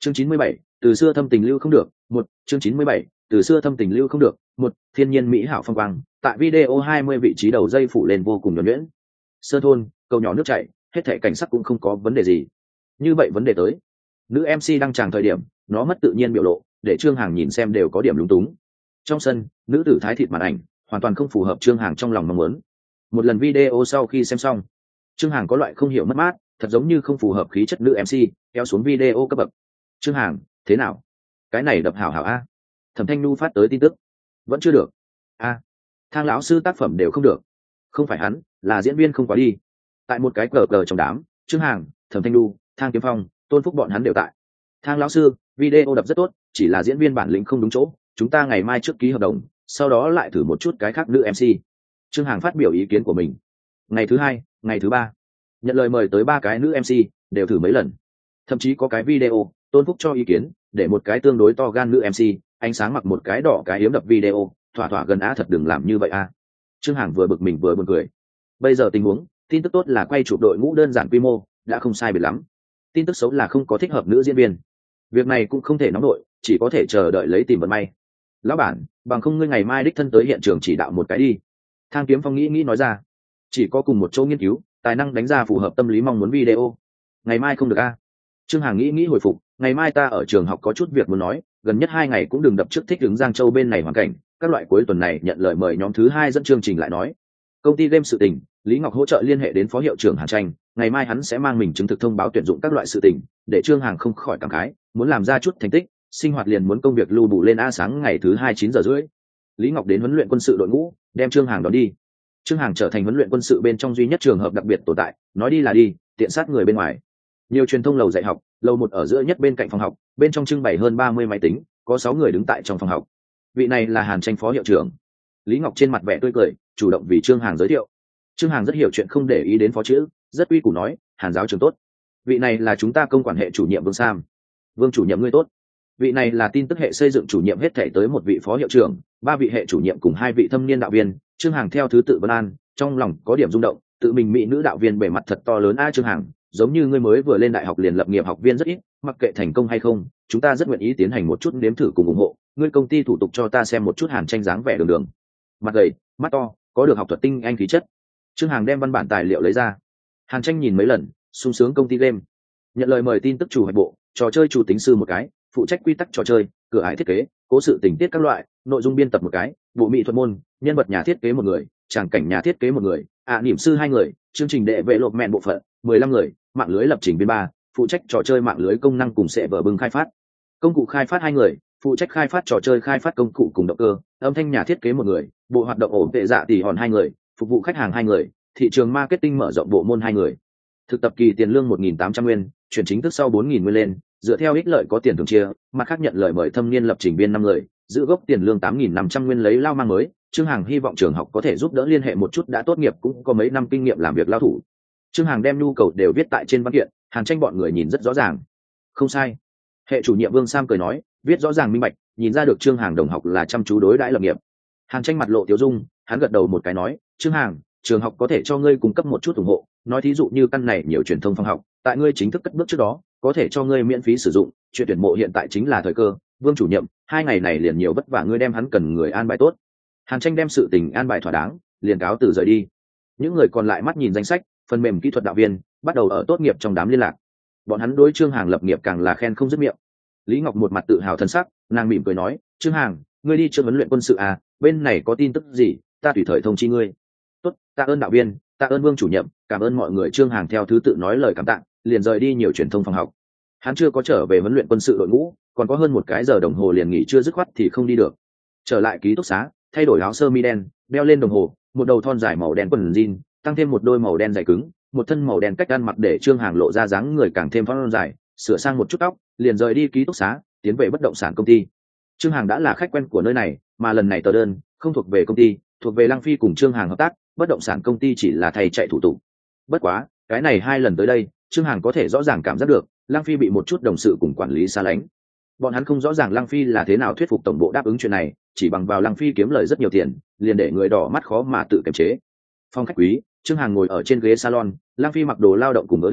Chương 97, từ xưa thâm tình lưu không được, một chương 97, từ xưa thâm tình lưu không được, một thiên nhiên mỹ hảo phong quang, tại video 20 vị trí đầu dây phủ lên vô cùng nhuần nhuyễn. Sơn thôn, cầu nhỏ nước chảy, hết thảy cảnh sắc cũng không có vấn đề gì. Như vậy vấn đề tới, nữ MC đăng tràng thời điểm, nó mất tự nhiên biểu lộ, để Trương Hàng nhìn xem đều có điểm lúng túng. Trong sân, nữ tử thái thịt màn ảnh, hoàn toàn không phù hợp Trương Hàng trong lòng mong muốn. Một lần video sau khi xem xong, Trương Hàng có loại không hiểu mất mát, thật giống như không phù hợp khí chất nữ MC, kéo xuống video cấp bậc. Trương Hàng, thế nào? Cái này đập hảo hảo a. Thẩm Thanh Nhu phát tới tin tức, vẫn chưa được. A, Thang lão sư tác phẩm đều không được. Không phải hắn, là diễn viên không quá đi. Tại một cái cờ cờ trong đám, Trương Hàng, Thẩm Thanh Nhu, Thang Kiếm Phong, Tôn Phúc bọn hắn đều tại. Thang lão sư, video đập rất tốt, chỉ là diễn viên bản lĩnh không đúng chỗ, chúng ta ngày mai trước ký hợp đồng, sau đó lại thử một chút cái khác nữ MC. Trương Hàng phát biểu ý kiến của mình. Ngày thứ hai, ngày thứ ba, nhận lời mời tới 3 cái nữ MC, đều thử mấy lần. Thậm chí có cái video, Tôn Phúc cho ý kiến, để một cái tương đối to gan nữ MC, ánh sáng mặc một cái đỏ cái yếm đập video, thỏa thỏa gần á thật đừng làm như vậy a. Trương Hàng vừa bực mình vừa buồn cười. Bây giờ tình huống, tin tức tốt là quay chụp đội ngũ đơn giản quy mô, đã không sai biệt lắm. Tin tức xấu là không có thích hợp nữ diễn viên. Việc này cũng không thể nóng nổi, chỉ có thể chờ đợi lấy tìm vận may. Lão bản, bằng không ngươi ngày mai đích thân tới hiện trường chỉ đạo một cái đi. Thang Kiếm Phong nghĩ nói ra. Chỉ có cùng một chỗ nghiên cứu, tài năng đánh ra phù hợp tâm lý mong muốn video. Ngày mai không được a. Trương Hàng nghĩ hồi phục, ngày mai ta ở trường học có chút việc muốn nói, gần nhất 2 ngày cũng đừng đập trước thích ứng Giang Châu bên này hoàn cảnh, các loại cuối tuần này nhận lời mời nhóm thứ 2 dẫn chương trình lại nói. Công ty game sự tình, Lý Ngọc hỗ trợ liên hệ đến phó hiệu trưởng Hàn Tranh, ngày mai hắn sẽ mang mình chứng thực thông báo tuyển dụng các loại sự tình, để Trương Hàng không khỏi cảm khái, muốn làm ra chút thành tích, sinh hoạt liền muốn công việc lưu bù lên a. Sáng ngày thứ 2 9:30, Lý Ngọc đến huấn luyện quân sự đội ngũ, đem Trương Hàng đón đi. Trương Hàng trở thành huấn luyện quân sự bên trong duy nhất trường hợp đặc biệt tồn tại, nói đi là đi, tiện sát người bên ngoài. Nhiều truyền thông lầu dạy học, lầu 1 ở giữa nhất bên cạnh phòng học, bên trong trưng bày hơn 30 máy tính, có 6 người đứng tại trong phòng học. Vị này là Hàn Tranh phó hiệu trưởng. Lý Ngọc trên mặt vẻ tươi cười, chủ động vì Trương Hàng giới thiệu. Trương Hàng rất hiểu chuyện không để ý đến phó chữ, rất uy củ nói, Hàn giáo trưởng tốt. Vị này là chúng ta công quản hệ chủ nhiệm Vương Sam. Vương chủ nhiệm ngươi tốt. Vị này là tin tức hệ xây dựng chủ nhiệm, hết thể tới một vị phó hiệu trưởng, 3 vị hệ chủ nhiệm cùng 2 vị thâm niên đạo viên. Trương Hàng theo thứ tự vân an, trong lòng có điểm rung động, tự mình mỹ nữ đạo viên bề mặt thật to lớn a. Trương Hàng, giống như ngươi mới vừa lên đại học liền lập nghiệp học viên rất ít, mặc kệ thành công hay không, chúng ta rất nguyện ý tiến hành một chút nếm thử cùng ủng hộ. Ngươi công ty thủ tục cho ta xem một chút. Hàn Tranh dáng vẻ đường đường, mặt gầy, mắt to, có được học thuật tinh anh khí chất. Trương Hàng đem văn bản tài liệu lấy ra. Hàn Tranh nhìn mấy lần, sung sướng công ty game. Nhận lời mời tin tức chủ hoạch bộ, trò chơi chủ tính sư một cái, phụ trách quy tắc trò chơi, cửa ải thiết kế, cố sự tình tiết các loại, nội dung biên tập một cái, bộ mỹ thuật môn, nhân vật nhà thiết kế một người, tràng cảnh nhà thiết kế một người, niệm sư 2 người, chương trình đệ vệ lộp mẹn bộ phận 15 người, mạng lưới lập trình biên 3, phụ trách trò chơi mạng lưới công năng cùng sẽ vở bưng khai phát, công cụ khai phát 2 người, phụ trách khai phát trò chơi khai phát công cụ cùng động cơ, âm thanh nhà thiết kế một người, bộ hoạt động ổn tệ dạ tỷ hòn 2 người, phục vụ khách hàng 2 người, thị trường marketing mở rộng bộ môn 2 người. Thực tập kỳ tiền lương 1.800 nguyên, chuyển chính thức sau 4.000 nguyên lên, dựa theo ích lợi có tiền thưởng chia, mặt khác nhận lời mời thâm niên lập trình viên 5 người, giữ gốc tiền lương 8.500 nguyên lấy lao mang mới. Trương Hàng hy vọng trường học có thể giúp đỡ liên hệ một chút đã tốt nghiệp cũng có mấy năm kinh nghiệm làm việc lao thủ. Trương Hàng đem nhu cầu đều viết tại trên văn kiện, Hàn Tranh bọn người nhìn rất rõ ràng. Không sai. Hệ chủ nhiệm Vương Sam cười nói, viết rõ ràng minh bạch, nhìn ra được Trương Hàng đồng học là chăm chú đối đãi lập nghiệp. Hàn Tranh mặt lộ tiêu dung, hắn gật đầu một cái nói, Trương Hàng, trường học có thể cho ngươi cung cấp một chút ủng hộ, nói thí dụ như căn này nhiều truyền thông phòng học, tại ngươi chính thức cất bước trước đó, có thể cho ngươi miễn phí sử dụng, chuyện tuyển mộ hiện tại chính là thời cơ. Vương chủ nhiệm, 2 ngày này liền nhiều vất vả ngươi đem hắn cần người an bài tốt. Hàn Tranh đem sự tình an bài thỏa đáng, liền cáo từ rời đi. Những người còn lại mắt nhìn danh sách, phần mềm kỹ thuật đạo viên, bắt đầu ở tốt nghiệp trong đám liên lạc. Bọn hắn đối Trương Hàng lập nghiệp càng là khen không dứt miệng. Lý Ngọc một mặt tự hào thân sắc, nàng mỉm cười nói, Trương Hàng, ngươi đi chưa huấn luyện quân sự à, bên này có tin tức gì, ta tùy thời thông chi ngươi. Tốt, tạ ơn đạo viên, tạ ơn Vương chủ nhiệm, cảm ơn mọi người. Trương Hàng theo thứ tự nói lời cảm tạ, liền rời đi nhiều truyền thông phòng học. Hắn chưa có trở về huấn luyện quân sự đội ngũ, còn có hơn 1 cái giờ đồng hồ liền nghỉ trưa dứt khoát thì không đi được. Trở lại ký túc xá, thay đổi áo sơ mi đen, đeo lên đồng hồ, một đầu thon dài màu đen quần jean, tăng thêm một đôi màu đen dày cứng, một thân màu đen cách ăn mặc để Trương Hàng lộ ra dáng người càng thêm thon dài, sửa sang một chút tóc, liền rời đi ký túc xá, tiến về bất động sản công ty. Trương Hàng đã là khách quen của nơi này, mà lần này tờ đơn không thuộc về công ty, thuộc về Lăng Phi cùng Trương Hàng hợp tác, bất động sản công ty chỉ là thầy chạy thủ tục. Bất quá, cái này 2 lần tới đây, Trương Hàng có thể rõ ràng cảm giác được, Lăng Phi bị một chút đồng sự cùng quản lý xa lánh. Bọn hắn không rõ ràng Lăng Phi là thế nào thuyết phục tổng bộ đáp ứng chuyện này, chỉ bằng vào Lăng Phi kiếm lời rất nhiều tiền, liền để người đỏ mắt khó mà tự kiềm chế. Phòng khách quý, Trương Hàng ngồi ở trên ghế salon, Lăng Phi mặc đồ lao động cùng ớ đen,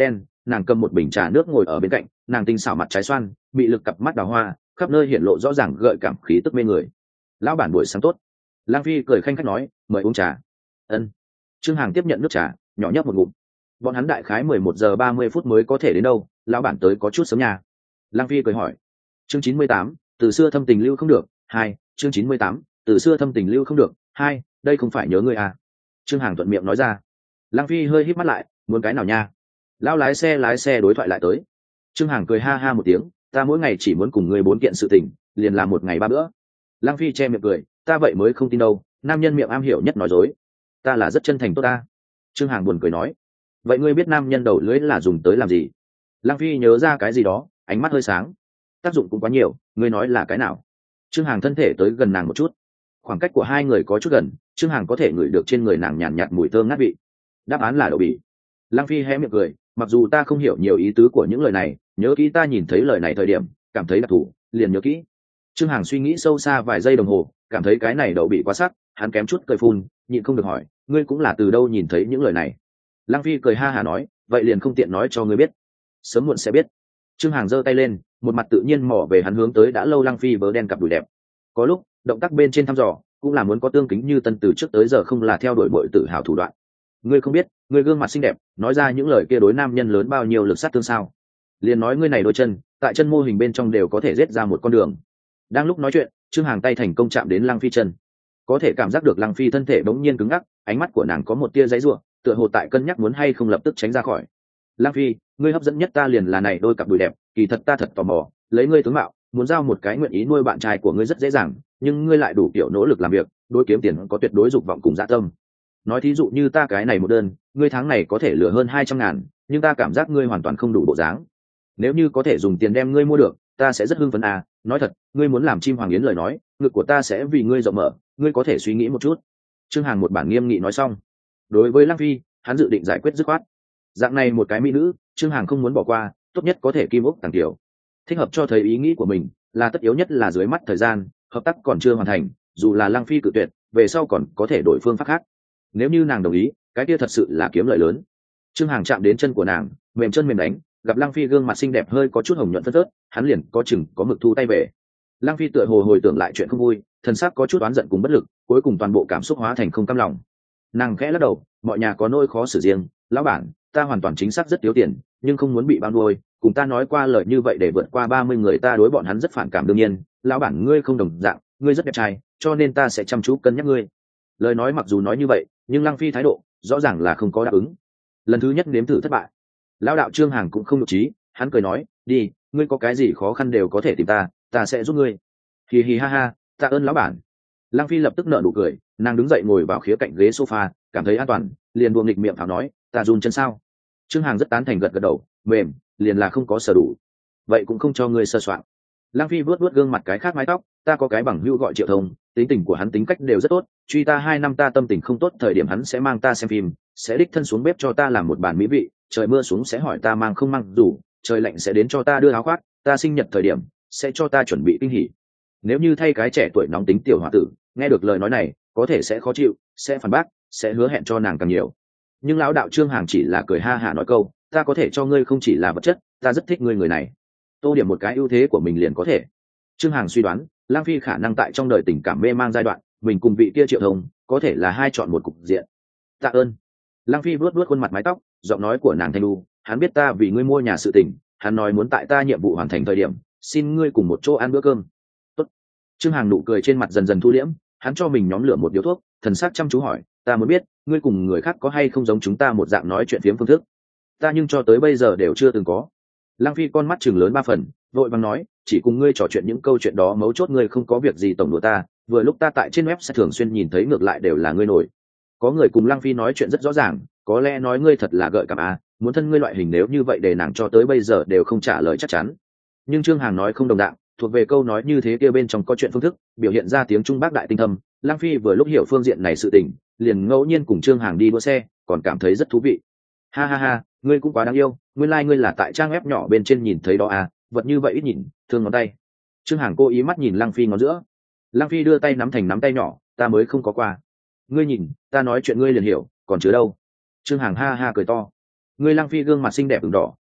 nàng cầm một bình trà nước ngồi ở bên cạnh, nàng tinh xảo mặt trái xoan, bị lực cặp mắt đào hoa, khắp nơi hiện lộ rõ ràng gợi cảm khí tức mê người. Lão bản buổi sáng tốt. Lang Phi cười khanh khách nói, mời uống trà. Ân. Trương Hằng tiếp nhận nước trà, nhỏ nhấp một ngụm. Bọn hắn đại khái 11 giờ 30 phút mới có thể đến đâu, lão bản tới có chút sớm nha. Lang Phi cười hỏi. Chương 98, từ xưa thâm tình lưu không được. 2, chương 98, từ xưa thâm tình lưu không được. 2, đây không phải nhớ ngươi à? Trương Hằng thuận miệng nói ra. Lang Phi hơi híp mắt lại, muốn cái nào nha? Lão lái xe đối thoại lại tới. Trương Hằng cười ha ha một tiếng, ta mỗi ngày chỉ muốn cùng ngươi 4 kiện sự tình, liền làm một ngày 3 bữa. Lang Phi che miệng cười, ta vậy mới không tin đâu, nam nhân miệng am hiểu nhất nói dối. Ta là rất chân thành tốt ta. Trương Hằng buồn cười nói, vậy ngươi biết nam nhân đầu lưỡi là dùng tới làm gì? Lang Phi nhớ ra cái gì đó, ánh mắt hơi sáng. Tác dụng cũng quá nhiều, ngươi nói là cái nào? Trương Hằng thân thể tới gần nàng một chút, khoảng cách của hai người có chút gần, Trương Hằng có thể ngửi được trên người nàng nhàn nhạt mùi thơm ngát vị. Đáp án là đậu bỉ. Lang Phi hé miệng cười, mặc dù ta không hiểu nhiều ý tứ của những lời này, nhớ kỹ ta nhìn thấy lời này thời điểm cảm thấy đặc thù, liền nhớ kỹ. Trương Hằng suy nghĩ sâu xa vài giây đồng hồ, cảm thấy cái này đậu bỉ quá sắc, hắn kém chút cười phun, nhịn không được hỏi, ngươi cũng là từ đâu nhìn thấy những lời này? Lang Phi cười ha hả nói, vậy liền không tiện nói cho ngươi biết, sớm muộn sẽ biết. Trương Hằng giơ tay lên, một mặt tự nhiên mò về hắn hướng tới đã lâu Lang Phi vớ đen cặp đùi đẹp. Có lúc động tác bên trên thăm dò cũng là muốn có tương kính như tân từ trước tới giờ không là theo đuổi bội tự hào thủ đoạn. Ngươi không biết, ngươi gương mặt xinh đẹp nói ra những lời kia đối nam nhân lớn bao nhiêu lực sát thương sao? Liền nói ngươi này đôi chân, tại chân mô hình bên trong đều có thể giết ra một con đường. Đang lúc nói chuyện, Trương Hằng tay thành công chạm đến Lăng Phi chân, có thể cảm giác được Lăng Phi thân thể bỗng nhiên cứng ngắc, ánh mắt của nàng có một tia giãy giụa, tựa hồ tại cân nhắc muốn hay không lập tức tránh ra khỏi. Lăng Phi, ngươi hấp dẫn nhất ta liền là này đôi cặp đùi đẹp, kỳ thật ta thật tò mò, lấy ngươi tướng mạo, muốn giao một cái nguyện ý nuôi bạn trai của ngươi rất dễ dàng, nhưng ngươi lại đủ kiểu nỗ lực làm việc, đối kiếm tiền có tuyệt đối dục vọng cùng dạ tâm. Nói thí dụ như ta cái này một đơn, ngươi tháng này có thể lừa hơn 200.000, nhưng ta cảm giác ngươi hoàn toàn không đủ bộ dáng. Nếu như có thể dùng tiền đem ngươi mua được, ta sẽ rất hưng phấn à. Nói thật, ngươi muốn làm chim hoàng yến lời nói, ngực của ta sẽ vì ngươi rộng mở, ngươi có thể suy nghĩ một chút. Trương Hằng một bản nghiêm nghị nói xong. Đối với Lăng Phi, hắn dự định giải quyết dứt khoát. Dạng này một cái mỹ nữ, Trương Hằng không muốn bỏ qua, tốt nhất có thể kim ốc tàng tiểu. Thích hợp cho thấy ý nghĩ của mình, là tất yếu nhất là dưới mắt thời gian, hợp tác còn chưa hoàn thành, dù là Lăng Phi cự tuyệt, về sau còn có thể đổi phương pháp khác. Nếu như nàng đồng ý, cái kia thật sự là kiếm lợi lớn. Trương Hằng chạm đến chân của nàng, mềm chân mềm đánh, gặp Lăng Phi gương mặt xinh đẹp hơi có chút hồng nhuận phớt phớt, hắn liền có chừng có mực thu tay về. Lăng Phi tựa hồ hồi tưởng lại chuyện không vui, thần sắc có chút oán giận cùng bất lực, cuối cùng toàn bộ cảm xúc hóa thành không cam lòng. Nàng khẽ lắc đầu, mọi nhà có nỗi khó xử riêng, lão bản, ta hoàn toàn chính xác rất thiếu tiền, nhưng không muốn bị bao nuôi, cùng ta nói qua lời như vậy để vượt qua 30 người ta đối bọn hắn rất phản cảm đương nhiên, lão bản ngươi không đồng dạng, ngươi rất đẹp trai, cho nên ta sẽ chăm chú cân nhắc ngươi. Lời nói mặc dù nói như vậy, nhưng Lăng Phi thái độ rõ ràng là không có đáp ứng. Lần thứ nhất nếm thử thất bại, lão đạo Trương Hằng cũng không nhục trí, hắn cười nói, đi, ngươi có cái gì khó khăn đều có thể tìm ta sẽ giúp ngươi. Hì hì ha ha, tạ ơn lão bản. Lăng Phi lập tức nở nụ cười, nàng đứng dậy ngồi vào khía cạnh ghế sofa, cảm thấy an toàn, liền buông nghịch miệng thảo nói, ta run chân sao? Trương Hằng rất tán thành gật gật đầu, mềm, liền là không có sở đủ. Vậy cũng không cho ngươi sơ soạn. Lăng Phi vuốt vuốt gương mặt cái khác mái tóc, ta có cái bằng hữu gọi Triệu Thông, tính tình của hắn tính cách đều rất tốt, truy ta 2 năm ta tâm tình không tốt thời điểm hắn sẽ mang ta xem phim, sẽ đích thân xuống bếp cho ta làm một bàn mỹ vị, trời mưa xuống sẽ hỏi ta mang không mang dù, trời lạnh sẽ đến cho ta đưa áo khoác, ta sinh nhật thời điểm sẽ cho ta chuẩn bị kinh hỉ. Nếu như thay cái trẻ tuổi nóng tính tiểu hòa tử, nghe được lời nói này, có thể sẽ khó chịu, sẽ phản bác, sẽ hứa hẹn cho nàng càng nhiều. Nhưng lão đạo Trương Hằng chỉ là cười ha hả nói câu, ta có thể cho ngươi không chỉ là vật chất, ta rất thích ngươi người này. Tô điểm một cái ưu thế của mình liền có thể. Trương Hằng suy đoán, Lang Phi khả năng tại trong đời tình cảm mê mang giai đoạn, mình cùng vị kia Triệu Thông có thể là hai chọn một cục diện. Tạ ơn. Lang Phi vuốt vuốt khuôn mặt mái tóc, giọng nói của nàng thanh lu, hắn biết ta vì ngươi mua nhà sự tình, hắn nói muốn tại ta nhiệm vụ hoàn thành thời điểm, xin ngươi cùng một chỗ ăn bữa cơm. Tốt. Trương Hằng nụ cười trên mặt dần dần thu liễm, hắn cho mình nhóm lửa một điếu thuốc, thần sắc chăm chú hỏi, ta muốn biết, ngươi cùng người khác có hay không giống chúng ta một dạng nói chuyện phiếm phương thức? Ta nhưng cho tới bây giờ đều chưa từng có. Lăng Phi con mắt chừng lớn 3 phần, vội vàng nói, chỉ cùng ngươi trò chuyện những câu chuyện đó mấu chốt ngươi không có việc gì tổng đùa ta, vừa lúc ta tại trên web sẽ thường xuyên nhìn thấy ngược lại đều là ngươi nổi. Có người cùng Lăng Phi nói chuyện rất rõ ràng, có lẽ nói ngươi thật là gợi cảm à, muốn thân ngươi loại hình nếu như vậy để nàng cho tới bây giờ đều không trả lời chắc chắn. Nhưng Trương Hằng nói không đồng đạo, thuộc về câu nói như thế kia bên trong có chuyện phương thức, biểu hiện ra tiếng Trung Bác đại tinh thâm. Lăng Phi vừa lúc hiểu phương diện này sự tình, liền ngẫu nhiên cùng Trương Hằng đi đua xe, còn cảm thấy rất thú vị. Ha ha ha, ngươi cũng quá đáng yêu, nguyên lai ngươi là tại trang web nhỏ bên trên nhìn thấy đó à, vật như vậy ít nhìn, thương ngón tay. Trương Hằng cố ý mắt nhìn Lăng Phi ngón giữa. Lăng Phi đưa tay nắm thành nắm tay nhỏ, ta mới không có qua. Ngươi nhìn, ta nói chuyện ngươi liền hiểu, còn chứa đâu. Trương Hằng ha ha cười to. Ngươi Lăng Phi gương mặt xinh đẹp ửng đỏ,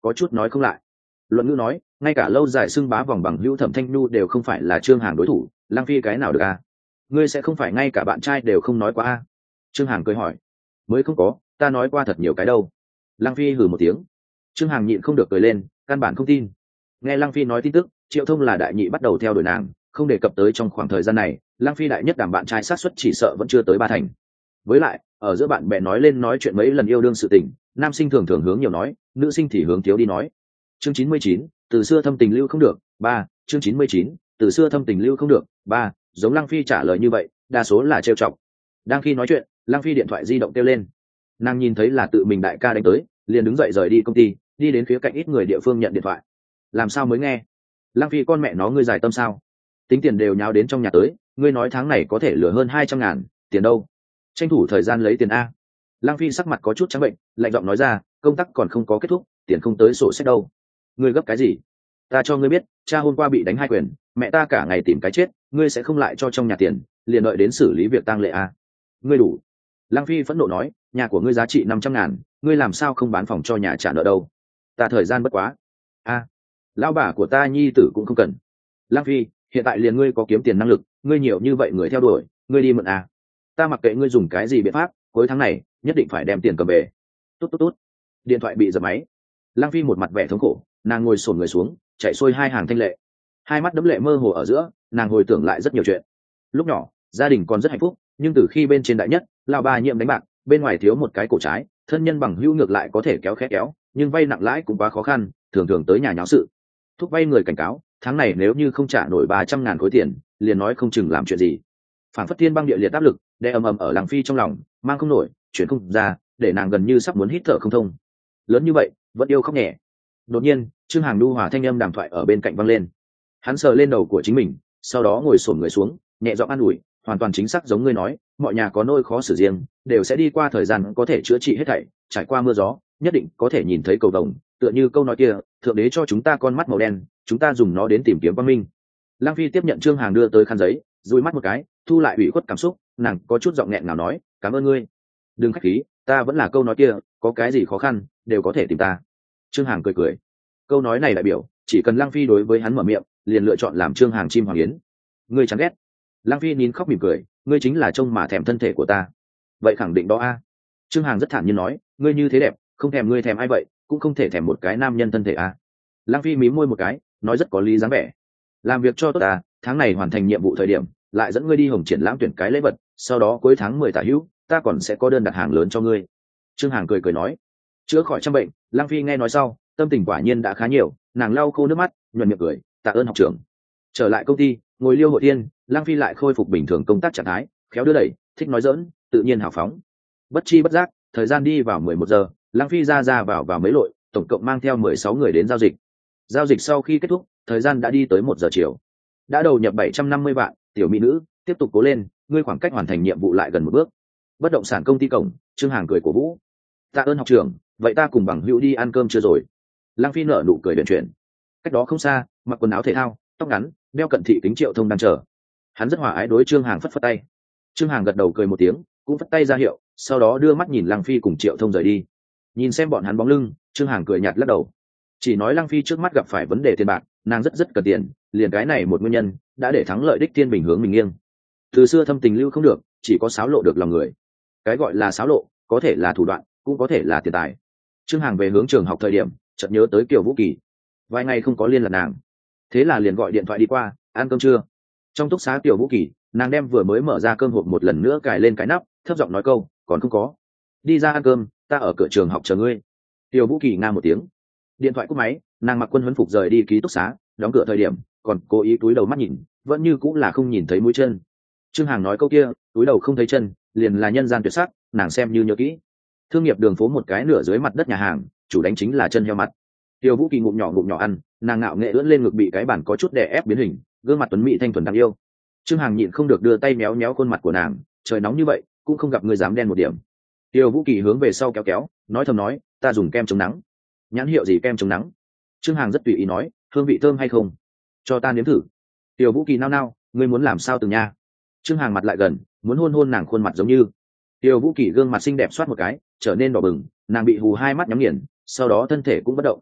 có chút nói không lại. Luận ngữ nói, ngay cả lâu dài xưng bá vòng bằng hữu Thẩm Thanh Nhu đều không phải là Trương Hằng đối thủ, Lang Phi cái nào được à? Ngươi sẽ không phải ngay cả bạn trai đều không nói qua à? Trương Hằng cười hỏi. Mới không có, ta nói qua thật nhiều cái đâu. Lang Phi hừ một tiếng. Trương Hằng nhịn không được cười lên, căn bản không tin. Nghe Lang Phi nói tin tức, Triệu Thông là đại nhị bắt đầu theo đuổi nàng, không đề cập tới trong khoảng thời gian này, Lang Phi đại nhất đảm bạn trai sát suất chỉ sợ vẫn chưa tới 3 thành. Với lại, ở giữa bạn bè nói lên nói chuyện mấy lần yêu đương sự tình, nam sinh thường thường hướng nhiều nói, nữ sinh thì hướng thiếu đi nói. Chương 99, từ xưa thâm tình lưu không được, 3, chương 99, từ xưa thâm tình lưu không được, 3, giống Lăng Phi trả lời như vậy, đa số là trêu chọc. Đang khi nói chuyện, Lăng Phi điện thoại di động kêu lên. Nàng nhìn thấy là tự mình đại ca đánh tới, liền đứng dậy rời đi công ty, đi đến phía cạnh ít người địa phương nhận điện thoại. Làm sao mới nghe? Lăng Phi con mẹ nó ngươi giải tâm sao? Tính tiền đều nháo đến trong nhà tới, ngươi nói tháng này có thể lừa hơn 200.000, tiền đâu? Tranh thủ thời gian lấy tiền a. Lăng Phi sắc mặt có chút trắng bệnh, lạnh giọng nói ra, công tác còn không có kết thúc, tiền không tới sổ sách đâu. Ngươi gấp cái gì? Ta cho ngươi biết, cha hôm qua bị đánh 2 quyền, mẹ ta cả ngày tìm cái chết, ngươi sẽ không lại cho trong nhà tiền, liền đợi đến xử lý việc tang lễ a. Ngươi đủ. Lăng Phi phẫn nộ nói, nhà của ngươi giá trị 500.000, ngươi làm sao không bán phòng cho nhà trả nợ đâu? Ta thời gian bất quá. A, lão bà của ta nhi tử cũng không cần. Lăng Phi, hiện tại liền ngươi có kiếm tiền năng lực, ngươi nhiều như vậy người theo đuổi, ngươi đi mượn a. Ta mặc kệ ngươi dùng cái gì biện pháp, cuối tháng này nhất định phải đem tiền cầm về. Tốt tốt tốt. Điện thoại bị giật máy. Lăng Phi một mặt vẻ thống khổ, nàng ngồi xổm người xuống, chạy xuôi 2 hàng thanh lệ, hai mắt đẫm lệ mơ hồ ở giữa, nàng hồi tưởng lại rất nhiều chuyện. Lúc nhỏ, gia đình còn rất hạnh phúc, nhưng từ khi bên trên đại nhất, lão bà nhiễm đánh bạc, bên ngoài thiếu một cái cổ trái, thân nhân bằng hữu ngược lại có thể kéo khẽ kéo, nhưng vay nặng lãi cũng quá khó khăn, thường thường tới nhà nháo sự. Thúc vay người cảnh cáo, tháng này nếu như không trả nổi 300.000 khối tiền, liền nói không chừng làm chuyện gì. Phản phất thiên băng địa liệt áp lực, đè ầm ầm ở Lăng Phi trong lòng, mang không nổi, chuyển không ra, để nàng gần như sắp muốn hít thở không thông. Lớn như vậy, vẫn yêu khóc nhẹ. Đột nhiên, Trương Hằng nhu hòa thanh âm đàm thoại ở bên cạnh vang lên. Hắn sờ lên đầu của chính mình, sau đó ngồi xổm người xuống, nhẹ giọng an ủi, hoàn toàn chính xác giống ngươi nói, mọi nhà có nỗi khó xử riêng, đều sẽ đi qua thời gian có thể chữa trị hết thảy, trải qua mưa gió, nhất định có thể nhìn thấy cầu vồng, tựa như câu nói kia, thượng đế cho chúng ta con mắt màu đen, chúng ta dùng nó đến tìm kiếm quang minh. Lăng Phi tiếp nhận Trương Hằng đưa tới khăn giấy, dụi mắt một cái, thu lại ủy khuất cảm xúc, nàng có chút giọng nghẹn ngào nói, cảm ơn ngươi. Đừng khách khí, ta vẫn là câu nói kia, có cái gì khó khăn đều có thể tìm ta. Trương Hằng cười cười. Câu nói này đại biểu, chỉ cần Lăng Phi đối với hắn mở miệng, liền lựa chọn làm Trương Hằng chim hoàng yến. Ngươi chán ghét. Lăng Phi nín khóc mỉm cười, ngươi chính là trông mà thèm thân thể của ta. Vậy khẳng định đó a. Trương Hằng rất thản nhiên nói, ngươi như thế đẹp, không thèm ngươi thèm ai vậy, cũng không thể thèm một cái nam nhân thân thể a. Lăng Phi mím môi một cái, nói rất có lý dáng vẻ. Làm việc cho tốt ta, tháng này hoàn thành nhiệm vụ thời điểm, lại dẫn ngươi đi hồng triển lãm tuyển cái lễ vật, sau đó cuối tháng 10 tả hữu, ta còn sẽ có đơn đặt hàng lớn cho ngươi. Trương Hằng cười cười nói, chữa khỏi trăm bệnh. Lăng Phi nghe nói sau, tâm tình quả nhiên đã khá nhiều, nàng lau khô nước mắt, nhuận miệng cười, tạ ơn học trưởng. Trở lại công ty, ngồi liêu hội thiên, Lăng Phi lại khôi phục bình thường công tác trạng thái, khéo đưa đẩy, thích nói giỡn, tự nhiên hào phóng. Bất chi bất giác, thời gian đi vào 11 giờ, Lăng Phi ra vào mấy lội, tổng cộng mang theo 16 người đến giao dịch. Giao dịch sau khi kết thúc, thời gian đã đi tới 1 giờ chiều. Đã đầu nhập 750 vạn, tiểu mỹ nữ, tiếp tục cố lên, ngươi khoảng cách hoàn thành nhiệm vụ lại gần một bước. Bất động sản công ty cổng, Trương Hằng cười cổ vũ. Tạ ơn học trưởng, vậy ta cùng bằng hữu đi ăn cơm chưa rồi? Lăng Phi nở nụ cười huyền chuyển. Cách đó không xa, mặc quần áo thể thao, tóc ngắn, đeo cận thị kính Triệu Thông đang chờ. Hắn rất hòa ái đối Trương Hằng phất phất tay. Trương Hằng gật đầu cười một tiếng, cũng phất tay ra hiệu, sau đó đưa mắt nhìn Lăng Phi cùng Triệu Thông rời đi. Nhìn xem bọn hắn bóng lưng, Trương Hằng cười nhạt lắc đầu. Chỉ nói Lăng Phi trước mắt gặp phải vấn đề tiền bạc, nàng rất cần tiền, liền cái này một nguyên nhân đã để thắng lợi đích thiên bình hướng mình nghiêng. Từ xưa thâm tình lưu không được, chỉ có xáo lộ được lòng người. Cái gọi là xáo lộ, có thể là thủ đoạn, cũng có thể là tiền tài. Trương Hằng về hướng trường học thời điểm, chợt nhớ tới Kiều Vũ Kỳ. Vài ngày không có liên lạc nàng, thế là liền gọi điện thoại đi qua, ăn cơm trưa. Trong túc xá Kiều Vũ Kỳ, nàng đem vừa mới mở ra cơm hộp một lần nữa cài lên cái nắp, thấp giọng nói câu, còn không có. Đi ra ăn cơm, ta ở cửa trường học chờ ngươi. Kiều Vũ Kỳ nga một tiếng. Điện thoại cúp máy, nàng mặc quân huấn phục rời đi ký túc xá, đóng cửa thời điểm còn cố ý túi đầu mắt nhìn, vẫn như cũng là không nhìn thấy mũi chân. Trương Hằng nói câu kia, túi đầu không thấy chân, liền là nhân gian tuyệt sắc, nàng xem như nhớ kỹ. Thương nghiệp đường phố một cái nửa dưới mặt đất nhà hàng, chủ đánh chính là chân heo mặt. Tiêu Vũ Kỳ ngụm nhỏ ăn, nàng ngạo nghệ ưỡn lên ngực bị cái bàn có chút đè ép biến hình, gương mặt tuấn mỹ thanh thuần đáng yêu. Trương Hằng nhịn không được đưa tay méo méo khuôn mặt của nàng, trời nóng như vậy, cũng không gặp người dám đen một điểm. Tiêu Vũ Kỳ hướng về sau kéo kéo, nói thầm nói, ta dùng kem chống nắng. Nhãn hiệu gì kem chống nắng? Trương Hằng rất tùy ý nói, hương vị thơm hay không? Cho ta nếm thử. Tiêu Vũ Kỳ nao nao, ngươi muốn làm sao từng nha? Trương Hằng mặt lại gần, muốn hôn hôn nàng khuôn mặt giống như. Tiêu Vũ Kỳ gương mặt xinh đẹp xoát một cái, trở nên đỏ bừng, nàng bị hù hai mắt nhắm nghiền, sau đó thân thể cũng bất động.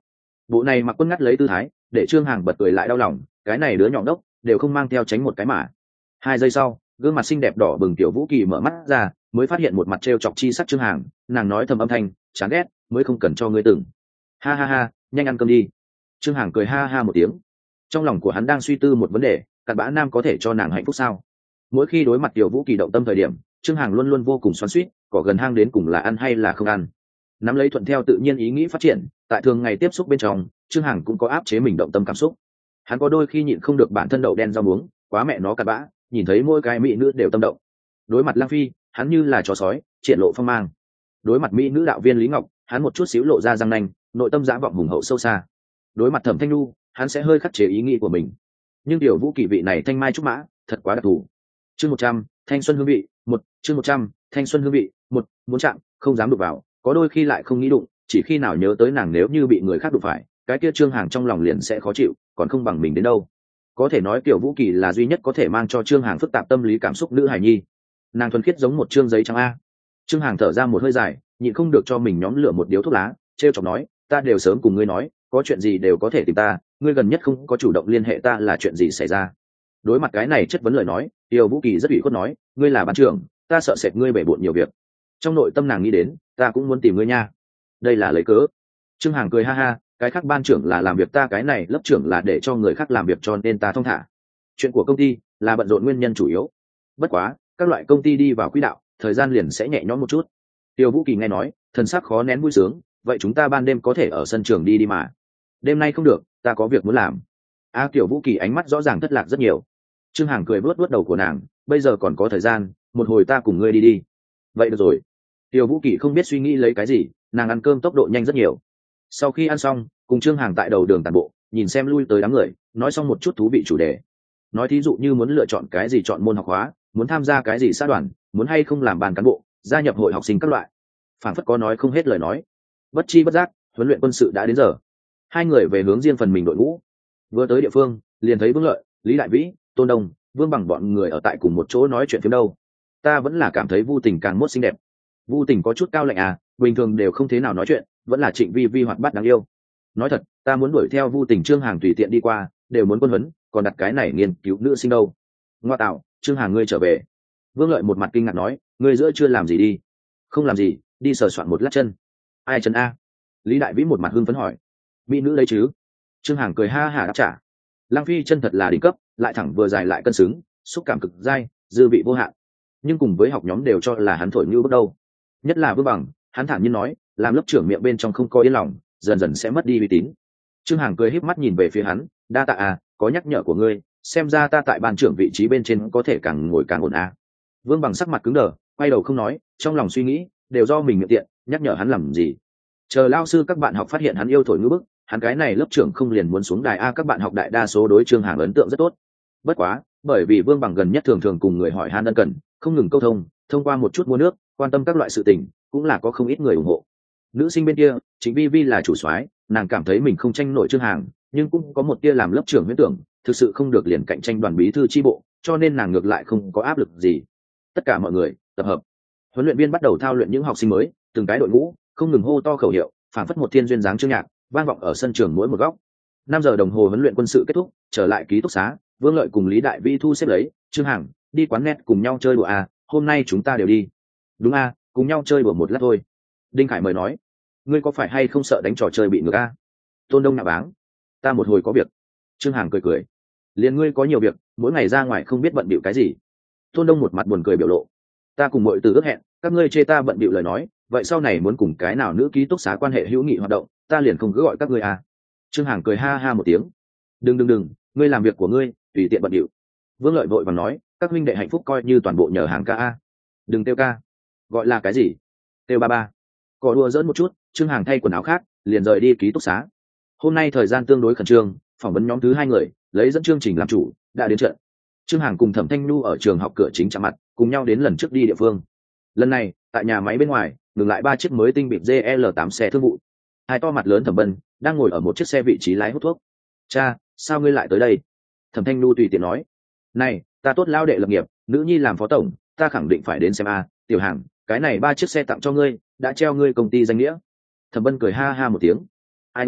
bộ này mặc quân ngắt lấy tư thái để trương hằng bật cười lại đau lòng, cái này đứa nhỏ đốc đều không mang theo tránh một cái mà. 2 giây sau, gương mặt xinh đẹp đỏ bừng tiểu Vũ Kỳ mở mắt ra, mới phát hiện một mặt trêu chọc chi sắc trương hằng, nàng nói thầm âm thanh chán ghét, mới không cần cho ngươi từng. Ha ha ha, nhanh ăn cơm đi. Trương hằng cười ha ha một tiếng, trong lòng của hắn đang suy tư một vấn đề, cặn bã nam có thể cho nàng hạnh phúc sao? Mỗi khi đối mặt tiểu Vũ Kỳ động tâm thời điểm, trương hằng luôn luôn vô cùng xoắn xuýt, cỏ gần hang đến cùng là ăn hay là không ăn. Nắm lấy thuận theo tự nhiên ý nghĩ phát triển, tại thường ngày tiếp xúc bên trong, trương hằng cũng có áp chế mình động tâm cảm xúc. Hắn có đôi khi nhịn không được bản thân đậu đen rau muống, quá mẹ nó cặn bã, nhìn thấy mỗi cái mỹ nữ đều tâm động. Đối mặt Lang Phi, hắn như là chó sói, triển lộ phong mang. Đối mặt mỹ nữ đạo viên Lý Ngọc, hắn một chút xíu lộ ra răng nanh, nội tâm dã vọng hùng hậu sâu xa. Đối mặt Thẩm Thanh Nhu, hắn sẽ hơi khắc chế ý nghĩ của mình. Nhưng tiểu Vũ Kỳ vị này thanh mai trúc mã, thật quá đặc thù. Chương 100, thanh xuân hương vị, 1, chương 100, thanh xuân hương vị, 1, muốn chạm, không dám đụng vào, có đôi khi lại không nghĩ đụng, chỉ khi nào nhớ tới nàng nếu như bị người khác đụng phải, cái kia Trương Hằng trong lòng liền sẽ khó chịu, còn không bằng mình đến đâu. Có thể nói tiểu Vũ Kỳ là duy nhất có thể mang cho Trương Hằng phức tạp tâm lý cảm xúc nữ hài nhi. Nàng thuần khiết giống một trương giấy trắng a. Trương Hằng thở ra một hơi dài, nhịn không được cho mình nhóm lửa một điếu thuốc lá, trêu chọc nói, ta đều sớm cùng ngươi nói, có chuyện gì đều có thể tìm ta, ngươi gần nhất không có chủ động liên hệ ta là chuyện gì xảy ra? Đối mặt cái này chất vấn lời nói, tiểu Vũ Kỳ rất ủy khuất nói, ngươi là ban trưởng, ta sợ sệt ngươi bể bộn nhiều việc. Trong nội tâm nàng nghĩ đến, ta cũng muốn tìm ngươi nha. Đây là lấy cớ. Trương Hằng cười ha ha, cái khác ban trưởng là làm việc ta, cái này lớp trưởng là để cho người khác làm việc cho nên ta thong thả. Chuyện của công ty là bận rộn nguyên nhân chủ yếu. Bất quá, các loại công ty đi vào quỹ đạo, thời gian liền sẽ nhẹ nhõm một chút. Tiêu Vũ Kỳ nghe nói, thần sắc khó nén vui sướng, vậy chúng ta ban đêm có thể ở sân trường đi mà. Đêm nay không được, ta có việc muốn làm. Tiểu Vũ Kỳ ánh mắt rõ ràng thất lạc rất nhiều. Trương Hằng cười vuốt vuốt đầu của nàng, bây giờ còn có thời gian, một hồi ta cùng ngươi đi đi. Vậy được rồi. Tiêu Vũ Kỳ không biết suy nghĩ lấy cái gì, nàng ăn cơm tốc độ nhanh rất nhiều. Sau khi ăn xong, cùng Trương Hằng tại đầu đường tản bộ, nhìn xem lui tới đám người, nói xong một chút thú vị chủ đề. Nói thí dụ như muốn lựa chọn cái gì chọn môn học hóa, muốn tham gia cái gì xã đoàn, muốn hay không làm ban cán bộ, gia nhập hội học sinh các loại. Phảng phất có nói không hết lời nói. Bất chi bất giác, huấn luyện quân sự đã đến giờ. Hai người về hướng riêng phần mình đội ngũ. Vừa tới địa phương, liền thấy Vương Lợi, Lý Đại Vĩ, Tôn Đông, Vương Bằng bọn người ở tại cùng một chỗ nói chuyện phiếm đâu. Ta vẫn là cảm thấy Vu Tình càng mốt xinh đẹp. Vu Tình có chút cao lạnh à, bình thường đều không thế nào nói chuyện, vẫn là Trịnh Vi Vi hoạt bát đáng yêu. Nói thật, ta muốn đuổi theo Vu Tình Trương Hằng tùy tiện đi qua, đều muốn quân huấn, còn đặt cái này nghiên cứu nữ sinh đâu. Ngoa tạo, Trương Hằng ngươi trở về. Vương Lợi một mặt kinh ngạc nói, ngươi giữa chưa làm gì đi? Không làm gì, đi sờ soạn một lát chân. Ai chân a? Lý Đại Vĩ một mặt hưng phấn hỏi. Mỹ nữ đấy chứ? Trương Hằng cười ha hả đáp trả. Lang Phi chân thật là đỉnh cấp, lại thẳng vừa dài lại cân xứng, xúc cảm cực dai, dư vị vô hạn. Nhưng cùng với học nhóm đều cho là hắn thổi như bước đầu. Nhất là Vương Bằng, hắn thản nhiên nói, làm lớp trưởng miệng bên trong không có yên lòng, dần dần sẽ mất đi uy tín. Trương Hằng cười híp mắt nhìn về phía hắn, đa tạ à, có nhắc nhở của ngươi, xem ra ta tại ban trưởng vị trí bên trên có thể càng ngồi càng ổn à. Vương Bằng sắc mặt cứng đờ, quay đầu không nói, trong lòng suy nghĩ, đều do mình miệng tiện, nhắc nhở hắn làm gì? Chờ lao sư các bạn học phát hiện hắn yêu thổi ngữ bức, hắn cái này lớp trưởng không liền muốn xuống đài a? Các bạn học đại đa số đối Trương Hằng ấn tượng rất tốt. Bất quá, bởi vì Vương Bằng gần nhất thường thường cùng người hỏi han ân cần, không ngừng câu thông qua một chút mua nước, quan tâm các loại sự tình, cũng là có không ít người ủng hộ. Nữ sinh bên kia, chính Vi Vi là chủ soái, nàng cảm thấy mình không tranh nổi Trương Hằng, nhưng cũng có một tia làm lớp trưởng huyễn tưởng, thực sự không được liền cạnh tranh đoàn bí thư chi bộ, cho nên nàng ngược lại không có áp lực gì. Tất cả mọi người tập hợp. Huấn luyện viên bắt đầu thao luyện những học sinh mới, từng cái đội ngũ không ngừng hô to khẩu hiệu, phảng phất một thiên duyên dáng chương nhạc, vang vọng ở sân trường mỗi một góc. 5 giờ đồng hồ huấn luyện quân sự kết thúc, trở lại ký túc xá, Vương Lợi cùng Lý Đại Vĩ thu xếp lấy, Trương Hằng, đi quán net cùng nhau chơi đùa à, hôm nay chúng ta đều đi. Đúng à, cùng nhau chơi đùa một lát thôi. Đinh Khải mời nói, ngươi có phải hay không sợ đánh trò chơi bị ngược à? Tôn Đông nạ báng, ta một hồi có việc. Trương Hằng cười cười, liền ngươi có nhiều việc, mỗi ngày ra ngoài không biết bận bịu cái gì. Tôn Đông một mặt buồn cười biểu lộ, ta cùng mọi từ ước hẹn, các ngươi chê ta bận bịu lời nói, vậy sau này muốn cùng cái nào nữ ký túc xá quan hệ hữu nghị hoạt động, ta liền không cứ gọi các ngươi à. Trương Hằng cười ha ha một tiếng, đừng, ngươi làm việc của ngươi, tùy tiện bận bịu. Vương Lợi vội vàng nói, các huynh đệ hạnh phúc coi như toàn bộ nhờ hàng ca a. Đừng kêu ca. Gọi là cái gì? Kêu ba ba. Cỏ đùa dỡn một chút, Trương Hằng thay quần áo khác, liền rời đi ký túc xá. Hôm nay thời gian tương đối khẩn trương, phỏng vấn nhóm thứ 2 người, lấy dẫn chương trình làm chủ, đã đến trận. Trương Hằng cùng Thẩm Thanh Nhu ở trường học cửa chính chạm mặt, cùng nhau đến lần trước đi địa phương. Lần này, tại nhà máy bên ngoài, ngừng lại 3 chiếc mới tinh bịp GL8 xe thương vụ. Hai to mặt lớn Thẩm Bân đang ngồi ở một chiếc xe vị trí lái hút thuốc. Cha, sao ngươi lại tới đây? Thẩm Thanh Nhu tùy tiện nói. Này, ta tốt lao đệ lập nghiệp, nữ nhi làm phó tổng, ta khẳng định phải đến xem a. Tiểu Hàng, cái này 3 chiếc xe tặng cho ngươi, đã treo ngươi công ty danh nghĩa. Thẩm Bân cười ha ha một tiếng. Ai u,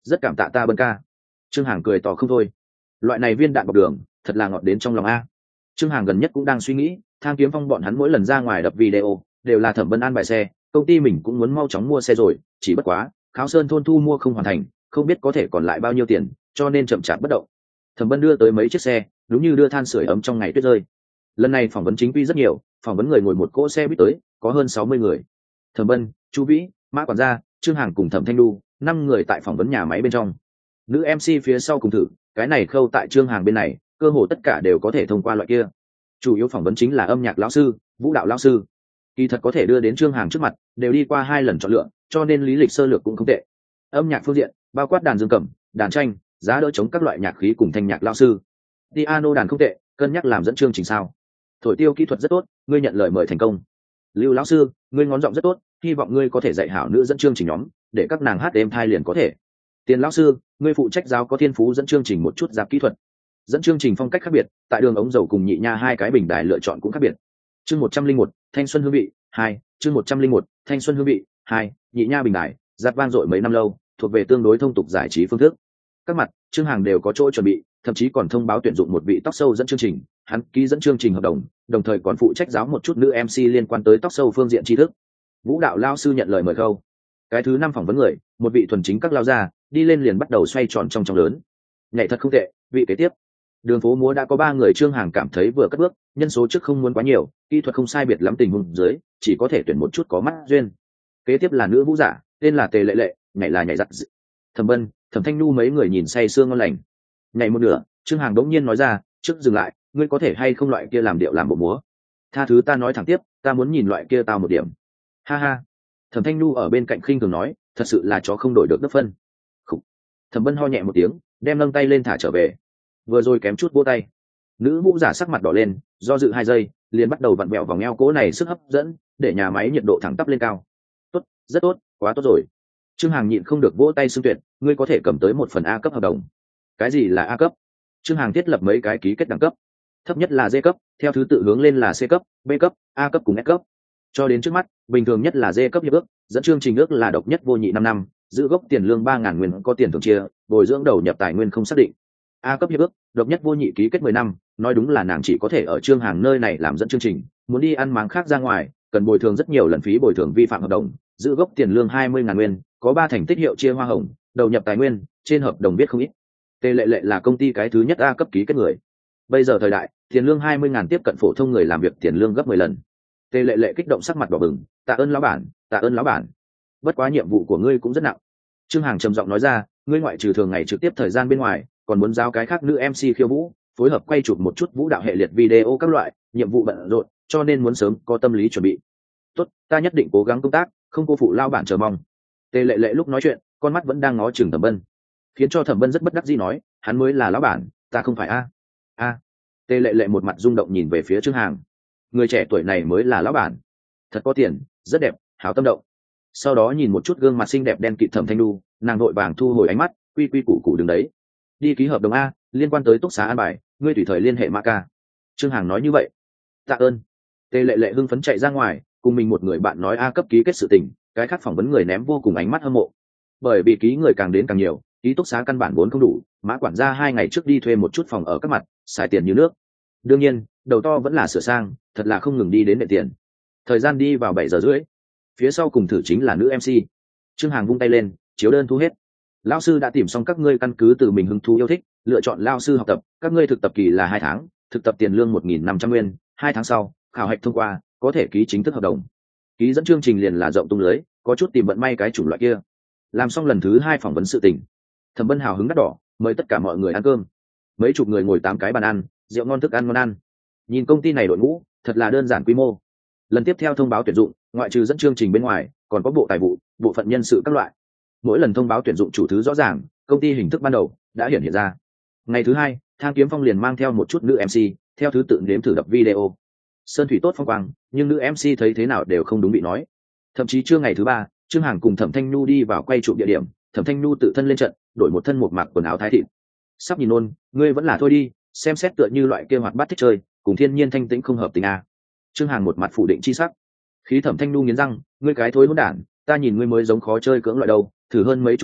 rất cảm tạ ta Bân ca. Trương Hằng cười tỏ không thôi. Loại này viên đạn bọc đường thật là ngọt đến trong lòng a. Trương Hằng gần nhất cũng đang suy nghĩ, Thang Kiếm Phong bọn hắn mỗi lần ra ngoài đập video đều là Thẩm Bân an bài xe, công ty mình cũng muốn mau chóng mua xe rồi, chỉ bất quá Kháo Sơn thôn thu mua không hoàn thành, không biết có thể còn lại bao nhiêu tiền, cho nên chậm chạp bất động. Thẩm Bân đưa tới mấy chiếc xe, đúng như đưa than sưởi ấm trong ngày tuyết rơi. Lần này phỏng vấn chính quy rất nhiều, phỏng vấn người ngồi một cỗ xe buýt tới, có hơn 60 người. Thẩm Bân, Chu Vĩ, Mã quản gia, Trương Hằng cùng Thẩm Thanh Nhu, 5 người tại phỏng vấn nhà máy bên trong. Nữ MC phía sau cùng thử, cái này khâu tại Trương Hằng bên này, cơ hồ tất cả đều có thể thông qua loại kia. Chủ yếu phỏng vấn chính là âm nhạc lão sư, vũ đạo lão sư. Kỳ thật có thể đưa đến Trương Hằng trước mặt, đều đi qua 2 lần chọn lựa, cho nên lý lịch sơ lược cũng không tệ. Âm nhạc phương diện, bao quát đàn dương cầm, đàn tranh, giá đỡ chống các loại nhạc khí cùng thanh nhạc lão sư. Piano đàn không tệ, cân nhắc làm dẫn chương trình sao? Thổi tiêu kỹ thuật rất tốt, ngươi nhận lời mời thành công. Lưu lão sư, ngươi ngón giọng rất tốt, hy vọng ngươi có thể dạy hảo nữ dẫn chương trình nhóm, để các nàng hát êm thai liền có thể. Tiền lão sư, ngươi phụ trách giáo có thiên phú dẫn chương trình một chút giáp kỹ thuật. Dẫn chương trình phong cách khác biệt, tại đường ống dầu cùng nhị nha 2 cái bình đài lựa chọn cũng khác biệt. Chương 101, thanh xuân hương vị 2, chương 101, thanh xuân hương vị 2, nhị nha bình đài, giáp vang dội mấy năm lâu, thuộc về tương đối thông tục giải trí phương thức. Các mặt, Trương Hằng đều có chỗ chuẩn bị, thậm chí còn thông báo tuyển dụng một vị tóc sâu dẫn chương trình, hắn ký dẫn chương trình hợp đồng, đồng thời còn phụ trách giáo một chút nữ MC liên quan tới tóc sâu phương diện tri thức. Vũ đạo lao sư nhận lời mời khâu. Cái thứ 5 phỏng vấn người, một vị thuần chính các lao ra, đi lên liền bắt đầu xoay tròn trong lớn. Nhảy thật không tệ, vị kế tiếp. Đường phố múa đã có 3 người. Trương Hằng cảm thấy vừa cất bước, nhân số trước không muốn quá nhiều, kỹ thuật không sai biệt lắm tình huống dưới, chỉ có thể tuyển một chút có mắt duyên. Kế tiếp là nữ vũ giả, tên là Tề Lệ Lệ, nhảy là nhảy giật. Thẩm Bân, Thẩm Thanh Nhu mấy người nhìn say sưa ngon lành. Nhảy một nửa, Trương Hằng đống nhiên nói ra, trước dừng lại, ngươi có thể hay không loại kia làm điệu làm bộ múa? Tha thứ ta nói thẳng tiếp, ta muốn nhìn loại kia tao một điểm. Ha ha. Thẩm Thanh Nhu ở bên cạnh khinh thường nói, thật sự là chó không đổi được đất phân. Khủ. Thẩm Bân ho nhẹ một tiếng, đem nâng tay lên thả trở về. Vừa rồi kém chút vỗ tay. Nữ vũ giả sắc mặt đỏ lên, do dự 2 giây, liền bắt đầu vặn vẹo vòng eo cố này sức hấp dẫn, để nhà máy nhiệt độ thẳng tắp lên cao. Tốt, rất tốt, quá tốt rồi. Trương Hằng nhịn không được vỗ tay xưng tuyệt, ngươi có thể cầm tới 1 phần A cấp hợp đồng. Cái gì là A cấp? Trương Hằng thiết lập mấy cái ký kết đẳng cấp. Thấp nhất là D cấp, theo thứ tự hướng lên là C cấp, B cấp, A cấp cùng S cấp. Cho đến trước mắt, bình thường nhất là D cấp hiệp ước, dẫn chương trình ước là độc nhất vô nhị 5 năm, giữ gốc tiền lương 3.000 nguyên có tiền thưởng chia, bồi dưỡng đầu nhập tài nguyên không xác định. A cấp hiệp ước, độc nhất vô nhị ký kết 10 năm, nói đúng là nàng chỉ có thể ở Trương Hằng nơi này làm dẫn chương trình, muốn đi ăn máng khác ra ngoài, cần bồi thường rất nhiều lần phí bồi thường vi phạm hợp đồng, giữ gốc tiền lương 20.000 nguyên, có 3 thành tích hiệu chia hoa hồng, đầu nhập tài nguyên, trên hợp đồng viết không ít. Tề Lệ Lệ là công ty cái thứ nhất A cấp ký kết người. Bây giờ thời đại, tiền lương 20.000 tiếp cận phổ thông người làm việc tiền lương gấp 10 lần. Tề Lệ Lệ kích động sắc mặt đỏ bừng, tạ ơn lão bản, tạ ơn lão bản. Bất quá nhiệm vụ của ngươi cũng rất nặng. Trương Hằng trầm giọng nói ra, ngươi ngoại trừ thường ngày trực tiếp thời gian bên ngoài, còn muốn giao cái khác nữ MC khiêu vũ, phối hợp quay chụp một chút vũ đạo hệ liệt video các loại, nhiệm vụ bận rộn, cho nên muốn sớm có tâm lý chuẩn bị. Tốt, ta nhất định cố gắng công tác, không cô phụ lão bản chờ mong. Tề Lệ Lệ lúc nói chuyện, con mắt vẫn đang ngó chừng Thẩm Bân, khiến cho Thẩm Bân rất bất đắc dĩ nói, hắn mới là lão bản, ta không phải a. A. Tề Lệ Lệ một mặt rung động nhìn về phía Trương Hằng. Người trẻ tuổi này mới là lão bản. Thật có tiền, rất đẹp, hảo tâm động. Sau đó nhìn một chút gương mặt xinh đẹp đen kịt Thẩm Thanh Nhu, nàng vội vàng thu hồi ánh mắt, quy quy củ củ đứng đấy. Đi ký hợp đồng a, liên quan tới túc xá an bài, ngươi tùy thời liên hệ Mã ca. Trương Hằng nói như vậy. Tạ ơn. Tề Lệ Lệ hưng phấn chạy ra ngoài, cùng mình một người bạn nói A cấp ký kết sự tình, cái khác phỏng vấn người ném vô cùng ánh mắt hâm mộ. Bởi vì ký người càng đến càng nhiều, ký túc xá căn bản vốn không đủ, Mã quản gia 2 ngày trước đi thuê một chút phòng ở các mặt, xài tiền như nước. Đương nhiên, đầu to vẫn là sửa sang, thật là không ngừng đi đến nệ tiền. Thời gian đi vào 7 giờ rưỡi. Phía sau cùng thử chính là nữ MC. Trương Hằng vung tay lên, chiếu đơn thu hết. Lão sư đã tìm xong các ngươi căn cứ từ mình hứng thú yêu thích, lựa chọn lão sư học tập, các ngươi thực tập kỳ là 2 tháng, thực tập tiền lương 1.500 nguyên, 2 tháng sau, khảo hạch thông qua, có thể ký chính thức hợp đồng. Ký dẫn chương trình liền là rộng tung lưới, có chút tìm vận may cái chủng loại kia. Làm xong lần thứ 2 phỏng vấn sự tình, Thẩm Bân hào hứng đắt đỏ, mời tất cả mọi người ăn cơm. Mấy chục người ngồi 8 cái bàn ăn, rượu ngon thức ăn ngon ăn. Nhìn công ty này đội ngũ, thật là đơn giản quy mô. Lần tiếp theo thông báo tuyển dụng, ngoại trừ dẫn chương trình bên ngoài, còn có bộ tài vụ, bộ phận nhân sự các loại. Mỗi lần thông báo tuyển dụng chủ thứ rõ ràng, công ty hình thức ban đầu đã hiện ra. Ngày thứ 2, Thang Kiếm Phong liền mang theo một chút nữ MC, theo thứ tự nếm thử đập video. Sơn thủy tốt phong quang, nhưng nữ MC thấy thế nào đều không đúng bị nói. Thậm chí trưa ngày thứ 3, Trương Hằng cùng Thẩm Thanh Nhu đi vào quay chụp địa điểm, Thẩm Thanh Nhu tự thân lên trận, đổi một thân một mặc quần áo thái thịt. Sắp nhìn nôn, ngươi vẫn là thôi đi, xem xét tựa như loại kia hoạt bát thích chơi, cùng thiên nhiên thanh tĩnh không hợp tình a. Trương Hằng một mặt phủ định chi sắc. Khí Thẩm Thanh Nhu nghiến răng, ngươi cái thối hỗn đản, ta nhìn ngươi mới giống khó chơi cưỡng loại đâu, thử hơn mấy chục người,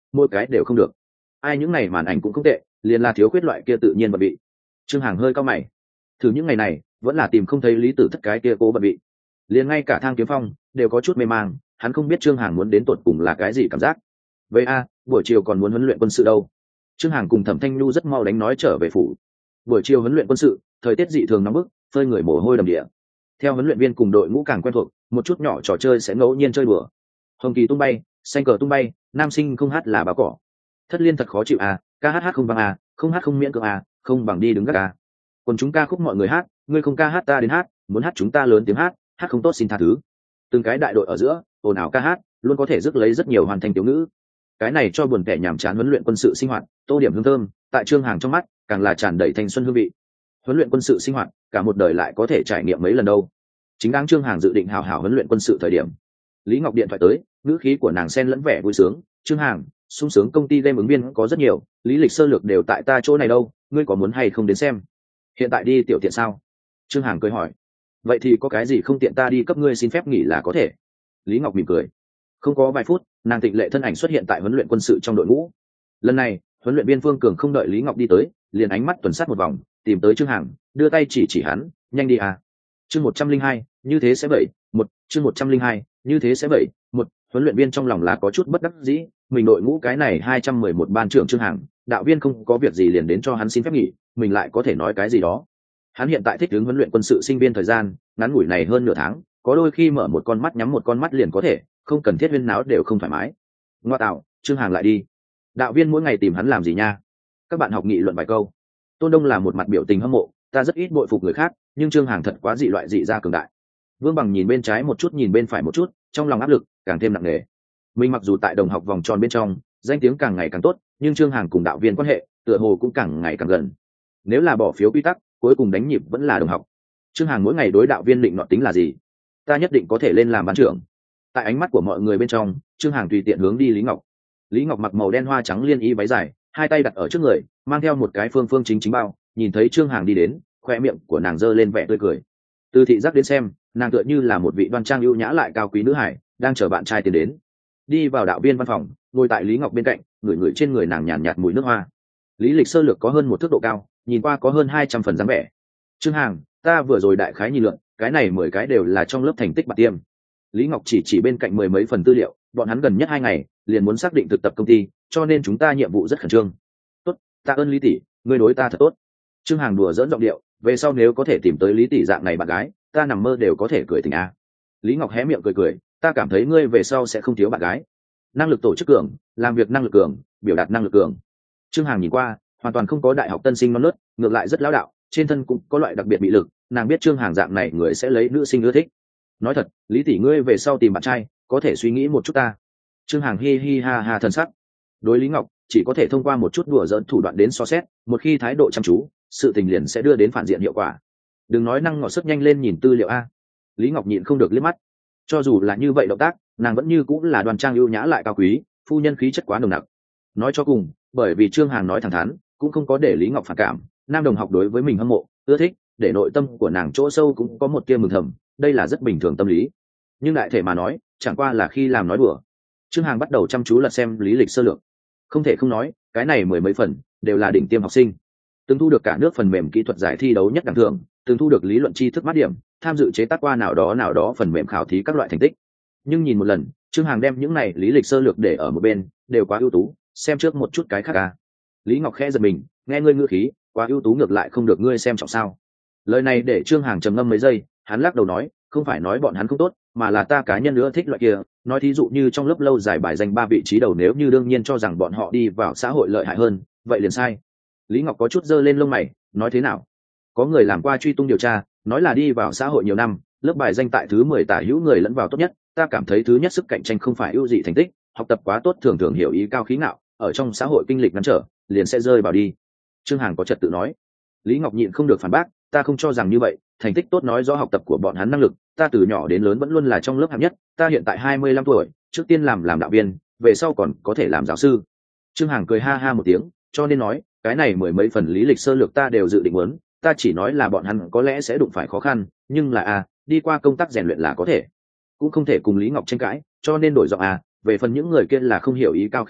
mỗi cái đều không được. Ai những ngày màn ảnh cũng không tệ, liền là thiếu khuyết loại kia tự nhiên bận bị. Trương Hằng hơi cao mày, thử những ngày này vẫn là tìm không thấy Lý Tử Thất cái kia cố bận bị, liền ngay cả Thang Kiếm Phong đều có chút mê mang, hắn không biết Trương Hằng muốn đến tột cùng là cái gì cảm giác. Vậy buổi chiều còn muốn huấn luyện quân sự đâu? Trương Hằng cùng Thẩm Thanh Nhu rất mau đánh nói trở về phủ. Buổi chiều huấn luyện quân sự, thời tiết dị thường nóng bức, phơi người mồ hôi đầm địa. Theo huấn luyện viên cùng đội ngũ càng quen thuộc, một chút nhỏ trò chơi sẽ ngẫu nhiên chơi đùa. Hồng kỳ tung bay, xanh cờ tung bay, nam sinh không hát là báo cỏ. Thất liên thật khó chịu ca hát không bằng không hát không miễn cưỡng không bằng đi đứng gác Còn chúng ca khúc mọi người hát, ngươi không ca hát ta đến hát, muốn hát chúng ta lớn tiếng hát, hát không tốt xin tha thứ. Từng cái đại đội ở giữa, ồn ào ca hát, luôn có thể rước lấy rất nhiều hoàn thành tiểu ngữ. Cái này cho buồn kẻ nhàm chán huấn luyện quân sự sinh hoạt, tô điểm hương thơm, tại Trương Hằng trong mắt, càng là tràn đầy thanh xuân hương vị. Huấn luyện quân sự sinh hoạt, cả một đời lại có thể trải nghiệm mấy lần đâu. Chính đáng Trương Hằng dự định hào hào huấn luyện quân sự thời điểm, Lý Ngọc điện thoại tới, ngữ khí của nàng xen lẫn vẻ vui sướng. Trương Hằng, sung sướng công ty game ứng viên có rất nhiều, lý lịch sơ lược đều tại ta chỗ này đâu, ngươi có muốn hay không đến xem? Hiện tại đi tiểu tiện sao? Trương Hằng cười hỏi. Vậy thì có cái gì không tiện ta đi cấp ngươi xin phép nghỉ là có thể. Lý Ngọc mỉm cười. Không có vài phút, nàng tịnh lệ thân ảnh xuất hiện tại huấn luyện quân sự trong đội ngũ. Lần này, huấn luyện viên Phương Cường không đợi Lý Ngọc đi tới, liền ánh mắt tuần sát một vòng, tìm tới Trương Hằng, đưa tay chỉ hắn, nhanh đi Chương 102, như thế sẽ vậy, chương 102, như thế sẽ vậy, huấn luyện viên trong lòng là có chút bất đắc dĩ, mình đội ngũ cái này 211 ban trưởng Trương Hằng, đạo viên không có việc gì liền đến cho hắn xin phép nghỉ, mình lại có thể nói cái gì đó. Hắn hiện tại thích ứng huấn luyện quân sự sinh viên thời gian, ngắn ngủi này hơn nửa tháng, có đôi khi mở một con mắt nhắm một con mắt liền có thể, không cần thiết huyên náo đều không thoải mái. Ngoa tạo, Trương Hằng lại đi. Đạo viên mỗi ngày tìm hắn làm gì nha? Các bạn học nghị luận vài câu. Tôn Đông là một mặt biểu tình hâm mộ, ta rất ít bội phục người khác, nhưng Trương Hằng thật quá dị loại dị gia cường đại. Vương Bằng nhìn bên trái một chút nhìn bên phải một chút, trong lòng áp lực càng thêm nặng nề. Mình mặc dù tại đồng học vòng tròn bên trong, danh tiếng càng ngày càng tốt, nhưng Trương Hằng cùng đạo viên quan hệ, tựa hồ cũng càng ngày càng gần. Nếu là bỏ phiếu quy tắc, cuối cùng đánh nhịp vẫn là đồng học. Trương Hằng mỗi ngày đối đạo viên định nọ tính là gì? Ta nhất định có thể lên làm ban trưởng. Tại ánh mắt của mọi người bên trong, Trương Hằng tùy tiện hướng đi Lý Ngọc. Lý Ngọc mặc màu đen hoa trắng liên y váy dài, hai tay đặt ở trước người, mang theo một cái phương chính chính bao, nhìn thấy Trương Hằng đi đến, khoe miệng của nàng giơ lên vẻ tươi cười. Từ thị giác đến xem, nàng tựa như là một vị đoan trang ưu nhã lại cao quý nữ hải, đang chờ bạn trai tiến đến. Đi vào đạo viên văn phòng, ngồi tại Lý Ngọc bên cạnh, ngửi trên người nàng nhàn nhạt mùi nước hoa. Lý lịch sơ lược có hơn một thước độ cao, nhìn qua có hơn 200 phần dáng vẻ. Trương Hằng, ta vừa rồi đại khái nhìn lượn, cái này 10 cái đều là trong lớp thành tích bạc tiêm. Lý Ngọc chỉ bên cạnh 10 mấy phần tư liệu, bọn hắn gần nhất 2 ngày liền muốn xác định thực tập công ty, cho nên chúng ta nhiệm vụ rất khẩn trương. Tốt, tạ ơn Lý tỷ, ngươi đối ta thật tốt. Trương Hằng đùa dỡn giọng điệu, về sau nếu có thể tìm tới Lý tỷ dạng này bạn gái, ta nằm mơ đều có thể cười tỉnh Lý Ngọc hé miệng cười, ta cảm thấy ngươi về sau sẽ không thiếu bạn gái. Năng lực tổ chức cường, làm việc năng lực cường, biểu đạt năng lực cường. Trương Hằng nhìn qua, hoàn toàn không có đại học tân sinh non nớt, ngược lại rất lão đạo, trên thân cũng có loại đặc biệt bị lực, nàng biết Trương Hằng dạng này người sẽ lấy nữ sinh ưa thích. Nói thật, Lý tỷ ngươi về sau tìm bạn trai, có thể suy nghĩ một chút ta. Trương Hằng hi hi ha ha thần sắc. Đối Lý Ngọc, chỉ có thể thông qua một chút đùa giỡn thủ đoạn đến so xét, một khi thái độ chăm chú, sự tình liền sẽ đưa đến phản diện hiệu quả. Đừng nói năng ngọt sức nhanh lên nhìn tư liệu Lý Ngọc nhịn không được liếc mắt. Cho dù là như vậy động tác, nàng vẫn như cũng là đoan trang ưu nhã lại cao quý, phu nhân khí chất quá nồng nặc. Nói cho cùng, bởi vì Trương Hằng nói thẳng thắn, cũng không có để Lý Ngọc phản cảm, nam đồng học đối với mình hâm mộ, ưa thích, để nội tâm của nàng chỗ sâu cũng có một tia mừng thầm, đây là rất bình thường tâm lý. Nhưng đại thể mà nói, chẳng qua là khi làm nói đùa. Trương Hằng bắt đầu chăm chú lật xem lý lịch sơ lược. Không thể không nói, cái này 10 mấy phần đều là đỉnh tiêm học sinh. Từng thu được cả nước phần mềm kỹ thuật giải thi đấu nhất đẳng thưởng, từng thu được lý luận tri thức mát điểm, tham dự chế tác qua nào đó phần mềm khảo thí các loại thành tích. Nhưng nhìn một lần, Trương Hằng đem những này lý lịch sơ lược để ở một bên, đều quá ưu tú, xem trước một chút cái khác Lý Ngọc khẽ giật mình, nghe ngươi ngữ khí, quá ưu tú ngược lại không được ngươi xem trọng sao? Lời này để Trương Hằng trầm ngâm mấy giây, hắn lắc đầu nói, không phải nói bọn hắn không tốt, mà là ta cá nhân nữa thích loại kia, nói thí dụ như trong lớp lâu dài bài danh 3 vị trí đầu nếu như đương nhiên cho rằng bọn họ đi vào xã hội lợi hại hơn, vậy liền sai. Lý Ngọc có chút giơ lên lông mày, nói thế nào? Có người làm qua truy tung điều tra, nói là đi vào xã hội nhiều năm, lớp bài danh tại thứ 10 tả hữu người lẫn vào tốt nhất, ta cảm thấy thứ nhất sức cạnh tranh không phải ưu dị thành tích, học tập quá tốt thường thường hiểu ý cao khí ngạo, ở trong xã hội kinh lịch ngắn trở, liền sẽ rơi vào đi. Trương Hằng có trật tự nói. Lý Ngọc nhịn không được phản bác, ta không cho rằng như vậy, thành tích tốt nói rõ học tập của bọn hắn năng lực, ta từ nhỏ đến lớn vẫn luôn là trong lớp hạng nhất, ta hiện tại 25 tuổi, trước tiên làm đạo viên, về sau còn có thể làm giáo sư. Trương Hằng cười ha ha một tiếng, cho nên nói, cái này 10 mấy phần lý lịch sơ lược ta đều dự định muốn, ta chỉ nói là bọn hắn có lẽ sẽ đụng phải khó khăn, nhưng là đi qua công tác rèn luyện là có thể. Cũng không thể cùng Lý Ngọc tranh cãi, cho nên đổi giọng về phần những người kia là không hiểu ý cao khí ngạo,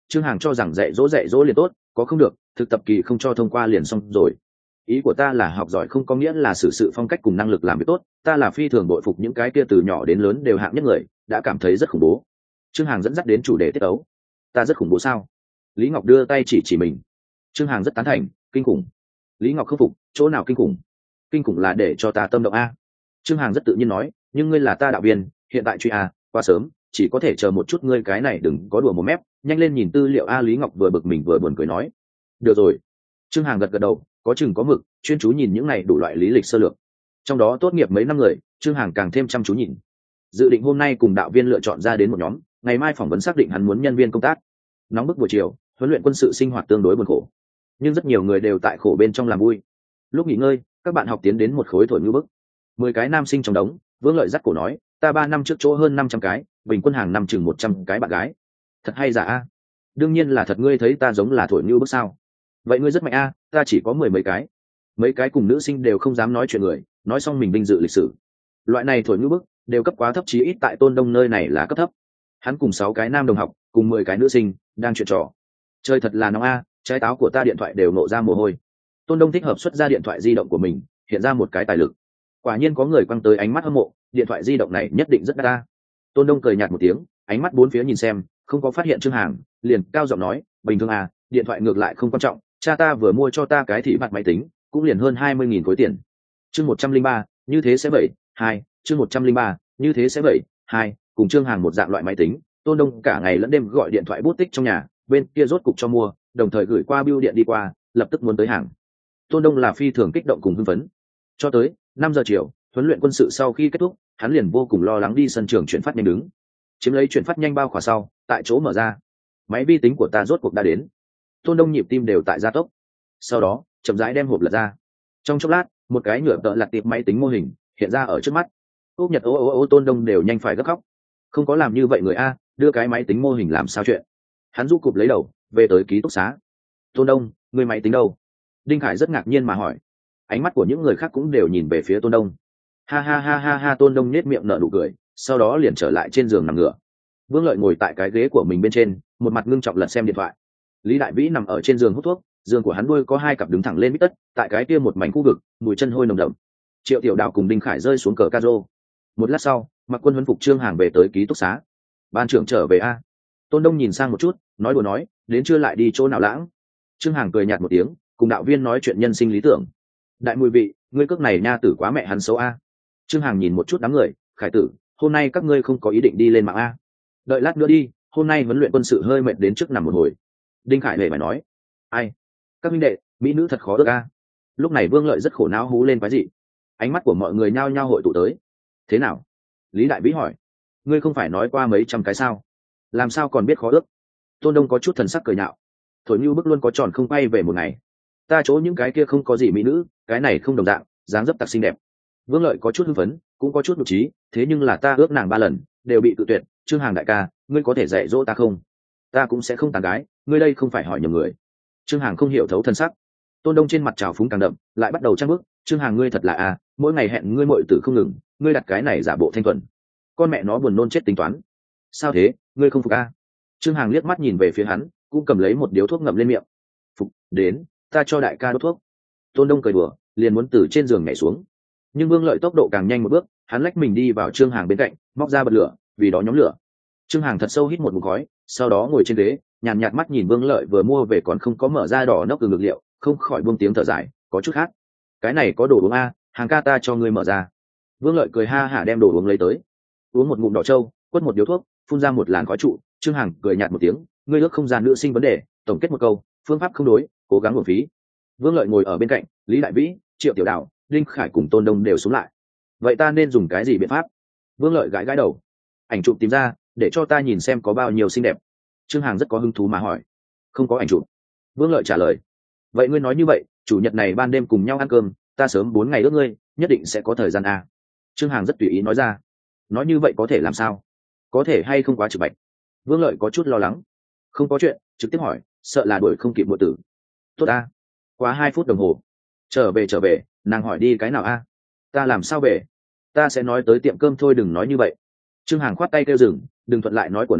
Trương Hằng cho rằng dạy dỗ liền tốt, có không được thực tập kỳ không cho thông qua liền xong rồi. Ý của ta là học giỏi không có nghĩa là xử sự phong cách cùng năng lực làm việc tốt, ta là phi thường bội phục những cái kia từ nhỏ đến lớn đều hạng nhất người, đã cảm thấy rất khủng bố. Trương Hằng dẫn dắt đến chủ đề tiết ấu. Ta rất khủng bố sao? Lý Ngọc đưa tay chỉ mình. Trương Hằng rất tán thành, kinh khủng. Lý Ngọc không phục, chỗ nào kinh khủng? Kinh khủng là để cho ta tâm động a. Trương Hằng rất tự nhiên nói, nhưng ngươi là ta đạo viên, hiện tại truy a, quá sớm, chỉ có thể chờ một chút, ngươi cái này đừng có đùa một mép, nhanh lên nhìn tư liệu a. Lý Ngọc vừa bực mình vừa buồn cười nói. Được rồi. Trương Hằng gật đầu, có chừng có mực, chuyên chú nhìn những này đủ loại lý lịch sơ lược. Trong đó tốt nghiệp mấy năm người, Trương Hằng càng thêm chăm chú nhìn. Dự định hôm nay cùng đạo viên lựa chọn ra đến một nhóm, ngày mai phỏng vấn xác định hắn muốn nhân viên công tác. Nóng bức buổi chiều, huấn luyện quân sự sinh hoạt tương đối buồn khổ, nhưng rất nhiều người đều tại khổ bên trong làm vui. Lúc nghỉ ngơi, các bạn học tiến đến một khối thổi ngư bức. 10 cái nam sinh trong đống, Vương Lợi dắt cổ nói, ta 3 năm trước chỗ hơn 500 cái, bình quân hàng năm chừng 100 cái bạn gái. Thật hay giả a? Đương nhiên là thật, ngươi thấy ta giống là thổi ngư bức sao? Vậy ngươi rất mạnh a, ta chỉ có 10 mấy cái. Mấy cái cùng nữ sinh đều không dám nói chuyện người, nói xong mình vinh dự lịch sử. Loại này thổi ngư bức đều cấp quá thấp, chí ít tại Tôn Đông nơi này là cấp thấp. Hắn cùng 6 cái nam đồng học, cùng 10 cái nữ sinh đang chuyện trò. Chơi thật là nóng a, trái táo của ta điện thoại đều nổ ra mồ hôi. Tôn Đông thích hợp xuất ra điện thoại di động của mình, hiện ra một cái tài lực. Quả nhiên có người quăng tới ánh mắt hâm mộ, điện thoại di động này nhất định rất đắt ta. Tôn Đông cười nhạt một tiếng, ánh mắt bốn phía nhìn xem, không có phát hiện Trương Hằng, liền cao giọng nói, bình thường à, điện thoại ngược lại không quan trọng, cha ta vừa mua cho ta cái thị mặt máy tính, cũng liền hơn 20.000 khối tiền. Chương 103, như thế sẽ vậy, 2, chương 103, như thế sẽ vậy, 2, cùng Trương Hằng một dạng loại máy tính, Tôn Đông cả ngày lẫn đêm gọi điện thoại bút tích trong nhà, bên kia rốt cục cho mua, đồng thời gửi qua bưu điện đi qua, lập tức muốn tới hàng. Tôn Đông là phi thường kích động cùng hưng phấn. Cho tới 5 giờ chiều, huấn luyện quân sự sau khi kết thúc, hắn liền vô cùng lo lắng đi sân trường chuyển phát nhanh đứng. Chiếm lấy chuyển phát nhanh bao khỏa sau, tại chỗ mở ra. Máy vi tính của ta rốt cuộc đã đến. Tôn Đông nhịp tim đều tại gia tốc. Sau đó, chậm rãi đem hộp lật ra. Trong chốc lát, một cái nhựa tợ lặt tiệp máy tính mô hình hiện ra ở trước mắt. Úp Nhật Tôn Đông đều nhanh phải gấp khóc. Không có làm như vậy người a, đưa cái máy tính mô hình làm sao chuyện? Hắn rũ cụp lấy đầu, về tới ký túc xá. Tôn Đông, người máy tính đâu? Đinh Khải rất ngạc nhiên mà hỏi. Ánh mắt của những người khác cũng đều nhìn về phía Tôn Đông. Ha ha ha ha ha, Tôn Đông nhếch miệng nở nụ cười, sau đó liền trở lại trên giường nằm ngửa. Vương Lợi ngồi tại cái ghế của mình bên trên, một mặt ngưng trọng lật xem điện thoại. Lý Đại Vĩ nằm ở trên giường hút thuốc, giường của hắn đuôi có 2 cặp đứng thẳng lên mít tất, tại cái kia một mảnh khu vực, mùi chân hôi nồng đậm. Triệu Tiểu Đào cùng Đinh Khải rơi xuống cờ ca-rô. Một lát sau, mặc quân huấn phục Trương Hằng về tới ký túc xá. Ban trưởng trở về a? Tôn Đông nhìn sang một chút, nói đùa nói, đến chưa lại đi chỗ nào lãng? Trương Hằng cười nhạt một tiếng, cùng đạo viên nói chuyện nhân sinh lý tưởng. Đại mùi vị, ngươi cước này nha tử quá mẹ hắn xấu a. Trương Hằng nhìn một chút đám người, Khải tử, hôm nay các ngươi không có ý định đi lên mạng a? Đợi lát nữa đi, hôm nay huấn luyện quân sự hơi mệt đến trước nằm một hồi. Đinh Khải hề phải nói, ai? Các huynh đệ, mỹ nữ thật khó được a. Lúc này Vương Lợi rất khổ não hú lên cái gì? Ánh mắt của mọi người nhao nhao hội tụ tới. Thế nào? Lý Đại Vĩ hỏi. Ngươi không phải nói qua mấy trăm cái sao? Làm sao còn biết khó ước? Tôn Đông có chút thần sắc cười nhạo. Thổi như bức luôn có tròn không quay về một ngày. Ta chỗ những cái kia không có gì mỹ nữ, cái này không đồng dạng, dáng dấp tặc xinh đẹp. Vương Lợi có chút hưng phấn, cũng có chút nhục trí, thế nhưng là ta ước nàng 3 lần, đều bị tự tuyệt. Trương Hằng đại ca, ngươi có thể dạy dỗ ta không? Ta cũng sẽ không tàn gái, ngươi đây không phải hỏi nhầm người. Trương Hằng không hiểu thấu thân sắc. Tôn Đông trên mặt trào phúng càng đậm, lại bắt đầu trang bức. Trương Hằng ngươi thật là a, mỗi ngày hẹn ngươi muội tử không ngừng, ngươi đặt cái này giả bộ thanh thuần. Con mẹ nó buồn nôn chết tính toán. Sao thế, ngươi không phục a? Trương Hằng liếc mắt nhìn về phía hắn, cũng cầm lấy một điếu thuốc ngậm lên miệng. Phục, đến, ta cho đại ca đốt thuốc. Tôn Đông cười đùa, liền muốn từ trên giường nhảy xuống. Nhưng Vương Lợi tốc độ càng nhanh một bước, hắn lách mình đi vào Trương Hằng bên cạnh, móc ra bật lửa, vì đó nhóm lửa. Trương Hằng thật sâu hít một ngụm khói, sau đó ngồi trên ghế, nhàn nhạt mắt nhìn Vương Lợi vừa mua về còn không có mở ra đỏ nóc từ ngược liệu, không khỏi buông tiếng thở dài, có chút khác. Cái này có đồ uống a, Hàng ca ta cho ngươi mở ra. Vương Lợi cười ha hả đem đồ uống lấy tới, uống một ngụm đỏ trâu, quất một điếu thuốc, phun ra một làn khói trụ. Trương Hằng cười nhạt một tiếng, ngươi ước không gian nữ sinh vấn đề, tổng kết một câu, phương pháp không đối, cố gắng uổng phí. Vương Lợi ngồi ở bên cạnh, Lý Đại Vĩ, Triệu Tiểu Đào, Đinh Khải cùng Tôn Đông đều xuống lại. Vậy ta nên dùng cái gì biện pháp? Vương Lợi gãi gãi đầu. Ảnh chụp tìm ra, để cho ta nhìn xem có bao nhiêu xinh đẹp. Trương Hằng rất có hứng thú mà hỏi. Không có ảnh chụp. Vương Lợi trả lời. Vậy ngươi nói như vậy, chủ nhật này ban đêm cùng nhau ăn cơm, ta sớm 4 ngày ước ngươi, nhất định sẽ có thời gian à? Trương Hằng rất tùy ý nói ra. Nói như vậy có thể làm sao? Có thể hay không quá trực bạch? Vương Lợi có chút lo lắng. Không có chuyện, trực tiếp hỏi, sợ là đuổi không kịp muội tử. Tốt a. Quá 2 phút đồng hồ. Trở về, nàng hỏi đi cái nào a? Ta làm sao về? Ta sẽ nói tới tiệm cơm thôi, đừng nói như vậy. Trương Hằng khoát tay kêu dừng, đừng thuận lại nói của nàng,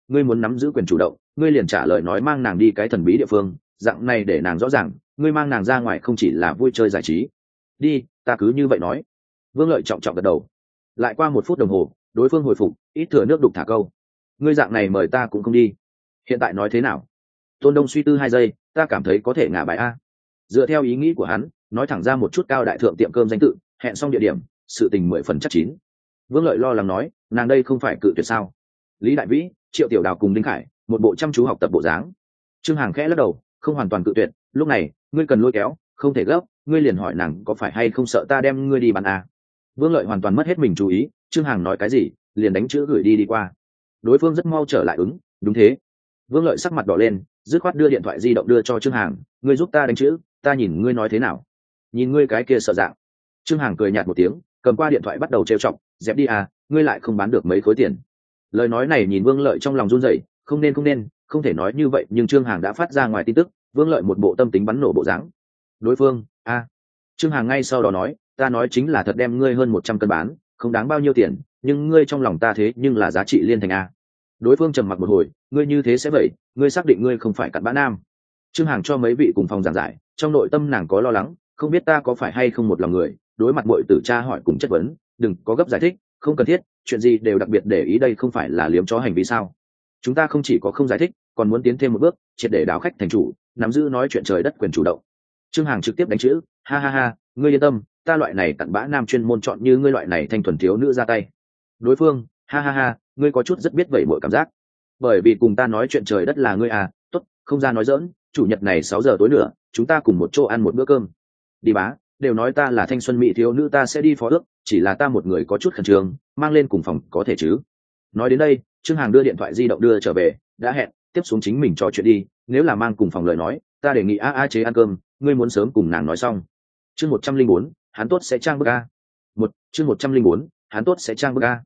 ngươi muốn nắm giữ quyền chủ động, ngươi liền trả lời nói mang nàng đi cái thần bí địa phương, dạng này để nàng rõ ràng ngươi mang nàng ra ngoài không chỉ là vui chơi giải trí. Đi, ta cứ như vậy nói. Vương Lợi trọng trọng gật đầu. Lại qua 1 phút đồng hồ, đối phương hồi phục, ít thừa nước đục thả câu. Ngươi dạng này mời ta cũng không đi. Hiện tại nói thế nào? Tôn Đông suy tư 2 giây, ta cảm thấy có thể ngả bài a. Dựa theo ý nghĩ của hắn, nói thẳng ra một chút cao đại thượng tiệm cơm danh tự, hẹn xong địa điểm, sự tình 10 phần chắc chín. Vương Lợi lo lắng nói, nàng đây không phải cự tuyệt sao? Lý Đại Vĩ, Triệu Tiểu Đào cùng Đinh Khải, một bộ chăm chú học tập bộ dáng. Trương Hàng khẽ lắc đầu, không hoàn toàn cự tuyệt, lúc này, ngươi cần lôi kéo, không thể gấp, ngươi liền hỏi nàng có phải hay không sợ ta đem ngươi đi bán à. Vương Lợi hoàn toàn mất hết mình chú ý, Trương Hàng nói cái gì, liền đánh chữ gửi đi qua. Đối phương rất mau trở lại ứng, đúng thế. Vương Lợi sắc mặt đỏ lên, dứt khoát đưa điện thoại di động đưa cho Trương Hàng, ngươi giúp ta đánh chữ, ta nhìn ngươi nói thế nào. Nhìn ngươi cái kia sợ dạng. Trương Hàng cười nhạt một tiếng, cầm qua điện thoại bắt đầu trêu chọc, dẹp đi à, ngươi lại không bán được mấy khối tiền. Lời nói này nhìn Vương Lợi trong lòng run rẩy, không thể nói như vậy, nhưng Trương Hàng đã phát ra ngoài tin tức, Vương Lợi một bộ tâm tính bắn nổ bộ dáng. Đối phương, Trương Hàng ngay sau đó nói, ta nói chính là thật đem ngươi hơn 100 cân bán, không đáng bao nhiêu tiền, nhưng ngươi trong lòng ta thế nhưng là giá trị liên thành a. Đối phương trầm mặc một hồi, ngươi như thế sẽ vậy, ngươi xác định ngươi không phải cặn bã nam. Trương Hàng cho mấy vị cùng phòng giảng giải, trong nội tâm nàng có lo lắng, không biết ta có phải hay không một lòng người, đối mặt muội tử tra hỏi cùng chất vấn, đừng có gấp giải thích, không cần thiết, chuyện gì đều đặc biệt để ý, đây không phải là liếm chó hành vi sao? Chúng ta không chỉ có không giải thích, còn muốn tiến thêm một bước, triệt để đáo khách thành chủ, nắm giữ nói chuyện trời đất quyền chủ động. Trương Hàng trực tiếp đánh chữ, ha ha ha, ngươi yên tâm, ta loại này cặn bã nam chuyên môn chọn như ngươi loại này thanh thuần thiếu nữ ra tay. Đối phương, ha ha ha, ngươi có chút rất biết vậy mọi cảm giác. Bởi vì cùng ta nói chuyện trời đất là ngươi à, tốt, không ra nói giỡn, chủ nhật này 6 giờ tối nữa, chúng ta cùng một chỗ ăn một bữa cơm. Đi bá, đều nói ta là thanh xuân mỹ thiếu nữ, ta sẽ đi phó ước, chỉ là ta một người có chút khẩn trương, mang lên cùng phòng có thể chứ. Nói đến đây, Trương Hàng đưa điện thoại di động đưa trở về, đã hẹn, tiếp xuống chính mình trò chuyện đi, nếu là mang cùng phòng lời nói, ta đề nghị a chế ăn cơm, ngươi muốn sớm cùng nàng nói xong. Chương 104, hắn tốt sẽ trang bức a. Chương 104, hắn tốt sẽ trang bức a.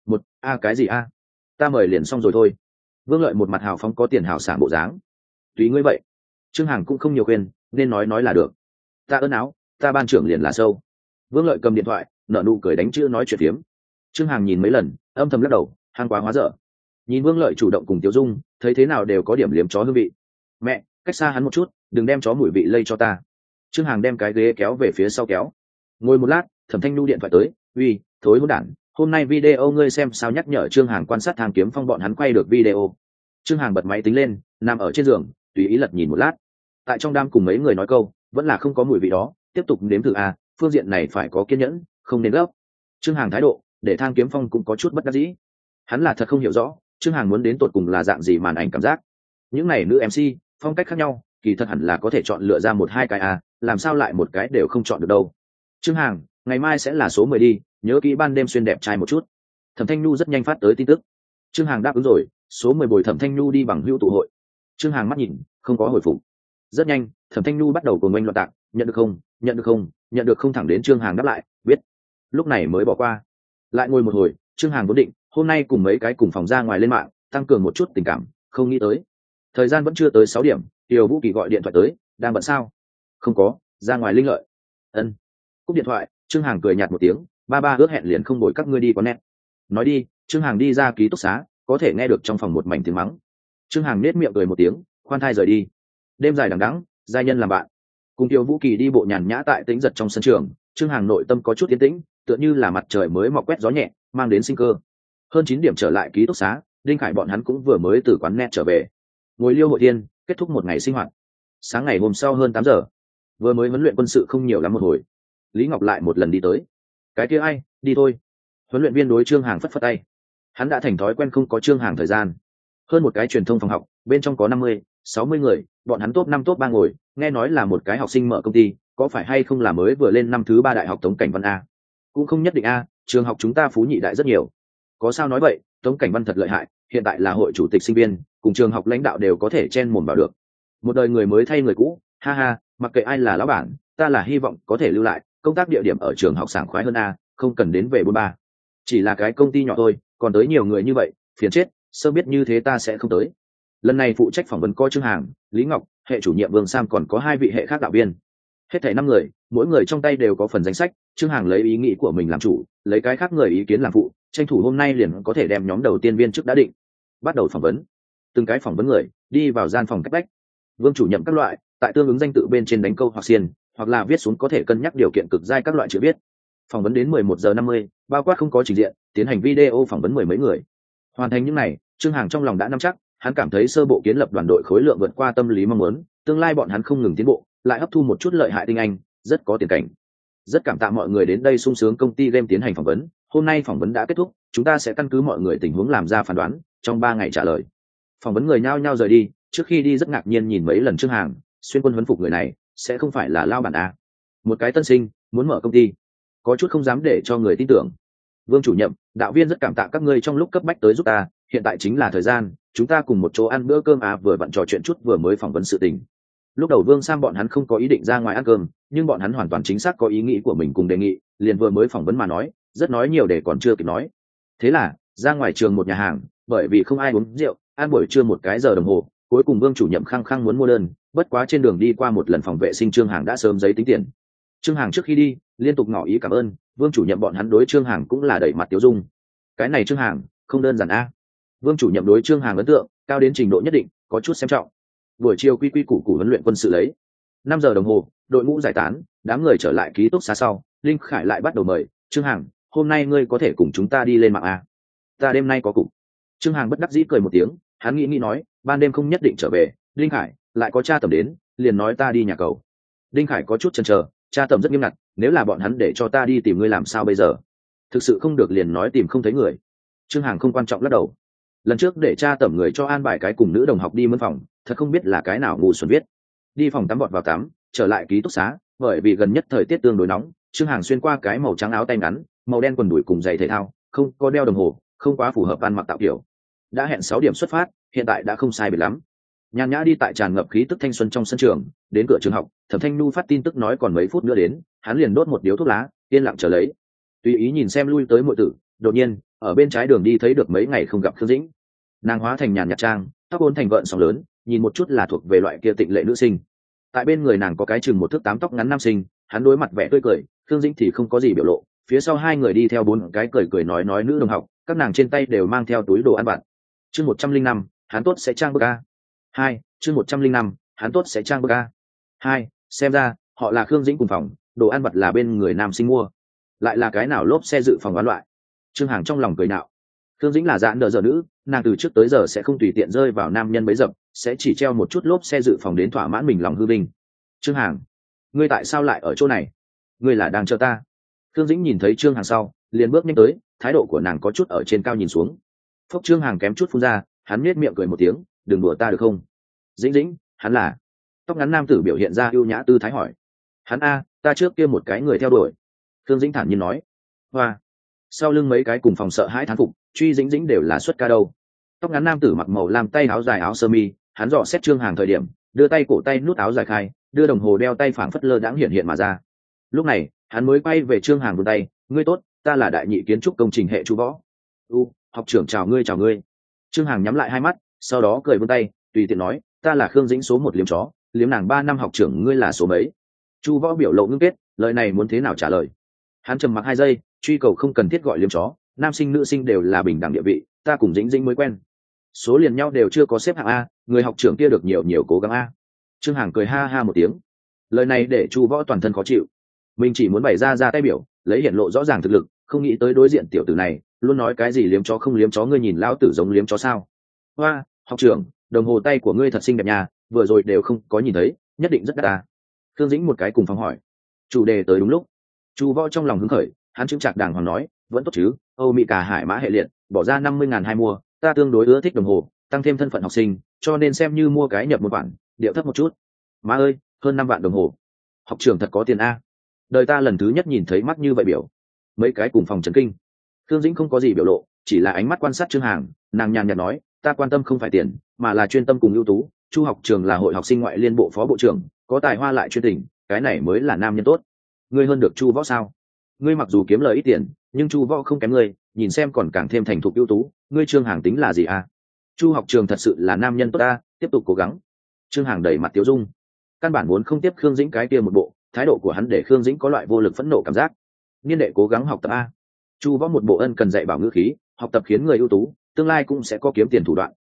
Cái gì a? Ta mời liền xong rồi thôi. Vương Lợi một mặt hào phóng có tiền hào sảng bộ dáng. Tùy ngươi vậy. Trương Hàng cũng không nhiều khuyên, nên nói là được. Ta ơn áo, ta ban trưởng liền là sâu. Vương Lợi cầm điện thoại, nở nụ cười đánh chữ nói chuyện phiếm. Trương Hàng nhìn mấy lần, âm thầm lắc đầu, hàng quá hóa dở. Nhìn Vương Lợi chủ động cùng Tiểu Dung, thấy thế nào đều có điểm liếm chó hương vị. Mẹ, cách xa hắn một chút, đừng đem chó mùi vị lây cho ta. Trương Hàng đem cái ghế kéo về phía sau kéo. Ngồi một lát, Thẩm Thanh Nhu điện thoại tới, uy, thối hỗn đản, hôm nay video ngươi xem sao, nhắc nhở Trương Hàng quan sát Thang Kiếm Phong bọn hắn quay được video. Trương Hàng bật máy tính lên, nằm ở trên giường, tùy ý lật nhìn một lát. Tại trong đám cùng mấy người nói câu, vẫn là không có mùi vị đó, tiếp tục nếm thử a, phương diện này phải có kiên nhẫn, không nên gấp. Trương Hàng thái độ, để Thang Kiếm Phong cũng có chút bất đắc dĩ. Hắn là thật không hiểu rõ, Trương Hàng muốn đến tột cùng là dạng gì màn ảnh cảm giác. Những này nữ MC, phong cách khác nhau, kỳ thật hẳn là có thể chọn lựa ra 1-2 cái a, làm sao lại một cái đều không chọn được đâu. Trương Hàng, ngày mai sẽ là số 10 đi, nhớ kỹ ban đêm xuyên đẹp trai một chút. Thẩm Thanh Nhu rất nhanh phát tới tin tức. Trương Hàng đáp ứng rồi, số 10 bồi Thẩm Thanh Nhu đi bằng hữu tụ hội. Trương Hàng mắt nhìn, không có hồi phục. Rất nhanh, Thẩm Thanh Nhu bắt đầu cuồng oanh loạn tạc, nhận được không, nhận được không, thẳng đến Trương Hàng đáp lại, biết. Lúc này mới bỏ qua. Lại ngồi một hồi, Trương Hàng vốn định hôm nay cùng mấy cái cùng phòng ra ngoài lên mạng, tăng cường một chút tình cảm, không nghĩ tới. Thời gian vẫn chưa tới 6 điểm, Tiểu Vũ Kỳ gọi điện thoại tới, đang bận sao? Không có, ra ngoài linh lợi. Ân. Cúp điện thoại, Trương Hàng cười nhạt một tiếng, ba ước hẹn liền không đổi các ngươi đi quán net. Nói đi, Trương Hàng đi ra ký túc xá, có thể nghe được trong phòng một mảnh tiếng mắng. Trương Hàng nết miệng cười một tiếng, khoan thai rời đi. Đêm dài đằng đẵng, giai nhân làm bạn. Cùng Tiểu Vũ Kỳ đi bộ nhàn nhã tại tĩnh giật trong sân trường, Trương Hàng nội tâm có chút yên tĩnh, tựa như là mặt trời mới mọc quét gió nhẹ, mang đến sinh cơ. Hơn 9 điểm trở lại ký túc xá, Đinh Khải bọn hắn cũng vừa mới từ quán net trở về. Ngồi liêu hội thiên, kết thúc một ngày sinh hoạt. Sáng ngày hôm sau hơn 8 giờ, vừa mới huấn luyện quân sự không nhiều lắm một hồi, Lý Ngọc lại một lần đi tới. Cái kia ai, đi thôi. Huấn luyện viên đối Trương Hàng phất phất tay. Hắn đã thành thói quen không có Trương Hàng thời gian. Hơn một cái truyền thông phòng học, bên trong có 50-60 người, bọn hắn top 5 top 3 ngồi, nghe nói là một cái học sinh mở công ty, có phải hay không là mới vừa lên năm thứ 3 đại học Tống Cảnh Văn a? Cũng không nhất định a, trường học chúng ta phú nhị đại rất nhiều. Có sao nói vậy, Tống Cảnh Văn thật lợi hại, hiện tại là hội chủ tịch sinh viên, cùng trường học lãnh đạo đều có thể chen mồm vào được. Một đời người mới thay người cũ, ha ha, mặc kệ ai là lão bản, ta là hy vọng có thể lưu lại, công tác địa điểm ở trường học sảng khoái hơn a, không cần đến về 43. Chỉ là cái công ty nhỏ thôi, còn tới nhiều người như vậy, phiền chết, sơ biết như thế ta sẽ không tới. Lần này phụ trách phỏng vấn có Trương Hàng, Lý Ngọc, hệ chủ nhiệm Vương Sam, còn có 2 vị hệ khác đạo viên. Hết thảy 5 người, mỗi người trong tay đều có phần danh sách, Trương Hàng lấy ý nghĩ của mình làm chủ, lấy cái khác người ý kiến làm phụ, tranh thủ hôm nay liền có thể đem nhóm đầu tiên viên chức đã định. Bắt đầu phỏng vấn. từng cái phỏng vấn người đi vào gian phòng cách bách. Vương chủ nhiệm các loại tại tương ứng danh tự bên trên đánh câu hoặc xiên, hoặc là viết xuống có thể cân nhắc điều kiện cực giai các loại chữ viết. Phỏng vấn đến 11:50, bao quát không có trình diện, tiến hành video phỏng vấn 10 mấy người. Hoàn thành những này, Trương Hằng trong lòng đã nắm chắc, hắn cảm thấy sơ bộ kiến lập đoàn đội khối lượng vượt qua tâm lý mong muốn, tương lai bọn hắn không ngừng tiến bộ, lại hấp thu một chút lợi hại tinh anh, rất có tiền cảnh. Rất cảm tạ mọi người đến đây sung sướng công ty game tiến hành phỏng vấn, hôm nay phỏng vấn đã kết thúc, chúng ta sẽ căn cứ mọi người tình huống làm ra phán đoán, trong 3 ngày trả lời. Phỏng vấn người nhao nhao rời đi, trước khi đi rất ngạc nhiên nhìn mấy lần Trương Hằng, xuyên quân huấn phục người này, sẽ không phải là lao bản a? Một cái tân sinh, muốn mở công ty, có chút không dám để cho người tin tưởng. Vương chủ nhiệm, đạo viên rất cảm tạ các ngươi trong lúc cấp bách tới giúp ta, hiện tại chính là thời gian, chúng ta cùng một chỗ ăn bữa cơm à, vừa vặn trò chuyện chút vừa mới phỏng vấn sự tình. Lúc đầu Vương Sam bọn hắn không có ý định ra ngoài ăn cơm, nhưng bọn hắn hoàn toàn chính xác có ý nghĩ của mình cùng đề nghị, liền vừa mới phỏng vấn mà nói, rất nói nhiều để còn chưa kịp nói. Thế là, ra ngoài trường một nhà hàng, bởi vì không ai uống rượu, ăn buổi trưa một cái giờ đồng hồ, cuối cùng Vương chủ nhiệm khăng khăng muốn mua đơn, bất quá trên đường đi qua một lần phòng vệ sinh Trương Hằng đã sớm giấy tính tiền. Trương Hằng trước khi đi, liên tục ngỏ ý cảm ơn, Vương chủ nhiệm bọn hắn đối Trương Hằng cũng là đẩy mặt tiêu dung. Cái này Trương Hằng, không đơn giản a. Vương chủ nhiệm đối Trương Hằng ấn tượng cao đến trình độ nhất định, có chút xem trọng. Buổi chiều quy quy củ củ huấn luyện quân sự lấy 5 giờ đồng hồ, đội ngũ giải tán, đám người trở lại ký túc xá sau, Linh Khải lại bắt đầu mời, Trương Hằng, hôm nay ngươi có thể cùng chúng ta đi lên mạng a? Ta đêm nay có cục. Trương Hằng bất đắc dĩ cười một tiếng, hắn nghĩ nói, ban đêm không nhất định trở về, Linh Khải, lại có cha tầm đến, liền nói ta đi nhà cầu. Linh Khải có chút chần chờ, cha tầm rất nghiêm ngặt, nếu là bọn hắn để cho ta đi tìm ngươi làm sao bây giờ? Thực sự không được liền nói tìm không thấy người. Trương Hằng không quan trọng lắc đầu. Lần trước để cha tẩm người cho an bài cái cùng nữ đồng học đi mướn phòng, thật không biết là cái nào ngu xuẩn viết. Đi phòng tắm vọt vào tắm, trở lại ký túc xá, bởi vì gần nhất thời tiết tương đối nóng, Trương Hằng xuyên qua cái màu trắng áo tay ngắn, màu đen quần đùi cùng giày thể thao, không có đeo đồng hồ, không quá phù hợp ăn mặc tạo kiểu. Đã hẹn 6 điểm xuất phát, hiện tại đã không sai biệt lắm. Nhàn nhã đi tại tràn ngập khí tức thanh xuân trong sân trường, đến cửa trường học, Thẩm Thanh Nu phát tin tức nói còn mấy phút nữa đến, hắn liền đốt một điếu thuốc lá, yên lặng chờ lấy. Tùy ý nhìn xem lui tới muội tử, đột nhiên, ở bên trái đường đi thấy được mấy ngày không gặp Khương Dĩnh. Nàng hóa thành nhàn nhạt trang, tóc ôn thành gợn sóng lớn, nhìn một chút là thuộc về loại kia tịnh lệ nữ sinh. Tại bên người nàng có cái chừng 1 thước 8 tóc ngắn nam sinh, hắn đối mặt vẻ tươi cười, Khương Dĩnh thì không có gì biểu lộ. Phía sau hai người đi theo 4 cái cười cười nói nữ đồng học, các nàng trên tay đều mang theo túi đồ ăn vặt. Chương 105, hắn tốt sẽ trang bức a. 2, chương 105, hắn tốt sẽ trang bức a. 2, xem ra họ là Khương Dĩnh cùng phòng, đồ ăn vặt là bên người nam sinh mua, lại là cái nào lốp xe dự phòng bán loại. Trương Hằng trong lòng cười nạo. Khương Dĩnh là dạn đờ giờ nữ, nàng từ trước tới giờ sẽ không tùy tiện rơi vào nam nhân bấy dập, sẽ chỉ treo một chút lốp xe dự phòng đến thỏa mãn mình lòng hư vinh. Trương Hằng, ngươi tại sao lại ở chỗ này? Ngươi là đang chờ ta? Khương Dĩnh nhìn thấy Trương Hằng sau, liền bước nhanh tới, thái độ của nàng có chút ở trên cao nhìn xuống. Phốc Trương Hằng kém chút phun ra, hắn nhếch miệng cười một tiếng, đừng đùa ta được không? Dĩnh Dĩnh, hắn là? Tóc ngắn nam tử biểu hiện ra ưu nhã tư thái hỏi. Hắn a, ta trước kia một cái người theo đuổi. Khương Dĩnh thản nhiên nói. Hoa. Sau lưng mấy cái cùng phòng sợ hãi thán phục, truy Dĩnh Dĩnh đều là xuất ca đâu. Tóc ngắn nam tử mặc màu lam tay áo dài áo sơ mi, hắn dò xét Trương Hằng thời điểm, đưa tay cổ tay nút áo dài khai, đưa đồng hồ đeo tay phảng phất lơ đãng hiện hiện mà ra. Lúc này, hắn mới quay về Trương Hằng vươn tay, ngươi tốt, ta là đại nhị kiến trúc công trình hệ Chu Võ. Học trưởng chào ngươi chào ngươi. Trương Hằng nhắm lại hai mắt, sau đó cười vươn tay, tùy tiện nói, ta là Khương Dĩnh số 1 liếm chó, liếm nàng 3 năm học trưởng ngươi là số mấy? Chu Võ biểu lộ ngưng kết, lời này muốn thế nào trả lời? Hắn trầm mặc 2 giây, truy cầu không cần thiết gọi liếm chó, nam sinh nữ sinh đều là bình đẳng địa vị, ta cùng Dĩnh Dĩnh mới quen. Số liền nhau đều chưa có xếp hạng a, người học trưởng kia được nhiều nhiều cố gắng a. Trương Hằng cười ha ha một tiếng. Lời này để Chu Võ toàn thân khó chịu. Mình chỉ muốn bày ra tay biểu, lấy hiện lộ rõ ràng thực lực, không nghĩ tới đối diện tiểu tử này, luôn nói cái gì liếm chó không liếm chó, ngươi nhìn lão tử giống liếm chó sao? Hoa, học trưởng, đồng hồ tay của ngươi thật xinh đẹp nha, vừa rồi đều không có nhìn thấy, nhất định rất đắt ta. Khương Dĩnh một cái cùng phòng hỏi. Chủ đề tới đúng lúc. Chu Võ trong lòng hứng khởi, hắn chững chạc đàng hoàng nói, vẫn tốt chứ, Âu Mỹ cả hải mã hệ liệt, bỏ ra 50.000 hai mua, ta tương đối ưa thích đồng hồ, tăng thêm thân phận học sinh, cho nên xem như mua cái nhập một khoản, điệu thấp một chút. Má ơi, hơn 5 vạn đồng hồ. Học trưởng thật có tiền a. Đời ta lần thứ nhất nhìn thấy mắt như vậy biểu. Mấy cái cùng phòng chấn kinh. Khương Dĩnh không có gì biểu lộ, chỉ là ánh mắt quan sát Trương Hằng, nàng nhàn nhạt nói, ta quan tâm không phải tiền, mà là chuyên tâm cùng ưu tú. Chu học trường là hội học sinh ngoại liên bộ phó bộ trưởng, có tài hoa lại chuyên tình, cái này mới là nam nhân tốt. Ngươi hơn được Chu Võ sao? Ngươi mặc dù kiếm lời ít tiền, nhưng Chu Võ không kém ngươi, nhìn xem còn càng thêm thành thục ưu tú. Ngươi Trương Hằng tính là gì à? Chu học trường thật sự là nam nhân tốt ta, tiếp tục cố gắng. Trương Hằng đẩy mặt tiếu dung, căn bản muốn không tiếp Khương Dĩnh cái kia một bộ, thái độ của hắn để Khương Dĩnh có loại vô lực phẫn nộ cảm giác. Niên đệ cố gắng học tập a. Chu Võ một bộ ân cần dạy bảo ngữ khí, học tập khiến người ưu tú, tương lai cũng sẽ có kiếm tiền thủ đoạn,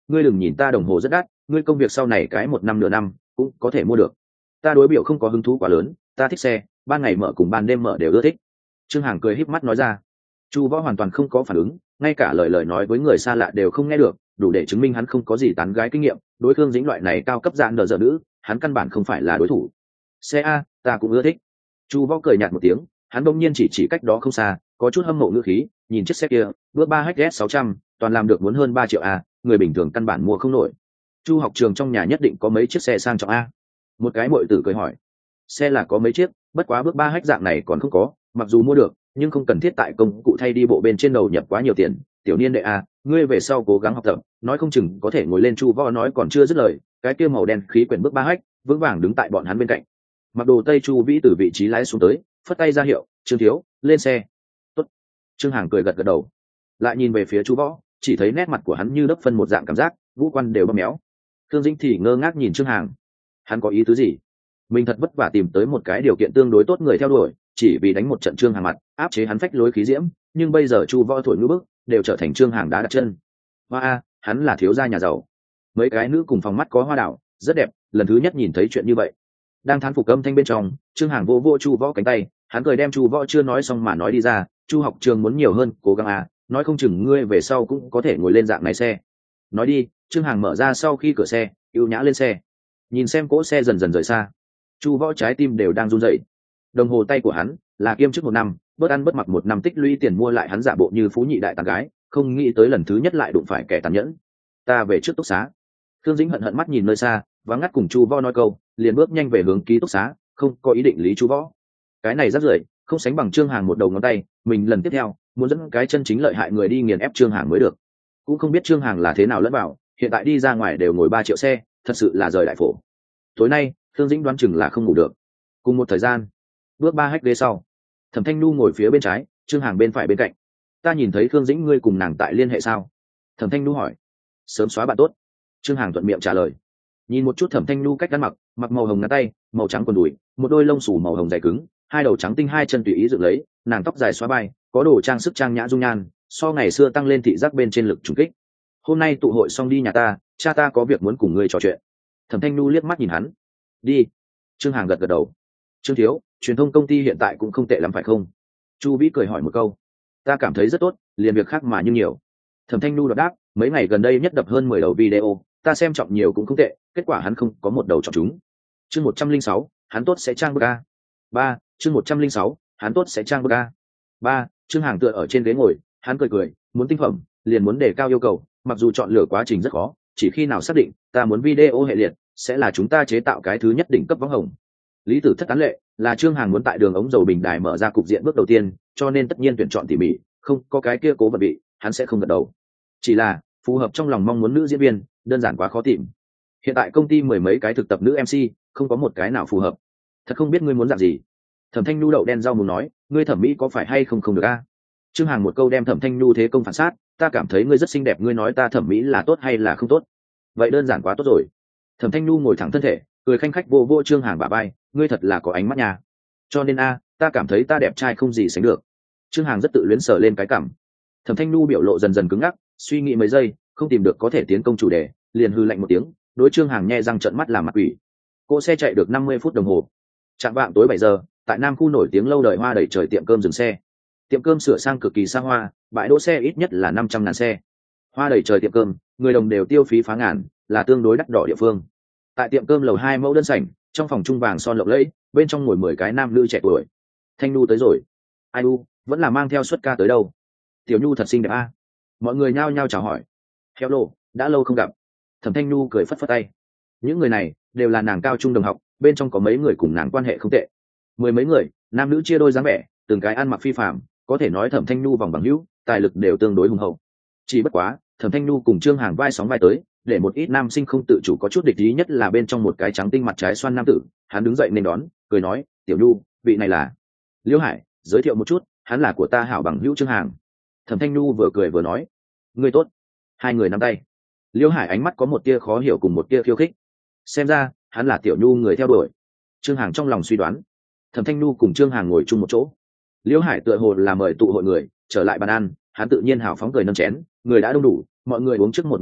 ngươi đừng nhìn ta đồng hồ rất đắt, ngươi công việc sau này cái 1 năm nửa năm cũng có thể mua được. Ta đối biểu không có hứng thú quá lớn, ta thích xe, ban ngày mở cùng ban đêm mở đều ưa thích. Trương Hằng cười híp mắt nói ra. Chu Võ hoàn toàn không có phản ứng, ngay cả lời lời nói với người xa lạ đều không nghe được, đủ để chứng minh hắn không có gì tán gái kinh nghiệm. Đối Khương Dĩnh loại này cao cấp dạng nợ dở nữ, hắn căn bản không phải là đối thủ. Xe a, ta cũng ưa thích. Chu Võ cười nhạt một tiếng, hắn bỗng nhiên chỉ cách đó không xa, có chút hâm mộ ngữ khí, nhìn chiếc xe kia, bước 3 HS 600, toàn làm được muốn hơn 3 triệu a, người bình thường căn bản mua không nổi. Chu học trường trong nhà nhất định có mấy chiếc xe sang trọng a. Một cái muội tử cười hỏi. Xe là có mấy chiếc, bất quá bước 3 hách dạng này còn không có, mặc dù mua được, nhưng không cần thiết tại công cụ thay đi bộ bên trên đầu nhập quá nhiều tiền. Tiểu niên đệ a, ngươi về sau cố gắng học tập, nói không chừng có thể ngồi lên. Chu Võ nói còn chưa dứt lời, cái kia màu đen khí quyển bước 3 hách vững vàng đứng tại bọn hắn bên cạnh. Mặc đồ tây Chu Vĩ từ vị trí lái xuống tới, phất tay ra hiệu, Trương thiếu, lên xe. Tốt. Trương Hằng cười gật đầu, lại nhìn về phía Chu Võ, chỉ thấy nét mặt của hắn như đắp phân một dạng cảm giác, ngũ quan đều bầm méo. Thương Dĩnh thì ngơ ngác nhìn Trương Hằng, hắn có ý tứ gì? Mình thật vất vả tìm tới một cái điều kiện tương đối tốt người theo đuổi, chỉ vì đánh một trận Trương Hằng mặt, áp chế hắn phách lối khí diễm, nhưng bây giờ Chu Võ thổi ngữ bức, đều trở thành Trương Hằng đá đặt chân. Hoa, hắn là thiếu gia nhà giàu. Mấy cái nữ cùng phòng mắt có hoa đảo, rất đẹp, lần thứ nhất nhìn thấy chuyện như vậy. Đang thán phục âm thanh bên trong, Trương Hằng vô Chu Võ cánh tay, hắn cười đem Chu Võ chưa nói xong mà nói đi ra, Chu học trường muốn nhiều hơn, cố gắng à, nói không chừng ngươi về sau cũng có thể ngồi lên dạng này xe. Nói đi, Trương Hằng mở ra sau khi cửa xe, ưu nhã lên xe, nhìn xem cỗ xe dần dần rời xa. Chu Võ trái tim đều đang run rẩy. Đồng hồ tay của hắn là kiêm chức 1 năm, bớt ăn bớt mặc 1 năm tích lũy tiền mua lại hắn giả bộ như phú nhị đại tán gái, không nghĩ tới lần thứ nhất lại đụng phải kẻ tàn nhẫn. Ta về trước túc xá. Thương Dĩnh hận mắt nhìn nơi xa, vắng ngắt cùng Chu Võ nói câu, liền bước nhanh về hướng ký túc xá, không có ý định lý Chu Võ. Cái này rất rưởi, không sánh bằng Trương Hằng một đầu ngón tay, mình lần tiếp theo muốn dẫn cái chân chính lợi hại người đi nghiền ép Trương Hằng mới được. Cũng không biết Trương Hằng là thế nào lẫn vào, hiện tại đi ra ngoài đều ngồi 3 triệu xe, thật sự là rời đại phổ. Tối nay Thương Dĩnh đoán chừng là không ngủ được. Cùng một thời gian, bước 3 hách ghế sau, Thẩm Thanh Nhu ngồi phía bên trái, Trương Hằng bên phải bên cạnh. Ta nhìn thấy Thương Dĩnh ngươi cùng nàng tại liên hệ sao? Thẩm Thanh Nhu hỏi. Sớm xóa bạn tốt. Trương Hằng thuận miệng trả lời. Nhìn một chút Thẩm Thanh Nhu cách ăn mặc, mặc màu hồng ngắn tay, màu trắng quần đùi, một đôi lông xù màu hồng dày cứng, hai đầu trắng tinh, hai chân tùy ý dựng lấy, nàng tóc dài xóa bay, có đồ trang sức trang nhã dung nhan, so ngày xưa tăng lên thị giác bên trên lực trùng kích. Hôm nay tụ hội xong đi nhà ta, cha ta có việc muốn cùng ngươi trò chuyện. Thẩm Thanh Nhu liếc mắt nhìn hắn. Đi. Trương Hằng gật đầu. Trương thiếu, truyền thông công ty hiện tại cũng không tệ lắm phải không? Chu Vĩ cười hỏi một câu. Ta cảm thấy rất tốt, liền việc khác mà như nhiều. Thẩm Thanh Nhu đáp, mấy ngày gần đây nhất đập hơn 10 đầu video, ta xem trọng nhiều cũng không tệ, kết quả hắn không có một đầu chọn chúng. Chương 106, hắn tốt sẽ trang bức a. 3, chương 106, hắn tốt sẽ trang bức a. 3, Trương Hằng tựa ở trên ghế ngồi, hắn cười, muốn tinh phẩm, liền muốn đề cao yêu cầu, mặc dù chọn lựa quá trình rất khó, chỉ khi nào xác định, ta muốn video hệ liệt, sẽ là chúng ta chế tạo cái thứ nhất đỉnh cấp võng hồng. Lý Tử Thất tán lệ, là Trương Hằng muốn tại đường ống dầu bình đài mở ra cục diện bước đầu tiên, cho nên tất nhiên tuyển chọn tỉ mỉ, không có cái kia cố vật vị, hắn sẽ không gật đầu. Chỉ là phù hợp trong lòng mong muốn nữ diễn viên, đơn giản quá khó tìm. Hiện tại công ty 10 mấy cái thực tập nữ MC, không có một cái nào phù hợp. Thật không biết ngươi muốn dạng gì. Thẩm Thanh Nhu đậu đen rau muốn nói, ngươi thẩm mỹ có phải hay không được a? Trương Hằng một câu đem Thẩm Thanh Nhu thế công phản sát, ta cảm thấy ngươi rất xinh đẹp, ngươi nói ta thẩm mỹ là tốt hay là không tốt? Vậy đơn giản quá tốt rồi. Thẩm Thanh Nhu ngồi thẳng thân thể, cười khanh khách vô Trương Hằng bả vai, ngươi thật là có ánh mắt nhà. Cho nên ta cảm thấy ta đẹp trai không gì sánh được. Trương Hằng rất tự luyến sờ lên cái cằm. Thẩm Thanh Nhu biểu lộ dần dần cứng ngắc, suy nghĩ mấy giây, không tìm được có thể tiến công chủ đề, liền hư lạnh một tiếng, đối Trương Hằng nhe răng trợn mắt làm mặt quỷ. Cô xe chạy được 50 phút đồng hồ. Chạng vạng tối 7 giờ, tại Nam khu nổi tiếng lâu đời hoa đẩy trời tiệm cơm dừng xe. Tiệm cơm sửa sang cực kỳ xa hoa, bãi đỗ xe ít nhất là 500.000 xe. Hoa đẩy trời tiệm cơm, người đồng đều tiêu phí phá ngàn, là tương đối đắt đỏ địa phương. Tại tiệm cơm lầu 2 mẫu đơn sảnh, trong phòng trung vàng son lộng lẫy, bên trong ngồi 10 cái nam nữ trẻ tuổi. Thanh Nhu tới rồi. Ai u, vẫn là mang theo suất ca tới đâu? Tiểu Nhu thật xinh đẹp a. Mọi người nhao nhao chào hỏi. Hello, đã lâu không gặp. Thẩm Thanh Nhu cười phất phất tay. Những người này đều là nàng cao trung đồng học, bên trong có mấy người cùng nàng quan hệ không tệ. 10 mấy người, nam nữ chia đôi dáng vẻ, từng cái ăn mặc phi phàm, có thể nói Thẩm Thanh Nhu vòng bằng hữu, tài lực đều tương đối hùng hậu. Chỉ bất quá, Thẩm Thanh Nhu cùng Trương Hằng vai sóng vai tới, để một ít nam sinh không tự chủ có chút địch ý, nhất là bên trong một cái trắng tinh mặt trái xoan nam tử, hắn đứng dậy nên đón, cười nói, "Tiểu Nhu, vị này là Liễu Hải, giới thiệu một chút, hắn là của ta hảo bằng hữu Trương Hằng." Thẩm Thanh Nhu vừa cười vừa nói, "Ngươi tốt." Hai người nắm tay. Liễu Hải ánh mắt có một tia khó hiểu cùng một tia khiêu khích. Xem ra, hắn là Tiểu Nhu người theo đuổi. Trương Hằng trong lòng suy đoán. Thẩm Thanh Nhu cùng Trương Hằng ngồi chung một chỗ. Liễu Hải tựa hồ là mời tụ hội người, trở lại bàn ăn, hắn tự nhiên hào phóng cười nâng chén, người đã đông đủ, mọi người uống trước một ngụm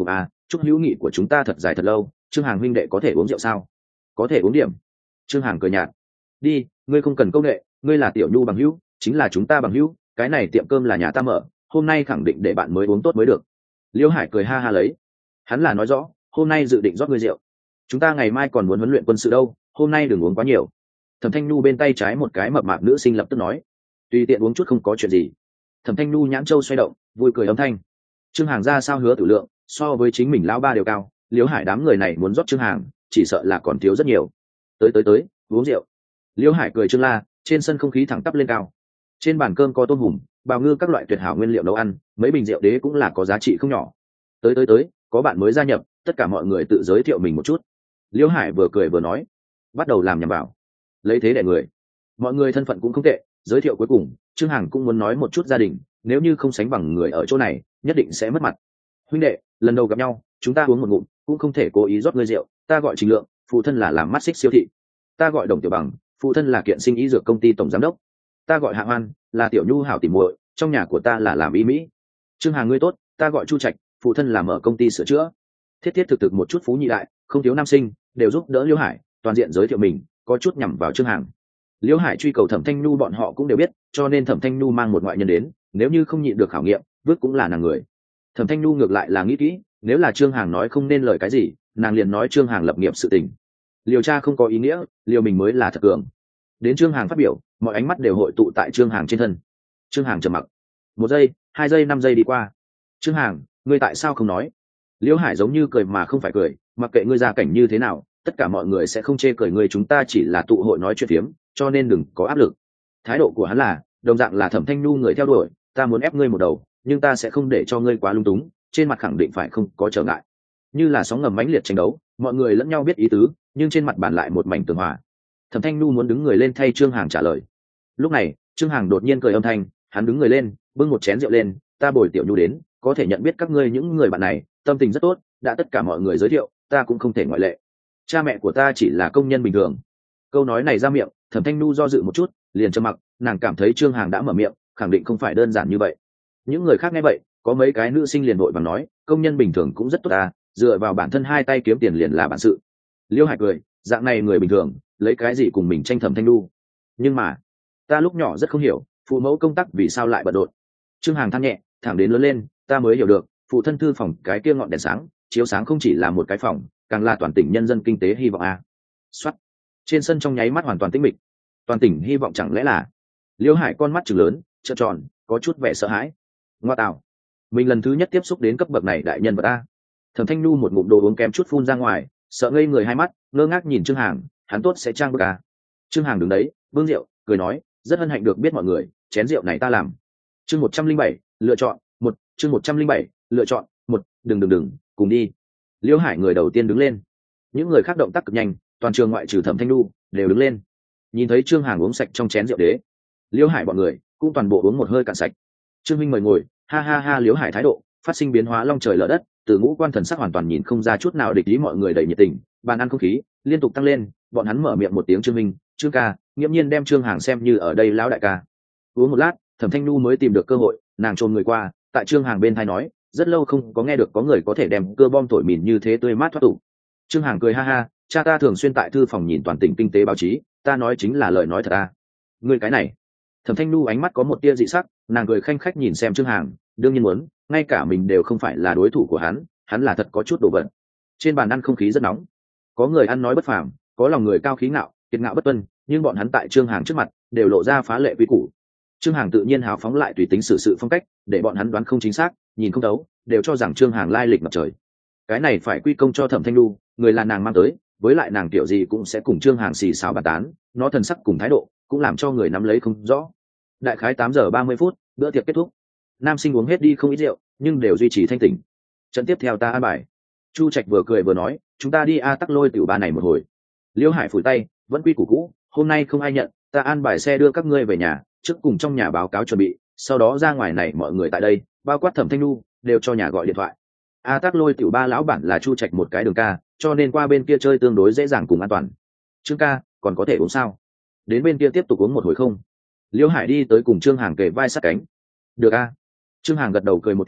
chúc hữu nghị của chúng ta thật dài thật lâu. Trương Hàng huynh đệ có thể uống rượu sao? Có thể uống điểm. Trương Hàng cười nhạt. Đi, ngươi không cần công nghệ, ngươi là Tiểu Nhu bằng hữu, chính là chúng ta bằng hữu, cái này tiệm cơm là nhà ta mở, hôm nay khẳng định để bạn mới uống tốt mới được. Liễu Hải cười ha ha lấy. Hắn là nói rõ, hôm nay dự định rót ngươi rượu. Chúng ta ngày mai còn muốn huấn luyện quân sự đâu, hôm nay đừng uống quá nhiều. Thẩm Thanh Nhu bên tay trái một cái mập mạp nữ sinh lập tức nói, tùy tiện uống chút không có chuyện gì. Thẩm Thanh Nhu nhãn châu xoay động, vui cười âm thanh. Trương Hàng ra sao hứa tử lượng, so với chính mình lão ba đều cao, Liễu Hải đám người này muốn rót Trương Hàng, chỉ sợ là còn thiếu rất nhiều. Tới, uống rượu. Liễu Hải cười trương la, trên sân không khí thẳng tắp lên cao. Trên bàn cơm có tôm hùm, bào ngư các loại tuyệt hảo nguyên liệu nấu ăn, mấy bình rượu đế cũng là có giá trị không nhỏ. Tới, có bạn mới gia nhập, tất cả mọi người tự giới thiệu mình một chút. Liễu Hải vừa cười vừa nói, bắt đầu làm nhầm bảo, lấy thế đẻ người. Mọi người thân phận cũng không tệ, giới thiệu cuối cùng, Trương Hằng cũng muốn nói một chút gia đình, nếu như không sánh bằng người ở chỗ này, nhất định sẽ mất mặt. Huynh đệ, lần đầu gặp nhau, chúng ta uống một ngụm, cũng không thể cố ý rót ngươi rượu. Ta gọi Trình Lượng, phụ thân là làm mắt xích siêu thị. Ta gọi Đồng Tiểu Bằng, phụ thân là kiện sinh y dược công ty tổng giám đốc. Ta gọi Hạ Hoan, là Tiểu Nhu hảo tỉ muội, trong nhà của ta là làm y mỹ. Trương Hằng ngươi tốt, ta gọi Chu Trạch, phụ thân là mở công ty sửa chữa. Thiết thực một chút phú nhị đại, không thiếu nam sinh, đều giúp đỡ Liễu Hải, toàn diện giới thiệu mình, có chút nhằm vào Trương Hằng. Liễu Hải truy cầu Thẩm Thanh Nhu bọn họ cũng đều biết, cho nên Thẩm Thanh Nhu mang một ngoại nhân đến, nếu như không nhịn được khảo nghiệm, vứt cũng là nàng người. Thẩm Thanh Nhu ngược lại là nghĩ kỹ, nếu là Trương Hằng nói không nên lời cái gì, nàng liền nói Trương Hằng lập nghiệp sự tình. Liều tra không có ý nghĩa, liều mình mới là thật cường. Đến Trương Hằng phát biểu, mọi ánh mắt đều hội tụ tại Trương Hằng trên thân. Trương Hằng trầm mặc. 1 giây, 2 giây, 5 giây đi qua. Trương Hằng, ngươi tại sao không nói? Liễu Hải giống như cười mà không phải cười, mặc kệ ngươi gia cảnh như thế nào, tất cả mọi người sẽ không chê cười ngươi, chúng ta chỉ là tụ hội nói chuyện phiếm, cho nên đừng có áp lực. Thái độ của hắn là, đồng dạng là Thẩm Thanh Nhu người theo đuổi, ta muốn ép ngươi một đầu, nhưng ta sẽ không để cho ngươi quá lung túng, trên mặt khẳng định phải không có trở ngại. Như là sóng ngầm mãnh liệt tranh đấu, mọi người lẫn nhau biết ý tứ, nhưng trên mặt bàn lại một mảnh tường hòa. Thẩm Thanh Nhu muốn đứng người lên thay Trương Hằng trả lời. Lúc này, Trương Hằng đột nhiên cười âm thanh, hắn đứng người lên, bưng một chén rượu lên, ta bồi Tiểu Nhu đến, có thể nhận biết các ngươi những người bạn này, tâm tình rất tốt, đã tất cả mọi người giới thiệu, ta cũng không thể ngoại lệ. Cha mẹ của ta chỉ là công nhân bình thường. Câu nói này ra miệng, Thẩm Thanh Nhu do dự một chút, liền trầm mặc, nàng cảm thấy Trương Hằng đã mở miệng, khẳng định không phải đơn giản như vậy. Những người khác nghe vậy, có mấy cái nữ sinh liền vội vàng nói, công nhân bình thường cũng rất tốt ta, dựa vào bản thân hai tay kiếm tiền liền là bản sự. Liêu Hải cười, dạng này người bình thường, lấy cái gì cùng mình tranh Thẩm Thanh Nhu? Nhưng mà, ta lúc nhỏ rất không hiểu, phụ mẫu công tác vì sao lại bận rộn. Trương Hằng than nhẹ, thẳng đến lớn lên, ta mới hiểu được, phụ thân thư phòng cái kia ngọn đèn sáng, chiếu sáng không chỉ là một cái phòng, càng là toàn tỉnh nhân dân kinh tế hy vọng a. Soát. Trên sân trong nháy mắt hoàn toàn tĩnh mịch. Toàn tỉnh hy vọng chẳng lẽ là? Liêu Hải con mắt trừng lớn, trợn tròn, có chút vẻ sợ hãi. Ngoa tạo, mình lần thứ nhất tiếp xúc đến cấp bậc này đại nhân vật a. Thẩm Thanh Nhu một ngụm đồ uống kém chút phun ra ngoài, sợ ngây người hai mắt, ngơ ngác nhìn Trương Hằng, hắn tốt sẽ trang bức à. Trương Hằng đứng đấy, bưng rượu, cười nói, rất hân hạnh được biết mọi người, chén rượu này ta làm. Chương 107, lựa chọn, 1, chương 107, lựa chọn, 1, đừng, cùng đi. Liêu Hải người đầu tiên đứng lên. Những người khác động tác cực nhanh, toàn trường ngoại trừ Thẩm Thanh Nhu đều đứng lên. Nhìn thấy Trương Hằng uống sạch trong chén rượu đế, Liêu Hải bọn người cũng toàn bộ uống một hơi cạn sạch. Trương Minh mời ngồi, ha ha ha. Liêu Hải thái độ phát sinh biến hóa long trời lở đất, từ ngũ quan thần sắc hoàn toàn nhìn không ra chút nào địch ý, mọi người đầy nhiệt tình, bàn ăn không khí liên tục tăng lên, bọn hắn mở miệng một tiếng Trương Minh, Trương ca, nghiễm nhiên đem Trương Hằng xem như ở đây lão đại ca. Uống một lát, Thẩm Thanh Nhu mới tìm được cơ hội, nàng chôn người qua, tại Trương Hằng bên tai nói, rất lâu không có nghe được có người có thể đem cưa bom thổi mìn như thế tươi mát thoát tục. Trương Hằng cười ha ha, cha ta thường xuyên tại thư phòng nhìn toàn tỉnh kinh tế báo chí, ta nói chính là lời nói thật à. Ngươi cái này. Thẩm Thanh Nhu ánh mắt có một tia dị sắc, nàng cười khanh khách nhìn xem Trương Hằng, đương nhiên muốn, ngay cả mình đều không phải là đối thủ của hắn là thật có chút đồ vật. Trên bàn ăn không khí rất nóng, có người ăn nói bất phàm, có lòng người cao khí ngạo, kiệt ngạo bất tuân, nhưng bọn hắn tại Trương Hằng trước mặt đều lộ ra phá lệ quý củ. Trương Hằng tự nhiên hào phóng lại tùy tính xử sự phong cách, để bọn hắn đoán không chính xác, nhìn không thấu, đều cho rằng Trương Hằng lai lịch ngập trời. Cái này phải quy công cho Thẩm Thanh Nhu, người là nàng mang tới, với lại nàng kiểu gì cũng sẽ cùng Trương Hằng xì xào bàn tán, nó thần sắc cùng thái độ cũng làm cho người nắm lấy không rõ. Đại khái 8 giờ 30 phút, bữa tiệc kết thúc. Nam sinh uống hết đi không ít rượu, nhưng đều duy trì thanh tỉnh. Trận tiếp theo ta an bài. Chu Trạch vừa cười vừa nói, chúng ta đi Tắc Lôi tiểu ba này một hồi. Liêu Hải phủi tay, vẫn quy củ cũ, hôm nay không ai nhận, ta an bài xe đưa các ngươi về nhà, trước cùng trong nhà báo cáo chuẩn bị, sau đó ra ngoài này mọi người tại đây, bao quát Thẩm Thanh Nhu, đều cho nhà gọi điện thoại. Tắc Lôi tiểu ba lão bản là Chu Trạch một cái đường ca, cho nên qua bên kia chơi tương đối dễ dàng cùng an toàn. Trương ca, còn có thể uống sao? Đến bên kia tiếp tục uống một hồi không? Liêu Hải đi tới cùng Trương Hằng kề vai sát cánh. Được a. Trương Hằng gật đầu cười một tiếng,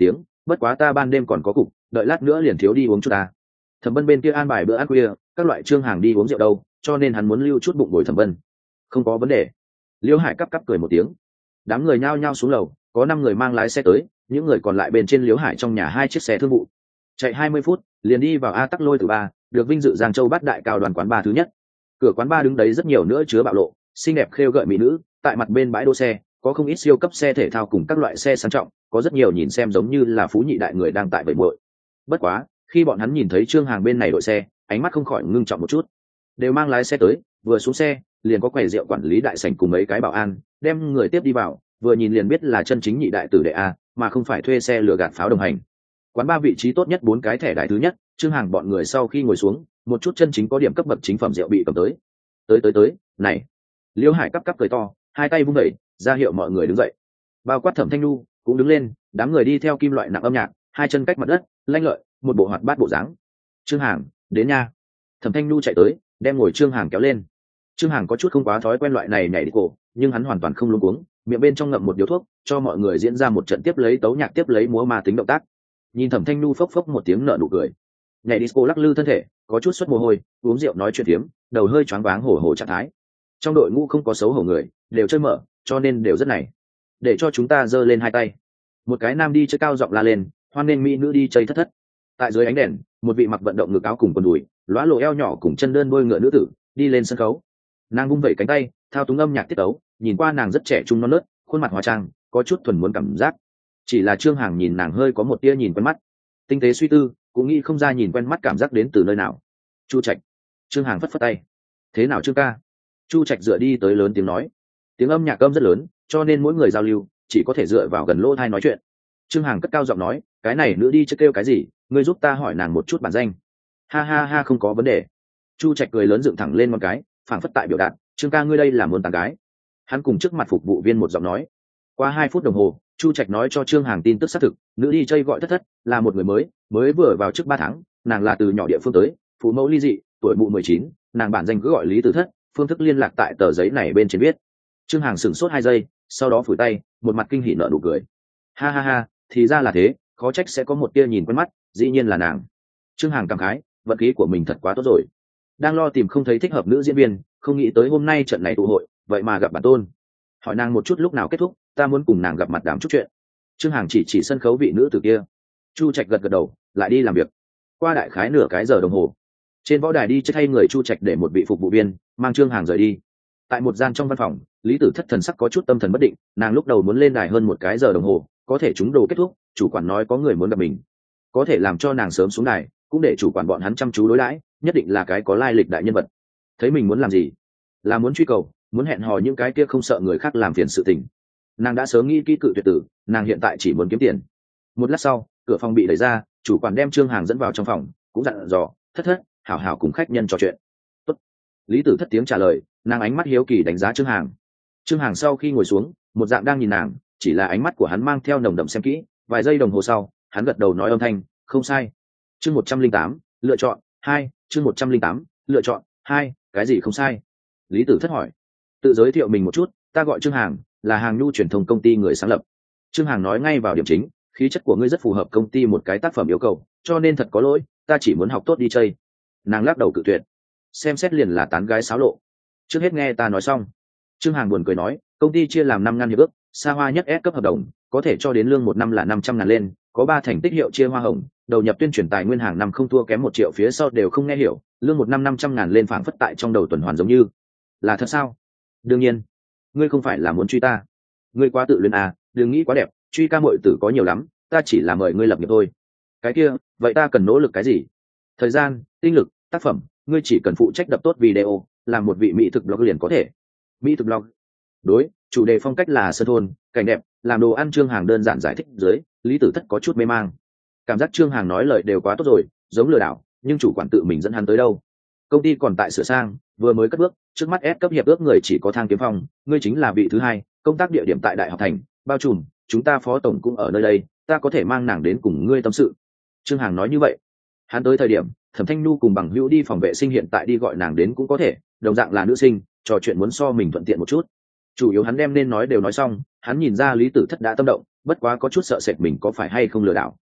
bất quá ta ban đêm còn có cục, đợi lát nữa liền thiếu đi uống chút ta. Thẩm Bân bên kia an bài bữa ăn khuya, các loại Trương Hàng đi uống rượu đâu, cho nên hắn muốn lưu chút bụng bồi Thẩm Bân. Không có vấn đề. Liêu Hải cắp cười một tiếng. Đám người nhao nhao xuống lầu, có 5 người mang lái xe tới, những người còn lại bên trên Liêu Hải trong nhà 2 chiếc xe thương vụ. Chạy 20 phút, liền đi vào A Tắc Lôi từ ba, được vinh dự Giang Châu Bát Đại cao đoàn quán ba thứ nhất. Cửa quán ba đứng đấy rất nhiều nữa chứa bạo lộ, xinh đẹp khêu gợi mỹ nữ, tại mặt bên bãi đỗ xe, có không ít siêu cấp xe thể thao cùng các loại xe sang trọng, có rất nhiều nhìn xem giống như là phú nhị đại người đang tại bể bội. Bất quá, khi bọn hắn nhìn thấy Trương Hàng bên này đội xe, ánh mắt không khỏi ngưng trọng một chút. Đều mang lái xe tới, vừa xuống xe, liền có quầy rượu quản lý đại sảnh cùng mấy cái bảo an, đem người tiếp đi vào, vừa nhìn liền biết là chân chính nhị đại tử đệ a, mà không phải thuê xe lừa gạt pháo đồng hành. Quán ba vị trí tốt nhất 4 cái thẻ đài thứ nhất, Trương Hàng bọn người sau khi ngồi xuống, một chút chân chính có điểm cấp bậc chính phẩm rượu bị cầm tới. Tới, này. Liêu Hải cắp cười to, hai tay vung đẩy, ra hiệu mọi người đứng dậy. Bao quát Thẩm Thanh Nhu cũng đứng lên, đám người đi theo kim loại nặng âm nhạc, hai chân cách mặt đất, lanh lợi, một bộ hoạt bát bộ dáng. Trương Hàng, đến nha. Thẩm Thanh Nhu chạy tới, đem ngồi Trương Hàng kéo lên. Trương Hàng có chút không quá thói quen loại này nhảy đi cổ, nhưng hắn hoàn toàn không luống cuống, miệng bên trong ngậm một điếu thuốc, cho mọi người diễn ra một trận tiếp lấy tấu nhạc tiếp lấy múa ma tính động tác. Nhìn Thẩm Thanh Nhu phốc phốc một tiếng nở nụ cười. Nhảy disco lắc lư thân thể, có chút xuất mồ hôi, uống rượu nói chuyện tiếm, đầu hơi choáng váng hổ hổ trạng thái. Trong đội ngũ không có xấu hổ người, đều chơi mở, cho nên đều rất này. Để cho chúng ta giơ lên hai tay. Một cái nam đi chơi cao giọng la lên, hoan nên mỹ nữ đi chơi thất thất. Tại dưới ánh đèn, một vị mặc vận động ngực áo cùng quần đùi, lóa lộ eo nhỏ cùng chân đơn đôi ngựa nữ tử đi lên sân khấu. Nàng vung vẩy cánh tay, thao túng âm nhạc tiết tấu, nhìn qua nàng rất trẻ trung non nớt, khuôn mặt hóa trang, có chút thuần muốn cảm giác. Chỉ là Trương Hàng nhìn nàng hơi có một tia nhìn quen mắt. Tinh tế suy tư, cũng nghĩ không ra nhìn quen mắt cảm giác đến từ nơi nào. Chu Trạch. Trương Hàng phất phất tay. Thế nào Trương ca? Chu Trạch dựa đi tới lớn tiếng nói. Tiếng âm nhạc âm rất lớn, cho nên mỗi người giao lưu chỉ có thể dựa vào gần lỗ tai nói chuyện. Trương Hàng cất cao giọng nói, cái này nữ đi chứ kêu cái gì, ngươi giúp ta hỏi nàng một chút bản danh. Ha ha ha, không có vấn đề. Chu Trạch cười lớn dựng thẳng lên một cái, phảng phất tại biểu đạt, Trương ca ngươi đây là muốn tán gái. Hắn cùng trước mặt phục vụ viên một giọng nói. Qua 2 phút đồng hồ, Chu Trạch nói cho Trương Hàng tin tức xác thực, nữ đi chơi gọi thất thất, là một người mới vừa vào trước 3 tháng, nàng là từ nhỏ địa phương tới, phụ mẫu ly dị, tuổi mụ 19, nàng bản danh cứ gọi Lý Tử Thất, phương thức liên lạc tại tờ giấy này bên trên viết. Trương Hàng sửng sốt 2 giây, sau đó phủi tay, một mặt kinh hỉ nở nụ cười. Ha ha ha, thì ra là thế, khó trách sẽ có một tia nhìn quen mắt, dĩ nhiên là nàng. Trương Hàng cảm khái, vận khí của mình thật quá tốt rồi. Đang lo tìm không thấy thích hợp nữ diễn viên, không nghĩ tới hôm nay trận này tụ hội, vậy mà gặp bản tôn. Hỏi nàng một chút lúc nào kết thúc, ta muốn cùng nàng gặp mặt đàm chút chuyện. Trương Hàng chỉ sân khấu vị nữ tử kia. Chu Trạch gật đầu, lại đi làm việc. Qua đại khái nửa cái giờ đồng hồ, trên võ đài đi chất thay người Chu Trạch để một vị phục vụ viên mang Trương Hàng rời đi. Tại một gian trong văn phòng, Lý Tử Thất thần sắc có chút tâm thần bất định, nàng lúc đầu muốn lên đài hơn 1 cái giờ đồng hồ, có thể chúng đồ kết thúc, chủ quản nói có người muốn gặp mình, có thể làm cho nàng sớm xuống đài, cũng để chủ quản bọn hắn chăm chú đối đãi, nhất định là cái có lai lịch đại nhân vật. Thấy mình muốn làm gì, là muốn truy cầu, muốn hẹn hò những cái kia không sợ người khác làm phiền sự tình. Nàng đã sớm nghĩ kỹ cự tuyệt tử, nàng hiện tại chỉ muốn kiếm tiền. Một lát sau, cửa phòng bị đẩy ra, chủ quản đem Trương Hàng dẫn vào trong phòng, cũng dặn dò, thất thất, hảo hảo cùng khách nhân trò chuyện. Tốt. Lý Tử Thất tiếng trả lời, nàng ánh mắt hiếu kỳ đánh giá Trương Hàng. Trương Hàng sau khi ngồi xuống, một dạng đang nhìn nàng, chỉ là ánh mắt của hắn mang theo nồng đậm xem kỹ. Vài giây đồng hồ sau, hắn gật đầu nói âm thanh, không sai. Chương 108, lựa chọn 2, chương 108, lựa chọn 2, cái gì không sai? Lý Tử Thất hỏi. Tự giới thiệu mình một chút, ta gọi Trương Hàng, là hàng nhu truyền thông công ty người sáng lập. Trương Hàng nói ngay vào điểm chính, khí chất của ngươi rất phù hợp công ty một cái tác phẩm yêu cầu, cho nên thật có lỗi, ta chỉ muốn học tốt đi chơi. Nàng lắc đầu cự tuyệt. Xem xét liền là tán gái xáo lộ. Trước hết nghe ta nói xong. Trương Hàng buồn cười nói, công ty chia làm 5 ngăn hiệp ước, xa hoa nhất S cấp hợp đồng, có thể cho đến lương 1 năm là 500.000 lên, có 3 thành tích hiệu chia hoa hồng, đầu nhập tuyên truyền tài nguyên hàng năm không thua kém 1 triệu, phía sau đều không nghe hiểu, lương 1 năm 500.000 lên phảng phất tại trong đầu tuần hoàn giống như. Là thật sao? Đương nhiên. Ngươi không phải là muốn truy ta. Ngươi quá tự luyến à, đừng nghĩ quá đẹp, truy ca muội tử có nhiều lắm, ta chỉ là mời ngươi lập nghiệp thôi. Cái kia, vậy ta cần nỗ lực cái gì? Thời gian, tinh lực, tác phẩm, ngươi chỉ cần phụ trách đập tốt video, làm một vị mỹ thực blog liền có thể. Mỹ thực blog. Đối, chủ đề phong cách là sơn thôn, cảnh đẹp, làm đồ ăn. Trương Hàng đơn giản giải thích dưới, Lý Tử Thất có chút mê mang. Cảm giác Trương Hàng nói lời đều quá tốt rồi, giống lừa đảo, nhưng chủ quản tự mình dẫn hắn tới đâu. Công ty còn tại sửa sang, vừa mới cất bước, trước mắt S cấp hiệp ước người chỉ có Thang Kiếm Phong, ngươi chính là vị thứ 2, công tác địa điểm tại Đại học Thành, bao trùm, chúng ta phó tổng cũng ở nơi đây, ta có thể mang nàng đến cùng ngươi tâm sự. Trương Hàng nói như vậy. Hắn tới thời điểm, Thẩm Thanh Nhu cùng bằng hữu đi phòng vệ sinh hiện tại đi gọi nàng đến cũng có thể, đồng dạng là nữ sinh, trò chuyện muốn so mình thuận tiện một chút. Chủ yếu hắn đem nên nói đều nói xong, hắn nhìn ra Lý Tử Thất đã tâm động, bất quá có chút sợ sệt mình có phải hay không lừa đảo.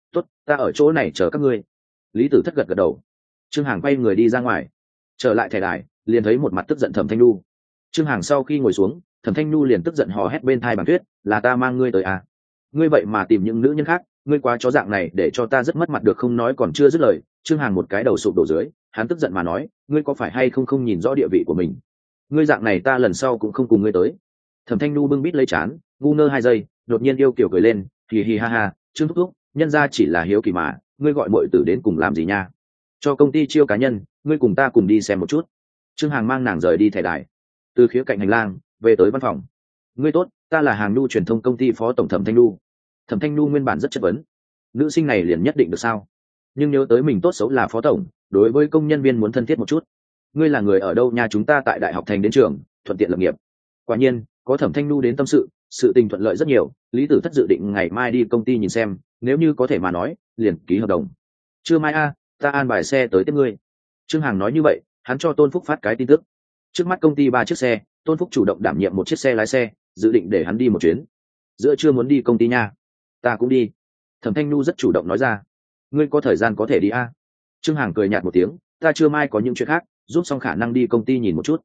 tốt, ta ở chỗ này chờ các ngươi. Lý Tử Thất gật gật đầu. Trương Hàng quay người đi ra ngoài, trở lại thẻ đài liền thấy một mặt tức giận Thẩm Thanh Nhu. Trương Hàng sau khi ngồi xuống, Thẩm Thanh Nhu liền tức giận hò hét bên tai Bàng Tuyết, là ta mang ngươi tới à? Ngươi vậy mà tìm những nữ nhân khác, ngươi quá chó dạng này để cho ta rất mất mặt được không? Nói còn chưa dứt lời, Trương Hàng một cái đầu sụp đổ dưới, hắn tức giận mà nói, ngươi có phải hay không nhìn rõ địa vị của mình? Ngươi dạng này ta lần sau cũng không cùng ngươi tới. Thẩm Thanh Nhu bưng bít lấy trán, ngu ngơ 2 giây, đột nhiên yêu kiều cười lên, hì hì ha ha, Trương thúc thúc, nhân ra chỉ là hiếu kỳ mà, ngươi gọi muội tử đến cùng làm gì nha? Cho công ty chiêu cá nhân, ngươi cùng ta cùng đi xem một chút. Trương Hàng mang nàng rời đi thẻ đài, từ khía cạnh hành lang về tới văn phòng. Ngươi tốt, ta là Hàng Nhu truyền thông công ty phó tổng Thẩm Thanh Nhu. Thẩm Thanh Nhu nguyên bản rất chất vấn, nữ sinh này liền nhất định được sao? Nhưng nhớ tới mình tốt xấu là phó tổng, đối với công nhân viên muốn thân thiết một chút. Ngươi là người ở đâu nha? Chúng ta tại Đại học Thành đến trường, thuận tiện lập nghiệp. Quả nhiên, có Thẩm Thanh Nhu đến tâm sự tình thuận lợi rất nhiều. Lý Tử Thất dự định ngày mai đi công ty nhìn xem, nếu như có thể mà nói, liền ký hợp đồng. Trưa mai ta an bài xe tới tiếp ngươi. Trương Hàng nói như vậy, hắn cho Tôn Phúc phát cái tin tức. Trước mắt công ty 3 chiếc xe, Tôn Phúc chủ động đảm nhiệm một chiếc xe lái xe, dự định để hắn đi một chuyến. Giữa trưa muốn đi công ty nha. Ta cũng đi. Thẩm Thanh Nhu rất chủ động nói ra. Ngươi có thời gian có thể đi Trương Hàng cười nhạt một tiếng, ta trưa mai có những chuyện khác, giúp xong khả năng đi công ty nhìn một chút.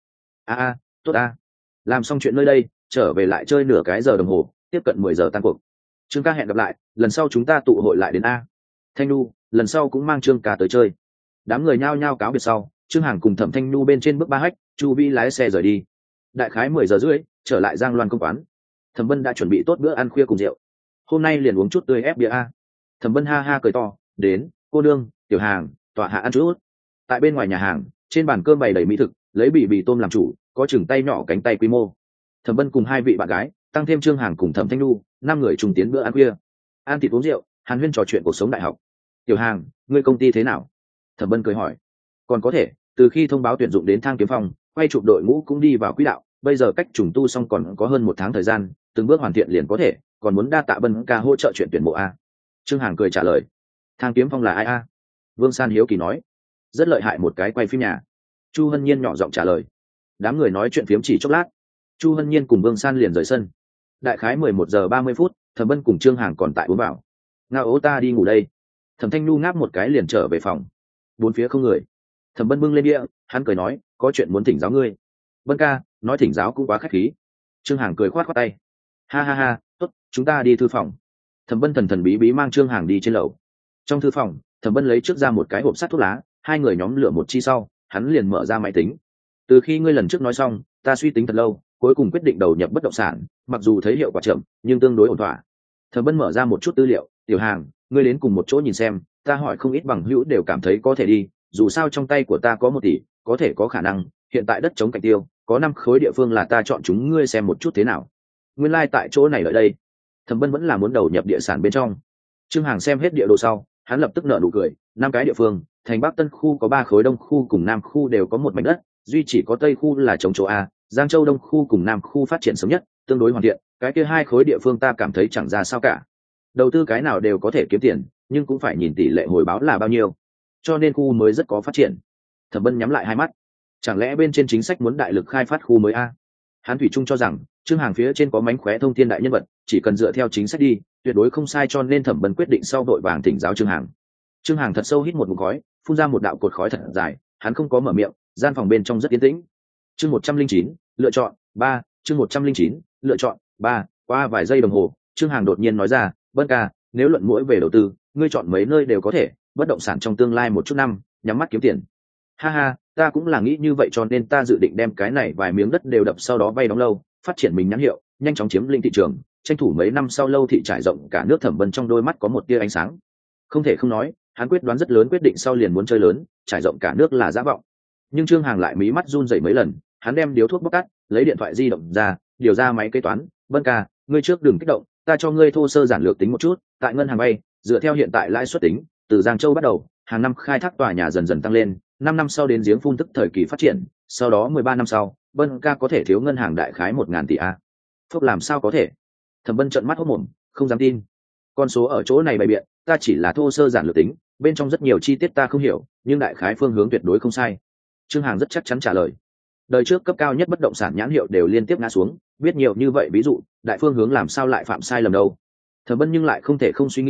Tốt làm xong chuyện nơi đây, trở về lại chơi nửa cái giờ đồng hồ, tiếp cận 10 giờ tan cuộc. Trương ca hẹn gặp lại, lần sau chúng ta tụ hội lại đến Thanh Nhu, lần sau cũng mang Trương ca tới chơi. Đám người nhao nhao cáo biệt sau, Trương Hàng cùng Thẩm Thanh Nhu bên trên bước 3 hách, Chu Vi lái xe rời đi. Đại khái 10 giờ rưỡi, trở lại Giang Loan công quán. Thẩm Vân đã chuẩn bị tốt bữa ăn khuya cùng rượu. Hôm nay liền uống chút tươi ép bia Thẩm Vân ha ha cười to, đến, cô nương, Tiểu Hàng, tọa hạ ăn chút. Tại bên ngoài nhà hàng, trên bàn cơm bày đầy mỹ thực, lấy bì tôm làm chủ, có chừng tay nhỏ cánh tay quy mô. Thẩm Vân cùng 2 vị bạn gái, tăng thêm Trương Hàng cùng Thẩm Thanh Nhu, 5 người trùng tiến bữa ăn khuya. Ăn thịt uống rượu, hàn huyên trò chuyện cuộc sống đại học. Tiểu Hàng, ngươi công ty thế nào? Thẩm Vân cười hỏi. Còn có thể, từ khi thông báo tuyển dụng đến Thang Kiếm Phong, quay chụp đội ngũ cũng đi vào quỹ đạo, bây giờ cách trùng tu xong còn có hơn 1 tháng thời gian, từng bước hoàn thiện liền có thể, còn muốn đa tạ Vân ca hỗ trợ chuyện tuyển mộ Trương Hàng cười trả lời. Thang Kiếm Phong là ai Vương San hiếu kỳ nói. Rất lợi hại một cái quay phim nhà. Chu Hân Nhiên nhỏ giọng trả lời. Đám người nói chuyện phiếm chỉ chốc lát, Chu Hân Nhiên cùng Vương San liền rời sân. Đại khái 11 giờ 30 phút, Thẩm Vân cùng Trương Hàng còn tại uống vào. Ngao ố ta đi ngủ đây. Thẩm Thanh Nhu ngáp một cái liền trở về phòng. 4 phía không người. Thẩm Vân bưng lên bia, hắn cười nói, có chuyện muốn thỉnh giáo ngươi. Vân ca, nói thỉnh giáo cũng quá khách khí. Trương Hàng cười khoát khoát tay. Ha ha ha, tốt, chúng ta đi thư phòng. Thẩm Vân thần thần bí bí mang Trương Hàng đi trên lầu. Trong thư phòng, Thẩm Vân lấy trước ra một cái hộp sắt thuốc lá, 2 người nhóm lửa một chi sau, hắn liền mở ra máy tính. Từ khi ngươi lần trước nói xong, ta suy tính thật lâu, cuối cùng quyết định đầu nhập bất động sản, mặc dù thấy hiệu quả chậm, nhưng tương đối ổn thỏa. Thẩm Vân mở ra một chút tư liệu, Tiểu Hàng, ngươi đến cùng một chỗ nhìn xem, ta hỏi không ít bằng hữu đều cảm thấy có thể đi, dù sao trong tay của ta có 1 tỷ, có thể có khả năng, hiện tại đất chống cạnh tiêu, có 5 khối địa phương là ta chọn chúng, ngươi xem một chút thế nào. Nguyên lai tại chỗ này ở đây. Thẩm Vân vẫn là muốn đầu nhập địa sản bên trong. Trương Hàng xem hết địa đồ sau, hắn lập tức nở nụ cười, 5 cái địa phương, thành Bắc Tân khu có 3 khối, Đông khu cùng Nam khu đều có 1 mảnh đất, duy chỉ có Tây khu là trống chỗ Giang Châu Đông khu cùng Nam khu phát triển sớm nhất, tương đối hoàn thiện, cái kia 2 khối địa phương ta cảm thấy chẳng ra sao cả. Đầu tư cái nào đều có thể kiếm tiền, nhưng cũng phải nhìn tỷ lệ hồi báo là bao nhiêu, cho nên khu mới rất có phát triển. Thẩm Vân nhắm lại 2 mắt, chẳng lẽ bên trên chính sách muốn đại lực khai phát khu mới hắn thủy chung cho rằng Trương Hàng phía trên có mánh khóe thông thiên đại nhân vật, chỉ cần dựa theo chính sách đi, tuyệt đối không sai, cho nên Thẩm Vân quyết định sau đội vàng thỉnh giáo Trương Hàng. Trương Hàng thật sâu hít một ngụm khói, phun ra một đạo cột khói thật dài, hắn không có mở miệng, gian phòng bên trong rất yên tĩnh. Chương 109, lựa chọn 3, chương 109, lựa chọn 3, qua vài giây đồng hồ, Trương Hàng đột nhiên nói ra, "Vân ca, nếu luận mũi về đầu tư, ngươi chọn mấy nơi đều có thể, bất động sản trong tương lai một chút năm, nhắm mắt kiếm tiền." Ha ha, ta cũng là nghĩ như vậy, cho nên ta dự định đem cái này vài miếng đất đều đập, sau đó vay đóng lâu, phát triển mình nhãn hiệu, nhanh chóng chiếm lĩnh thị trường, tranh thủ mấy năm sau lâu thị trải rộng cả nước. Thẩm Vân trong đôi mắt có một tia ánh sáng. Không thể không nói, hắn quyết đoán rất lớn, quyết định sau liền muốn chơi lớn, trải rộng cả nước là giả vọng. Nhưng Trương Hàng lại mí mắt run rẩy mấy lần, hắn đem điếu thuốc bóc tắt, lấy điện thoại di động ra, điều ra máy kế toán. "Vân ca, ngươi trước đừng kích động, ta cho ngươi thô sơ giản lược tính một chút, tại ngân hàng vay, dựa theo hiện tại lãi suất tính, từ Giang Châu bắt đầu, hàng năm khai thác tòa nhà dần dần tăng lên, 5 năm sau đến giếng phun tức thời kỳ phát triển, sau đó 13 năm sau, Vân ca có thể thiếu ngân hàng đại khái 1.000 tỷ Phúc làm sao có thể? Thẩm Vân trợn mắt hốt mồm, không dám tin. Con số ở chỗ này bày biện, ta chỉ là thô sơ giản lược tính, bên trong rất nhiều chi tiết ta không hiểu, nhưng đại khái phương hướng tuyệt đối không sai. Trương Hàng rất chắc chắn trả lời. Đời trước cấp cao nhất bất động sản nhãn hiệu đều liên tiếp ngã xuống, biết nhiều như vậy ví dụ, đại phương hướng làm sao lại phạm sai lầm đâu. Thẩm Vân nhưng lại không thể không suy nghĩ,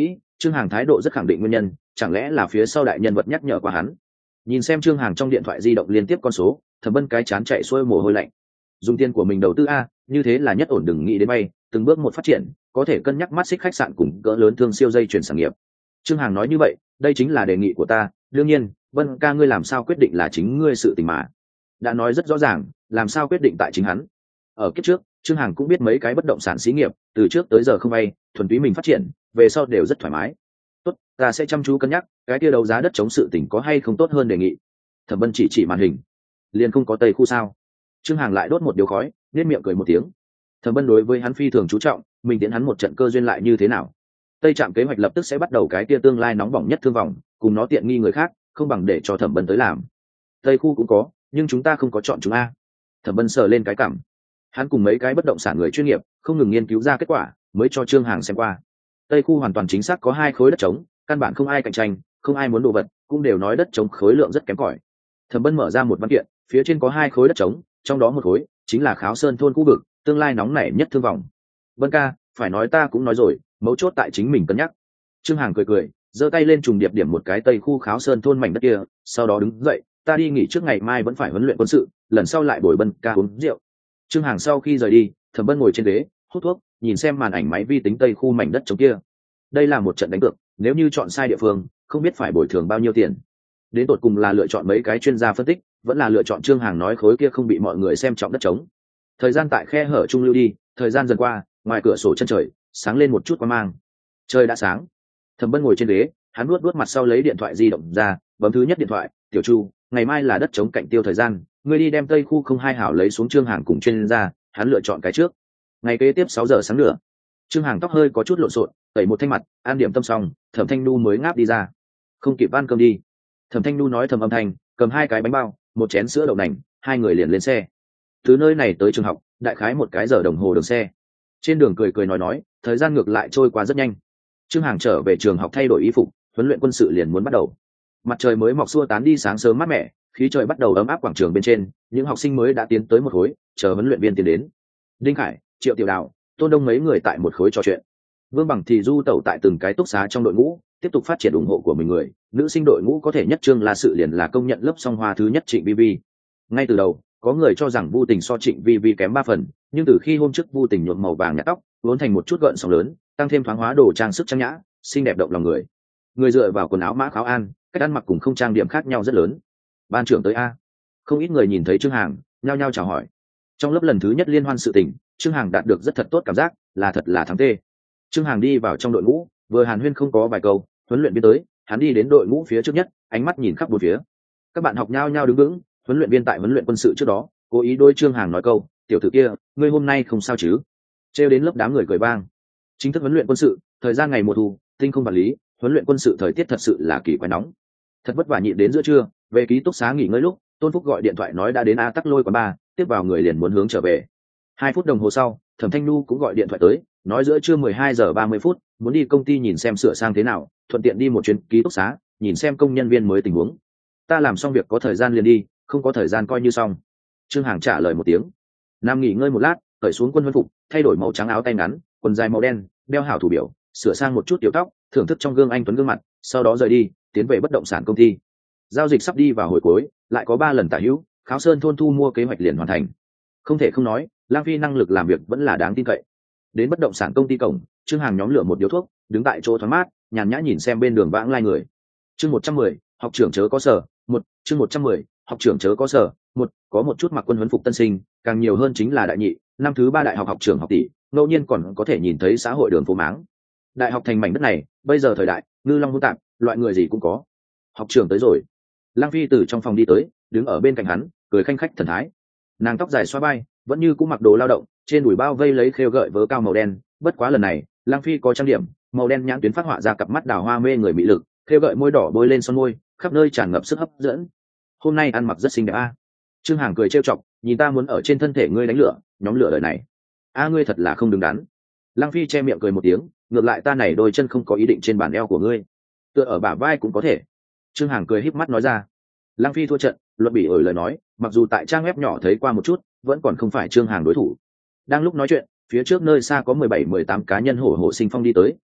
Trương Hằng thái độ rất khẳng định nguyên nhân, chẳng lẽ là phía sau đại nhân vật nhắc nhở qua hắn. Nhìn xem Trương Hằng trong điện thoại di động liên tiếp con số, Thẩm Bân cái chán chạy xuôi mồ hôi lạnh. Dùng tiền của mình đầu tư a, như thế là nhất ổn, đừng nghĩ đến bay, từng bước một phát triển, có thể cân nhắc mắt xích khách sạn cùng cỡ lớn thương siêu dây chuyển sản nghiệp. Trương Hằng nói như vậy, đây chính là đề nghị của ta, đương nhiên, Vân ca ngươi làm sao quyết định là chính ngươi sự tình mà. Đã nói rất rõ ràng, làm sao quyết định tại chính hắn. Ở kiếp trước, Trương Hằng cũng biết mấy cái bất động sản xí nghiệp, từ trước tới giờ không vay, thuần túy mình phát triển, về sau đều rất thoải mái. Tốt, ta sẽ chăm chú cân nhắc, cái kia đấu giá đất chống sự tình có hay không tốt hơn đề nghị. Thẩm Bân chỉ màn hình, liền không có tây khu sao? Trương Hằng lại đốt một điếu khói, nét miệng cười một tiếng. Thẩm Bân đối với hắn phi thường chú trọng, mình tiến hắn một trận cơ duyên lại như thế nào? Tây trạm kế hoạch lập tức sẽ bắt đầu cái kia tương lai nóng bỏng nhất thương vòng, cùng nó tiện nghi người khác, không bằng để cho Thẩm Bân tới làm. Tây khu cũng có, nhưng chúng ta không có chọn chúng a. Thẩm Bân sờ lên cái cằm. Hắn cùng mấy cái bất động sản người chuyên nghiệp không ngừng nghiên cứu ra kết quả, mới cho Trương Hằng xem qua. Tây khu hoàn toàn chính xác có 2 khối đất trống, căn bản không ai cạnh tranh, không ai muốn đồ vật, cũng đều nói đất trống khối lượng rất kém cỏi. Thẩm Bân mở ra một văn kiện, phía trên có 2 khối đất trống, trong đó một khối chính là Kháo Sơn thôn khu vực, tương lai nóng nảy nhất thương vòng. Vân ca, phải nói ta cũng nói rồi, mấu chốt tại chính mình cân nhắc. Trương Hằng cười, giơ tay lên trùng điệp điểm một cái Tây khu Kháo Sơn thôn mảnh đất kia, sau đó đứng dậy, ta đi nghỉ trước, ngày mai vẫn phải huấn luyện quân sự, lần sau lại bồi Bân ca uống rượu. Trương Hằng sau khi rời đi, Thẩm Bân ngồi trên ghế hút thuốc, nhìn xem màn ảnh máy vi tính Tây khu mảnh đất trống kia. Đây là một trận đánh cược, nếu như chọn sai địa phương, không biết phải bồi thường bao nhiêu tiền. Đến tột cùng là lựa chọn mấy cái chuyên gia phân tích, vẫn là lựa chọn Trương Hằng nói khối kia không bị mọi người xem trọng đất trống. Thời gian tại khe hở trung lưu đi, thời gian dần qua, ngoài cửa sổ chân trời sáng lên một chút quang mang. Trời đã sáng. Thẩm Bân ngồi trên ghế, hắn nuốt mặt sau lấy điện thoại di động ra, bấm thứ nhất điện thoại, "Tiểu Chu, ngày mai là đất trống cạnh tiêu thời gian, ngươi đi đem Tây khu 02 hảo lấy xuống." Trương Hằng cùng chuyên gia, hắn lựa chọn cái trước. Ngày kế tiếp 6 giờ sáng nữa. Trương Hằng tóc hơi có chút lộn xộn, tẩy một thanh mặt, an điểm tâm xong, Thẩm Thanh Nu mới ngáp đi ra. "Không kịp ăn cơm đi." Thẩm Thanh Nu nói thầm âm thanh, cầm 2 cái bánh bao, một chén sữa đậu nành, 2 người liền lên xe. Từ nơi này tới trường học, đại khái 1 cái giờ đồng hồ đường xe. Trên đường cười nói, thời gian ngược lại trôi qua rất nhanh. Trương Hằng trở về trường học thay đổi y phục, huấn luyện quân sự liền muốn bắt đầu. Mặt trời mới mọc xua tán đi sáng sớm mát mẻ, khí trời bắt đầu ấm áp, quảng trường bên trên, những học sinh mới đã tiến tới một khối, chờ huấn luyện viên tiến đến. Đinh Khải, Triệu Tiểu Đào, Tôn Đông mấy người tại một khối trò chuyện. Vương Bằng thì du tẩu tại từng cái túc xá trong đội ngũ, tiếp tục phát triển ủng hộ của mình người. Nữ sinh đội ngũ có thể nhất Trương La Sự liền là công nhận lớp song hoa thứ nhất Trịnh Vi Vi. Ngay từ đầu, có người cho rằng Vu Tình so Trịnh Vi Vi kém 3 phần, nhưng từ khi hôm trước Vu Tình nhuộm màu vàng nhạt tóc, vốn thành một chút gợn sóng lớn, tăng thêm thoáng hóa đồ trang sức trang nhã, xinh đẹp động lòng người. Người dựa vào quần áo mã kháo an, cách ăn mặc cùng không trang điểm khác nhau rất lớn. Ban trưởng tới a. Không ít người nhìn thấy Trương Hằng, nhao nhao chào hỏi. Trong lớp lần thứ nhất liên hoan sự tình, Trương Hằng đạt được rất thật tốt cảm giác, là thật là thắng tê. Trương Hằng đi vào trong đội ngũ, vừa hàn huyên không có vài câu, huấn luyện viên tới, hắn đi đến đội ngũ phía trước nhất, ánh mắt nhìn khắp bốn phía. Các bạn học nhao nhao đứng vững, huấn luyện viên tại huấn luyện quân sự trước đó, cố ý đôi Trương Hằng nói câu, "Tiểu tử kia, ngươi hôm nay không sao chứ?" Trêu đến lớp đám người cười vang. Chính thức huấn luyện quân sự, thời gian ngày mùa thu, tinh không vật lý, huấn luyện quân sự thời tiết thật sự là kỳ quái nóng. Thật vất vả nhịn đến giữa trưa, về ký túc xá nghỉ ngơi lúc, Tôn Phúc gọi điện thoại nói đã đến A Tắc Lôi quán bar, tiếp vào người liền muốn hướng trở về. 2 phút đồng hồ sau, Thẩm Thanh Nu cũng gọi điện thoại tới, nói giữa trưa 12 giờ 30 phút, muốn đi công ty nhìn xem sửa sang thế nào, thuận tiện đi một chuyến ký túc xá, nhìn xem công nhân viên mới tình huống. "Ta làm xong việc có thời gian liền đi, không có thời gian coi như xong." Trương Hằng trả lời một tiếng. Nam nghỉ ngơi một lát, cởi xuống quân huấn phục, thay đổi màu trắng áo tay ngắn, quần dài màu đen, đeo hảo thủ biểu, sửa sang một chút tiểu tóc, thưởng thức trong gương anh tuấn gương mặt, sau đó rời đi, tiến về bất động sản công ty. Giao dịch sắp đi vào hồi cuối, lại có 3 lần tả hữu, Kháo Sơn thôn thu mua kế hoạch liền hoàn thành. Không thể không nói, Lang Phi năng lực làm việc vẫn là đáng tin cậy. Đến bất động sản công ty cổng, Trương Hằng nhóm lửa một điếu thuốc, đứng tại chỗ thoáng mát, nhàn nhã nhìn xem bên đường vãng lai người. Chương 110, học trưởng chớ có sở, 1, chương 110, học trưởng chớ có sở, 1, có một chút mặc quân huấn phục tân sinh, càng nhiều hơn chính là đại nhị, năm thứ 3 đại học học trưởng học tỷ, ngẫu nhiên còn có thể nhìn thấy xã hội đường phố máng. Đại học thành mảnh đất này, bây giờ thời đại, ngư long hỗn tạp, loại người gì cũng có. Học trưởng tới rồi. Lang Phi từ trong phòng đi tới, đứng ở bên cạnh hắn, cười khanh khách thần thái. Nàng tóc dài xoa vai, vẫn như cũng mặc đồ lao động, trên đùi bao vây lấy khêu gợi vớ cao màu đen, bất quá lần này, Lang Phi có trang điểm, màu đen nhãn tuyến phát họa ra cặp mắt đào hoa mê người mỹ lực, khêu gợi môi đỏ bôi lên son môi, khắp nơi tràn ngập sức hấp dẫn. Hôm nay ăn mặc rất xinh đẹp a. Trương Hằng cười trêu chọc, nhìn ta muốn ở trên thân thể ngươi đánh lửa, nhóm lửa đời này. A ngươi thật là không đứng đắn. Lang Phi che miệng cười một tiếng, ngược lại ta này đôi chân không có ý định trên bàn eo của ngươi, tựa ở bả vai cũng có thể. Trương Hằng cười híp mắt nói ra. Lang Phi thua trận, luận bị ổi lời nói, mặc dù tại trang web nhỏ thấy qua một chút, vẫn còn không phải Trương Hằng đối thủ. Đang lúc nói chuyện, phía trước nơi xa có 17-18 cá nhân hổ hổ sinh phong đi tới,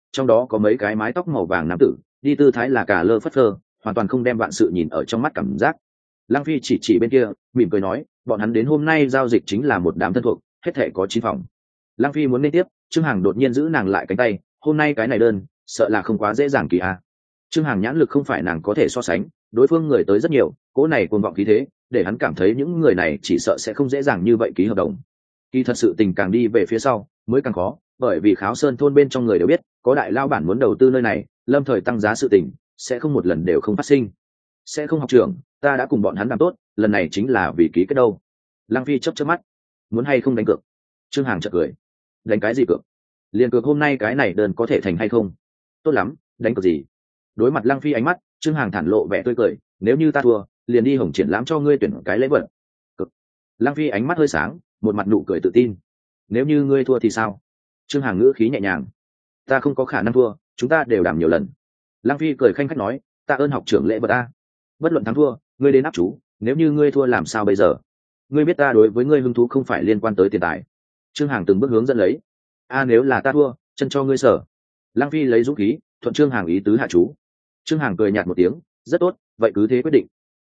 trong đó có mấy cái mái tóc màu vàng nam tử đi tư thái là cả lơ phất phơ, hoàn toàn không đem vạn sự nhìn ở trong mắt cảm giác. Lăng Phi chỉ bên kia, mỉm cười nói, bọn hắn đến hôm nay giao dịch chính là một đám thân thuộc, hết thể có 9 phòng. Lăng Phi muốn lên tiếp, Trương Hằng đột nhiên giữ nàng lại cánh tay, hôm nay cái này đơn, sợ là không quá dễ dàng kỳ a. Trương Hằng nhãn lực không phải nàng có thể so sánh, đối phương người tới rất nhiều, cỗ này cuồng vọng khí thế, để hắn cảm thấy những người này chỉ sợ sẽ không dễ dàng như vậy ký hợp đồng. Kỳ thật sự tình càng đi về phía sau, mới càng khó, bởi vì Kháo Sơn thôn bên trong người đều biết, có đại lao bản muốn đầu tư nơi này, lâm thời tăng giá sự tình, sẽ không một lần đều không phát sinh. Sẽ không học trưởng, ta đã cùng bọn hắn làm tốt, lần này chính là vì ký cái đâu. Lăng Phi chớp chớp mắt, muốn hay không đánh cược? Trương Hằng chợt cười, đánh cái gì cược? Liên cược hôm nay cái này đơn có thể thành hay không? Tốt lắm, đánh cược gì? Đối mặt Lăng Phi ánh mắt, Trương Hằng thản lộ vẻ tươi cười, nếu như ta thua, liền đi Hồng Triển lãm cho ngươi tuyển cái lễ vật. Cực. Lăng Phi ánh mắt hơi sáng, một mặt nụ cười tự tin. Nếu như ngươi thua thì sao? Trương Hằng ngữ khí nhẹ nhàng, ta không có khả năng thua, chúng ta đều đảm nhiều lần. Lăng Phi cười khanh khách nói, tạ ơn học trưởng lễ vật a. Bất luận thắng thua, ngươi đến áp chú, nếu như ngươi thua làm sao bây giờ? Ngươi biết ta đối với ngươi hứng thú không phải liên quan tới tiền tài. Trương Hằng từng bước hướng dẫn lấy. Nếu là ta thua, chân cho ngươi sở. Lăng Phi lấy dũng khí, thuận Trương Hằng ý tứ hạ chú. Trương Hằng cười nhạt một tiếng, rất tốt, vậy cứ thế quyết định.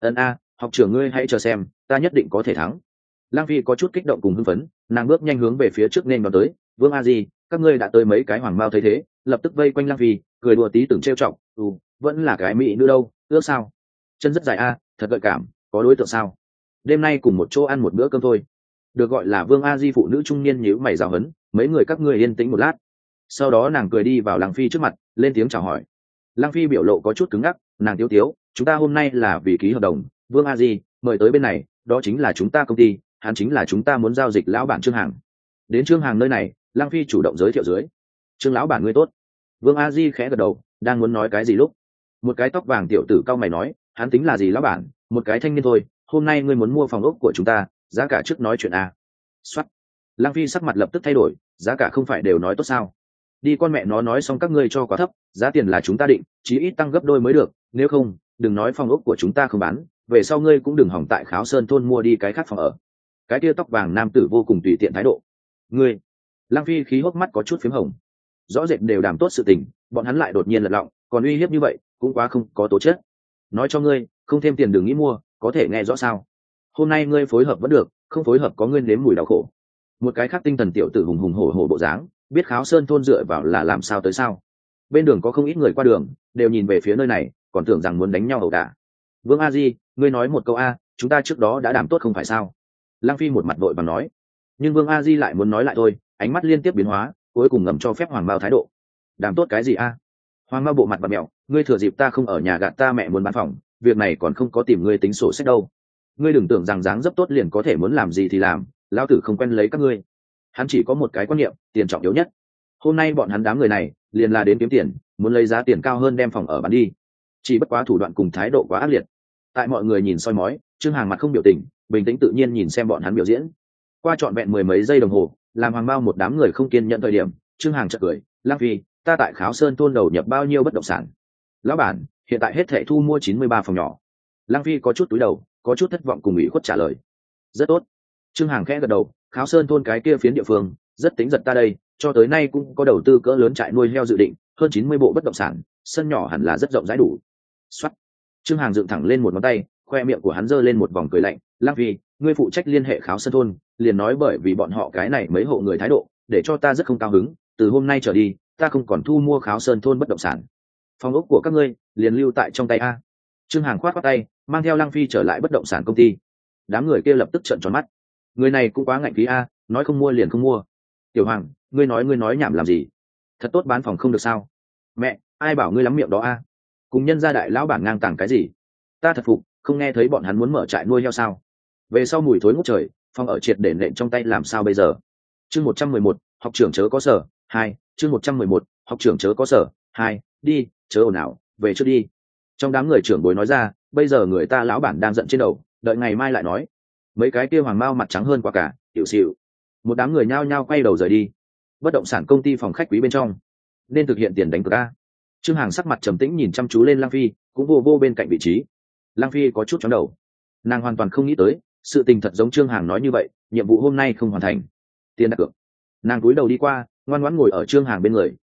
Học trưởng ngươi hãy chờ xem, ta nhất định có thể thắng. Lăng Phi có chút kích động cùng hưng phấn, nàng bước nhanh hướng về phía trước nên đón tới. Vương A Di, các ngươi đã tới mấy cái hoàng mao thấy thế, lập tức vây quanh Lăng Phi, cười đùa tí tưởng trêu chọc. Vẫn là cái mỹ nữ đâu, ước sao? Chân rất dài a, thật gợi cảm, có đối tượng sao? Đêm nay cùng một chỗ ăn một bữa cơm thôi. Được gọi là Vương A Di phụ nữ trung niên nhíu mày rào hấn, mấy người các ngươi yên tĩnh một lát. Sau đó nàng cười đi vào Lăng Phi trước mặt, lên tiếng chào hỏi. Lăng Phi biểu lộ có chút cứng ngắc, nàng tiếu tiếu, chúng ta hôm nay là vì ký hợp đồng, Vương A Di mời tới bên này, đó chính là chúng ta công ty, hắn chính là chúng ta muốn giao dịch lão bản Trương Hằng. Đến Trương Hằng nơi này, Lăng Phi chủ động giới thiệu dưới. Trương lão bản ngươi tốt. Vương A Di khẽ gật đầu, đang muốn nói cái gì lúc một cái tóc vàng tiểu tử cao mày nói, hắn tính là gì lão bản, một cái thanh niên thôi, hôm nay ngươi muốn mua phòng ốc của chúng ta, giá cả trước nói chuyện a. Soát. Lăng Phi sắc mặt lập tức thay đổi, giá cả không phải đều nói tốt sao? Đi con mẹ nó nói xong các ngươi cho quá thấp, giá tiền là chúng ta định, chí ít tăng gấp đôi mới được, nếu không, đừng nói phòng ốc của chúng ta không bán, về sau ngươi cũng đừng hỏng tại Kháo Sơn thôn mua đi cái khác phòng ở. Cái kia tóc vàng nam tử vô cùng tùy tiện thái độ. Ngươi. Lăng Phi khí hốc mắt có chút phím hồng. Rõ rệt đều đảm tốt sự tình, bọn hắn lại đột nhiên lật lọng, còn uy hiếp như vậy, cũng quá không có tố chất. Nói cho ngươi, không thêm tiền đừng nghĩ mua, có thể nghe rõ sao? Hôm nay ngươi phối hợp vẫn được, không phối hợp có ngươi nếm mùi đau khổ. Một cái khác tinh thần tiểu tử hùng hùng hổ hổ bộ dáng, biết Kháo Sơn thôn dựa vào là làm sao tới sao? Bên đường có không ít người qua đường, đều nhìn về phía nơi này, còn tưởng rằng muốn đánh nhau ẩu đả. Vương A Di, ngươi nói một câu a, chúng ta trước đó đã đảm tốt không phải sao? Lăng Phi một mặt vội vàng nói, nhưng Vương A Di lại muốn nói lại thôi, ánh mắt liên tiếp biến hóa, cuối cùng ngầm cho phép Hoàng Mao thái độ. Đảm tốt cái gì a? Hoàng Mao bộ mặt bặm mẹo, ngươi thừa dịp ta không ở nhà gạt ta mẹ muốn bán phòng, việc này còn không có tìm ngươi tính sổ sách đâu. Ngươi đừng tưởng rằng dáng dấp tốt liền có thể muốn làm gì thì làm, lão tử không quen lấy các ngươi. Hắn chỉ có một cái quan niệm, tiền trọng yếu nhất. Hôm nay bọn hắn đám người này liền là đến kiếm tiền, muốn lấy giá tiền cao hơn đem phòng ở bán đi. Chỉ bất quá thủ đoạn cùng thái độ quá ác liệt. Tại mọi người nhìn soi mói, Trương Hằng mặt không biểu tình, bình tĩnh tự nhiên nhìn xem bọn hắn biểu diễn. Qua trọn vẹn mười mấy giây đồng hồ, làm Hoàng Mao một đám người không kiên nhẫn thời điểm, Trương Hằng chợt cười, Lăng Phi, ta tại Kháo Sơn thôn đầu nhập bao nhiêu bất động sản? Lão bản, hiện tại hết thảy thu mua 93 phòng nhỏ. Lăng Phi có chút túi đầu, có chút thất vọng cùng ủy khuất trả lời. Rất tốt. Trương Hằng khẽ gật đầu, Kháo Sơn thôn cái kia phiến địa phương, rất tính giật ta đây, cho tới nay cũng có đầu tư cỡ lớn trại nuôi heo dự định, hơn 90 bộ bất động sản, sân nhỏ hẳn là rất rộng rãi đủ. Soát. Trương Hằng dựng thẳng lên một ngón tay, khoe miệng của hắn giơ lên một vòng cười lạnh, Lăng Phi, ngươi phụ trách liên hệ Kháo Sơn thôn, liền nói bởi vì bọn họ cái này mấy hộ người thái độ, để cho ta rất không cao hứng, từ hôm nay trở đi, ta không còn thu mua Kháo Sơn thôn bất động sản. Phòng ốc của các ngươi liền lưu tại trong tay a. Trương Hằng khoát khoát tay, mang theo Lăng Phi trở lại bất động sản công ty. Đám người kia lập tức trợn tròn mắt. Người này cũng quá ngạnh khí a, nói không mua liền không mua. Tiểu Hoàng, ngươi nói nhảm làm gì? Thật tốt bán phòng không được sao? Mẹ, ai bảo ngươi lắm miệng đó a? Cùng nhân gia đại lão bản ngang tàng cái gì? Ta thật phục, không nghe thấy bọn hắn muốn mở trại nuôi heo sao? Về sau mùi thối ngút trời, phòng ở triệt để nện trong tay làm sao bây giờ? Chương 111, học trưởng chớ có sở, 2, chương 111, học trưởng chớ có sở, 2, đi, chớ ồn ào, về trước đi. Trong đám người trưởng bối nói ra, bây giờ người ta lão bản đang giận trên đầu, đợi ngày mai lại nói. Mấy cái kia Hoàng Mao mặt trắng hơn quả cả, tiểu xỉu. Một đám người nhao nhao quay đầu rời đi. Bất động sản công ty phòng khách quý bên trong, nên thực hiện tiền đánh cược a. Trương Hằng sắc mặt trầm tĩnh nhìn chăm chú lên Lăng Phi, cũng vô bên cạnh vị trí. Lăng Phi có chút chóng đầu, nàng hoàn toàn không nghĩ tới, sự tình thật giống Trương Hằng nói như vậy, nhiệm vụ hôm nay không hoàn thành. Tiền đặt cược. Nàng cúi đầu đi qua, ngoan ngoãn ngồi ở Trương Hằng bên người,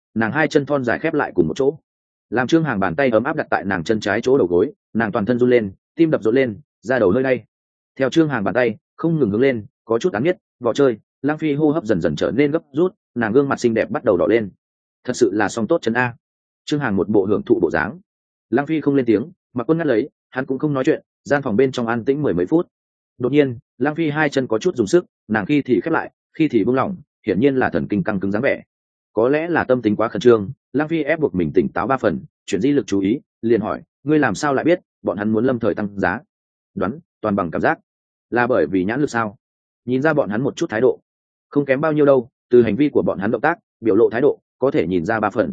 nàng hai chân thon dài khép lại cùng một chỗ, làm Trương Hằng bàn tay ấm áp đặt tại nàng chân trái chỗ đầu gối, nàng toàn thân run lên, tim đập rộn lên, da đầu hơi đay. Theo Trương Hằng bàn tay không ngừng hướng lên, có chút tán nhất vỏ chơi, Lang Phi hô hấp dần dần trở nên gấp rút, nàng gương mặt xinh đẹp bắt đầu đỏ lên. Thật sự là song tốt chân a. Trương Hằng một bộ hưởng thụ bộ dáng. Lang Phi không lên tiếng, Mặc Quân ngắt lấy, hắn cũng không nói chuyện, gian phòng bên trong an tĩnh mười mấy phút. Đột nhiên, Lang Phi hai chân có chút dùng sức, nàng khi thì khép lại, khi thì buông lỏng, hiển nhiên là thần kinh căng cứng dáng vẻ. Có lẽ là tâm tính quá khẩn trương, Lang Phi ép buộc mình tỉnh táo ba phần, chuyển di lực chú ý, liền hỏi, ngươi làm sao lại biết bọn hắn muốn lâm thời tăng giá? Đoán, toàn bằng cảm giác. Là bởi vì nhãn lực sao? Nhìn ra bọn hắn một chút thái độ, không kém bao nhiêu đâu, từ hành vi của bọn hắn động tác, biểu lộ thái độ, có thể nhìn ra ba phần.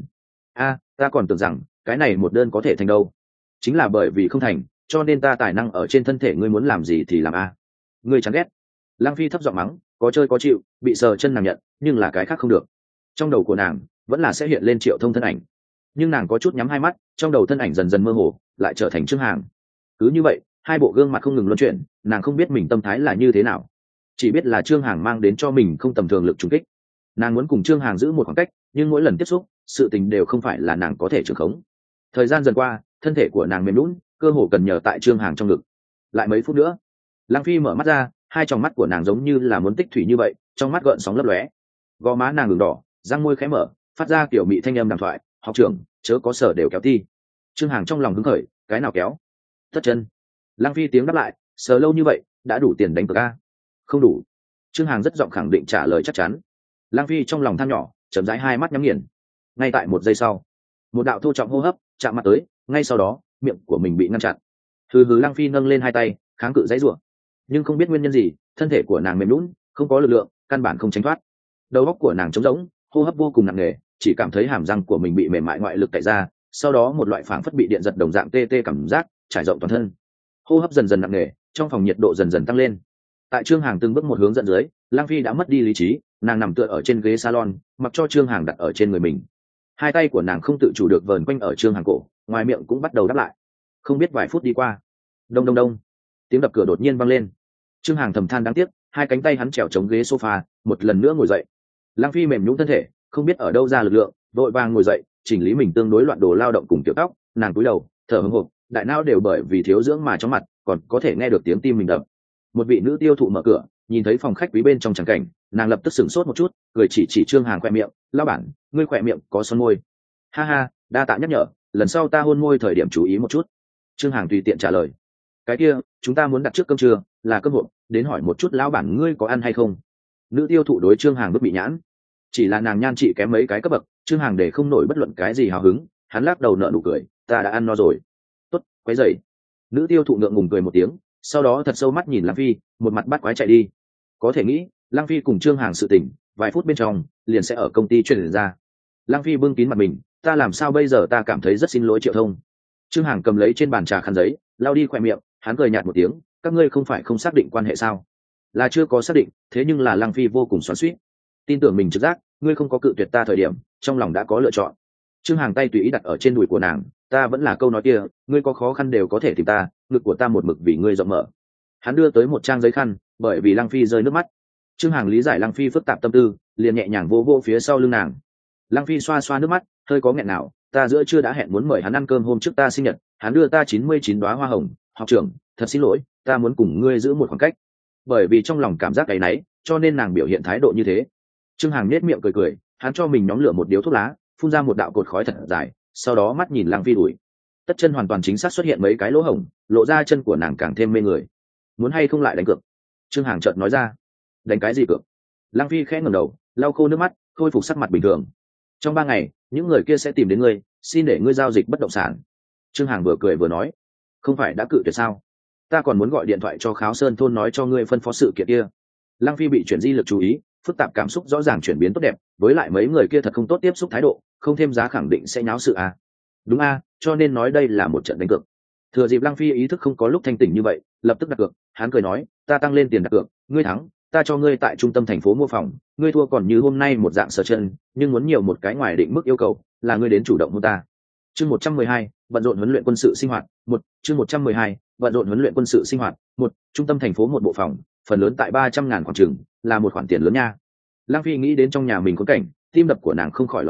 Ta còn tưởng rằng cái này một đơn có thể thành đâu. Chính là bởi vì không thành, cho nên ta tài năng ở trên thân thể ngươi muốn làm gì thì làm a. Ngươi chán ghét. Lang Phi thấp giọng mắng, có chơi có chịu, bị sờ chân nàng nhận, nhưng là cái khác không được. Trong đầu của nàng vẫn là sẽ hiện lên Triệu Thông thân ảnh, nhưng nàng có chút nhắm hai mắt, trong đầu thân ảnh dần dần mơ hồ, lại trở thành Trương Hằng. Cứ như vậy, hai bộ gương mặt không ngừng luân chuyển, nàng không biết mình tâm thái là như thế nào, chỉ biết là Trương Hằng mang đến cho mình không tầm thường lực trùng kích. Nàng muốn cùng Trương Hằng giữ một khoảng cách, nhưng mỗi lần tiếp xúc, sự tình đều không phải là nàng có thể trưởng khống. Thời gian dần qua, thân thể của nàng mềm lún, cơ hồ cần nhờ tại Trương Hằng trong ngực. Lại mấy phút nữa, Lang Phi mở mắt ra, hai tròng mắt của nàng giống như là muốn tích thủy như vậy, trong mắt gợn sóng lấp lóe. Gò má nàng ửng đỏ, răng môi khẽ mở, phát ra kiểu mị thanh âm đàm thoại, học trưởng, chớ có sở đều kéo thi. Trương Hằng trong lòng hứng khởi, cái nào kéo? Tất chân. Lang Phi tiếng đáp lại, sờ lâu như vậy, đã đủ tiền đánh cược a? Không đủ. Trương Hằng rất giọng khẳng định trả lời chắc chắn. Lang Phi trong lòng than nhỏ, chậm rãi hai mắt nhắm nghiền. Ngay tại một giây sau, một đạo thô trọng hô hấp chạm mặt tới, ngay sau đó miệng của mình bị ngăn chặn. Hừ hừ, Lang Phi nâng lên hai tay kháng cự dãy rủa, nhưng không biết nguyên nhân gì, thân thể của nàng mềm lún, không có lực lượng, căn bản không tránh thoát. Đầu óc của nàng trống rỗng, hô hấp vô cùng nặng nề, chỉ cảm thấy hàm răng của mình bị mềm mại ngoại lực cạy ra, sau đó một loại phảng phất bị điện giật đồng dạng tê tê cảm giác trải rộng toàn thân. Hô hấp dần dần nặng nề, trong phòng nhiệt độ dần dần tăng lên. Tại Trương Hằng từng bước một hướng dẫn dưới, Lang Phi đã mất đi lý trí, nàng nằm tựa ở trên ghế salon, mặc cho Trương Hằng đặt ở trên người mình. Hai tay của nàng không tự chủ được vờn quanh ở Trương Hằng cổ, ngoài miệng cũng bắt đầu đáp lại. Không biết vài phút đi qua, đông đông đông, tiếng đập cửa đột nhiên vang lên. Trương Hằng thầm than đáng tiếc, hai cánh tay hắn trèo chống ghế sofa, một lần nữa ngồi dậy. Lang Phi mềm nhũn thân thể, không biết ở đâu ra lực lượng, vội vàng ngồi dậy, chỉnh lý mình tương đối loạn đồ lao động cùng tiểu tóc, nàng cúi đầu, thở hổn hộc, đại não đều bởi vì thiếu dưỡng mà chóng mặt, còn có thể nghe được tiếng tim mình đập. Một vị nữ tiêu thụ mở cửa, nhìn thấy phòng khách quý bên trong trắng cảnh, nàng lập tức sửng sốt một chút, cười chỉ Trương Hằng khỏe miệng, lão bản, ngươi khỏe miệng có son môi. Ha ha, đa tạ nhắc nhở, lần sau ta hôn môi thời điểm chú ý một chút. Trương Hằng tùy tiện trả lời. Cái kia, chúng ta muốn đặt trước cơm trưa, là cơm hộp, đến hỏi một chút lão bản ngươi có ăn hay không. Nữ tiêu thụ đối Trương Hằng bức bị nhãn, chỉ là nàng nhan trị kém mấy cái cấp bậc, Trương Hằng để không nổi bất luận cái gì hào hứng, hắn lắc đầu nở nụ cười, ta đã ăn no rồi. Tốt, quấy rầy. Nữ tiêu thụ ngượng ngùng cười một tiếng, sau đó thật sâu mắt nhìn Lang Phi, một mặt bắt quái chạy đi. Có thể nghĩ, Lang Phi cùng Trương Hằng sự tình, vài phút bên trong liền sẽ ở công ty truyền ra. Lang Phi bưng kín mặt mình, ta làm sao bây giờ, ta cảm thấy rất xin lỗi Triệu Thông. Trương Hằng cầm lấy trên bàn trà khăn giấy, lau đi khỏe miệng, hắn cười nhạt một tiếng, các ngươi không phải không xác định quan hệ sao? Là chưa có xác định, thế nhưng là Lang Phi vô cùng xoắn xuýt. Tin tưởng mình trực giác, ngươi không có cự tuyệt ta thời điểm, trong lòng đã có lựa chọn. Trương Hằng tay tùy ý đặt ở trên đùi của nàng, ta vẫn là câu nói kia, ngươi có khó khăn đều có thể tìm ta, ngực của ta một mực vì ngươi rộng mở. Hắn đưa tới một trang giấy khăn, bởi vì Lang Phi rơi nước mắt. Trương Hằng lý giải Lang Phi phức tạp tâm tư, liền nhẹ nhàng vô vô phía sau lưng nàng. Lang Phi xoa xoa nước mắt, hơi có nghẹn nào, ta giữa trưa đã hẹn muốn mời hắn ăn cơm hôm trước ta sinh nhật, hắn đưa ta 99 đóa hoa hồng, học trưởng, thật xin lỗi, ta muốn cùng ngươi giữ một khoảng cách. Bởi vì trong lòng cảm giác áy náy, cho nên nàng biểu hiện thái độ như thế. Trương Hằng nhếch miệng cười cười, hắn cho mình nhóm lửa một điếu thuốc lá, phun ra một đạo cột khói thật dài, sau đó mắt nhìn Lang Phi đuổi. Tất chân hoàn toàn chính xác xuất hiện mấy cái lỗ hổng, lộ ra chân của nàng càng thêm mê người. Muốn hay không lại đánh cược? Trương Hằng chợt nói ra. Đánh cái gì cược? Lang Phi khẽ ngẩng đầu, lau khô nước mắt, khôi phục sắc mặt bình thường. Trong 3 ngày, những người kia sẽ tìm đến ngươi, xin để ngươi giao dịch bất động sản. Trương Hằng vừa cười vừa nói, không phải đã cự tuyệt sao? Ta còn muốn gọi điện thoại cho Kháo Sơn thôn nói cho ngươi phân phó sự kiện kia. Lang Phi bị chuyển di lực chú ý, phức tạp cảm xúc rõ ràng chuyển biến tốt đẹp, với lại mấy người kia thật không tốt tiếp xúc thái độ, không thêm giá khẳng định sẽ nháo sự à? Đúng a, cho nên nói đây là một trận đánh cược. Thừa dịp Lang Phi ý thức không có lúc thanh tỉnh như vậy, lập tức đặt cược, hắn cười nói, ta tăng lên tiền đặt cược, ngươi thắng, ta cho ngươi tại trung tâm thành phố mua phòng, ngươi thua còn như hôm nay một dạng sờ chân, nhưng muốn nhiều một cái ngoài định mức yêu cầu, là ngươi đến chủ động hôn ta. Chương 112, bận rộn huấn luyện quân sự sinh hoạt, 1, chương 112, bận rộn huấn luyện quân sự sinh hoạt, 1, trung tâm thành phố một bộ phòng, phần lớn tại 300.000 khoảng chừng, là một khoản tiền lớn nha. Lang Phi nghĩ đến trong nhà mình có cảnh, tim đập của nàng không khỏi là vỗ,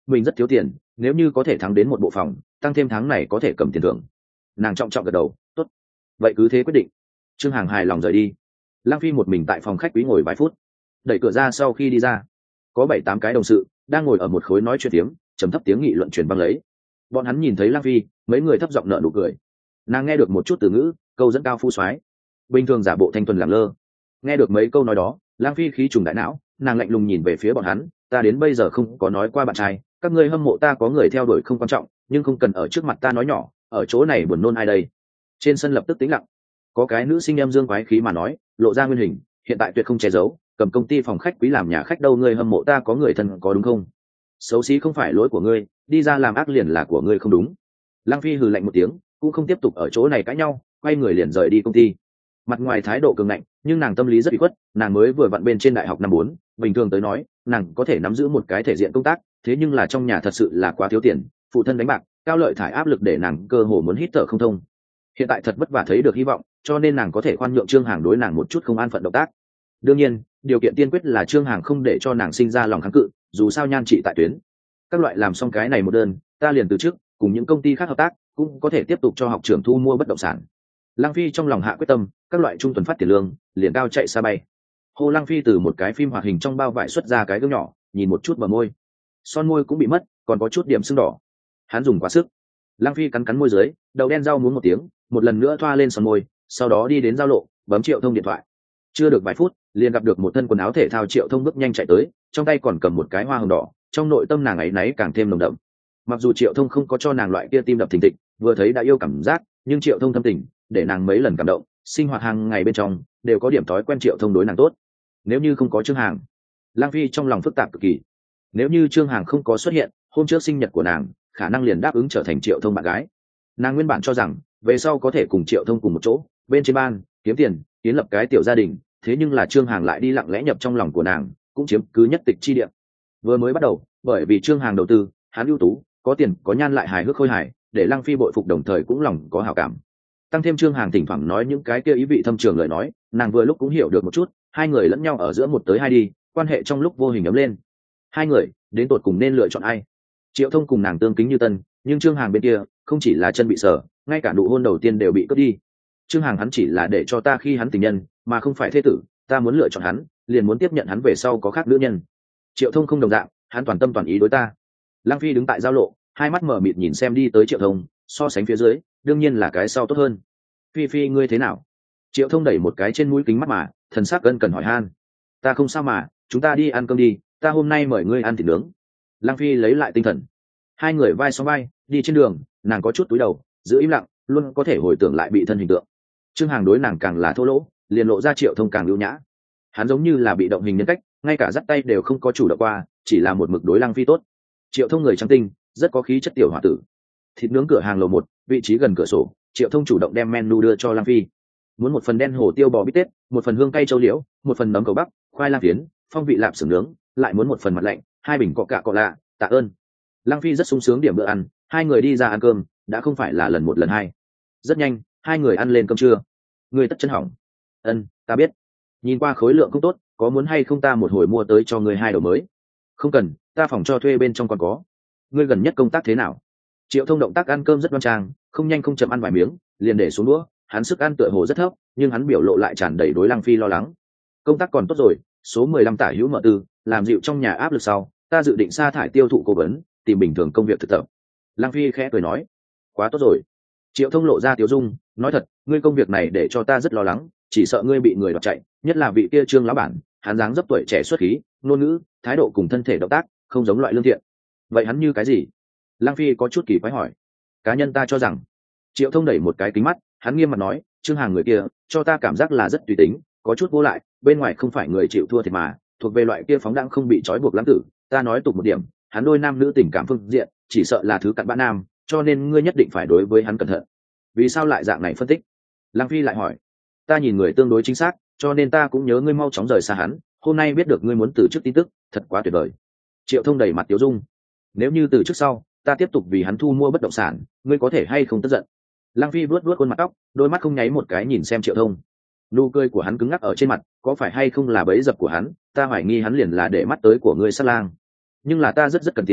mình rất thiếu tiền, nếu như có thể thắng đến một bộ phòng, tăng thêm tháng này có thể cầm tiền thưởng. Nàng trọng trọng gật đầu, tốt, vậy cứ thế quyết định. Trương Hằng hài lòng rời đi. Lăng Phi một mình tại phòng khách quý ngồi vài phút, đẩy cửa ra sau khi đi ra, có 7-8 cái đồng sự đang ngồi ở một khối nói chuyện tiếng, trầm thấp tiếng nghị luận truyền băng lấy. Bọn hắn nhìn thấy Lăng Phi, mấy người thấp giọng nở nụ cười. Nàng nghe được một chút từ ngữ, câu dẫn cao phu soái, bình thường giả bộ thanh tuần làm lơ. Nghe được mấy câu nói đó, Lăng Phi khí trùng đại não, nàng lạnh lùng nhìn về phía bọn hắn, ta đến bây giờ không có nói qua bạn trai, các ngươi hâm mộ ta có người theo đuổi không quan trọng, nhưng không cần ở trước mặt ta nói nhỏ, ở chỗ này buồn nôn ai đây. Trên sân lập tức tĩnh lặng. Có cái nữ sinh em dương quái khí mà nói, lộ ra nguyên hình, hiện tại tuyệt không che giấu, cầm công ty phòng khách quý làm nhà khách đâu, ngươi hâm mộ ta có người thân có đúng không? Xấu xí không phải lỗi của ngươi, đi ra làm ác liền là của ngươi không đúng. Lăng Phi hừ lạnh một tiếng, cũng không tiếp tục ở chỗ này cãi nhau, quay người liền rời đi công ty. Mặt ngoài thái độ cường ngạnh, nhưng nàng tâm lý rất bị khuất, nàng mới vừa vặn bên trên đại học năm 4, bình thường tới nói, nàng có thể nắm giữ một cái thể diện công tác, thế nhưng là trong nhà thật sự là quá thiếu tiền, phụ thân đánh bạc, cao lợi thải áp lực để nàng cơ hồ muốn hít thở không thông. Hiện tại thật vất vả thấy được hy vọng, cho nên nàng có thể khoan nhượng Trương Hằng đối nàng một chút không an phận động tác. Đương nhiên, điều kiện tiên quyết là Trương Hằng không để cho nàng sinh ra lòng kháng cự, dù sao nhan trị tại tuyến. Các loại làm xong cái này một đơn, ta liền từ chức, cùng những công ty khác hợp tác, cũng có thể tiếp tục cho học trưởng thu mua bất động sản. Lăng Phi trong lòng hạ quyết tâm, các loại trung tuần phát tiền lương, liền cao chạy xa bay. Hồ Lăng Phi từ một cái phim hoạt hình trong bao vải xuất ra cái gương nhỏ, nhìn một chút bờ môi, son môi cũng bị mất, còn có chút điểm sưng đỏ. Hắn dùng quá sức. Lăng Phi cắn cắn môi dưới, đầu đen rau muống một tiếng, một lần nữa thoa lên son môi, sau đó đi đến giao lộ, bấm Triệu Thông điện thoại. Chưa được vài phút, liền gặp được một thân quần áo thể thao Triệu Thông bước nhanh chạy tới, trong tay còn cầm một cái hoa hồng đỏ, trong nội tâm nàng ấy náy càng thêm nồng đậm. Mặc dù Triệu Thông không có cho nàng loại kia tim đập thình thịch, vừa thấy đã yêu cảm giác, nhưng Triệu Thông thâm tình, để nàng mấy lần cảm động, sinh hoạt hàng ngày bên trong đều có điểm thói quen Triệu Thông đối nàng tốt. Nếu như không có Trương Hằng, Lang Phi trong lòng phức tạp cực kỳ. Nếu như Trương Hằng không có xuất hiện, hôm trước sinh nhật của nàng, khả năng liền đáp ứng trở thành Triệu Thông bạn gái. Nàng nguyên bản cho rằng về sau có thể cùng Triệu Thông cùng một chỗ, bên trên ban, kiếm tiền, kiến lập cái tiểu gia đình, thế nhưng là Trương Hằng lại đi lặng lẽ nhập trong lòng của nàng, cũng chiếm cứ nhất tịch chi địa. Vừa mới bắt đầu, bởi vì Trương Hằng đầu tư, hắn ưu tú, có tiền, có nhan lại hài hước khôi hài, để Lăng Phi bội phục đồng thời cũng lòng có hảo cảm. Tăng thêm Trương Hằng thỉnh thoảng nói những cái kia ý vị thâm trường lời nói, nàng vừa lúc cũng hiểu được một chút, hai người lẫn nhau ở giữa một tới hai đi, quan hệ trong lúc vô hình ấm lên. Hai người đến tột cùng nên lựa chọn ai? Triệu Thông cùng nàng tương kính như tân, nhưng Trương Hằng bên kia không chỉ là chân bị sờ, ngay cả nụ hôn đầu tiên đều bị cướp đi. Trương Hằng hắn chỉ là để cho ta khi hắn tình nhân, mà không phải thế tử, ta muốn lựa chọn hắn, liền muốn tiếp nhận hắn về sau có khác nữ nhân. Triệu Thông không đồng dạng, hắn toàn tâm toàn ý đối ta. Lăng Phi đứng tại giao lộ, hai mắt mở mịt nhìn xem đi tới Triệu Thông, so sánh phía dưới, đương nhiên là cái sau tốt hơn. Phi Phi ngươi thế nào? Triệu Thông đẩy một cái trên mũi kính mắt mà, thần sắc ân cần hỏi han. Ta không sao mà, chúng ta đi ăn cơm đi, ta hôm nay mời ngươi ăn thịt nướng. Lăng Phi lấy lại tinh thần. Hai người vai xóm vai, đi trên đường, nàng có chút túi đầu, giữ im lặng, luôn có thể hồi tưởng lại bị thân hình tượng. Trương Hằng đối nàng càng là thô lỗ, liền lộ ra Triệu Thông càng lưu nhã. Hắn giống như là bị động hình nhân cách, ngay cả dắt tay đều không có chủ động qua, chỉ là một mực đối Lăng Phi tốt. Triệu Thông người trắng tinh, rất có khí chất tiểu hòa tử. Thịt nướng cửa hàng lầu 1, vị trí gần cửa sổ, Triệu Thông chủ động đem menu đưa cho Lăng Phi. Muốn một phần đen hổ tiêu bò bít tết, một phần hương cay châu liễu, một phần nấm cầu bắc, khoai lang phiến, phong vị lạp xưởng nướng, lại muốn một phần mặt lạnh, 2 bình coca cola, tạ ơn. Lăng Phi rất sung sướng điểm bữa ăn, hai người đi ra ăn cơm, đã không phải là lần một lần hai. Rất nhanh, hai người ăn lên cơm trưa. Người tất chân hỏng. Ân, ta biết. Nhìn qua khối lượng không tốt, có muốn hay không ta một hồi mua tới cho người 2 đầu mới? Không cần, ta phòng cho thuê bên trong còn có. Ngươi gần nhất công tác thế nào? Triệu Thông động tác ăn cơm rất đoan trang, không nhanh không chậm ăn vài miếng, liền để xuống đũa. Hắn sức ăn tựa hồ rất thấp, nhưng hắn biểu lộ lại tràn đầy đối Lăng Phi lo lắng. Công tác còn tốt rồi, số 15 tả hữu mở tư, làm dịu trong nhà áp lực sau, ta dự định sa thải tiêu thụ cố vấn, tìm bình thường công việc thực tập. Lăng Phi khẽ cười nói, quá tốt rồi. Triệu Thông lộ ra tiếu dung, nói thật, ngươi công việc này để cho ta rất lo lắng, chỉ sợ ngươi bị người đoạt chạy, nhất là vị kia Trương lão bản, hắn dáng dấp tuổi trẻ xuất khí, ngôn ngữ, thái độ cùng thân thể động tác, không giống loại lương thiện. Vậy hắn như cái gì? Lăng Phi có chút kỳ quái hỏi. Cá nhân ta cho rằng. Triệu Thông đẩy một cái kính mắt, hắn nghiêm mặt nói, Trương Hằng người kia, cho ta cảm giác là rất tùy tính, có chút vô lại, bên ngoài không phải người chịu thua thiệt mà, thuộc về loại kia phóng đãng không bị trói buộc lãng tử. Ta nói tục một điểm, hắn đôi nam nữ tình cảm phương diện, chỉ sợ là thứ cặn bã nam, cho nên ngươi nhất định phải đối với hắn cẩn thận. Vì sao lại dạng này phân tích? Lăng Phi lại hỏi. Ta nhìn người tương đối chính xác, cho nên ta cũng nhớ ngươi mau chóng rời xa hắn. Hôm nay biết được ngươi muốn từ chức tin tức, thật quá tuyệt vời. Triệu Thông đầy mặt tiếu dung. Nếu như từ chức sau, ta tiếp tục vì hắn thu mua bất động sản, ngươi có thể hay không tức giận? Lăng Phi vuốt vuốt khuôn mặt tóc, đôi mắt không nháy một cái nhìn xem Triệu Thông. Nụ cười của hắn cứng ngắc ở trên mặt, có phải hay không là bẫy dập của hắn? Ta hoài nghi hắn liền là để mắt tới của ngươi sát lang. Nhưng là ta rất cần tiền,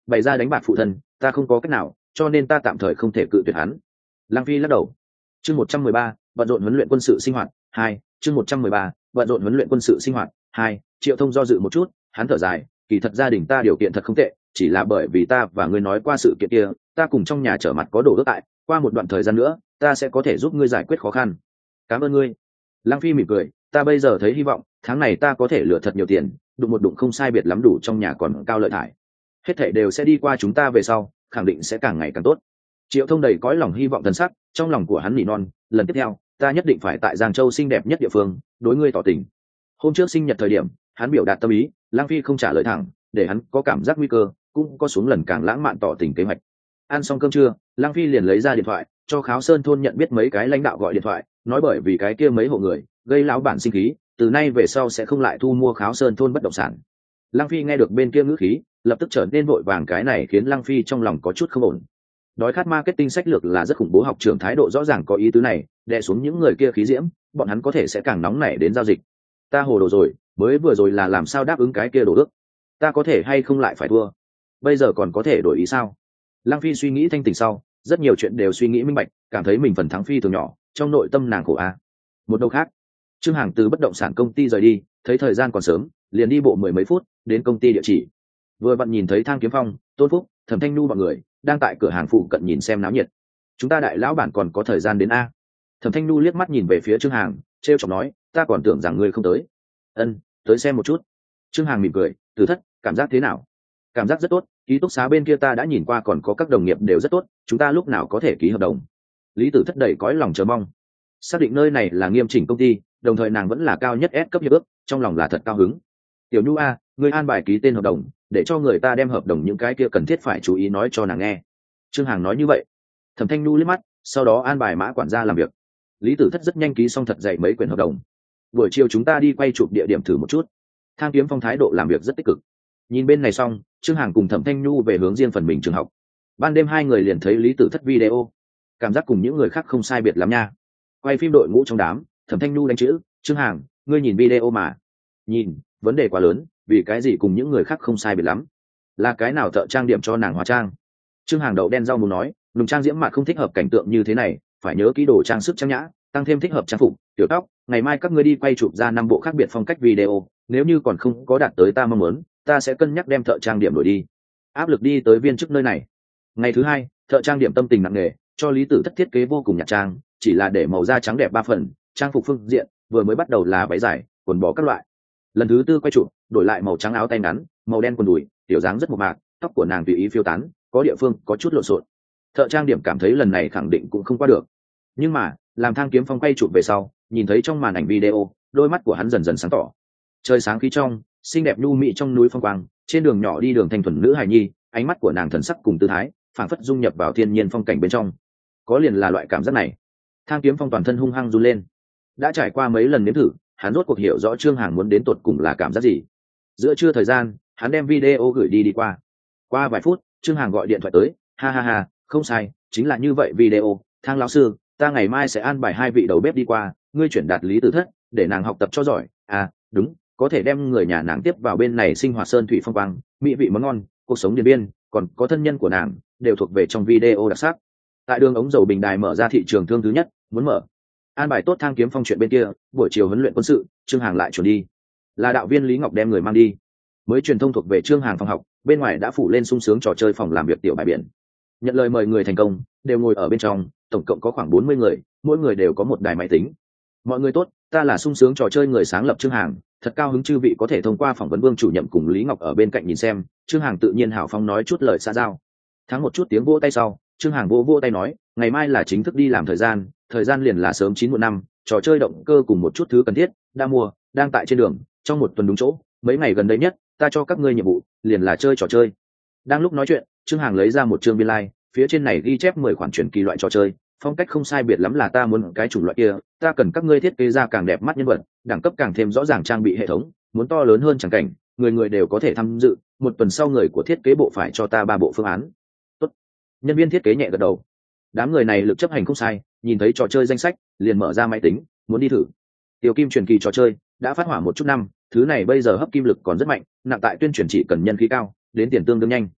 bày ra đánh bạc phụ thân, ta không có cách nào, cho nên ta tạm thời không thể cự tuyệt hắn. Lăng Phi lắc đầu. Chương 113, bận rộn huấn luyện quân sự sinh hoạt 2, chương 113, bận rộn huấn luyện quân sự sinh hoạt 2. Triệu Thông do dự một chút, hắn thở dài, kỳ thật gia đình ta điều kiện thật không tệ, chỉ là bởi vì ta và ngươi nói qua sự kiện kia, ta cùng trong nhà trở mặt có đồ ước tại, qua một đoạn thời gian nữa, ta sẽ có thể giúp ngươi giải quyết khó khăn. Cảm ơn ngươi. Lăng Phi mỉm cười, ta bây giờ thấy hy vọng, tháng này ta có thể lừa thật nhiều tiền, đụng một đụng không sai biệt lắm đủ trong nhà còn cao lợi thải. Hết thảy đều sẽ đi qua chúng ta về sau, khẳng định sẽ càng ngày càng tốt. Triệu Thông đầy cõi lòng hy vọng thần sắc, trong lòng của hắn nỉ non, lần tiếp theo, ta nhất định phải tại Giang Châu xinh đẹp nhất địa phương, đối ngươi tỏ tình. Hôm trước sinh nhật thời điểm, hắn biểu đạt tâm ý, Lang Phi không trả lời thẳng, để hắn có cảm giác nguy cơ, cũng có xuống lần càng lãng mạn tỏ tình kế hoạch. Ăn xong cơm trưa, Lang Phi liền lấy ra điện thoại, cho Kháo Sơn thôn nhận biết mấy cái lãnh đạo gọi điện thoại, nói bởi vì cái kia mấy hộ người gây lão bản sinh khí, từ nay về sau sẽ không lại thu mua Kháo Sơn thôn bất động sản. Lang Phi nghe được bên kia ngữ khí, lập tức trở nên vội vàng, cái này khiến Lang Phi trong lòng có chút không ổn. Đói khát marketing sách lược là rất khủng bố, học trưởng thái độ rõ ràng có ý tứ này, đè xuống những người kia khí diễm, bọn hắn có thể sẽ càng nóng nảy đến giao dịch. Ta hồ đồ rồi, mới vừa rồi là làm sao đáp ứng cái kia đồ ước, ta có thể hay không lại phải thua, bây giờ còn có thể đổi ý sao? Lăng Phi suy nghĩ thanh tỉnh sau, rất nhiều chuyện đều suy nghĩ minh bạch, cảm thấy mình phần thắng phi thường nhỏ, trong nội tâm nàng khổ a. Một đầu khác, Trương Hàng từ bất động sản công ty rời đi, thấy thời gian còn sớm, liền đi bộ mười mấy phút đến công ty địa chỉ. Vừa vặn nhìn thấy Thang Kiếm Phong, Tôn Phúc, Thẩm Thanh Nhu bọn người đang tại cửa hàng phụ cận nhìn xem náo nhiệt. Chúng ta đại lão bản còn có thời gian đến a? Thẩm Thanh Nhu liếc mắt nhìn về phía Trương Hàng, trêu chọc nói, ta còn tưởng rằng ngươi không tới. Ân, tới xem một chút. Trương Hàng mỉm cười, Từ Thất, cảm giác thế nào? Cảm giác rất tốt, ký túc xá bên kia ta đã nhìn qua, còn có các đồng nghiệp đều rất tốt, chúng ta lúc nào có thể ký hợp đồng? Lý Tử Thất đầy cõi lòng chờ mong. Xác định nơi này là nghiêm chỉnh công ty, đồng thời nàng vẫn là cao nhất S cấp hiệp ước, trong lòng là thật cao hứng. Tiểu Nhu a, ngươi an bài ký tên hợp đồng, để cho người ta đem hợp đồng những cái kia cần thiết phải chú ý nói cho nàng nghe. Trương Hàng nói như vậy. Thẩm Thanh Nhu liếc mắt, sau đó an bài Mã quản gia làm việc. Lý Tử Thất rất nhanh ký xong thật dày mấy quyển hợp đồng. Buổi chiều chúng ta đi quay chụp địa điểm thử một chút. Thang Kiếm Phong thái độ làm việc rất tích cực. Nhìn bên này xong, Trương Hàng cùng Thẩm Thanh Nhu về hướng riêng phần mình trường học. Ban đêm hai người liền thấy Lý Tử Thất video, cảm giác cùng những người khác không sai biệt lắm nha. Quay phim đội ngũ trong đám, Thẩm Thanh Nhu đánh chữ, Trương Hàng, ngươi nhìn video mà. Nhìn, vấn đề quá lớn, vì cái gì cùng những người khác không sai biệt lắm? Là cái nào thợ trang điểm cho nàng hóa trang? Trương Hàng đậu đen rau muốn nói, nùng trang diễm mặt không thích hợp cảnh tượng như thế này, phải nhớ kỹ đồ trang sức trang nhã, tăng thêm thích hợp trang phục, tiểu tóc. Ngày mai các ngươi đi quay chụp ra 5 bộ khác biệt phong cách video, nếu như còn không có đạt tới ta mong muốn, ta sẽ cân nhắc đem thợ trang điểm đổi đi. Áp lực đi tới viên chức nơi này. Ngày thứ hai, thợ trang điểm tâm tình nặng nề, cho Lý Tử Thất thiết kế vô cùng nhạt trang, chỉ là để màu da trắng đẹp 3 phần, trang phục phương diện vừa mới bắt đầu là váy dài, quần bò các loại. Lần thứ tư quay chụp, đổi lại màu trắng áo tay ngắn, màu đen quần đùi, tiểu dáng rất mộc mạc, tóc của nàng tùy ý phiêu tán, có địa phương có chút lộn xộn. Thợ trang điểm cảm thấy lần này khẳng định cũng không qua được, nhưng mà làm Thang Kiếm Phong quay chụp về sau, nhìn thấy trong màn ảnh video, đôi mắt của hắn dần dần sáng tỏ. Trời sáng khí trong, xinh đẹp nhu mị trong núi phong quang, trên đường nhỏ đi đường thanh thuần nữ hài nhi, ánh mắt của nàng thần sắc cùng tư thái, phảng phất dung nhập vào thiên nhiên phong cảnh bên trong. Có liền là loại cảm giác này. Thang Kiếm Phong toàn thân hung hăng run lên. Đã trải qua mấy lần nếm thử, hắn rốt cuộc hiểu rõ Trương Hàng muốn đến tột cùng là cảm giác gì. Giữa trưa thời gian, hắn đem video gửi đi qua. Qua vài phút, Trương Hàng gọi điện thoại tới, ha ha ha, không sai, chính là như vậy video. Thang lão sư, ta ngày mai sẽ an bài 2 vị đầu bếp đi qua, ngươi chuyển đạt Lý Tử Thất, để nàng học tập cho giỏi. À, đúng, có thể đem người nhà nàng tiếp vào bên này sinh hoạt sơn thủy phong quang, mỹ vị món ngon, cuộc sống điện biên, còn có thân nhân của nàng đều thuộc về trong video đặc sắc. Tại đường ống dầu Bình Đài mở ra thị trường thương thứ nhất, muốn mở. An bài tốt Thang Kiếm Phong chuyện bên kia, buổi chiều huấn luyện quân sự, Trương Hàng lại chuẩn đi. Là đạo viên Lý Ngọc đem người mang đi. Mới truyền thông thuộc về Trương Hàng phòng học, bên ngoài đã phủ lên sung sướng trò chơi phòng làm việc tiểu bãi biển. Nhận lời mời người thành công, đều ngồi ở bên trong, tổng cộng có khoảng 40 người, mỗi người đều có một đài máy tính. Mọi người tốt, ta là sung sướng trò chơi người sáng lập Trương Hàng, thật cao hứng chư vị có thể thông qua phỏng vấn Vương chủ nhiệm cùng Lý Ngọc ở bên cạnh nhìn xem. Trương Hàng tự nhiên hào phóng nói chút lời xã giao. Thắng một chút tiếng vỗ tay sau, Trương Hàng vỗ tay nói, ngày mai là chính thức đi làm thời gian liền là sớm 9 muộn 5, trò chơi động cơ cùng một chút thứ cần thiết đã mua, đang tại trên đường, trong một tuần đúng chỗ. Mấy ngày gần đây nhất, ta cho các ngươi nhiệm vụ liền là chơi trò chơi. Đang lúc nói chuyện, Trương Hàng lấy ra một chương biên lai, phía trên này ghi chép 10 khoản truyền kỳ loại trò chơi, phong cách không sai biệt lắm là ta muốn cái chủng loại kia, ta cần các ngươi thiết kế ra càng đẹp mắt nhân vật, đẳng cấp càng thêm rõ ràng trang bị hệ thống, muốn to lớn hơn chẳng cảnh, người người đều có thể tham dự, một tuần sau người của thiết kế bộ phải cho ta 3 bộ phương án. Tốt. Nhân viên thiết kế nhẹ gật đầu. Đám người này lực chấp hành không sai, nhìn thấy trò chơi danh sách, liền mở ra máy tính, muốn đi thử. Tiểu Kim truyền kỳ trò chơi đã phát hỏa một chút năm, thứ này bây giờ hấp kim lực còn rất mạnh, nặng tại tuyên truyền chỉ cần nhân khí cao, đến tiền tương đương nhanh.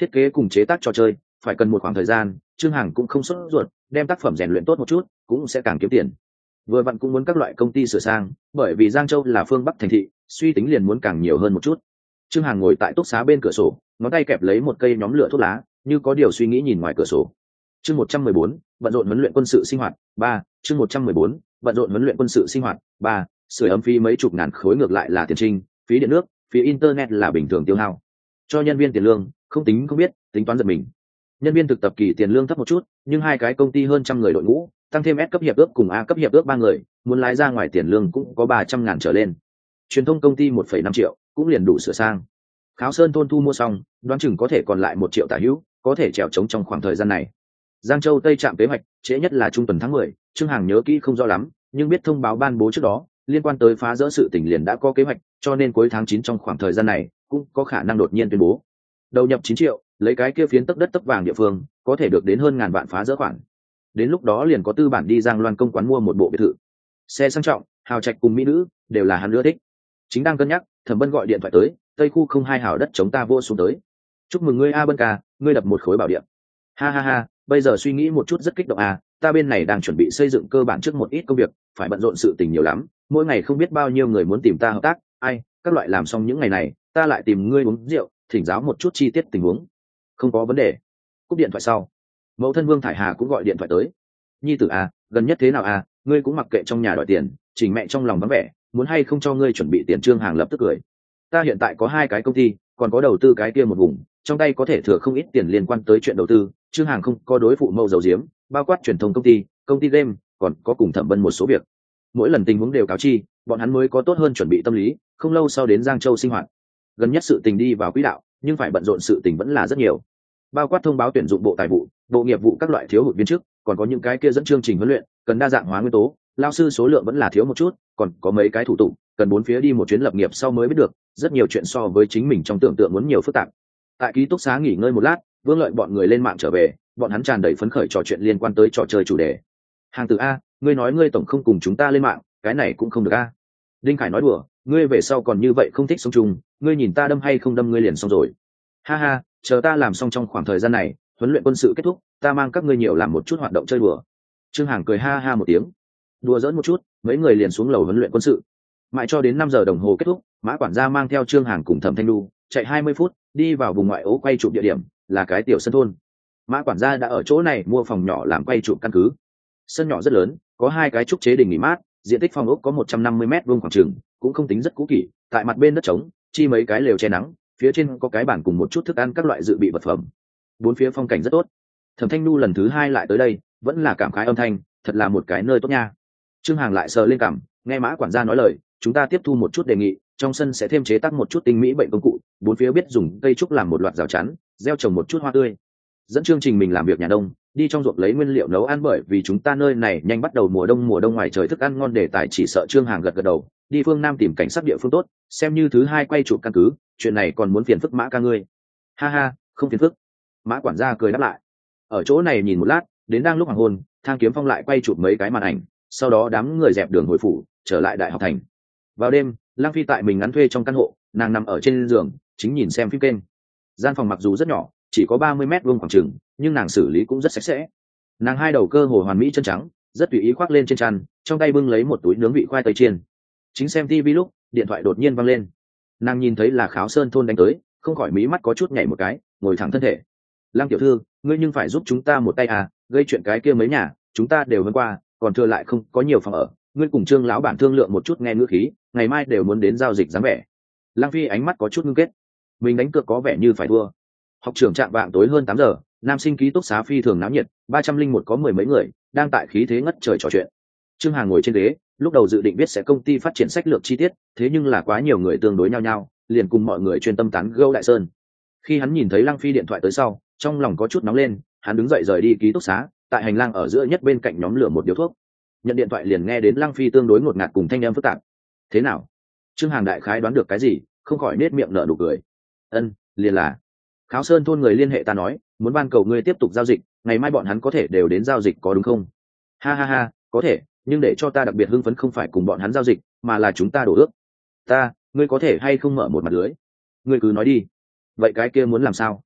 thiết kế cùng chế tác trò chơi phải cần một khoảng thời gian, Trương Hằng cũng không sốt ruột, đem tác phẩm rèn luyện tốt một chút cũng sẽ càng kiếm tiền. Vừa vặn cũng muốn các loại công ty sửa sang, bởi vì Giang Châu là phương Bắc thành thị, suy tính liền muốn càng nhiều hơn một chút. Trương Hằng ngồi tại túc xá bên cửa sổ, ngón tay kẹp lấy một cây nhóm lửa thuốc lá, như có điều suy nghĩ nhìn ngoài cửa sổ. Chương 114, bận rộn huấn luyện quân sự sinh hoạt 3, chương 114, bận rộn huấn luyện quân sự sinh hoạt 3, sưởi ấm phí mấy chục ngàn khối ngược lại là tiền trinh, phí điện nước, phí internet là bình thường tiêu hao. Cho nhân viên tiền lương, không tính không biết, tính toán giật mình. Nhân viên thực tập kỳ tiền lương thấp một chút, nhưng hai cái công ty hơn trăm người đội ngũ, tăng thêm S cấp hiệp ước cùng A cấp hiệp ước 3 người, muốn lái ra ngoài tiền lương cũng có 300.000 trở lên. Truyền thông công ty 1,5 triệu, cũng liền đủ sửa sang. Kháo Sơn thôn thu mua xong, đoán chừng có thể còn lại 1 triệu tả hữu, có thể trèo trống trong khoảng thời gian này. Giang Châu Tây trạm kế hoạch, trễ nhất là trung tuần tháng 10, Trương Hằng nhớ kỹ không rõ lắm, nhưng biết thông báo ban bố trước đó, liên quan tới phá rỡ sự tình liền đã có kế hoạch, cho nên cuối tháng 9 trong khoảng thời gian này, cũng có khả năng đột nhiên tuyên bố. Đầu nhập 9 triệu, lấy cái kia phiến tấc đất tấc vàng địa phương, có thể được đến hơn ngàn vạn phá rỡ khoản. Đến lúc đó liền có tư bản đi Giang Loan công quán mua một bộ biệt thự. Xe sang trọng, hào trạch cùng mỹ nữ, đều là hắn ưa thích. Chính đang cân nhắc, Thẩm Bân gọi điện thoại tới, Tây khu không hai hào đất chống ta vô xuống tới. Chúc mừng ngươi A Bân ca, ngươi đập một khối bảo điện. Ha ha ha, bây giờ suy nghĩ một chút rất kích động à, ta bên này đang chuẩn bị xây dựng cơ bản trước một ít công việc, phải bận rộn sự tình nhiều lắm, mỗi ngày không biết bao nhiêu người muốn tìm ta hợp tác, ai, các loại làm xong những ngày này, ta lại tìm ngươi uống rượu, thỉnh giáo một chút chi tiết tình huống. Không có vấn đề. Cúp điện thoại sau, mẫu thân Vương Thải Hà cũng gọi điện thoại tới. Nhi tử à, gần nhất thế nào à, ngươi cũng mặc kệ trong nhà đòi tiền, chỉnh mẹ trong lòng vắng vẻ, muốn hay không cho ngươi chuẩn bị tiền. Trương Hằng lập tức cười. Ta hiện tại có 2 cái công ty, còn có đầu tư cái kia một vùng, trong tay có thể thừa không ít tiền liên quan tới chuyện đầu tư. Trương Hằng không có đối phụ mẫu giấu giếm, bao quát truyền thông công ty game, còn có cùng Thẩm Bân một số việc. Mỗi lần tình huống đều cáo chi, bọn hắn mới có tốt hơn chuẩn bị tâm lý, không lâu sau đến Giang Châu sinh hoạt. Gần nhất sự tình đi vào quỹ đạo, nhưng phải bận rộn sự tình vẫn là rất nhiều. Bao quát thông báo tuyển dụng bộ tài vụ, bộ nghiệp vụ các loại thiếu hụt viên chức, còn có những cái kia dẫn chương trình huấn luyện, cần đa dạng hóa nguyên tố, lao sư số lượng vẫn là thiếu một chút, còn có mấy cái thủ tục, cần 4 phía đi một chuyến lập nghiệp sau mới biết được, rất nhiều chuyện so với chính mình trong tưởng tượng muốn nhiều phức tạp. Tại ký túc xá nghỉ ngơi một lát, Vương Lợi bọn người lên mạng trở về, bọn hắn tràn đầy phấn khởi trò chuyện liên quan tới trò chơi chủ đề. Hàng từ a, ngươi nói ngươi tổng không cùng chúng ta lên mạng, cái này cũng không được a. Đinh Khải nói đùa, ngươi về sau còn như vậy không thích sống chung, ngươi nhìn ta đâm hay không đâm ngươi liền xong rồi. Ha ha, chờ ta làm xong trong khoảng thời gian này, huấn luyện quân sự kết thúc, ta mang các ngươi nhiều làm một chút hoạt động chơi đùa. Trương Hằng cười ha ha một tiếng, đùa giỡn một chút, mấy người liền xuống lầu huấn luyện quân sự. Mãi cho đến 5 giờ đồng hồ kết thúc, Mã quản gia mang theo Trương Hằng cùng Thẩm Thanh Nhu chạy 20 phút, đi vào vùng ngoại ô quay chụp địa điểm, là cái tiểu sân thôn. Mã quản gia đã ở chỗ này mua phòng nhỏ làm quay chụp căn cứ. Sân nhỏ rất lớn, có 2 cái trúc chế đình nghỉ mát, diện tích phòng ốc có 150 m² khoảng chừng, cũng không tính rất cũ kỹ. Tại mặt bên đất trống, chi mấy cái lều che nắng, phía trên có cái bàn cùng một chút thức ăn các loại dự bị vật phẩm. Bốn phía phong cảnh rất tốt. Thẩm Thanh Nhu lần thứ 2 lại tới đây, vẫn là cảm khái âm thanh, thật là một cái nơi tốt nha. Trương Hằng lại sờ lên cằm, nghe Mã quản gia nói lời, chúng ta tiếp thu một chút đề nghị, trong sân sẽ thêm chế tác một chút tinh mỹ bệnh công cụ, bốn phía biết dùng cây trúc làm một loạt rào chắn, gieo trồng một chút hoa tươi. Dẫn chương trình mình làm việc nhà đông, đi trong ruộng lấy nguyên liệu nấu ăn, bởi vì chúng ta nơi này nhanh bắt đầu mùa đông ngoài trời thức ăn ngon, đề tài chỉ sợ. Trương Hằng gật gật đầu, đi phương Nam tìm cảnh sát địa phương tốt, xem như thứ 2 quay chụp căn cứ, chuyện này còn muốn phiền phức Mã ca ngươi. Ha ha, không phiền phức. Mã quản gia cười đáp lại. Ở chỗ này nhìn một lát, đến đang lúc hoàng hôn, Thang Kiếm Phong lại quay chụp mấy cái màn ảnh, sau đó đám người dẹp đường hồi phủ, trở lại đại học thành. Vào đêm, Lang Phi tại mình ngắn thuê trong căn hộ, nàng nằm ở trên giường, chính nhìn xem phim kênh. Gian phòng mặc dù rất nhỏ, chỉ có 30 m² khoảng chừng, nhưng nàng xử lý cũng rất sạch sẽ. Nàng 2 đầu cơ hồ hoàn mỹ chân trắng, rất tùy ý khoác lên trên chăn, trong tay bưng lấy một túi nướng vị khoai tây chiên. Chính xem TV lúc, điện thoại đột nhiên vang lên. Nàng nhìn thấy là Kháo Sơn thôn đánh tới, không khỏi mí mắt có chút nhảy một cái, ngồi thẳng thân thể. Lăng tiểu thư, ngươi nhưng phải giúp chúng ta một tay à, gây chuyện cái kia mấy nhà, chúng ta đều hơn qua, còn thừa lại không có nhiều phòng ở, ngươi cùng Trương lão bản thương lượng một chút, nghe ngữ khí, ngày mai đều muốn đến giao dịch dáng vẻ. Lăng Phi ánh mắt có chút ngưng kết, mình đánh cược có vẻ như phải thua. Học trưởng trạng vạng tối hơn 8 giờ, nam sinh ký túc xá phi thường náo nhiệt, 301 có 10 mấy người, đang tại khí thế ngất trời trò chuyện. Trương Hằng ngồi trên ghế, lúc đầu dự định viết sẽ công ty phát triển sách lược chi tiết, thế nhưng là quá nhiều người tương đối nhau nhau, liền cùng mọi người chuyên tâm tán gẫu đại sơn. Khi hắn nhìn thấy Lăng Phi điện thoại tới sau, trong lòng có chút nóng lên, hắn đứng dậy rời đi ký túc xá, tại hành lang ở giữa nhất bên cạnh nhóm lửa một điếu thuốc. Nhận điện thoại liền nghe đến Lăng Phi tương đối ngột ngạt cùng thanh âm phức tạp. Thế nào? Trương Hằng đại khái đoán được cái gì, không khỏi nết miệng nở nụ cười. Ân, liền là Kháo Sơn thôn người liên hệ ta nói, muốn ban cầu ngươi tiếp tục giao dịch, ngày mai bọn hắn có thể đều đến giao dịch, có đúng không? Ha ha ha, có thể, nhưng để cho ta đặc biệt hưng phấn không phải cùng bọn hắn giao dịch, mà là chúng ta đổ ước. Ngươi có thể hay không mở một mặt lưới? Ngươi cứ nói đi. Vậy cái kia muốn làm sao?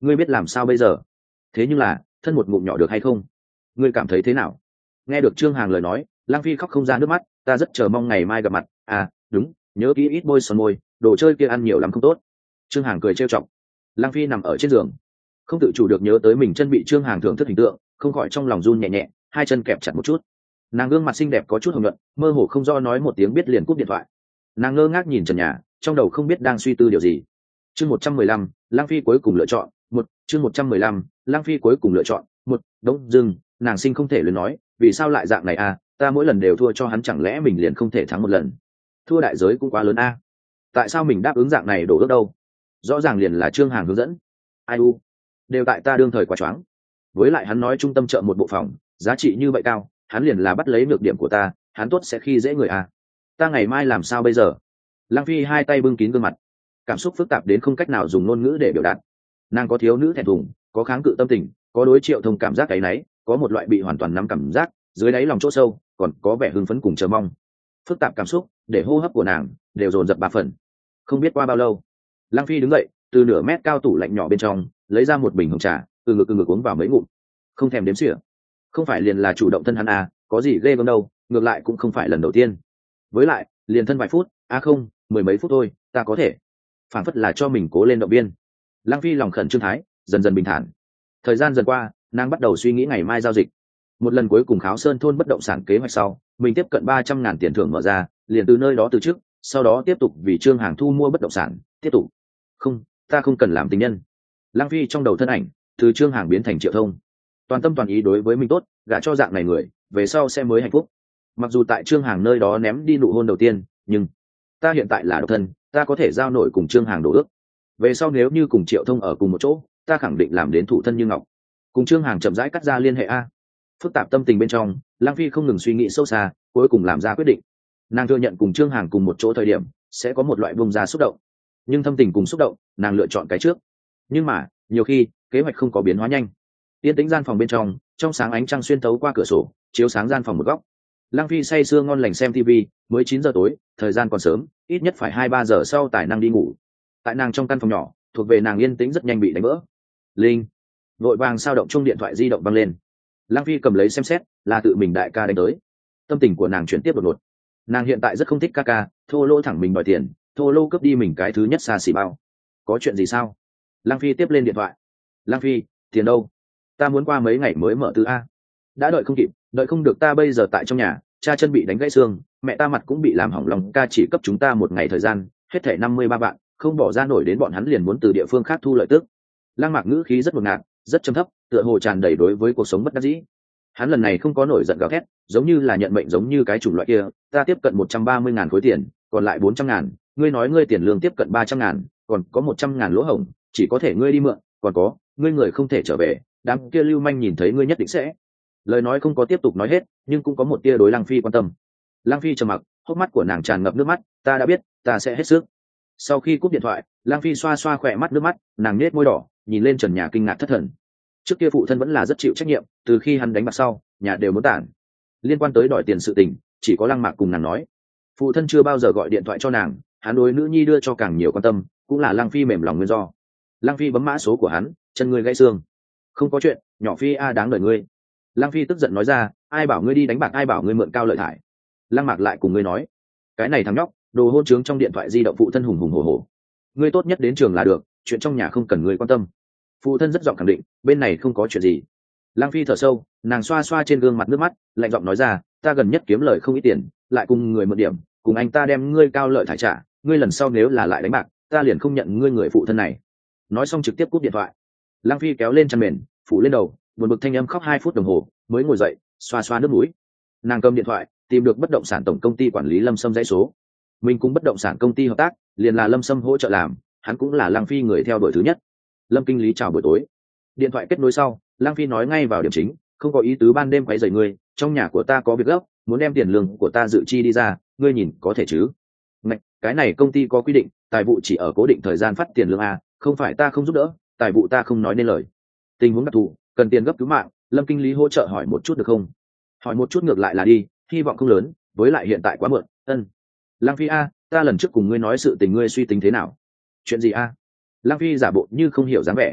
ngươi biết làm sao bây giờ? Thế nhưng là thân một ngụm nhỏ được hay không? Ngươi cảm thấy thế nào? Nghe được Trương Hằng lời nói, Lang Phi khóc không ra nước mắt. Ta rất chờ mong ngày mai gặp mặt. À đúng, nhớ kỹ ít bôi son môi, đồ chơi kia ăn nhiều lắm không tốt. Trương Hằng cười trêu chọc. Lang Phi nằm ở trên giường, không tự chủ được nhớ tới mình chân bị Trương Hằng thưởng thức hình tượng, không khỏi trong lòng run nhẹ nhẹ, hai chân kẹp chặt một chút. Nàng gương mặt xinh đẹp có chút hồng nhuận, mơ hồ không do nói một tiếng biết liền cúp điện thoại. Nàng ngơ ngác nhìn trần nhà, trong đầu không biết đang suy tư điều gì. Chương 115, Lang Phi cuối cùng lựa chọn một. Chương 115, Lang Phi cuối cùng lựa chọn một. Đống dưng, nàng sinh không thể luyến nói, vì sao lại dạng này à? Ta mỗi lần đều thua cho hắn, chẳng lẽ mình liền không thể thắng một lần? Thua đại giới cũng quá lớn a. Tại sao mình đáp ứng dạng này đổ ước đâu? Rõ ràng liền là Trương Hằng hướng dẫn. Ai u, đều tại ta đương thời quá choáng. Với lại hắn nói trung tâm chợ một bộ phòng, giá trị như vậy cao, hắn liền là bắt lấy nhược điểm của ta, hắn tốt sẽ khi dễ người à? Ta ngày mai làm sao bây giờ? Lang Phi hai tay bưng kín gương mặt, cảm xúc phức tạp đến không cách nào dùng ngôn ngữ để biểu đạt. Nàng có thiếu nữ thẹn thùng, có kháng cự tâm tình, có đối Triệu Thông cảm giác cái náy, có một loại bị hoàn toàn nắm cảm giác, dưới đáy lòng chỗ sâu còn có vẻ hưng phấn cùng chờ mong. Phức tạp cảm xúc để hô hấp của nàng đều dồn dập 3 phần. Không biết qua bao lâu, Lang Phi đứng dậy, từ nửa mét cao tủ lạnh nhỏ bên trong lấy ra một bình hồng trà, từ ngực uống vào mấy ngụm, không thèm đếm xỉa. Không phải liền là chủ động thân hắn à, có gì ghê gớm đâu, ngược lại cũng không phải lần đầu tiên. Với lại liền thân vài phút, không, 10 mấy phút thôi, ta có thể. Phản phất là cho mình cố lên động viên. Lang Phi lòng khẩn trương thái dần dần bình thản. Thời gian dần qua, nàng bắt đầu suy nghĩ ngày mai giao dịch. Một lần cuối cùng kháo sơn thôn bất động sản kế hoạch sau, mình tiếp cận 300.000 tiền thưởng mở ra, liền từ nơi đó từ chức, sau đó tiếp tục vì Trương Hằng thu mua bất động sản, tiếp tục. Không, ta không cần làm tình nhân. Lang Phi trong đầu thân ảnh từ Trương Hằng biến thành Triệu Thông, toàn tâm toàn ý đối với mình tốt, gả cho dạng này người, về sau sẽ mới hạnh phúc. Mặc dù tại Trương Hằng nơi đó ném đi nụ hôn đầu tiên, nhưng ta hiện tại là độc thân, ta có thể giao nổi cùng Trương Hằng đổ ước. Về sau nếu như cùng Triệu Thông ở cùng một chỗ, ta khẳng định làm đến thủ thân như ngọc. Cùng Trương Hằng chậm rãi cắt ra liên hệ a. Phức tạp tâm tình bên trong, Lang Phi không ngừng suy nghĩ sâu xa, cuối cùng làm ra quyết định. Nàng thừa nhận cùng Trương Hằng cùng một chỗ thời điểm sẽ có một loại bông ra xúc động, nhưng thâm tình cùng xúc động, nàng lựa chọn cái trước. Nhưng mà nhiều khi kế hoạch không có biến hóa nhanh. Yên tĩnh gian phòng bên trong sáng ánh trăng xuyên tấu qua cửa sổ, chiếu sáng gian phòng một góc. Lang Phi say sưa ngon lành xem TV, mới 9 giờ tối, thời gian còn sớm, ít nhất phải 2-3 giờ sau tài năng đi ngủ. Tại nàng trong căn phòng nhỏ, thuộc về nàng yên tĩnh rất nhanh bị đánh vỡ. Linh vội vàng sao động chuông điện thoại di động vang lên. Lang Phi cầm lấy xem xét, là tự mình đại ca đánh tới. Tâm tình của nàng chuyển tiếp đột ngột. Nàng hiện tại rất không thích ca ca, thô lỗ thẳng mình đòi tiền, thô lỗ cướp đi mình cái thứ nhất xa xỉ bao. Có chuyện gì sao? Lang Phi tiếp lên điện thoại. Lang Phi, tiền đâu? Ta muốn qua mấy ngày mới mở tư a. Đã đợi không kịp, đợi không được, ta bây giờ tại trong nhà, cha chân bị đánh gãy xương, mẹ ta mặt cũng bị làm hỏng lòng, ca chỉ cấp chúng ta một ngày thời gian, hết thảy 53 vạn, không bỏ ra nổi, đến bọn hắn liền muốn từ địa phương khác thu lợi tức. Lang Mạc ngữ khí rất ngột ngạt, rất trầm thấp, tựa hồ tràn đầy đối với cuộc sống bất đắc dĩ. Hắn lần này không có nổi giận gào thét, giống như là nhận mệnh, giống như cái chủng loại kia. Ta tiếp cận 130.000 khối tiền, còn lại 400.000, ngươi nói ngươi tiền lương tiếp cận 300.000, còn có 100.000 lỗ hổng, chỉ có thể ngươi đi mượn, còn có, ngươi người không thể trở về, đám kia lưu manh nhìn thấy ngươi nhất định sẽ. Lời nói không có tiếp tục nói hết, nhưng cũng có một tia đối Lang Phi quan tâm. Lang Phi trầm mặc, hốc mắt của nàng tràn ngập nước mắt. Ta đã biết, ta sẽ hết sức. Sau khi cúp điện thoại, Lang Phi xoa xoa khỏe mắt nước mắt, nàng nhếch môi đỏ, nhìn lên trần nhà kinh ngạc thất thần. Trước kia phụ thân vẫn là rất chịu trách nhiệm, từ khi hắn đánh bạc sau, nhà đều muốn tản. Liên quan tới đòi tiền sự tình, chỉ có Lăng Mạc cùng nàng nói. Phụ thân chưa bao giờ gọi điện thoại cho nàng, hắn đối nữ nhi đưa cho càng nhiều quan tâm, cũng là Lang Phi mềm lòng nguyên do. Lang Phi bấm mã số của hắn, chân ngươi gãy xương. Không có chuyện, nhỏ Phi a, đáng đời ngươi. Lang Phi tức giận nói ra, ai bảo ngươi đi đánh bạc, ai bảo ngươi mượn cao lợi thải. Lăng Mạc lại cùng ngươi nói, cái này thằng nhóc, đồ hôn trướng, trong điện thoại di động phụ thân hùng hùng hổ hổ. Ngươi tốt nhất đến trường là được, chuyện trong nhà không cần ngươi quan tâm. Phụ thân rất giọng khẳng định, bên này không có chuyện gì. Lang Phi thở sâu, nàng xoa xoa trên gương mặt nước mắt, lạnh giọng nói ra, ta gần nhất kiếm lời không ít tiền, lại cùng người mượn điểm, cùng anh ta đem ngươi cao lợi thải trả, ngươi lần sau nếu là lại đánh bạc, ta liền không nhận ngươi người phụ thân này. Nói xong trực tiếp cúp điện thoại. Lang Phi kéo lên chăn mền, phủ lên đầu, buồn bực thanh âm khóc 2 phút đồng hồ, mới ngồi dậy, xoa xoa nước mũi. Nàng cầm điện thoại, tìm được bất động sản tổng công ty quản lý Lâm Sâm dãy số. Mình cùng bất động sản công ty hợp tác, liền là Lâm Sâm hỗ trợ làm, hắn cũng là Lang Phi người theo đuổi thứ nhất. Lâm kinh lý chào buổi tối. Điện thoại kết nối sau, Lang Phi nói ngay vào điểm chính, không có ý tứ ban đêm quấy rầy ngươi, trong nhà của ta có việc gấp, muốn đem tiền lương của ta dự chi đi ra, ngươi nhìn có thể chứ? Ngạch, cái này công ty có quy định, tài vụ chỉ ở cố định thời gian phát tiền lương a, không phải ta không giúp đỡ, tài vụ ta không nói nên lời. Tình huống đặc thù, cần tiền gấp cứu mạng, Lâm kinh lý hỗ trợ hỏi một chút được không? Hỏi một chút ngược lại là đi, hy vọng không lớn, với lại hiện tại quá muộn. Lang Phi a, ta lần trước cùng ngươi nói sự tình, ngươi suy tính thế nào? Chuyện gì a? Lang Phi giả bộ như không hiểu dáng vẻ.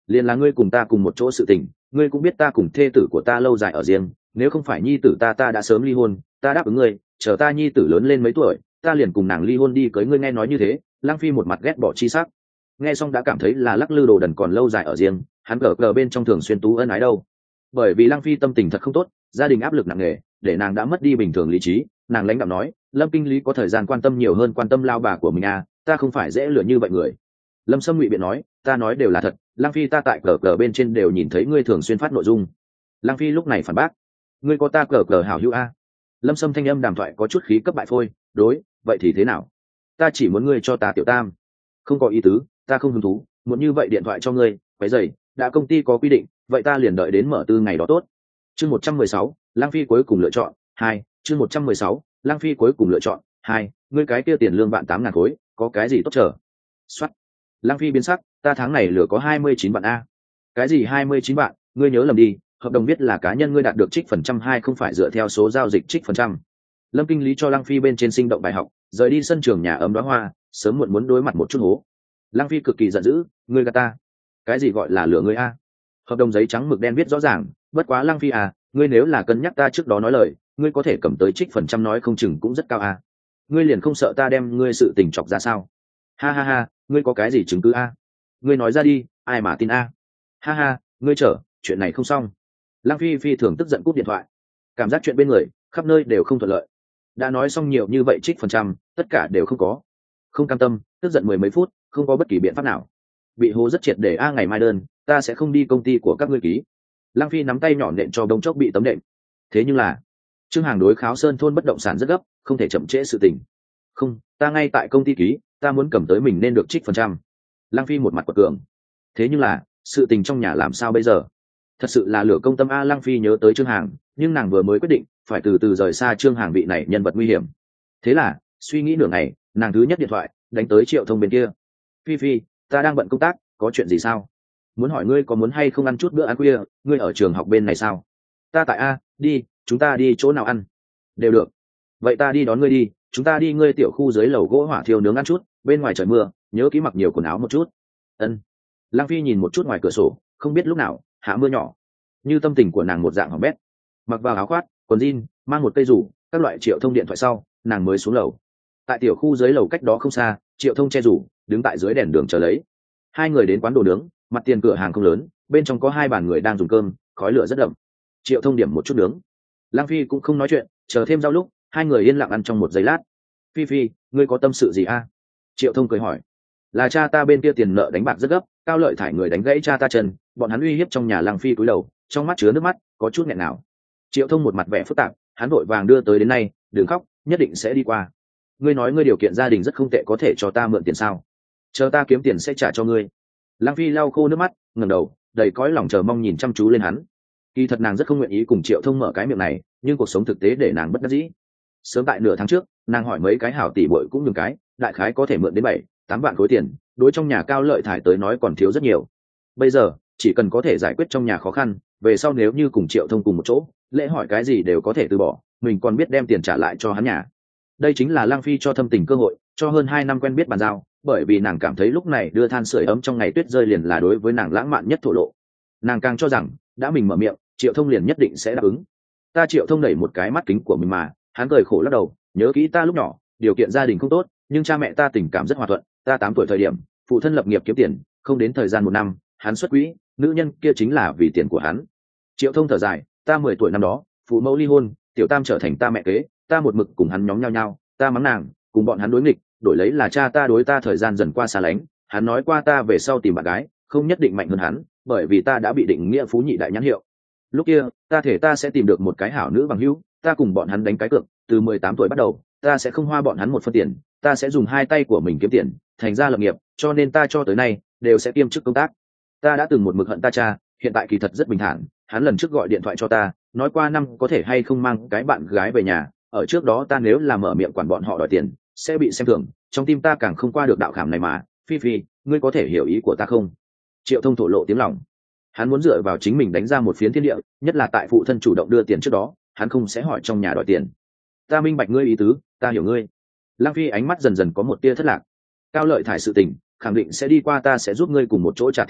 liền là ngươi cùng ta cùng một chỗ sự tình, ngươi cũng biết ta cùng thê tử của ta lâu dài ở riêng, nếu không phải nhi tử ta đã sớm ly hôn, ta đáp ứng ngươi, chờ ta nhi tử lớn lên mấy tuổi, ta liền cùng nàng ly hôn đi cưới ngươi. Nghe nói như thế, Lăng Phi một mặt ghét bỏ chi sắc, nghe xong đã cảm thấy là lắc lư đồ đần còn lâu dài ở riêng, hắn cờ bên trong thường xuyên tú ân ái đâu. Bởi vì Lăng Phi tâm tình thật không tốt, gia đình áp lực nặng nề, để nàng đã mất đi bình thường lý trí, nàng lãnh đạm nói, Lâm kinh lý có thời gian quan tâm nhiều hơn quan tâm lao bà của mình à, ta không phải dễ lừa như vậy người. Lâm Sâm ngụy biện nói, ta nói đều là thật, Lăng Phi ta tại cờ bên trên đều nhìn thấy ngươi thường xuyên phát nội dung. Lăng Phi lúc này phản bác, ngươi có ta cờ hảo hữu a. Lâm Sâm thanh âm đàm thoại có chút khí cấp bại phôi, đối, vậy thì thế nào? Ta chỉ muốn ngươi cho ta tiểu tam. Không có ý tứ, ta không hứng thú, muốn như vậy điện thoại cho ngươi, quấy rầy, đã công ty có quy định, vậy ta liền đợi đến mở tư ngày đó tốt. Chương 116, Lăng Phi cuối cùng lựa chọn 2, chương 116, Lăng Phi cuối cùng lựa chọn 2, ngươi cái kia tiền lương bạn 8.000 khối, có cái gì tốt chờ? Soát. Lăng Phi biến sắc, ta tháng này lừa có 29 vạn a. Cái gì 29 vạn, ngươi nhớ lầm đi, hợp đồng viết là cá nhân ngươi đạt được trích phần trăm hay không phải dựa theo số giao dịch trích phần trăm. Lâm kinh lý cho Lăng Phi bên trên sinh động bài học, rời đi sân trường nhà ấm đóa hoa, sớm muộn muốn đối mặt một chút hố. Lăng Phi cực kỳ giận dữ, ngươi gạt ta. Cái gì gọi là lừa ngươi a? Hợp đồng giấy trắng mực đen viết rõ ràng, bất quá Lăng Phi à, ngươi nếu là cân nhắc ta trước đó nói lời, ngươi có thể cầm tới trích phần trăm nói không chừng cũng rất cao a. Ngươi liền không sợ ta đem ngươi sự tình chọc ra sao? Ha ha ha, ngươi có cái gì chứng cứ a? Ngươi nói ra đi, ai mà tin a? Ha ha, ngươi chờ, chuyện này không xong. Lăng Phi phi thường tức giận cúp điện thoại, cảm giác chuyện bên người khắp nơi đều không thuận lợi, đã nói xong nhiều như vậy trích phần trăm, tất cả đều không có. Không cam tâm, tức giận mười mấy phút, không có bất kỳ biện pháp nào. Bị hố rất triệt để a, ngày mai đơn, ta sẽ không đi công ty của các ngươi ký. Lăng Phi nắm tay nhỏ nện cho đông chốc bị tấm đệm. Thế nhưng là, Trương Hàng đối Kháo Sơn thôn bất động sản rất gấp, không thể chậm trễ sự tình. Không, ta ngay tại công ty ký, ta muốn cầm tới mình nên được trích phần trăm. Lăng Phi một mặt quật cường. Thế nhưng là, sự tình trong nhà làm sao bây giờ? Thật sự là lửa công tâm a. Lăng Phi nhớ tới Trương Hàng, nhưng nàng vừa mới quyết định phải từ từ rời xa Trương Hàng vị này nhân vật nguy hiểm. Thế là suy nghĩ nửa ngày, nàng thứ nhất điện thoại đánh tới Triệu Thông bên kia. Phi Phi, ta đang bận công tác, có chuyện gì sao? Muốn hỏi ngươi có muốn hay không ăn chút bữa ăn khuya, ngươi ở trường học bên này sao? Ta tại a, đi, chúng ta đi chỗ nào ăn? Đều được. Vậy ta đi đón ngươi đi, chúng ta đi ngươi tiểu khu dưới lầu gỗ hỏa thiêu nướng ăn chút, bên ngoài trời mưa, nhớ kỹ mặc nhiều quần áo một chút. Ân. Lăng Phi nhìn một chút ngoài cửa sổ, không biết lúc nào hạ mưa nhỏ, như tâm tình của nàng một dạng hỏng bét. Mặc vào áo khoác, quần jean, mang một cây rủ, các loại Triệu Thông điện thoại sau, nàng mới xuống lầu. Tại tiểu khu dưới lầu cách đó không xa, Triệu Thông che rủ, đứng tại dưới đèn đường chờ lấy. Hai người đến quán đồ nướng, mặt tiền cửa hàng không lớn, bên trong có hai bàn người đang dùng cơm, khói lửa rất đậm. Triệu Thông điểm một chút nướng. Lăng Phi cũng không nói chuyện, chờ thêm giao lúc, hai người yên lặng ăn trong một giây lát. Phi Phi, ngươi có tâm sự gì a? Triệu Thông cười hỏi. Là cha ta bên kia tiền nợ đánh bạc rất gấp, Cao Lợi thải người đánh gãy cha ta chân, bọn hắn uy hiếp trong nhà. Lăng Phi cúi đầu, trong mắt chứa nước mắt, có chút nghẹn nào. Triệu Thông một mặt vẻ phức tạp, hắn vội vàng đưa tới đến nay, đừng khóc, nhất định sẽ đi qua. Ngươi nói ngươi điều kiện gia đình rất không tệ, có thể cho ta mượn tiền sao? Chờ ta kiếm tiền sẽ trả cho ngươi. Lăng Phi lau khô nước mắt, ngẩng đầu, đầy cõi lòng chờ mong nhìn chăm chú lên hắn. Kỳ thật nàng rất không nguyện ý cùng Triệu Thông mở cái miệng này, nhưng cuộc sống thực tế để nàng bất đắc dĩ. Sớm tại nửa tháng trước, nàng hỏi mấy cái hảo tỷ muội cũng nhường cái, đại khái có thể mượn đến 7-8 vạn khối tiền, đối trong nhà Cao Lợi thải tới nói còn thiếu rất nhiều. Bây giờ chỉ cần có thể giải quyết trong nhà khó khăn, về sau nếu như cùng Triệu Thông cùng một chỗ, lễ hỏi cái gì đều có thể từ bỏ, mình còn biết đem tiền trả lại cho hắn nhà. Đây chính là Lăng Phi cho thâm tình cơ hội, cho hơn 2 năm quen biết bàn giao, bởi vì nàng cảm thấy lúc này đưa than sưởi ấm trong ngày tuyết rơi liền là đối với nàng lãng mạn nhất thổ lộ. Nàng càng cho rằng đã mình mở miệng, Triệu Thông liền nhất định sẽ đáp ứng. Ta Triệu Thông đẩy một cái mắt kính của mình mà, hắn cười khổ lắc đầu, nhớ kỹ ta lúc nhỏ, điều kiện gia đình không tốt, nhưng cha mẹ ta tình cảm rất hòa thuận, ta 8 tuổi thời điểm, phụ thân lập nghiệp kiếm tiền, không đến thời gian 1 năm, hắn xuất quỹ, nữ nhân kia chính là vì tiền của hắn. Triệu Thông thở dài, ta 10 tuổi năm đó, phụ mẫu ly hôn, tiểu tam trở thành ta mẹ kế, ta một mực cùng hắn nhóm nhau, ta mắng nàng, cùng bọn hắn đối nghịch, đổi lấy là cha ta đối ta thời gian dần qua xa lánh, hắn nói qua ta về sau tìm bạn gái, không nhất định mạnh hơn hắn, bởi vì ta đã bị định nghĩa phú nhị đại nhãn hiệu. Lúc kia, ta thể ta sẽ tìm được một cái hảo nữ bằng hữu, ta cùng bọn hắn đánh cái cược, từ 18 tuổi bắt đầu, ta sẽ không hoa bọn hắn một phân tiền, ta sẽ dùng 2 tay của mình kiếm tiền, thành ra lập nghiệp, cho nên ta cho tới nay đều sẽ kiêm chức công tác. Ta đã từng một mực hận ta cha, hiện tại kỳ thật rất bình thản, hắn lần trước gọi điện thoại cho ta, nói qua năm có thể hay không mang cái bạn gái về nhà, ở trước đó ta nếu là mở miệng quản bọn họ đòi tiền, sẽ bị xem thường, trong tim ta càng không qua được đạo khảm này mà. Phi Phi, ngươi có thể hiểu ý của ta không? Triệu Thông thổ lộ tiếng lòng. Hắn muốn dựa vào chính mình đánh ra một phiến thiên địa, nhất là tại phụ thân chủ động đưa tiền trước đó, hắn không sẽ hỏi trong nhà đòi tiền. Ta minh bạch ngươi ý tứ, ta hiểu ngươi. Lăng Phi ánh mắt dần dần có một tia thất lạc. Cao Lợi thải sự tình, khẳng định sẽ đi qua, ta sẽ giúp ngươi cùng một chỗ trả tiền,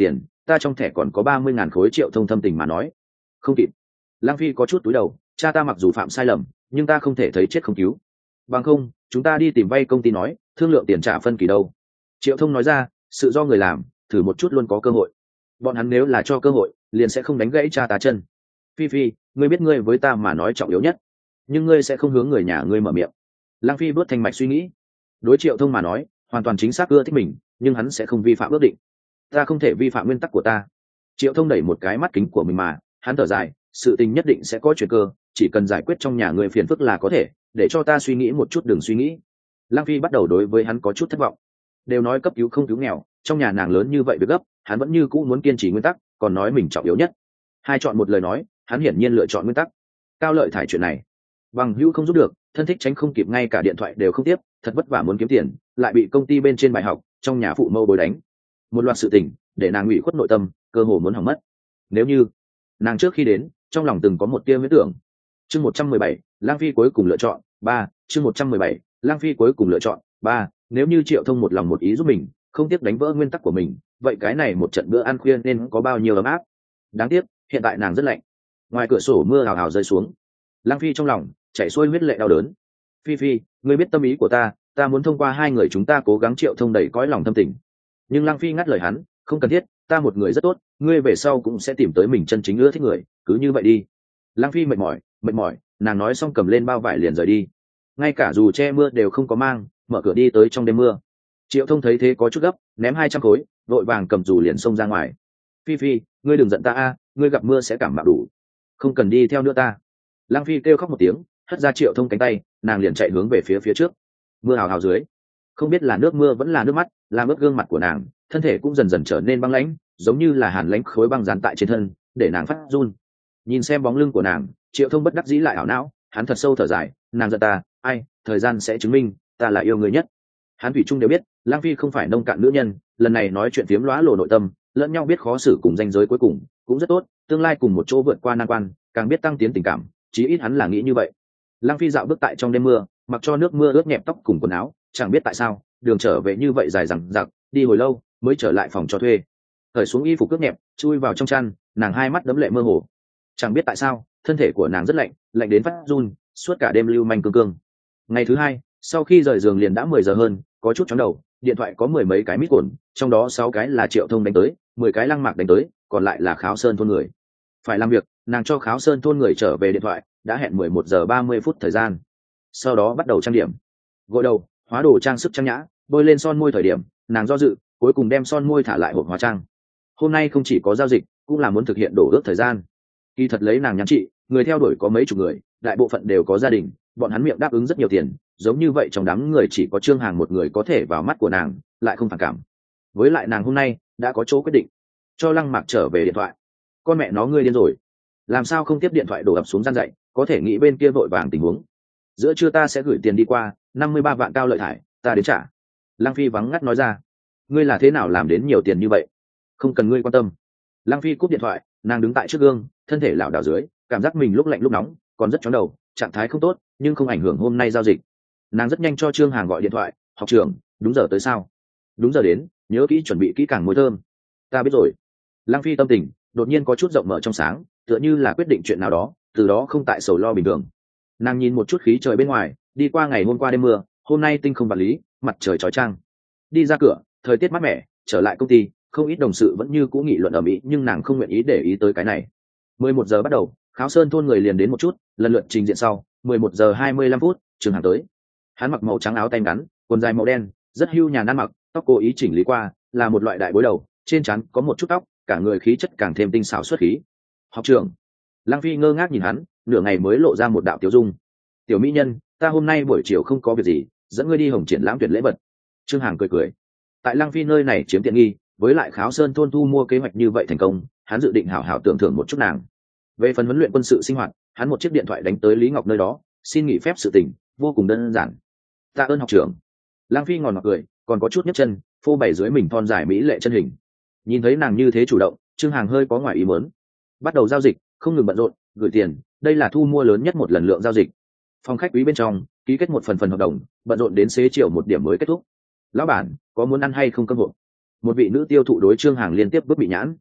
ta trong thẻ còn có 30.000 khối. Triệu Thông thâm tình mà nói. Không kịp. Lăng Phi có chút túi đầu, cha ta mặc dù phạm sai lầm nhưng ta không thể thấy chết không cứu. Bằng không chúng ta đi tìm vay công ty nói thương lượng tiền trả phân kỳ đâu. Triệu Thông nói ra, sự do người làm, thử một chút luôn có cơ hội. Bọn hắn nếu là cho cơ hội liền sẽ không đánh gãy cha ta chân. Phi Phi, ngươi biết ngươi với ta mà nói trọng yếu nhất, nhưng ngươi sẽ không hướng người nhà ngươi mở miệng. Lăng Phi bước thành mạch suy nghĩ. Đối Triệu Thông mà nói hoàn toàn chính xác ưa thích mình, nhưng hắn sẽ không vi phạm ước định. Ta không thể vi phạm nguyên tắc của ta. Triệu Thông đẩy một cái mắt kính của mình mà, hắn thở dài, sự tình nhất định sẽ có chuyển cơ, chỉ cần giải quyết trong nhà người phiền phức là có thể, để cho ta suy nghĩ một chút đừng suy nghĩ. Lăng Phi bắt đầu đối với hắn có chút thất vọng. Đều nói cấp cứu không cứu nghèo, trong nhà nàng lớn như vậy việc gấp, hắn vẫn như cũ muốn kiên trì nguyên tắc, còn nói mình trọng yếu nhất. Hai chọn một lời nói, hắn hiển nhiên lựa chọn nguyên tắc. Cao Lợi thải chuyện này, bằng hữu không giúp được, thân thích tránh không kịp, ngay cả điện thoại đều không tiếp, thật vất vả muốn kiếm tiền, lại bị công ty bên trên bài học, trong nhà phụ mâu bối đánh. Một loạt sự tình, để nàng ủy khuất nội tâm, cơ hồ muốn hỏng mất. Nếu như nàng trước khi đến, trong lòng từng có một tia huyễn tưởng. Chương 117, Lang Phi cuối cùng lựa chọn 3, chương 117, Lang Phi cuối cùng lựa chọn 3, nếu như Triệu Thông một lòng một ý giúp mình, không tiếc đánh vỡ nguyên tắc của mình, vậy cái này một trận bữa ăn khuya nên có bao nhiêu ấm áp. Đáng tiếc, hiện tại nàng rất lạnh. Ngoài cửa sổ mưa hào hào rơi xuống. Lang Phi trong lòng chảy xuôi huyết lệ đau đớn. Phi Phi, ngươi biết tâm ý của ta, ta muốn thông qua hai người chúng ta cố gắng. Triệu Thông đẩy cõi lòng thâm tình. Nhưng Lang Phi ngắt lời hắn, không cần thiết, ta một người rất tốt, ngươi về sau cũng sẽ tìm tới mình chân chính ưa thích người, cứ như vậy đi. Lang Phi mệt mỏi, nàng nói xong cầm lên bao vải liền rời đi. Ngay cả dù che mưa đều không có mang, mở cửa đi tới trong đêm mưa. Triệu Thông thấy thế có chút gấp, ném 200 khối, vội vàng cầm dù liền xông ra ngoài. Phi Phi, ngươi đừng giận ta a, ngươi gặp mưa sẽ cảm mạo đủ, không cần đi theo nữa ta. Lang Phi kêu khóc một tiếng, hất ra Triệu Thông cánh tay, nàng liền chạy hướng về phía trước. Mưa hào hào dưới, không biết là nước mưa vẫn là nước mắt, làm ướt gương mặt của nàng, thân thể cũng dần dần trở nên băng lãnh, giống như là hàn lãnh khối băng dán tại trên thân, để nàng phát run. Nhìn xem bóng lưng của nàng, Triệu Thông bất đắc dĩ lại ảo não, hắn thật sâu thở dài, nàng giận ta, ai, thời gian sẽ chứng minh, ta là yêu người nhất. Hắn thủy chung đều biết, Lang Phi không phải nông cạn nữ nhân, lần này nói chuyện phiếm lóa lộ nội tâm, lẫn nhau biết khó xử cùng ranh giới cuối cùng, cũng rất tốt, tương lai cùng một chỗ vượt qua nan quan, càng biết tăng tiến tình cảm, chí ít hắn là nghĩ như vậy. Lang Phi dạo bước tại trong đêm mưa, mặc cho nước mưa ướt nhẹp tóc cùng quần áo, chẳng biết tại sao, đường trở về như vậy dài dằng dặc, đi hồi lâu mới trở lại phòng cho thuê. Cởi xuống y phục ướt nhẹp, chui vào trong chăn, nàng hai mắt đẫm lệ mơ hồ. Chẳng biết tại sao, thân thể của nàng rất lạnh, lạnh đến phát run, suốt cả đêm lưu manh cương cương. Ngày thứ hai, sau khi rời giường liền đã 10 giờ hơn, có chút chóng đầu, điện thoại có 10 mấy cái mít cồn, trong đó 6 cái là Triệu Thông đánh tới, 10 cái Lăng Mạc đánh tới, còn lại là Kháo Sơn thôn người. Phải làm việc, nàng cho Kháo Sơn thôn người trở về điện thoại, đã hẹn 11 giờ 30 phút thời gian. Sau đó bắt đầu trang điểm, gội đầu, hóa đồ trang sức trang nhã, bôi lên son môi. Thời điểm nàng do dự, cuối cùng đem son môi thả lại hộp hóa trang. Hôm nay không chỉ có giao dịch, cũng là muốn thực hiện đổ ước thời gian. Kỳ thật lấy nàng nhắn chị, người theo đuổi có mấy chục người, đại bộ phận đều có gia đình, bọn hắn miệng đáp ứng rất nhiều tiền, giống như vậy trong đám người chỉ có Trương Hàng một người có thể vào mắt của nàng, lại không phản cảm. Với lại nàng hôm nay đã có chỗ quyết định, cho Lăng Mạc trở về điện thoại. Con mẹ nó, ngươi điên rồi, làm sao không tiếp điện thoại, đổ ập xuống gian dậy, có thể nghĩ bên kia vội vàng tình huống. Giữa trưa ta sẽ gửi tiền đi qua, 53 vạn Cao Lợi thải, ta đến trả. Lăng Phi vắng ngắt nói ra. Ngươi là thế nào làm đến nhiều tiền như vậy? Không cần ngươi quan tâm. Lăng Phi cúp điện thoại, nàng đứng tại trước gương, thân thể lảo đảo dưới, cảm giác mình lúc lạnh lúc nóng, còn rất chóng đầu, trạng thái không tốt, nhưng không ảnh hưởng hôm nay giao dịch. Nàng rất nhanh cho Trương Hàng gọi điện thoại, học trưởng, đúng giờ tới sao? Đúng giờ đến, nhớ kỹ chuẩn bị kỹ càng môi thơm. Ta biết rồi. Lăng Phi tâm tình đột nhiên có chút rộng mở trong sáng, tựa như là quyết định chuyện nào đó, từ đó không tại sầu lo bình thường. Nàng nhìn một chút khí trời bên ngoài, đi qua ngày hôm qua đêm mưa, hôm nay tinh không vật lý, mặt trời chói chang. Đi ra cửa, thời tiết mát mẻ, trở lại công ty, không ít đồng sự vẫn như cũ nghị luận ở mỹ, nhưng nàng không nguyện ý để ý tới cái này. 11 giờ bắt đầu, Kháo Sơn thôn người liền đến một chút, lần lượt trình diện sau, 11 giờ 25 phút, Trương Hàng tới. Hắn mặc màu trắng áo tay ngắn, quần dài màu đen, rất hưu nhàn ăn mặc, tóc cố ý chỉnh lý qua, là một loại đại bối đầu, trên trán có một chút tóc, cả người khí chất càng thêm tinh xảo xuất khí. Học trưởng. Lăng Phi ngơ ngác nhìn hắn, nửa ngày mới lộ ra một đạo tiêu dung. Tiểu mỹ nhân, ta hôm nay buổi chiều không có việc gì, dẫn ngươi đi Hồng Triển lãm tuyển lễ vật. Trương Hàng cười cười. Tại Lăng Phi nơi này chiếm tiện nghi, với lại Kháo Sơn thôn thu mua kế hoạch như vậy thành công, hắn dự định hảo hảo tưởng thưởng một chút nàng. Về phần huấn luyện quân sự sinh hoạt, hắn một chiếc điện thoại đánh tới Lý Ngọc nơi đó, xin nghỉ phép sự tình, vô cùng đơn giản. Tạ ơn học trưởng. Lăng Phi ngòn mặt cười, còn có chút nhấc chân, phô bày dưới mình thon dài mỹ lệ chân hình. Nhìn thấy nàng như thế chủ động, Trương Hàng hơi có ngoài ý muốn. Bắt đầu giao dịch, không ngừng bận rộn, gửi tiền, đây là thu mua lớn nhất một lần lượng giao dịch. Phòng khách quý bên trong, ký kết một phần hợp đồng, bận rộn đến xế chiều 1 điểm mới kết thúc. Lão bản, có muốn ăn hay không cơm hộp? Một vị nữ tiêu thụ đối Trương Hàng liên tiếp bước bị nhãn.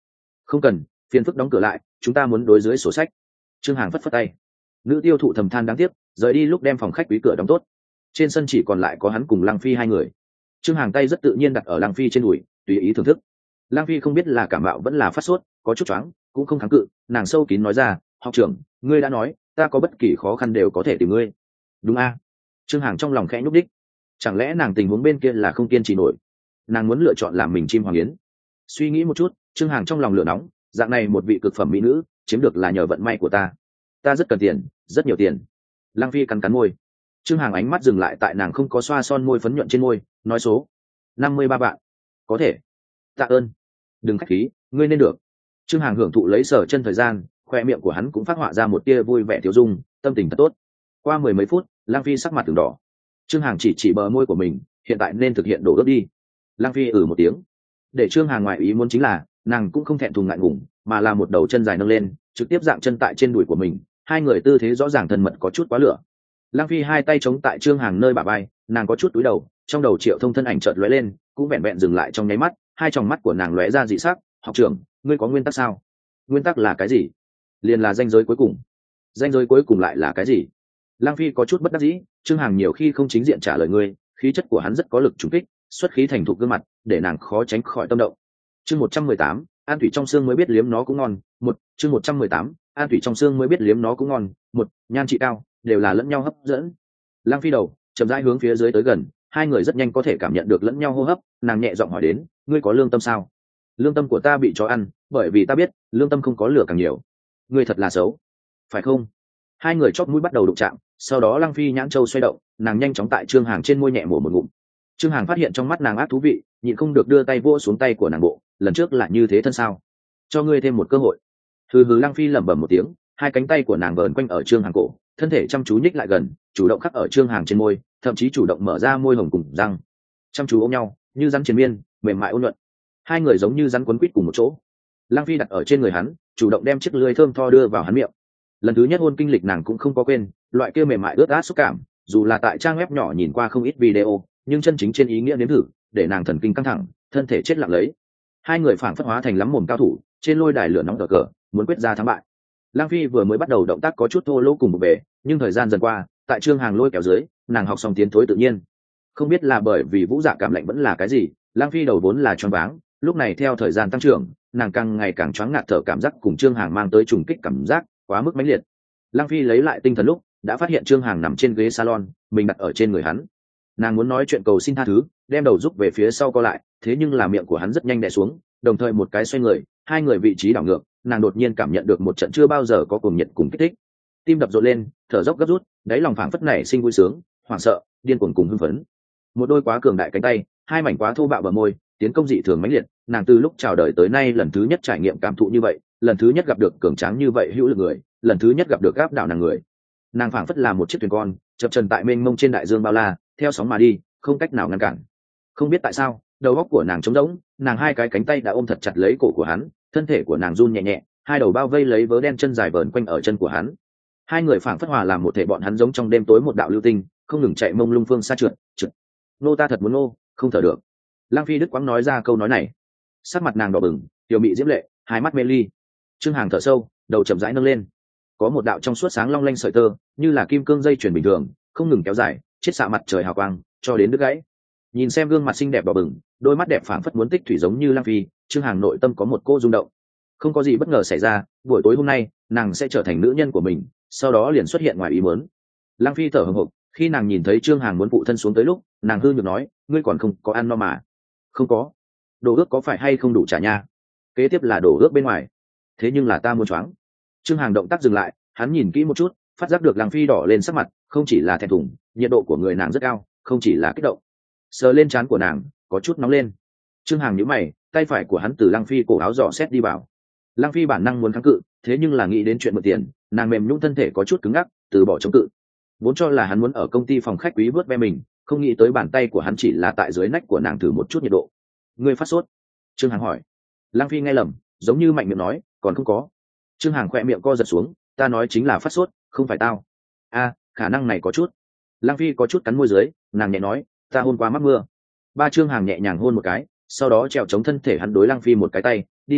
Không cần, phiền phức đóng cửa lại, chúng ta muốn đối dưới sổ sách. Trương Hằng phất phất tay. Nữ tiêu thụ thầm than đáng tiếc, rời đi lúc đem phòng khách quý cửa đóng tốt. Trên sân chỉ còn lại có hắn cùng Lăng Phi hai người. Trương Hằng tay rất tự nhiên đặt ở Lăng Phi trên đùi, tùy ý thưởng thức. Lăng Phi không biết là cảm mạo vẫn là phát sốt, có chút choáng, cũng không kháng cự, nàng sâu kín nói ra, học trưởng, ngươi đã nói, ta có bất kỳ khó khăn đều có thể tìm ngươi. Đúng a? Trương Hằng trong lòng khẽ nhúc đích. Chẳng lẽ nàng tình huống bên kia là không kiên trì nổi? Nàng muốn lựa chọn làm mình chim hoàng yến. Suy nghĩ một chút, Trương Hằng trong lòng lửa nóng, dạng này một vị cực phẩm mỹ nữ, chiếm được là nhờ vận may của ta. Ta rất cần tiền, rất nhiều tiền. Lăng Phi cắn cắn môi. Trương Hằng ánh mắt dừng lại tại nàng không có xoa son môi phấn nhuận trên môi, nói số 53 vạn. Có thể. Tạ ơn. Đừng khách khí, ngươi nên được. Trương Hằng hưởng thụ lấy sở chân thời gian, khoe miệng của hắn cũng phát họa ra một tia vui vẻ thiếu dung, tâm tình thật tốt. Qua mười mấy phút, Lăng Phi sắc mặt từng đỏ. Trương Hằng chỉ bờ môi của mình, hiện tại nên thực hiện đổ ướp đi. Lăng Phi một tiếng. Để Trương Hằng ngoại ý muốn chính là, nàng cũng không thẹn thùng ngại ngùng, mà là một đầu chân dài nâng lên, trực tiếp dạng chân tại trên đùi của mình, hai người tư thế rõ ràng thân mật có chút quá lửa. Lăng Phi hai tay chống tại Trương Hằng nơi bả vai, nàng có chút cúi đầu, trong đầu Triệu Thông thân ảnh chợt lóe lên, cũng vẹn vẹn dừng lại trong nháy mắt, hai tròng mắt của nàng lóe ra dị sắc. Học trưởng, ngươi có nguyên tắc sao? Nguyên tắc là cái gì? Liền là ranh giới cuối cùng. Ranh giới cuối cùng lại là cái gì? Lăng Phi có chút bất đắc dĩ, Trương Hằng nhiều khi không chính diện trả lời ngươi, khí chất của hắn rất có lực trùng kích, xuất khí thành thục gương mặt, để nàng khó tránh khỏi tâm động. Chương 118, An thủy trong xương mới biết liếm nó cũng ngon. Chương 118, An thủy trong xương mới biết liếm nó cũng ngon. Nhan trị cao, đều là lẫn nhau hấp dẫn. Lăng Phi đầu chậm rãi hướng phía dưới tới gần, hai người rất nhanh có thể cảm nhận được lẫn nhau hô hấp, nàng nhẹ giọng hỏi đến, ngươi có lương tâm sao? Lương tâm của ta bị chó ăn, bởi vì ta biết lương tâm không có lửa càng nhiều. Ngươi thật là xấu, phải không? Hai người chóp mũi bắt đầu đụng chạm, sau đó Lăng Phi nhãn châu xoay động, nàng nhanh chóng tại Trương Hằng trên môi nhẹ mổ một ngụm. Trương Hằng phát hiện trong mắt nàng ác thú vị, nhịn không được đưa tay vỗ xuống tay của nàng bộ, lần trước là như thế thân sao? Cho ngươi thêm một cơ hội. Hừ hừ. Lăng Phi lẩm bẩm một tiếng, hai cánh tay của nàng vờn quanh ở Trương Hằng cổ, thân thể chăm chú nhích lại gần, chủ động khắc ở Trương Hằng trên môi, thậm chí chủ động mở ra môi hồng cùng răng, chăm chú ôm nhau, như rắn triền miên, mềm mại ôn nhuận. Hai người giống như rắn quấn quýt cùng một chỗ. Lăng Phi đặt ở trên người hắn, chủ động đem chiếc lưỡi thơm tho đưa vào hắn miệng. Lần thứ nhất hôn kinh lịch nàng cũng không có quên, loại kia mềm mại ướt át xúc cảm, dù là tại trang web nhỏ nhìn qua không ít video, nhưng chân chính trên ý nghĩa nếm thử, để nàng thần kinh căng thẳng, thân thể chết lặng lấy. Hai người phảng phất hóa thành lắm mồm cao thủ, trên lôi đài lửa nóng cờ, muốn quyết ra thắng bại. Lăng Phi vừa mới bắt đầu động tác có chút thô lỗ cùng một bề, nhưng thời gian dần qua, tại Trương Hằng lôi kéo dưới, nàng học xong tiến thối tự nhiên. Không biết là bởi vì vũ dạ cảm lạnh vẫn là cái gì, Lăng Phi đầu vốn là choáng váng, lúc này theo thời gian tăng trưởng, nàng càng ngày càng choáng ngạt thở, cảm giác cùng Trương Hằng mang tới trùng kích cảm giác quá mức mãnh liệt. Lăng Phi lấy lại tinh thần lúc đã phát hiện Trương Hằng nằm trên ghế salon, mình đặt ở trên người hắn. Nàng muốn nói chuyện cầu xin tha thứ, đem đầu rút về phía sau co lại, thế nhưng là miệng của hắn rất nhanh đè xuống, đồng thời một cái xoay người, hai người vị trí đảo ngược, nàng đột nhiên cảm nhận được một trận chưa bao giờ có cuồng nhiệt cùng kích thích. Tim đập rộn lên, thở dốc gấp rút, đáy lòng phảng phất nảy sinh vui sướng, hoảng sợ, điên cuồng cùng hưng phấn. Một đôi quá cường đại cánh tay, hai mảnh quá thô bạo bờ môi, tiến công dị thường mãnh liệt, nàng từ lúc chào đời tới nay lần thứ nhất trải nghiệm cảm thụ như vậy, lần thứ nhất gặp được cường tráng như vậy hữu lực người, lần thứ nhất gặp được áp đảo nàng người. Nàng phảng phất là một chiếc thuyền con, chập chờn tại mênh mông trên đại dương bao la, theo sóng mà đi, không cách nào ngăn cản. Không biết tại sao, đầu óc của nàng trống rỗng, nàng hai cái cánh tay đã ôm thật chặt lấy cổ của hắn, thân thể của nàng run nhẹ nhẹ, hai đầu bao vây lấy vớ đen chân dài vờn quanh ở chân của hắn. Hai người phảng phất hòa làm một thể, bọn hắn giống trong đêm tối một đạo lưu tinh, không ngừng chạy mông lung phương xa trượt. Nô ta thật muốn nô, không thở được. Lăng Phi Đức quãng nói ra câu nói này, sắc mặt nàng đỏ bừng, tiểu mị diễm lệ, hai mắt mê ly. Trương Hằng thở sâu, đầu chậm rãi nâng lên, có một đạo trong suốt sáng long lanh sợi tơ, như là kim cương dây chuyền bình thường, không ngừng kéo dài, chiết xạ mặt trời hào quang, cho đến đứt gãy. Nhìn xem gương mặt xinh đẹp đỏ bừng, đôi mắt đẹp phảng phất muốn tích thủy giống như Lăng Phi, Trương Hằng nội tâm có một cô rung động. Không có gì bất ngờ xảy ra, buổi tối hôm nay, nàng sẽ trở thành nữ nhân của mình, sau đó liền xuất hiện ngoài ý muốn. Lăng Phi thở hổn hộc, khi nàng nhìn thấy Trương Hằng muốn phụ thân xuống tới lúc, nàng hư nhược nói, ngươi còn không có ăn no mà. Không có. Đồ ước có phải hay không đủ trả nha? Kế tiếp là đồ ước bên ngoài. Thế nhưng là ta muốn choáng. Trương Hằng động tác dừng lại, hắn nhìn kỹ một chút, phát giác được Lăng Phi đỏ lên sắc mặt, không chỉ là thẹn thùng, nhiệt độ của người nàng rất cao, không chỉ là kích động. Sờ lên trán của nàng, có chút nóng lên. Trương Hằng nhíu mày, tay phải của hắn từ Lăng Phi cổ áo dò xét đi vào. Lăng Phi bản năng muốn kháng cự, thế nhưng là nghĩ đến chuyện mượn tiền, nàng mềm nhũn thân thể có chút cứng ngắc, từ bỏ chống cự. Vốn cho là hắn muốn ở công ty phòng khách quý vớt ve mình, không nghĩ tới bàn tay của hắn chỉ là tại dưới nách của nàng thử một chút nhiệt độ. Ngươi phát sốt? Trương Hằng hỏi. Lăng Phi nghe lầm, giống như mạnh miệng nói, còn không có. Trương Hằng khẽ miệng co giật xuống, ta nói chính là phát sốt, không phải tao. A, khả năng này có chút. Lăng Phi có chút cắn môi dưới, nàng nhẹ nói, ta hôm qua mắc mưa. Ba. Trương Hằng nhẹ nhàng hôn một cái, sau đó trèo chống thân thể hắn đối Lăng Phi một cái tay, đi thôi,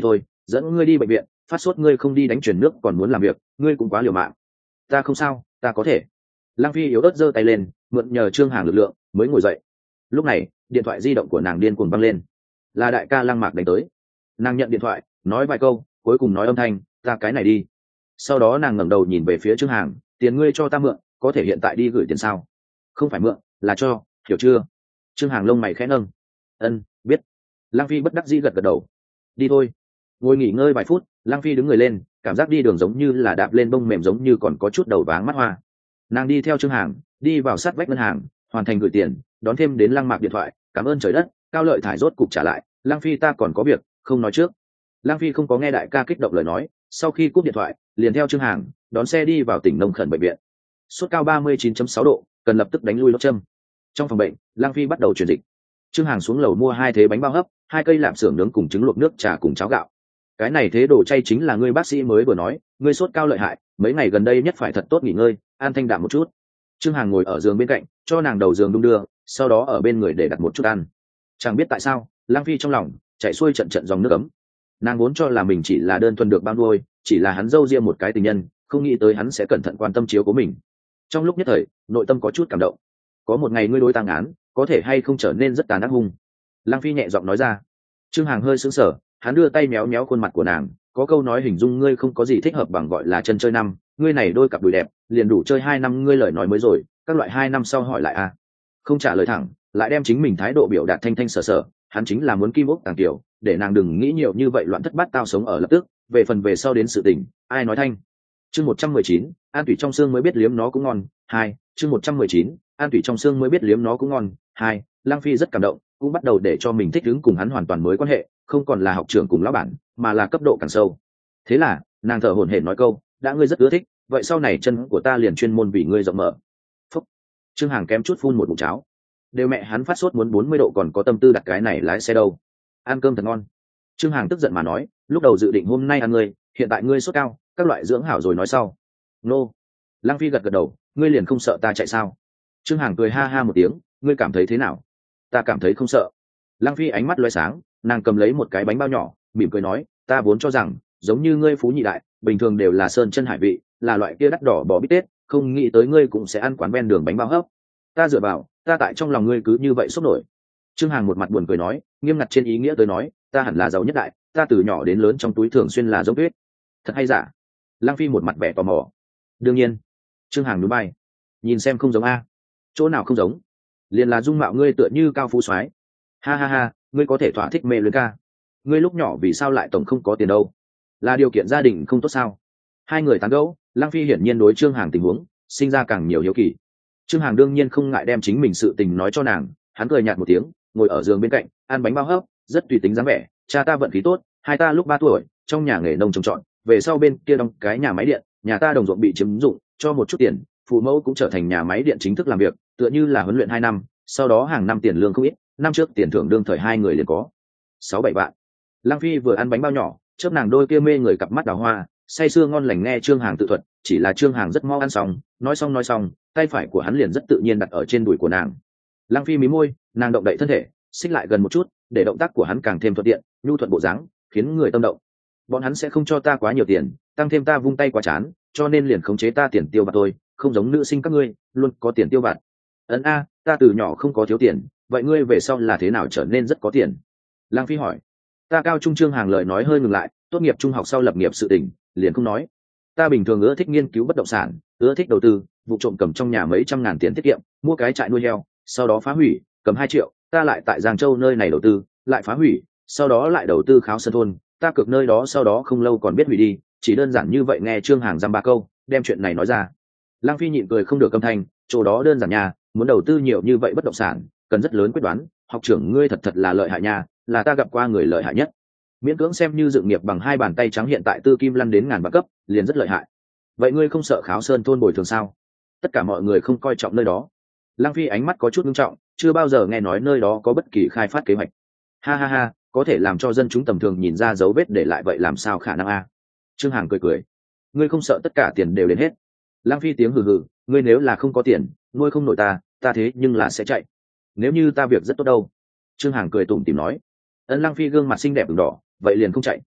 dẫn ngươi đi bệnh viện, phát sốt ngươi không đi đánh chuyển nước còn muốn làm việc, ngươi cũng quá liều mạng. Ta không sao, ta có thể. Lăng Phi yếu ớt giơ tay lên, mượn nhờ Trương Hằng lực lượng mới ngồi dậy. Lúc này điện thoại di động của nàng điên cuồng vang lên, là đại ca Lăng Mạc đánh tới. Nàng nhận điện thoại, nói vài câu, cuối cùng nói âm thanh, ta cái này đi. Sau đó nàng ngẩng đầu nhìn về phía Trương Hằng, tiền ngươi cho ta mượn, có thể hiện tại đi gửi tiền sao? Không phải mượn, là cho, hiểu chưa? Trương Hằng lông mày khẽ nâng. Ân, biết. Lăng Phi bất đắc dĩ gật gật đầu. Đi thôi. Ngồi nghỉ ngơi vài phút, Lăng Phi đứng người lên, cảm giác đi đường giống như là đạp lên bông mềm, giống như còn có chút đầu váng mắt hoa. Nàng đi theo Trương Hằng, đi vào sát vách ngân hàng, hoàn thành gửi tiền, đón thêm đến Lăng Mạc điện thoại, cảm ơn trời đất, Cao Lợi thải rốt cục trả lại, Lăng Phi ta còn có việc, không nói trước. Lăng Phi không có nghe đại ca kích động lời nói, sau khi cúp điện thoại, liền theo Trương Hằng, đón xe đi vào tỉnh nông khẩn bệnh viện. Sốt cao 39.6 độ, cần lập tức đánh lui lỗ châm. Trong phòng bệnh, Lăng Phi bắt đầu truyền dịch. Trương Hằng xuống lầu mua 2 thế bánh bao hấp, 2 cây lạp xưởng nướng cùng trứng luộc nước trà cùng cháo gạo. Cái này thế đồ chay chính là ngươi bác sĩ mới vừa nói, ngươi sốt cao lợi hại, mấy ngày gần đây nhất phải thật tốt nghỉ ngơi, ăn thanh đạm một chút. Trương Hằng ngồi ở giường bên cạnh, cho nàng đầu giường đung đưa, sau đó ở bên người để đặt một chút ăn. Chẳng biết tại sao, Lăng Phi trong lòng chảy xuôi trận trận dòng nước ấm. Nàng vốn cho là mình chỉ là đơn thuần được bao nuôi, chỉ là hắn dâu riêng một cái tình nhân, không nghĩ tới hắn sẽ cẩn thận quan tâm chiếu của mình. Trong lúc nhất thời, nội tâm có chút cảm động. Có một ngày ngươi đối tang án, có thể hay không trở nên rất tàn ác hung. Lăng Phi nhẹ giọng nói ra. Trương Hằng hơi sững sờ, hắn đưa tay méo méo khuôn mặt của nàng, có câu nói hình dung ngươi không có gì thích hợp bằng gọi là chân chơi năm, ngươi này đôi cặp đùi đẹp, liền đủ chơi 2 năm, ngươi lời nói mới rồi, các loại 2 năm sau hỏi lại a. Không trả lời thẳng, lại đem chính mình thái độ biểu đạt thanh thanh sở sở, hắn chính là muốn kim ốc tàng tiểu, để nàng đừng nghĩ nhiều như vậy loạn thất bát tao sống ở lập tức, về phần về sau đến sự tình, ai nói thanh. Chương 119, an thủy trong xương mới biết liếm nó cũng ngon. 2, chương 119, an thủy trong xương mới biết liếm nó cũng ngon. 2, Lăng Phi rất cảm động, cũng bắt đầu để cho mình thích ứng cùng hắn hoàn toàn mới quan hệ, không còn là học trưởng cùng lão bản, mà là cấp độ càng sâu. Thế là, nàng thở hổn hển nói câu, đã ngươi rất ưa thích, vậy sau này chân của ta liền chuyên môn vì ngươi rộng mở. Phúc. Trương Hằng kém chút phun một bụng cháo. Đều mẹ hắn phát sốt muốn 40 độ còn có tâm tư đặt cái này lái xe đâu. Ăn cơm thật ngon. Trương Hằng tức giận mà nói, lúc đầu dự định hôm nay ăn ngươi, hiện tại ngươi sốt cao, các loại dưỡng hảo rồi nói sau. Nô. Lăng Phi gật gật đầu, ngươi liền không sợ ta chạy sao? Trương Hằng cười ha ha một tiếng, ngươi cảm thấy thế nào? Ta cảm thấy không sợ. Lăng Phi ánh mắt lóe sáng, nàng cầm lấy một cái bánh bao nhỏ, mỉm cười nói, ta vốn cho rằng giống như ngươi phú nhị đại, bình thường đều là sơn chân hải vị, là loại kia đắt đỏ bò bít tết, không nghĩ tới ngươi cũng sẽ ăn quán ven đường bánh bao hấp. Ta dựa vào, ta tại trong lòng ngươi cứ như vậy sốc nổi. Trương Hằng một mặt buồn cười nói, nghiêm ngặt trên ý nghĩa tới nói, ta hẳn là giàu nhất đại, ta từ nhỏ đến lớn trong túi thường xuyên là giống tuyết. Thật hay giả? Lăng Phi một mặt vẻ tò mò. Đương nhiên. Trương Hằng núi bay. Nhìn xem không giống a? Chỗ nào không giống? Liền là dung mạo ngươi tựa như cao phú soái. Ha ha ha, ngươi có thể thỏa thích mê luyến ca. Ngươi lúc nhỏ vì sao lại tổng không có tiền đâu? Là điều kiện gia đình không tốt sao? Hai người tán gẫu, Lăng Phi hiển nhiên đối Trương Hằng tình huống sinh ra càng nhiều hiếu kỳ. Trương Hằng đương nhiên không ngại đem chính mình sự tình nói cho nàng, hắn cười nhạt một tiếng, ngồi ở giường bên cạnh, ăn bánh bao hấp, rất tùy tính dáng vẻ. Cha ta vận khí tốt, hai ta lúc 3 tuổi, trong nhà nghề nông trồng trọt, về sau bên kia đóng cái nhà máy điện, nhà ta đồng ruộng bị chiếm dụng, cho một chút tiền, phụ mẫu cũng trở thành nhà máy điện chính thức làm việc, tựa như là huấn luyện 2 năm, sau đó hàng năm tiền lương không ít, năm trước tiền thưởng đương thời hai người liền có 6-7 vạn. Lăng Phi vừa ăn bánh bao nhỏ, chớp nàng đôi kia mê người cặp mắt đào hoa, say sưa ngon lành nghe Trương Hằng tự thuật, chỉ là Trương Hằng rất mau ăn xong, nói xong, tay phải của hắn liền rất tự nhiên đặt ở trên đùi của nàng. Lăng Phi mí môi, nàng động đậy thân thể, xích lại gần một chút, để động tác của hắn càng thêm thuận tiện, nhu thuận bộ dáng, khiến người tâm động. Bọn hắn sẽ không cho ta quá nhiều tiền, tăng thêm ta vung tay quá chán, cho nên liền khống chế ta tiền tiêu vặt thôi, không giống nữ sinh các ngươi, luôn có tiền tiêu vặt. A, ta từ nhỏ không có thiếu tiền, vậy ngươi về sau là thế nào trở nên rất có tiền? Lăng Phi hỏi. Ta cao trung. Trương Hằng lời nói hơi ngừng lại, tốt nghiệp trung học sau lập nghiệp sự tình, liền không nói. Ta bình thường ưa thích nghiên cứu bất động sản, ưa thích đầu tư, vụ trộm cầm trong nhà mấy trăm ngàn tiền tiết kiệm, mua cái trại nuôi heo, sau đó phá hủy, cầm 2 triệu, ta lại tại Giang Châu nơi này đầu tư, lại phá hủy, sau đó lại đầu tư Kháo Sơn thôn, ta cược nơi đó sau đó không lâu còn biết hủy đi, chỉ đơn giản như vậy. Nghe Trương Hằng dăm ba câu, đem chuyện này nói ra. Lăng Phi nhịn cười không được âm thanh, chỗ đó đơn giản nha, muốn đầu tư nhiều như vậy bất động sản, cần rất lớn quyết đoán, học trưởng ngươi thật là lợi hại nha, là ta gặp qua người lợi hại nhất. Miễn cưỡng xem như dự nghiệp bằng 2 bàn tay trắng, hiện tại tư kim lăn đến ngàn bạc cấp, liền rất lợi hại. Vậy ngươi không sợ Kháo Sơn thôn bồi thường sao? Tất cả mọi người không coi trọng nơi đó. Lăng Phi ánh mắt có chút nghiêm trọng, chưa bao giờ nghe nói nơi đó có bất kỳ khai phát kế hoạch. Ha ha ha, có thể làm cho dân chúng tầm thường nhìn ra dấu vết để lại, vậy làm sao khả năng a? Trương Hằng cười, ngươi không sợ tất cả tiền đều đến hết? Lăng Phi tiếng hừ hừ, ngươi nếu là không có tiền, nuôi không nổi ta thế nhưng là sẽ chạy. Nếu như ta việc rất tốt đâu? Trương Hằng cười tủm tỉm nói. Lăng Phi gương mặt xinh đẹp ửng đỏ, vậy liền không chạy.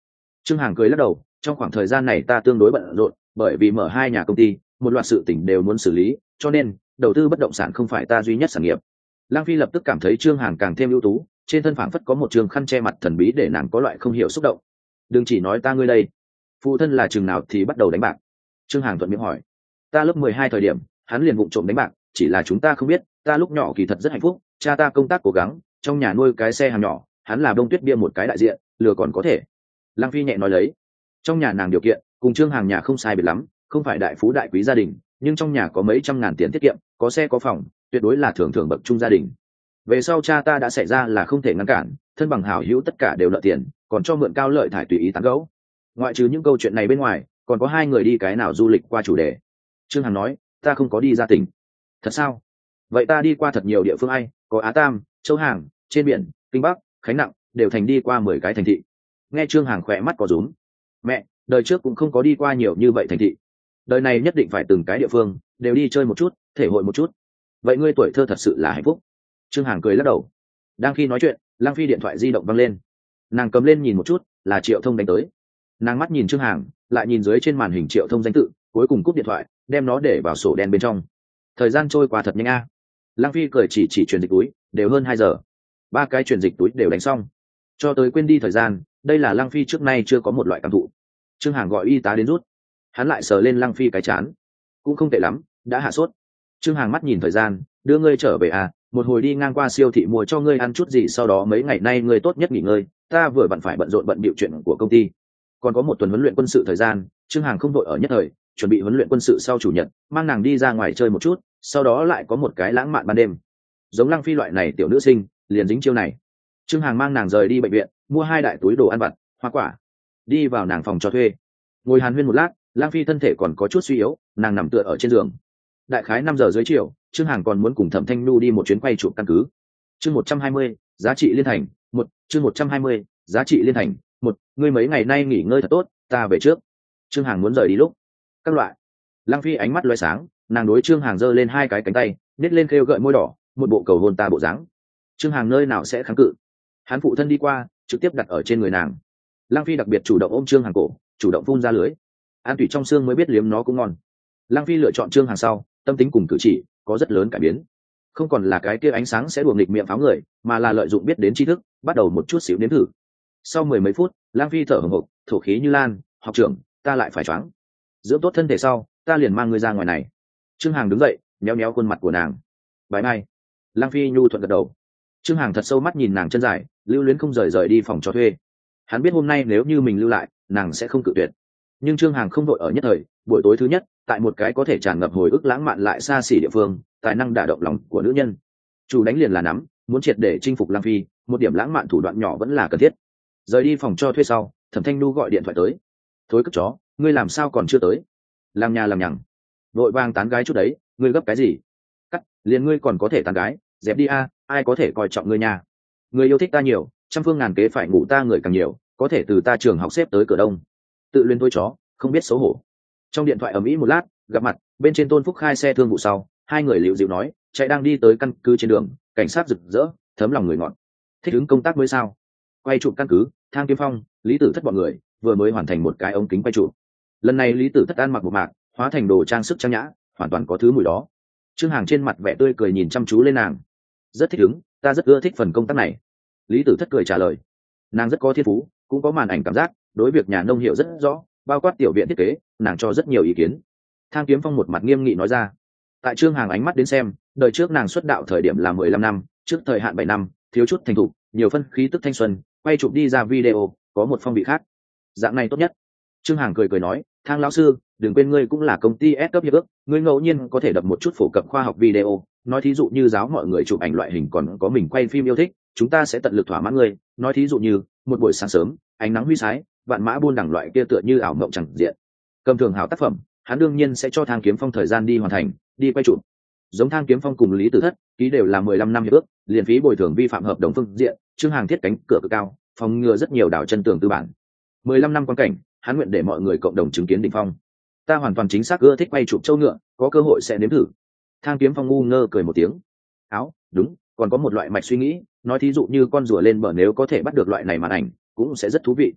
Trương Hằng cười lắc đầu, trong khoảng thời gian này ta tương đối bận rộn, bởi vì mở 2 nhà công ty, một loạt sự tình đều muốn xử lý, cho nên đầu tư bất động sản không phải ta duy nhất sản nghiệp. Lang Phi lập tức cảm thấy Trương Hằng càng thêm ưu tú, trên thân phảng phất có một trường khăn che mặt thần bí để nàng có loại không hiểu xúc động. Đừng chỉ nói ta ngươi đây, phụ thân là chừng nào thì bắt đầu đánh bạc? Trương Hằng thuận miệng hỏi. Ta lớp 12 thời điểm, hắn liền vụng trộm đánh bạc, chỉ là chúng ta không biết, ta lúc nhỏ kỳ thật rất hạnh phúc, cha ta công tác cố gắng, trong nhà nuôi cái xe hàng nhỏ, hắn là Đông Tuyết bia một cái đại diện, lừa còn có thể. Lang Phi nhẹ nói lấy. Trong nhà nàng điều kiện cùng Trương Hằng nhà không sai biệt lắm, không phải đại phú đại quý gia đình, nhưng trong nhà có mấy trăm ngàn tiền tiết kiệm, có xe có phòng, tuyệt đối là thường thường bậc trung gia đình. Về sau cha ta đã xảy ra là không thể ngăn cản, thân bằng hảo hữu tất cả đều nợ tiền, còn cho mượn cao lợi thải tùy ý tán gẫu. Ngoại trừ những câu chuyện này bên ngoài, còn có 2 người đi cái nào du lịch qua chủ đề. Trương Hằng nói, ta không có đi ra tỉnh. Thật sao? Vậy ta đi qua thật nhiều địa phương ai, có Á Tam, Châu Hàng, trên biển, Kinh Bắc, Khánh Nặng, đều thành đi qua 10 cái thành thị. Nghe Trương Hằng khỏe mắt có rúm. Mẹ, đời trước cũng không có đi qua nhiều như vậy thành thị. Đời này nhất định phải từng cái địa phương đều đi chơi một chút, thể hội một chút. Vậy ngươi tuổi thơ thật sự là hạnh phúc. Trương Hằng cười lắc đầu. Đang khi nói chuyện, Lang Phi điện thoại di động văng lên. Nàng cầm lên nhìn một chút, là Triệu Thông đánh tới. Nàng mắt nhìn Trương Hằng, lại nhìn dưới trên màn hình Triệu Thông danh tự, cuối cùng cúp điện thoại, đem nó để vào sổ đen bên trong. Thời gian trôi qua thật nhanh a. Lang Phi cười chỉ chuyển dịch túi, đều hơn 2 giờ. 3 cái chuyển dịch túi đều đánh xong. Cho tới quên đi thời gian, đây là Lang Phi trước nay chưa có một loại cảm thụ. Trương Hằng gọi y tá đến rút. Hắn lại sờ lên Lang Phi cái chán. Cũng không tệ lắm, đã hạ sốt. Trương Hằng mắt nhìn thời gian, đưa ngươi trở về à, một hồi đi ngang qua siêu thị mua cho ngươi ăn chút gì, sau đó mấy ngày nay ngươi tốt nhất nghỉ ngơi, ta vừa bận phải bận rộn bận bịu chuyện của công ty. Còn có 1 tuần huấn luyện quân sự thời gian, Trương Hằng không đội ở nhất thời, chuẩn bị huấn luyện quân sự sau chủ nhật, mang nàng đi ra ngoài chơi một chút, sau đó lại có một cái lãng mạn ban đêm. Giống Lang Phi loại này tiểu nữ sinh, liền dính chiêu này. Trương Hằng mang nàng rời đi bệnh viện, mua 2 đại túi đồ ăn vặt, hoa quả, đi vào nàng phòng cho thuê. Ngồi hàn huyên một lát, Lang Phi thân thể còn có chút suy yếu, nàng nằm tựa ở trên giường. Đại khái 5 giờ dưới chiều, Trương Hằng còn muốn cùng Thẩm Thanh Nhu đi một chuyến quay chụp căn cứ. Chương 120, giá trị liên thành, 1, chương 120, giá trị liên thành, 1, ngươi mấy ngày nay nghỉ ngơi thật tốt, ta về trước. Trương Hằng muốn rời đi lúc. Các loại. Lang Phi ánh mắt lóe sáng, nàng đối Trương Hằng giơ lên 2 cái cánh tay, nhếch lên khêu gợi môi đỏ, một bộ cầu hôn ta bộ dáng. Trương Hằng nơi nào sẽ kháng cự. Hắn phụ thân đi qua, trực tiếp đặt ở trên người nàng. Lang Phi đặc biệt chủ động ôm Trương Hằng cổ, chủ động phun ra lưới. An thủy trong xương mới biết liếm nó cũng ngon. Lang Phi lựa chọn Trương Hằng sau, tâm tính cùng cử chỉ có rất lớn cải biến. Không còn là cái kia ánh sáng sẽ đùa nghịch miệng pháo người, mà là lợi dụng biết đến tri thức, bắt đầu một chút xíu nếm thử. Sau 10 mấy phút, Lang Phi thở hổn hộc, thổ khí như lan, học trưởng, ta lại phải choáng. Dưỡng tốt thân thể sau, ta liền mang ngươi ra ngoài này. Trương Hằng đứng dậy, nhéo nhéo khuôn mặt của nàng. Bái mai. Lang Phi nhu thuận gật đầu. Trương Hằng thật sâu mắt nhìn nàng chân dài, lưu luyến không rời đi phòng cho thuê. Hắn biết hôm nay nếu như mình lưu lại, nàng sẽ không cự tuyệt. Nhưng Trương Hằng không đội ở nhất thời, buổi tối thứ nhất, tại một cái có thể tràn ngập hồi ức lãng mạn lại xa xỉ địa phương, tài năng đả động lòng của nữ nhân. Chủ đánh liền là nắm, muốn triệt để chinh phục Lang Phi, một điểm lãng mạn thủ đoạn nhỏ vẫn là cần thiết. Rời đi phòng cho thuê sau, Thẩm Thanh Nhu gọi điện thoại tới. Thối cất chó, ngươi làm sao còn chưa tới? Làm nhà làm nhằng, vội vàng tán gái chút đấy, ngươi gấp cái gì? Cắt, liền ngươi còn có thể tán gái, dẹp đi a, ai có thể coi trọng ngươi nha? Ngươi yêu thích ta nhiều, trăm phương ngàn kế phải ngủ ta người càng nhiều, có thể từ ta trường học xếp tới cửa đông. Tự luyến thôi chó, không biết xấu hổ. Trong điện thoại ầm ĩ một lát, gặp mặt, bên trên Tôn Phúc khai xe thương vụ sau, 2 người liễu dịu nói, chạy đang đi tới căn cứ trên đường, cảnh sát rực rỡ, thấm lòng người ngọn. Thích ứng công tác mới sao? Quay chụp căn cứ, Thang Kiếm Phong, Lý Tử Thất bọn người vừa mới hoàn thành một cái ống kính quay chụp. Lần này Lý Tử Thất ăn mặc một mạc, hóa thành đồ trang sức trang nhã, hoàn toàn có thứ mùi đó. Trương Hằng trên mặt vẻ tươi cười nhìn chăm chú lên nàng. Rất thích ứng, ta rất ưa thích phần công tác này. Lý Tử Thất cười trả lời. Nàng rất có thiên phú, cũng có màn ảnh cảm giác, đối việc nhà nông hiểu rất rõ, bao quát tiểu viện thiết kế, nàng cho rất nhiều ý kiến. Thang Kiếm Phong một mặt nghiêm nghị nói ra. Tại Trương Hằng ánh mắt đến xem, đời trước nàng xuất đạo thời điểm là 15 năm, trước thời hạn 7 năm, thiếu chút thành thục, nhiều phân khí tức thanh xuân, quay chụp đi ra video, có một phong vị khác. Dạng này tốt nhất. Trương Hằng cười nói, Thang lão sư, đừng quên ngươi cũng là công ty S cấp hiệp ước, ngươi ngẫu nhiên có thể đập một chút phổ cập khoa học video, nói thí dụ như giáo mọi người chụp ảnh loại hình, còn có mình quay phim yêu thích, chúng ta sẽ tận lực thỏa mãn ngươi, nói thí dụ như một buổi sáng sớm, ánh nắng huy sái, vạn mã buôn đẳng loại kia tựa như ảo mộng chẳng diện. Cầm thường hảo tác phẩm, hắn đương nhiên sẽ cho Thang Kiếm Phong thời gian đi hoàn thành, đi quay chụp. Giống Thang Kiếm Phong cùng Lý Tử Thất, ký đều là 15 năm hiệp ước, liền phí bồi thường vi phạm hợp đồng phương diện, Trương Hằng thiết cánh cửa cực cao, phòng ngừa rất nhiều đảo chân tường tư bản. 15 năm quan cảnh, hắn nguyện để mọi người cộng đồng chứng kiến đỉnh phong. Ta hoàn toàn chính xác ưa thích quay chụp châu ngựa, có cơ hội sẽ nếm thử. Thang Kiếm Phong ngu ngơ cười một tiếng. Áo, đúng, còn có một loại mạch suy nghĩ, nói thí dụ như con rùa lên bờ nếu có thể bắt được loại này màn ảnh, cũng sẽ rất thú vị.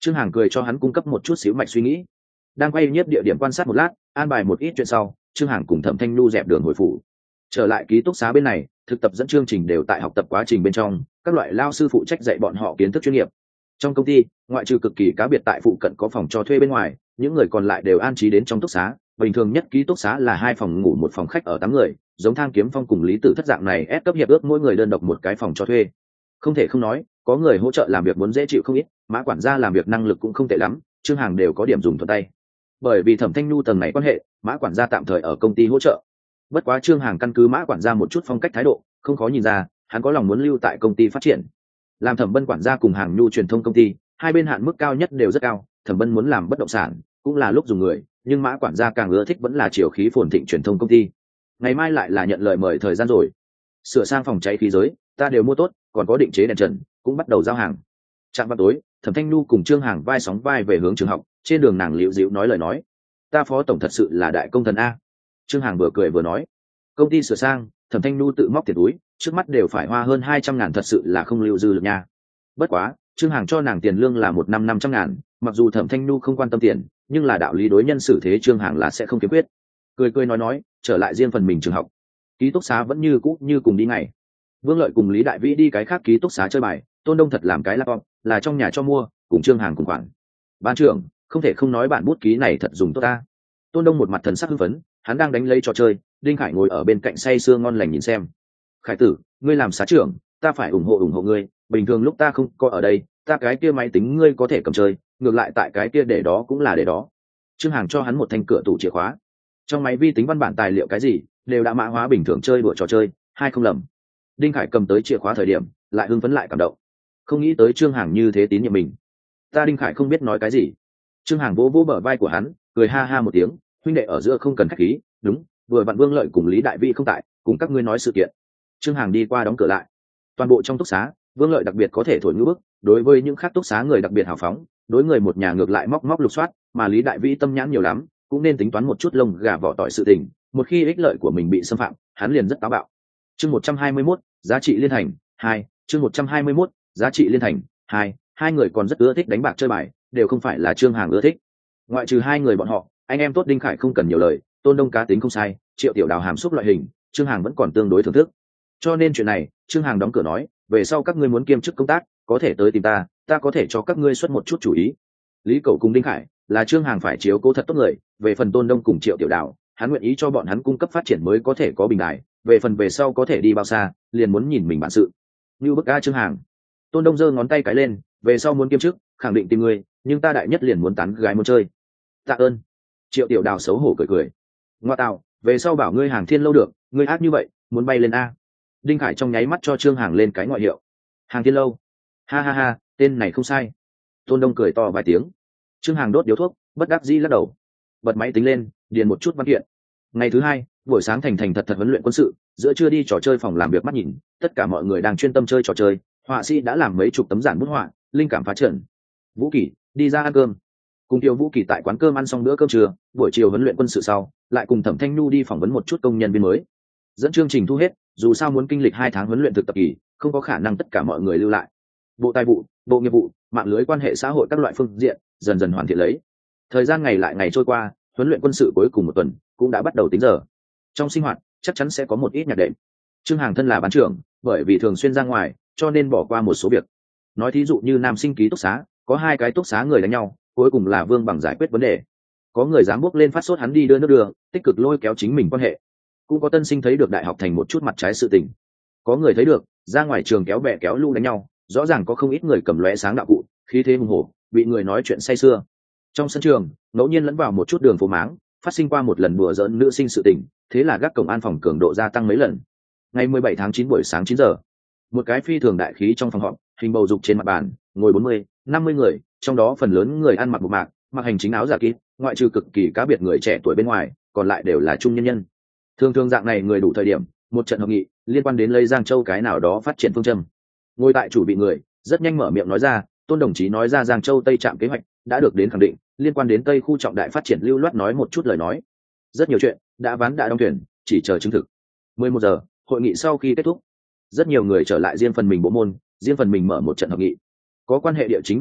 Trương Hằng cười cho hắn cung cấp một chút xíu mạch suy nghĩ. Đang quay nhiếp địa điểm quan sát một lát, an bài một ít chuyện sau, Trương Hằng cùng Thẩm Thanh Nhu dẹp đường hồi phủ. Trở lại ký túc xá bên này, thực tập dẫn chương trình đều tại học tập quá trình bên trong, các loại lao sư phụ trách dạy bọn họ kiến thức chuyên nghiệp. Trong công ty, ngoại trừ cực kỳ cá biệt tại phụ cận có phòng cho thuê bên ngoài, những người còn lại đều an trí đến trong túc xá. Bình thường nhất ký túc xá là 2 phòng ngủ 1 phòng khách ở 8 người, giống Thang Kiếm Phong cùng Lý Tử Thất dạng này ép cấp hiệp ước mỗi người đơn độc một cái phòng cho thuê. Không thể không nói, có người hỗ trợ làm việc muốn dễ chịu không ít, Mã quản gia làm việc năng lực cũng không tệ lắm, Trương Hằng đều có điểm dùng thuận tay. Bởi vì Thẩm Thanh Nhu tầng này quan hệ, Mã quản gia tạm thời ở công ty hỗ trợ. Bất quá Trương Hằng căn cứ Mã quản gia một chút phong cách thái độ, không khó nhìn ra, hắn có lòng muốn lưu tại công ty phát triển. Làm Thẩm Bân quản gia cùng Hàng Nhu truyền thông công ty, hai bên hạn mức cao nhất đều rất cao, Thẩm Bân muốn làm bất động sản, cũng là lúc dùng người, nhưng Mã quản gia càng ưa thích vẫn là chiều khí phồn thịnh truyền thông công ty. Ngày mai lại là nhận lời mời thời gian rồi. Sửa sang phòng cháy khí giới, ta đều mua tốt, còn có định chế đèn trần, cũng bắt đầu giao hàng. Trạm vào tối, Thẩm Thanh Nhu cùng Trương Hằng vai sóng vai về hướng trường học, trên đường nàng liễu dĩu nói lời nói. Ta phó tổng thật sự là đại công thần a. Trương Hằng vừa cười vừa nói. Công ty sửa sang, Thẩm Thanh Nhu tự móc tiền túi, trước mắt đều phải hoa hơn 200.000, thật sự là không lưu dư lực nha. Bất quá, Trương Hằng cho nàng tiền lương là 1 năm 500.000, mặc dù Thẩm Thanh Nhu không quan tâm tiền, nhưng là đạo lý đối nhân xử thế Trương Hằng là sẽ không kiếm quyết. Cười cười nói, trở lại riêng phần mình trường học. Ký túc xá vẫn như cũ như cùng đi ngày. Vương Lợi cùng Lý Đại Vĩ đi cái khác ký túc xá chơi bài, Tôn Đông thật làm cái laptop, là trong nhà cho mua, cùng Trương Hằng cùng khoản. Ban trưởng, không thể không nói bản bút ký này thật dùng tốt ta. Tôn Đông một mặt thần sắc hưng phấn, hắn đang đánh lấy trò chơi, Đinh Khải ngồi ở bên cạnh say sưa ngon lành nhìn xem. Khải tử, ngươi làm xá trưởng, ta phải ủng hộ ngươi, bình thường lúc ta không có ở đây, ta cái kia máy tính ngươi có thể cầm chơi, ngược lại tại cái kia để đó cũng là để đó. Trương Hằng cho hắn một thanh cửa tủ chìa khóa. Trong máy vi tính văn bản tài liệu cái gì, đều đã mã hóa bình thường chơi đùa trò chơi, hai không lầm. Đinh Khải cầm tới chìa khóa thời điểm, lại hưng phấn lại cảm động. Không nghĩ tới Trương Hằng như thế tín nhiệm mình. Ta Đinh Khải không biết nói cái gì. Trương Hằng vỗ vỗ bờ vai của hắn, cười ha ha một tiếng, huynh đệ ở giữa không cần khách khí, đúng, vừa vặn Vương Lợi cùng Lý Đại Vĩ không tại, cùng các ngươi nói sự kiện. Trương Hằng đi qua đóng cửa lại. Toàn bộ trong túc xá, Vương Lợi đặc biệt có thể thổi ngữ bức, đối với những khác túc xá người đặc biệt hào phóng, đối người một nhà ngược lại móc móc lục soát, mà Lý Đại Vĩ tâm nhãn nhiều lắm, cũng nên tính toán một chút lông gà vỏ tỏi sự tình, một khi ích lợi của mình bị xâm phạm, hắn liền rất táo bạo. Chương 121, giá trị liên thành 2, chương 121, giá trị liên thành 2, hai người còn rất ưa thích đánh bạc chơi bài, đều không phải là Trương Hằng ưa thích. Ngoại trừ hai người bọn họ, anh em tốt Đinh Khải không cần nhiều lời, Tôn Đông cá tính không sai, Triệu Tiểu Đào hàm xúc loại hình, Trương Hằng vẫn còn tương đối thưởng thức. Cho nên chuyện này, Trương Hằng đóng cửa nói, về sau các ngươi muốn kiêm chức công tác, có thể tới tìm ta, ta có thể cho các ngươi xuất một chút chủ ý. Lý Cẩu cùng Đinh Khải là Trương Hằng phải chiếu cố thật tốt người, về phần Tôn Đông cùng Triệu Tiểu Đào, hắn nguyện ý cho bọn hắn cung cấp phát triển mới có thể có bình đại, về phần về sau có thể đi bao xa, liền muốn nhìn mình bản sự. Như bức a Trương Hằng. Tôn Đông giơ ngón tay cái lên, về sau muốn kiêm chức, khẳng định tìm ngươi, nhưng ta đại nhất liền muốn tán gái muốn chơi. Tạ ơn. Triệu Tiểu Đào xấu hổ cười cười. Ngoa tạo, về sau bảo ngươi Hàng Thiên Lâu được, ngươi ác như vậy, muốn bay lên a. Đinh Khải trong nháy mắt cho Trương Hằng lên cái ngoại hiệu. Hàng Thiên Lâu. Ha ha ha, tên này không sai. Tôn Đông cười to vài tiếng. Trương Hằng đốt điếu thuốc, bất đắc dĩ lắc đầu. Bật máy tính lên, điền một chút văn kiện. Ngày thứ hai, buổi sáng thành thật huấn luyện quân sự, giữa trưa đi trò chơi phòng làm việc mắt nhìn, tất cả mọi người đang chuyên tâm chơi trò chơi, họa sĩ đã làm mấy chục tấm giản bút họa, linh cảm phá trận. Vũ Kỳ, đi ra ăn cơm. Cùng Tiêu Vũ Kỳ tại quán cơm ăn xong bữa cơm trưa, buổi chiều huấn luyện quân sự sau, lại cùng Thẩm Thanh Nhu đi phỏng vấn một chút công nhân viên mới. Dẫn chương trình thu hết, dù sao muốn kinh lịch 2 tháng huấn luyện thực tập kỳ, không có khả năng tất cả mọi người lưu lại. Bộ Tài vụ, Bộ Nghiệp vụ, mạng lưới quan hệ xã hội các loại phương diện, dần dần hoàn thiện lấy. Thời gian ngày lại ngày trôi qua, huấn luyện quân sự cuối cùng một tuần cũng đã bắt đầu tính giờ. Trong sinh hoạt chắc chắn sẽ có một ít nhạc đệm. Trương Hằng thân là bán trưởng, bởi vì thường xuyên ra ngoài, cho nên bỏ qua một số việc. Nói thí dụ như nam sinh ký túc xá, có 2 cái túc xá người đánh nhau, cuối cùng là Vương Bằng giải quyết vấn đề. Có người dám bước lên phát sốt hắn đi đưa nước đường, tích cực lôi kéo chính mình quan hệ. Cũng có tân sinh thấy được đại học thành một chút mặt trái sự tình. Có người thấy được ra ngoài trường kéo bè kéo lũ đánh nhau, rõ ràng có không ít người cầm lóe sáng đạo cụ, khí thế hùng hổ, bị người nói chuyện say sưa. Trong sân trường, ngẫu nhiên lẫn vào một chút đường phố máng, phát sinh qua một lần đùa giỡn nữ sinh sự tình, thế là gác cổng an phòng cường độ gia tăng mấy lần. Ngày 17 tháng 9 buổi sáng 9 giờ, một cái phi thường đại khí trong phòng họp, hình bầu dục trên mặt bàn, ngồi 40, 50 người, trong đó phần lớn người ăn mặc bộ mạc, mặc hành chính áo giả kín, ngoại trừ cực kỳ cá biệt người trẻ tuổi bên ngoài, còn lại đều là trung nhân nhân. Thường thường dạng này người đủ thời điểm, một trận hội nghị liên quan đến lấy Giang Châu cái nào đó phát triển phương châm. Ngồi tại chủ vị người, rất nhanh mở miệng nói ra, Tôn đồng chí nói ra Giang Châu Tây trạm kế hoạch đã được đến khẳng định, liên quan đến Tây khu trọng đại phát triển lưu loát nói một chút lời nói. Rất nhiều chuyện đã ván đã đóng thuyền, chỉ chờ chứng thực. 11 giờ, hội nghị sau khi kết thúc, rất nhiều người trở lại riêng phần mình bộ môn, riêng phần mình mở một trận hội nghị. Có quan hệ địa chính đội ngũ,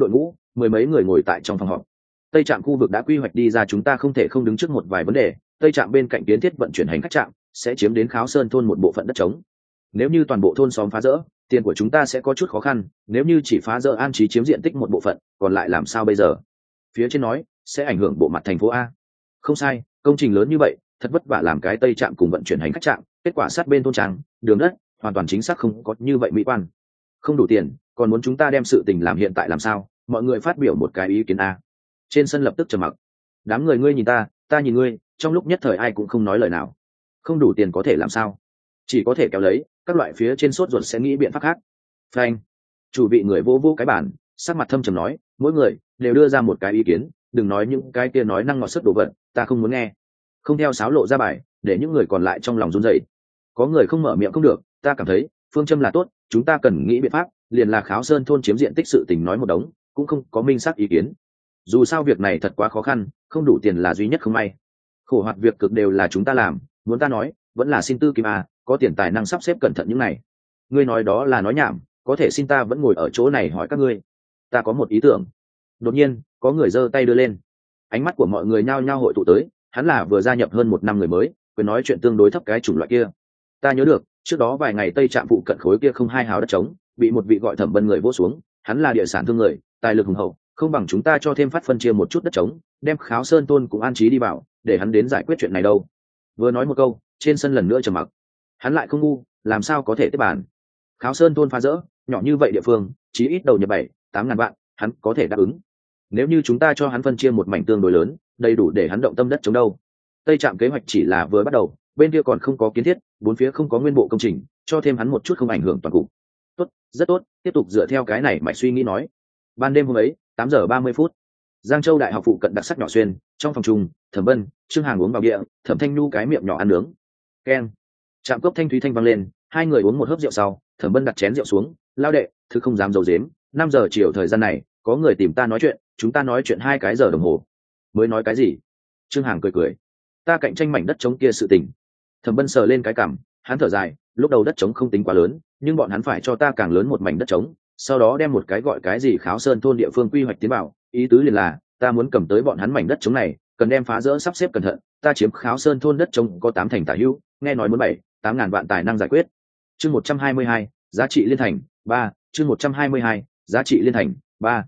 mười mấy người ngồi tại trong phòng họp. Tây trạm khu vực đã quy hoạch đi ra, chúng ta không thể không đứng trước một vài vấn đề. Tây trạm bên cạnh kiến thiết vận chuyển hành khách trạm sẽ chiếm đến Kháo Sơn thôn một bộ phận đất trống. Nếu như toàn bộ thôn xóm phá rỡ, tiền của chúng ta sẽ có chút khó khăn. Nếu như chỉ phá rỡ An Trí chiếm diện tích một bộ phận, còn lại làm sao bây giờ? Phía trên nói sẽ ảnh hưởng bộ mặt thành phố A. Không sai, công trình lớn như vậy, thật vất vả làm cái Tây trạm cùng vận chuyển hành khách trạm, kết quả sát bên thôn tràng, đường đất, hoàn toàn chính xác không có như vậy mỹ quan. Không đủ tiền, còn muốn chúng ta đem sự tình làm hiện tại làm sao? Mọi người phát biểu một cái ý kiến A. Trên sân lập tức trầm mặc. Đám người ngươi nhìn ta nhìn ngươi, trong lúc nhất thời ai cũng không nói lời nào. Không đủ tiền có thể làm sao? Chỉ có thể kéo lấy, các loại phía trên sốt ruột sẽ nghĩ biện pháp khác. Phanh. Chủ vị người vô vô cái bản, sắc mặt thâm trầm nói, mỗi người đều đưa ra một cái ý kiến, đừng nói những cái kia nói năng ngọt sức đồ vật, ta không muốn nghe. Không theo sáo lộ ra bài, để những người còn lại trong lòng run rẩy. Có người không mở miệng không được, ta cảm thấy phương châm là tốt, chúng ta cần nghĩ biện pháp, liền là Kháo Sơn thôn chiếm diện tích sự tình nói một đống, cũng không có minh xác ý kiến. Dù sao việc này thật quá khó khăn, không đủ tiền là duy nhất không may. Khổ hoạt việc cực đều là chúng ta làm, muốn ta nói, vẫn là xin tư kim à, có tiền tài năng sắp xếp cẩn thận những này. Ngươi nói đó là nói nhảm, có thể xin ta vẫn ngồi ở chỗ này hỏi các ngươi. Ta có một ý tưởng. Đột nhiên, có người giơ tay đưa lên. Ánh mắt của mọi người nhao nhao hội tụ tới, hắn là vừa gia nhập hơn một năm người mới, quyền nói chuyện tương đối thấp cái chủng loại kia. Ta nhớ được, trước đó vài ngày Tây trạm phụ cận khối kia không hai hào đất trống, bị một vị gọi Thẩm Bân người vỗ xuống, hắn là địa sản thương người, tài lực hùng hậu, không bằng chúng ta cho thêm phát phân chia một chút đất trống, đem Kháo Sơn thôn cũng an trí đi vào, để hắn đến giải quyết chuyện này đâu. Vừa nói một câu, trên sân lần nữa trầm mặc. Hắn lại không ngu, làm sao có thể tiếp bàn. Kháo Sơn thôn phá rỡ, nhỏ như vậy địa phương, chí ít đầu nhập 7-8 ngàn vạn, hắn có thể đáp ứng. Nếu như chúng ta cho hắn phân chia một mảnh tương đối lớn, đầy đủ để hắn động tâm đất chống đâu. Tây trạm kế hoạch chỉ là vừa bắt đầu, bên kia còn không có kiến thiết, bốn phía không có nguyên bộ công trình, cho thêm hắn một chút không ảnh hưởng toàn cục. Tốt, rất tốt, tiếp tục dựa theo cái này mạch suy nghĩ nói. Ban đêm hôm ấy, 8:30, Giang Châu Đại học phụ cận đặc sắc nhỏ xuyên, trong phòng chung, Thẩm Bân, Trương Hàng uống vào địa, Thẩm Thanh Nhu cái miệng nhỏ ăn nướng. Keng. Trạm cốc thanh thúy thanh vang lên, hai người uống một hớp rượu sau, Thẩm Bân đặt chén rượu xuống, lao đệ, thứ không dám giấu giếm, 5 giờ chiều thời gian này, có người tìm ta nói chuyện, chúng ta nói chuyện 2 cái giờ đồng hồ. Mới nói cái gì? Trương Hàng cười cười. Ta cạnh tranh mảnh đất trống kia sự tình. Thẩm Bân sờ lên cái cằm, hắn thở dài, lúc đầu đất trống không tính quá lớn, nhưng bọn hắn phải cho ta càng lớn một mảnh đất trống, sau đó đem một cái gọi cái gì Kháo Sơn thôn địa phương quy hoạch tiến vào, ý tứ liền là ta muốn cầm tới bọn hắn mảnh đất trống này, cần đem phá rỡ sắp xếp cẩn thận, ta chiếm Kháo Sơn thôn đất trống có 8 thành tả hữu, nghe nói muốn 7-8 ngàn vạn tài năng giải quyết. Chương 122, giá trị liên thành 3, chương 122, giá trị liên thành 3,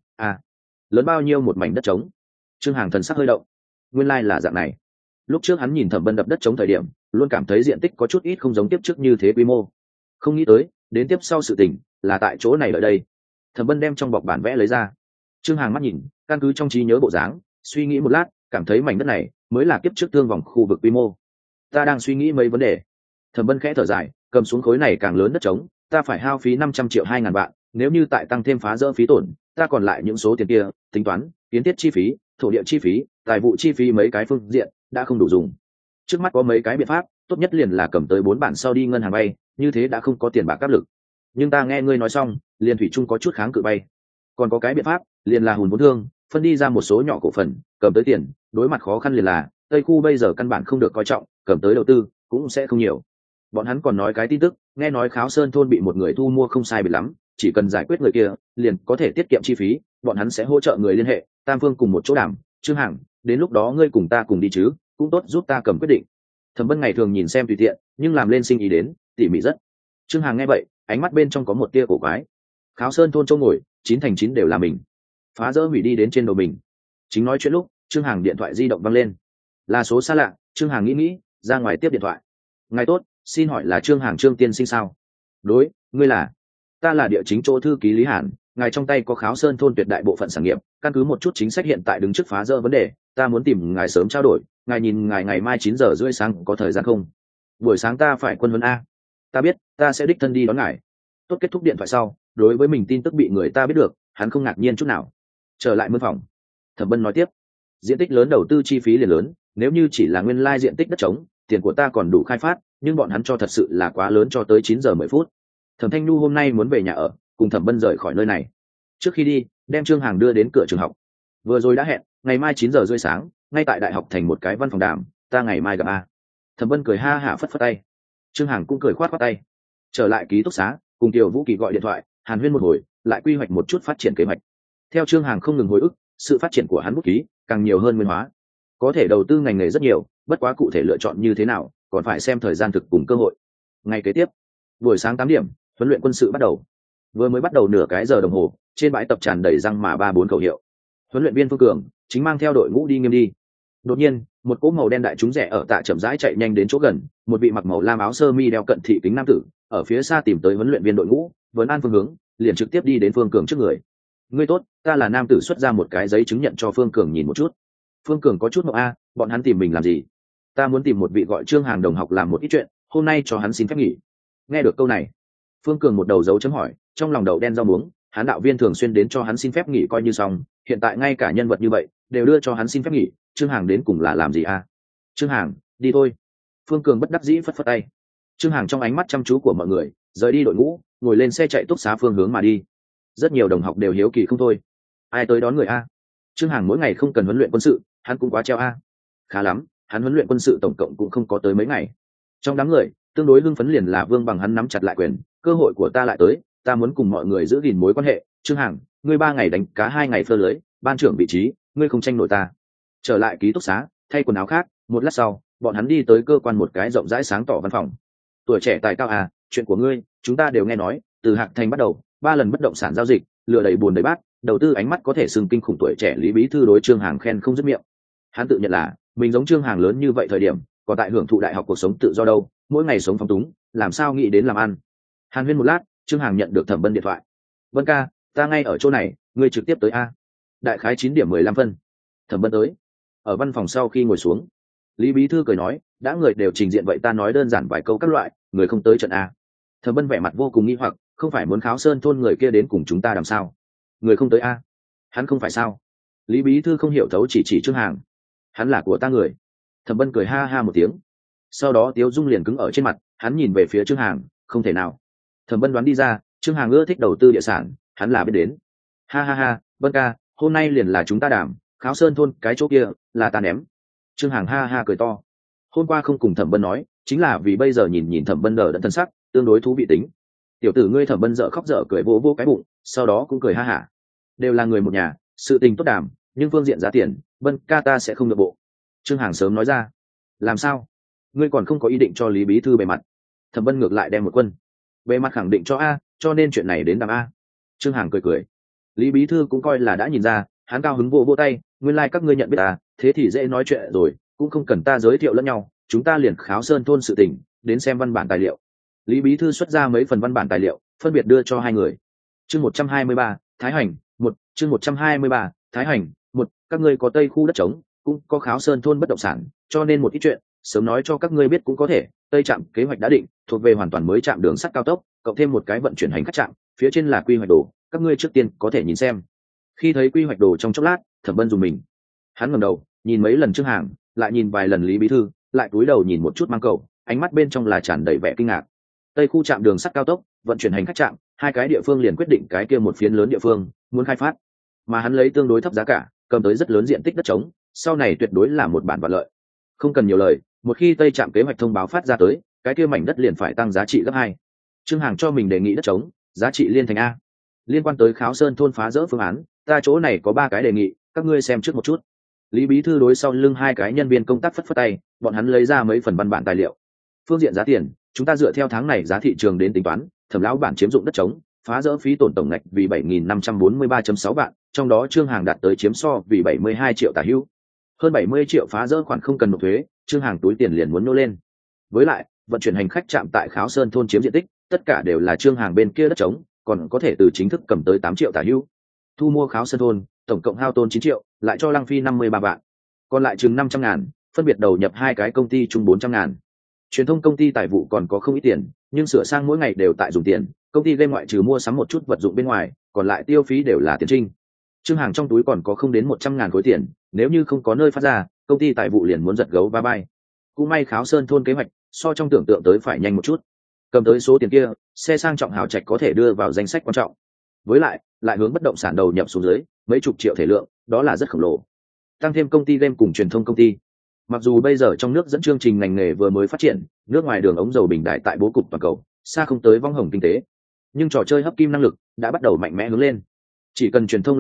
lớn bao nhiêu một mảnh đất trống? Trương Hàng thần sắc hơi động. Nguyên lai là dạng này. Lúc trước hắn nhìn Thẩm Bân đập đất trống thời điểm, luôn cảm thấy diện tích có chút ít không giống tiếp trước như thế quy mô. Không nghĩ tới, đến tiếp sau sự tình là tại chỗ này ở đây. Thẩm Bân đem trong bọc bản vẽ lấy ra. Trương Hàng mắt nhìn, căn cứ trong trí nhớ bộ dáng, suy nghĩ một lát, cảm thấy mảnh đất này mới là kiếp trước thương vòng khu vực quy mô. Ta đang suy nghĩ mấy vấn đề. Thẩm Bân khẽ thở dài, cầm xuống khối này càng lớn đất trống, ta phải hao phí 500 triệu 2 ngàn vạn, nếu như tại tăng thêm phá rỡ phí tổn, ta còn lại những số tiền kia, tính toán, kiến thiết chi phí, thổ địa chi phí, tài vụ chi phí mấy cái phương diện đã không đủ dùng. Trước mắt có mấy cái biện pháp, tốt nhất liền là cầm tới 4 bản sau đi ngân hàng vay, như thế đã không có tiền bạc áp lực. Nhưng ta nghe ngươi nói xong, liền thủy chung có chút kháng cự vay. Còn có cái biện pháp, liền là hùn vốn thương, phân đi ra một số nhỏ cổ phần, cầm tới tiền, đối mặt khó khăn liền là Tây khu bây giờ căn bản không được coi trọng, cầm tới đầu tư cũng sẽ không nhiều. Bọn hắn còn nói cái tin tức, nghe nói Kháo Sơn thôn bị một người thu mua không sai biệt lắm, chỉ cần giải quyết người kia, liền có thể tiết kiệm chi phí, bọn hắn sẽ hỗ trợ người liên hệ, tam phương cùng một chỗ đàm. Trương Hằng, đến lúc đó ngươi cùng ta cùng đi chứ, cũng tốt giúp ta cầm quyết định. Thẩm Bân ngày thường nhìn xem tùy tiện, nhưng làm lên sinh ý đến, tỉ mỉ rất. Trương Hằng nghe vậy, ánh mắt bên trong có một tia cổ quái. Kháo Sơn thôn châu ngồi, 9 thành 9 đều là mình. Phá rỡ hủy đi đến trên đầu mình. Chính nói chuyện lúc, Trương Hằng điện thoại di động vang lên. Là số xa lạ, Trương Hằng nghĩ, ra ngoài tiếp điện thoại. Ngài tốt, xin hỏi là Trương Hằng Trương tiên sinh sao? Đối, ngươi là? Ta là địa chính chỗ thư ký Lý Hàn, ngài trong tay có Kháo Sơn thôn tuyệt đại bộ phận sản nghiệp, căn cứ một chút chính sách hiện tại đứng trước phá rỡ vấn đề, ta muốn tìm ngài sớm trao đổi, ngài nhìn ngài ngày mai 9:30 sáng có thời gian không? Buổi sáng ta phải quân huấn a. Ta biết, ta sẽ đích thân đi đón ngài. Tốt, kết thúc điện thoại sau, đối với mình tin tức bị người ta biết được, hắn không ngạc nhiên chút nào. Trở lại mân phòng, Thẩm Bân nói tiếp, diện tích lớn đầu tư chi phí liền lớn, nếu như chỉ là nguyên lai diện tích đất trống, tiền của ta còn đủ khai phát, nhưng bọn hắn cho thật sự là quá lớn cho tới 9:10. Thẩm Thanh Nhu hôm nay muốn về nhà ở, cùng Thẩm Bân rời khỏi nơi này. Trước khi đi, đem Trương Hằng đưa đến cửa trường học. Vừa rồi đã hẹn, ngày mai 9:30 sáng, ngay tại đại học thành một cái văn phòng đàm, ta ngày mai gặp a. Thẩm Bân cười ha hả phất phất tay. Trương Hằng cũng cười khoát khoát tay. Trở lại ký túc xá, cùng Tiểu Vũ Kỳ gọi điện thoại, hàn huyên một hồi, lại quy hoạch một chút phát triển kế hoạch. Theo Trương Hàng không ngừng hồi ức, sự phát triển của hắn bút ký càng nhiều hơn nguyên hóa. Có thể đầu tư ngành nghề rất nhiều, bất quá cụ thể lựa chọn như thế nào, còn phải xem thời gian thực cùng cơ hội. Ngày kế tiếp, buổi sáng 8 điểm, huấn luyện quân sự bắt đầu. Vừa mới bắt đầu nửa cái giờ đồng hồ, trên bãi tập tràn đầy răng mà 3-4 khẩu hiệu. Huấn luyện viên Phương Cường chính mang theo đội ngũ đi nghiêm đi. Đột nhiên, một cỗ màu đen đại chúng rẻ ở tạ chậm rãi chạy nhanh đến chỗ gần, một vị mặc màu lam áo sơ mi đeo cận thị kính nam tử, ở phía xa tìm tới huấn luyện viên đội ngũ, vấn an phương hướng, liền trực tiếp đi đến Phương Cường trước người. Ngươi tốt, ta là nam tử, xuất ra một cái giấy chứng nhận cho Phương Cường nhìn một chút. Phương Cường có chút ngượng, bọn hắn tìm mình làm gì? Ta muốn tìm một vị gọi Trương Hàng đồng học làm một ít chuyện, hôm nay cho hắn xin phép nghỉ. Nghe được câu này, Phương Cường một đầu dấu chấm hỏi, trong lòng đậu đen rau muống, hắn đạo viên thường xuyên đến cho hắn xin phép nghỉ coi như xong, hiện tại ngay cả nhân vật như vậy đều đưa cho hắn xin phép nghỉ, Trương Hàng đến cùng là làm gì a? Trương Hàng, đi thôi. Phương Cường bất đắc dĩ phất phất tay. Trương Hàng trong ánh mắt chăm chú của mọi người rời đi đội ngũ, ngồi lên xe chạy túc xá phương hướng mà đi. Rất nhiều đồng học đều hiếu kỳ không thôi, ai tới đón người a? Trương Hàng mỗi ngày không cần huấn luyện quân sự, hắn cũng quá treo a. Khá lắm, hắn huấn luyện quân sự tổng cộng cũng không có tới mấy ngày. Trong đám người tương đối hưng phấn liền là Vương Bằng, hắn nắm chặt lại quyền, cơ hội của ta lại tới, ta muốn cùng mọi người giữ gìn mối quan hệ. Trương Hàng, ngươi 3 ngày đánh cá 2 ngày phơ lưới, ban trưởng vị trí ngươi không tranh nổi ta. Trở lại ký túc xá, thay quần áo khác, một lát sau bọn hắn đi tới cơ quan một cái rộng rãi sáng tỏ văn phòng. Tuổi trẻ tài cao à, chuyện của ngươi chúng ta đều nghe nói, từ Hạc Thành bắt đầu 3 lần bất động sản giao dịch, lừa đầy buồn đầy bát, đầu tư ánh mắt có thể xưng kinh khủng. Tuổi trẻ Lý Bí Thư đối Trương Hàng khen không dứt miệng. Hắn tự nhận là mình giống Trương Hàng lớn như vậy thời điểm còn tại hưởng thụ đại học cuộc sống tự do đâu, mỗi ngày sống phóng túng, làm sao nghĩ đến làm ăn. Hàn huyên một lát, Trương Hàng nhận được Thẩm Bân điện thoại. Vân ca, ta ngay ở chỗ này, ngươi trực tiếp tới a. Đại khái 9 điểm 15 phân. Thẩm Bân tới. Ở văn phòng sau khi ngồi xuống, Lý Bí Thư cười nói, đã người đều trình diện vậy ta nói đơn giản vài câu các loại, người không tới trận a. Thẩm Bân vẻ mặt vô cùng nghi hoặc, không phải muốn Kháo Sơn thôn người kia đến cùng chúng ta làm sao? Người không tới a? Hắn không phải sao? Lý Bí Thư không hiểu thấu chỉ Trương Hàng. Hắn là của ta người. Thẩm Bân cười ha ha một tiếng. Sau đó Tiếu Dung liền cứng ở trên mặt, hắn nhìn về phía Trương Hàng, không thể nào. Thẩm Bân đoán đi ra, Trương Hàng ưa thích đầu tư địa sản, hắn là biết đến. Ha ha ha, Bân ca, hôm nay liền là chúng ta đàm, Kháo Sơn thôn cái chỗ kia là ta ném. Trương Hàng ha ha cười to. Hôm qua không cùng Thẩm Bân nói, chính là vì bây giờ nhìn Thẩm Bân đờ đẫn thân sắc, tương đối thú vị tính. Tiểu tử ngươi. Thẩm Bân dở khóc dở cười vỗ vỗ cái bụng, sau đó cũng cười ha hả. Đều là người một nhà, sự tình tốt đàm, nhưng phương diện giá tiền, Bân ca ta sẽ không được bộ. Trương Hàng sớm nói ra. Làm sao? Ngươi còn không có ý định cho Lý Bí Thư bề mặt? Thẩm Bân ngược lại đem một quân bề mặt khẳng định cho a, cho nên chuyện này đến đàm a. Trương Hàng cười cười. Lý Bí Thư cũng coi là đã nhìn ra, hắn cao hứng vỗ vỗ tay, nguyên lai các ngươi nhận biết ta, thế thì dễ nói chuyện rồi, cũng không cần ta giới thiệu lẫn nhau, chúng ta liền Kháo Sơn thôn sự tình, đến xem văn bản tài liệu. Lý Bí Thư xuất ra mấy phần văn bản tài liệu, phân biệt đưa cho hai người. Chương 123, Thái Hành, 1, chương 123, Thái Hành, 1, các ngươi có Tây khu đất trống, cũng có Kháo Sơn thôn bất động sản, cho nên một ít chuyện sớm nói cho các ngươi biết cũng có thể. Tây trạm kế hoạch đã định, thuộc về hoàn toàn mới trạm đường sắt cao tốc, cộng thêm một cái vận chuyển hành khách trạm, phía trên là quy hoạch đồ, các ngươi trước tiên có thể nhìn xem. Khi thấy quy hoạch đồ trong chốc lát, Thẩm Bân dùng mình. Hắn ngẩng đầu, nhìn mấy lần Trương Hàng, lại nhìn vài lần Lý Bí Thư, lại cúi đầu nhìn một chút Mang Cầu, ánh mắt bên trong là tràn đầy vẻ kinh ngạc. Tây khu trạm đường sắt cao tốc, vận chuyển hành khách trạm, hai cái địa phương liền quyết định cái kia một phiến lớn địa phương muốn khai phát, mà hắn lấy tương đối thấp giá cả, cầm tới rất lớn diện tích đất trống, sau này tuyệt đối là một bản vạn lợi. Không cần nhiều lời, một khi Tây trạm kế hoạch thông báo phát ra tới, cái kia mảnh đất liền phải tăng giá trị gấp 2. Trương Hàng cho mình đề nghị đất trống, giá trị liên thành a. Liên quan tới Kháo Sơn thôn phá rỡ phương án, ta chỗ này có 3 cái đề nghị, các ngươi xem trước một chút. Lý Bí Thư đối sau lưng hai cái nhân viên công tác phất phất tay, bọn hắn lấy ra mấy phần văn bản tài liệu. Phương diện giá tiền, chúng ta dựa theo tháng này giá thị trường đến tính toán, Thẩm lão bản chiếm dụng đất trống, phá rỡ phí tổn tổng ngạch vì 7.543.6 vạn, trong đó Trương Hàng đạt tới chiếm so vì 72 triệu tả hữu. Hơn 70 triệu phá rỡ khoản không cần nộp thuế, Trương Hàng túi tiền liền muốn nô lên. Với lại, vận chuyển hành khách trạm tại Kháo Sơn thôn chiếm diện tích, tất cả đều là Trương Hàng bên kia đất trống, còn có thể từ chính thức cầm tới 8 triệu tả hữu. Thu mua Kháo Sơn thôn, tổng cộng hao tốn 9 triệu, lại cho Lăng Phi 53 vạn. Còn lại chừng 500 ngàn, phân biệt đầu nhập hai cái công ty chung 400 ngàn. Truyền thông công ty tài vụ còn có không ít tiền, nhưng sửa sang mỗi ngày đều tại dùng tiền, công ty game ngoại trừ mua sắm một chút vật dụng bên ngoài, còn lại tiêu phí đều là tiền trinh. Trương Hàng trong túi còn có không đến 100 ngàn khối tiền, nếu như không có nơi phát ra, công ty tài vụ liền muốn giật gấu va bay. Cũng may Kháo Sơn thôn kế hoạch so trong tưởng tượng tới phải nhanh một chút, cầm tới số tiền kia, xe sang trọng hào trạch có thể đưa vào danh sách quan trọng. Với lại hướng bất động sản đầu nhập xuống dưới mấy chục triệu thể lượng, đó là rất khổng lồ. Tăng thêm công ty game cùng truyền thông công ty, mặc dù bây giờ trong nước dẫn chương trình ngành nghề vừa mới phát triển, nước ngoài đường ống dầu bình đại tại bố cục toàn cầu xa không tới vong hồng kinh tế, nhưng trò chơi hấp kim năng lực đã bắt đầu mạnh mẽ hướng lên. Chỉ cần truyền thông làm tốt,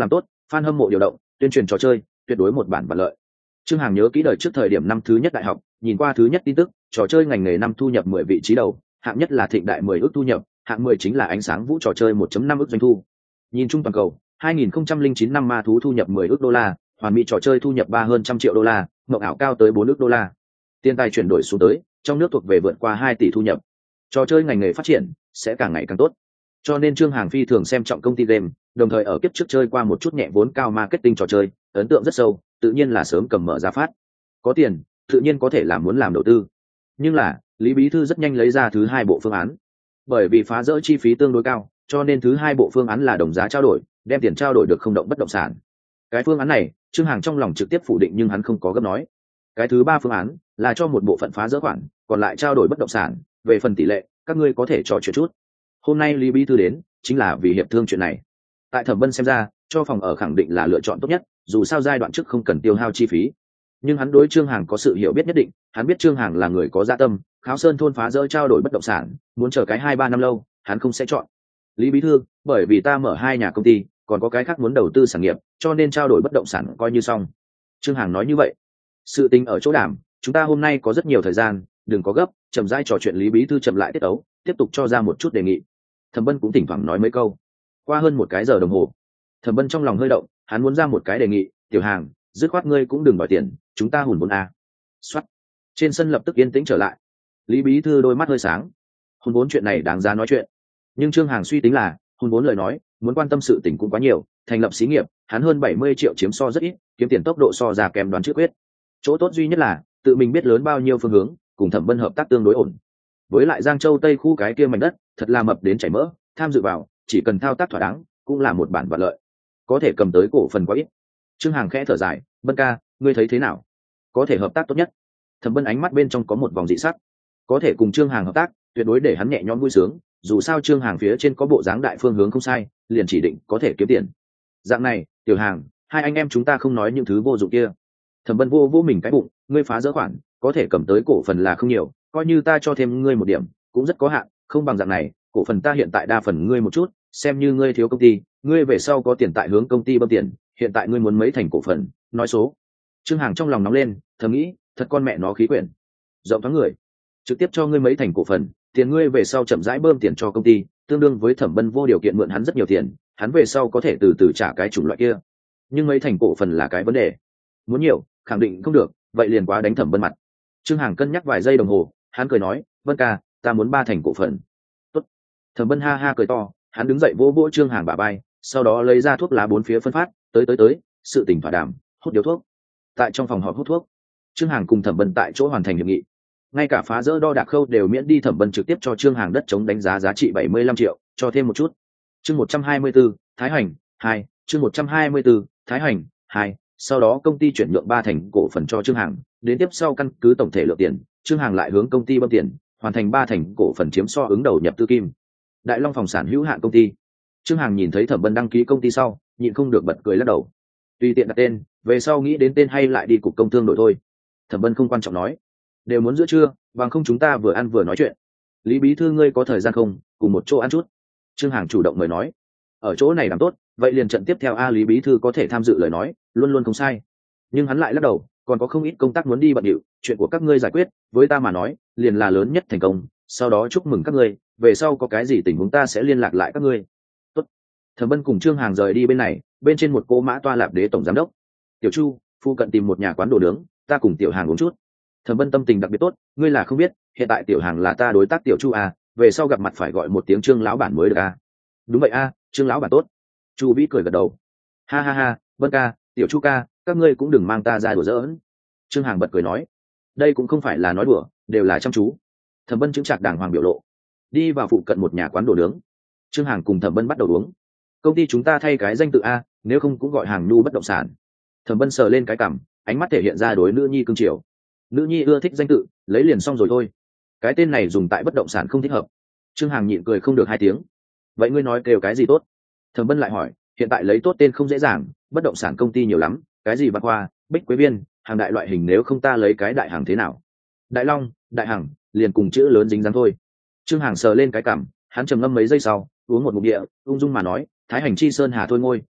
fan hâm mộ điều động, tuyên truyền trò chơi, tuyệt đối một bản và lợi. Trương Hằng nhớ kỹ đời trước thời điểm năm thứ nhất đại học, nhìn qua thứ nhất tin tức, trò chơi ngành nghề năm thu nhập 10 vị trí đầu, hạng nhất là Thịnh Đại 10 ước thu nhập, hạng 10 chính là Ánh Sáng Vũ trò chơi 1.5 ước doanh thu. Nhìn chung toàn cầu, 2009 năm Ma Thú thu nhập 10 ước đô la, Hoàn Mỹ trò chơi thu nhập hơn 100 triệu đô la, Mộng Ảo cao tới 4 ước đô la. Tiền tài chuyển đổi xuống tới, trong nước thuộc về vượt qua 2 tỷ thu nhập. Trò chơi ngành nghề phát triển sẽ càng ngày càng tốt. Cho nên Trương Hằng phi thường xem trọng công ty game, đồng thời ở kiếp trước chơi qua một chút nhẹ vốn cao marketing trò chơi, ấn tượng rất sâu, tự nhiên là sớm cầm mở ra phát. Có tiền, tự nhiên có thể làm muốn làm đầu tư. Nhưng là, Lý Bí Thư rất nhanh lấy ra thứ hai bộ phương án. Bởi vì phá rỡ chi phí tương đối cao, cho nên thứ hai bộ phương án là đồng giá trao đổi, đem tiền trao đổi được không động bất động sản. Cái phương án này, Trương Hằng trong lòng trực tiếp phủ định nhưng hắn không có gấp nói. Cái thứ ba phương án là cho một bộ phận phá rỡ khoản, còn lại trao đổi bất động sản, về phần tỷ lệ, các ngươi có thể trò chuyện chút. Hôm nay Lý Bí Thư đến, chính là vì hiệp thương chuyện này. Tại Thẩm Vân xem ra, cho phòng ở khẳng định là lựa chọn tốt nhất, dù sao giai đoạn trước không cần tiêu hao chi phí. Nhưng hắn đối Trương Hằng có sự hiểu biết nhất định, hắn biết Trương Hằng là người có dạ tâm, Kháo Sơn thôn phá rỡ trao đổi bất động sản, muốn chờ cái 2-3 năm lâu, hắn không sẽ chọn. Lý Bí Thư, bởi vì ta mở 2 nhà công ty, còn có cái khác muốn đầu tư sản nghiệp, cho nên trao đổi bất động sản coi như xong. Trương Hằng nói như vậy. Sự tình ở chỗ đảm, chúng ta hôm nay có rất nhiều thời gian, đừng có gấp, chậm rãi trò chuyện. Lý Bí Thư chậm lại tiết tấu, tiếp tục cho ra một chút đề nghị. Thẩm Bân cũng thỉnh thoảng nói mấy câu. Qua hơn 1 cái giờ đồng hồ, Thẩm Bân trong lòng hơi động, hắn muốn ra một cái đề nghị, Tiểu Hàng, dứt khoát ngươi cũng đừng đòi tiền, chúng ta hùn vốn a. Soát. Trên sân lập tức yên tĩnh trở lại. Lý Bí Thư đôi mắt hơi sáng. Hùn vốn chuyện này đáng giá nói chuyện. Nhưng Trương Hằng suy tính là, hùn vốn lời nói, muốn quan tâm sự tình cũng quá nhiều, thành lập xí nghiệp, hắn hơn 70 triệu chiếm so rất ít, kiếm tiền tốc độ so ra kém đoán trước quyết. Chỗ tốt duy nhất là, tự mình biết lớn bao nhiêu phương hướng, cùng Thẩm Bân hợp tác tương đối ổn. Với lại Giang Châu Tây khu cái kia mảnh đất, thật là mập đến chảy mỡ, tham dự vào, chỉ cần thao tác thỏa đáng, cũng là một bản vật lợi. Có thể cầm tới cổ phần quá ít. Trương Hằng khẽ thở dài, Bân ca, ngươi thấy thế nào? Có thể hợp tác tốt nhất. Thẩm Bân ánh mắt bên trong có một vòng dị sắc. Có thể cùng Trương Hằng hợp tác, tuyệt đối để hắn nhẹ nhõm vui sướng, dù sao Trương Hằng phía trên có bộ dáng đại phương hướng không sai, liền chỉ định có thể kiếm tiền. Dạng này, Tiểu Hàng, hai anh em chúng ta không nói những thứ vô dụng kia. Thẩm Bân vô mình cái bụng, ngươi phá dỡ khoản, có thể cầm tới cổ phần là không nhiều, coi như ta cho thêm ngươi một điểm, cũng rất có hạn, không bằng dạng này, cổ phần ta hiện tại đa phần ngươi một chút, xem như ngươi thiếu công ty, ngươi về sau có tiền tại hướng công ty bơm tiền, hiện tại ngươi muốn mấy thành cổ phần, nói số. Trương Hằng trong lòng nóng lên, thầm nghĩ, thật con mẹ nó khí quyển, rộng thoáng người, trực tiếp cho ngươi mấy thành cổ phần, tiền ngươi về sau chậm rãi bơm tiền cho công ty, tương đương với Thẩm Bân vô điều kiện mượn hắn rất nhiều tiền, hắn về sau có thể từ từ trả cái chủng loại kia. Nhưng mấy thành cổ phần là cái vấn đề, muốn nhiều, khẳng định không được, vậy liền quá đánh Thẩm Bân mặt. Trương Hằng cân nhắc vài giây đồng hồ, hắn cười nói, Vân ca, ta muốn 3 thành cổ phần. Tốt. Thẩm Bân ha ha cười to, hắn đứng dậy vỗ vỗ Trương Hằng bả vai, sau đó lấy ra thuốc lá 4 phía phân phát, tới, sự tình thỏa đàm, hút điếu thuốc. Tại trong phòng họp hút thuốc, Trương Hằng cùng Thẩm Bân tại chỗ hoàn thành hiệp nghị, ngay cả phá rỡ đo đạc khâu đều miễn đi. Thẩm Bân trực tiếp cho Trương Hằng đất chống đánh giá giá trị 75 triệu, cho thêm một chút. Chương 124, Thái Hành 2, chương 124, Thái Hành 2. Sau đó công ty chuyển nhượng 3 thành cổ phần cho Trương Hằng, đến tiếp sau căn cứ tổng thể lượng tiền, Trương Hằng lại hướng công ty bơm tiền, hoàn thành 3 thành cổ phần chiếm so ứng đầu nhập tư kim. Đại Long phòng sản hữu hạn công ty. Trương Hằng nhìn thấy Thẩm Bân đăng ký công ty sau, nhịn không được bật cười lắc đầu. Tùy tiện đặt tên, về sau nghĩ đến tên hay lại đi cục công thương đổi thôi. Thẩm Bân không quan trọng nói, đều muốn giữa trưa, bằng không chúng ta vừa ăn vừa nói chuyện. Lý Bí Thư ngươi có thời gian không, cùng một chỗ ăn chút. Trương Hằng chủ động mời nói, ở chỗ này làm tốt, vậy liền trận tiếp theo a. Lý Bí Thư có thể tham dự lời nói, luôn luôn không sai. Nhưng hắn lại lắc đầu, còn có không ít công tác muốn đi bận điệu, chuyện của các ngươi giải quyết, với ta mà nói, liền là lớn nhất thành công. Sau đó chúc mừng các ngươi, về sau có cái gì tình huống ta sẽ liên lạc lại các ngươi. Tốt. Thẩm Bân cùng Trương Hằng rời đi bên này, bên trên một cô Mã Toa Lạp Đế tổng giám đốc. Tiểu Chu, phu cận tìm một nhà quán đồ nướng, ta cùng Tiểu Hàng uống chút. Thẩm Bân tâm tình đặc biệt tốt, ngươi là không biết, hiện tại Tiểu Hàng là ta đối tác Tiểu Chu à, về sau gặp mặt phải gọi một tiếng Trương lão bản mới được à. Đúng vậy à, Trương lão bản tốt. Chu Vĩ cười gật đầu. Ha ha ha, Vân ca, Tiểu Chu ca, các ngươi cũng đừng mang ta ra đùa giỡn. Trương Hằng bật cười nói, đây cũng không phải là nói đùa, đều là chăm chú. Thẩm Bân chứng trạc đàng hoàng biểu lộ, đi vào phụ cận một nhà quán đồ nướng. Trương Hằng cùng Thẩm Bân bắt đầu uống. Công ty chúng ta thay cái danh tự a, nếu không cũng gọi Hàng Nhu bất động sản. Thẩm Bân sờ lên cái cằm, ánh mắt thể hiện ra đối nữ nhi cưng chiều. Nữ nhi ưa thích danh tự, lấy liền xong rồi thôi. Cái tên này dùng tại bất động sản không thích hợp. Trương Hằng nhịn cười không được 2 tiếng. Vậy ngươi nói kêu cái gì tốt? Thẩm Bân lại hỏi, hiện tại lấy tốt tên không dễ dàng, bất động sản công ty nhiều lắm, cái gì Bạc Hoa, Bích Quế Viên, hàng đại loại hình, nếu không ta lấy cái đại hàng thế nào? Đại Long, đại hàng, liền cùng chữ lớn dính dáng thôi. Trương Hằng sờ lên cái cằm, hắn trầm ngâm mấy giây sau, uống một ngụm địa, ung dung mà nói, Thái Hành chi sơn hà thôi ngôi,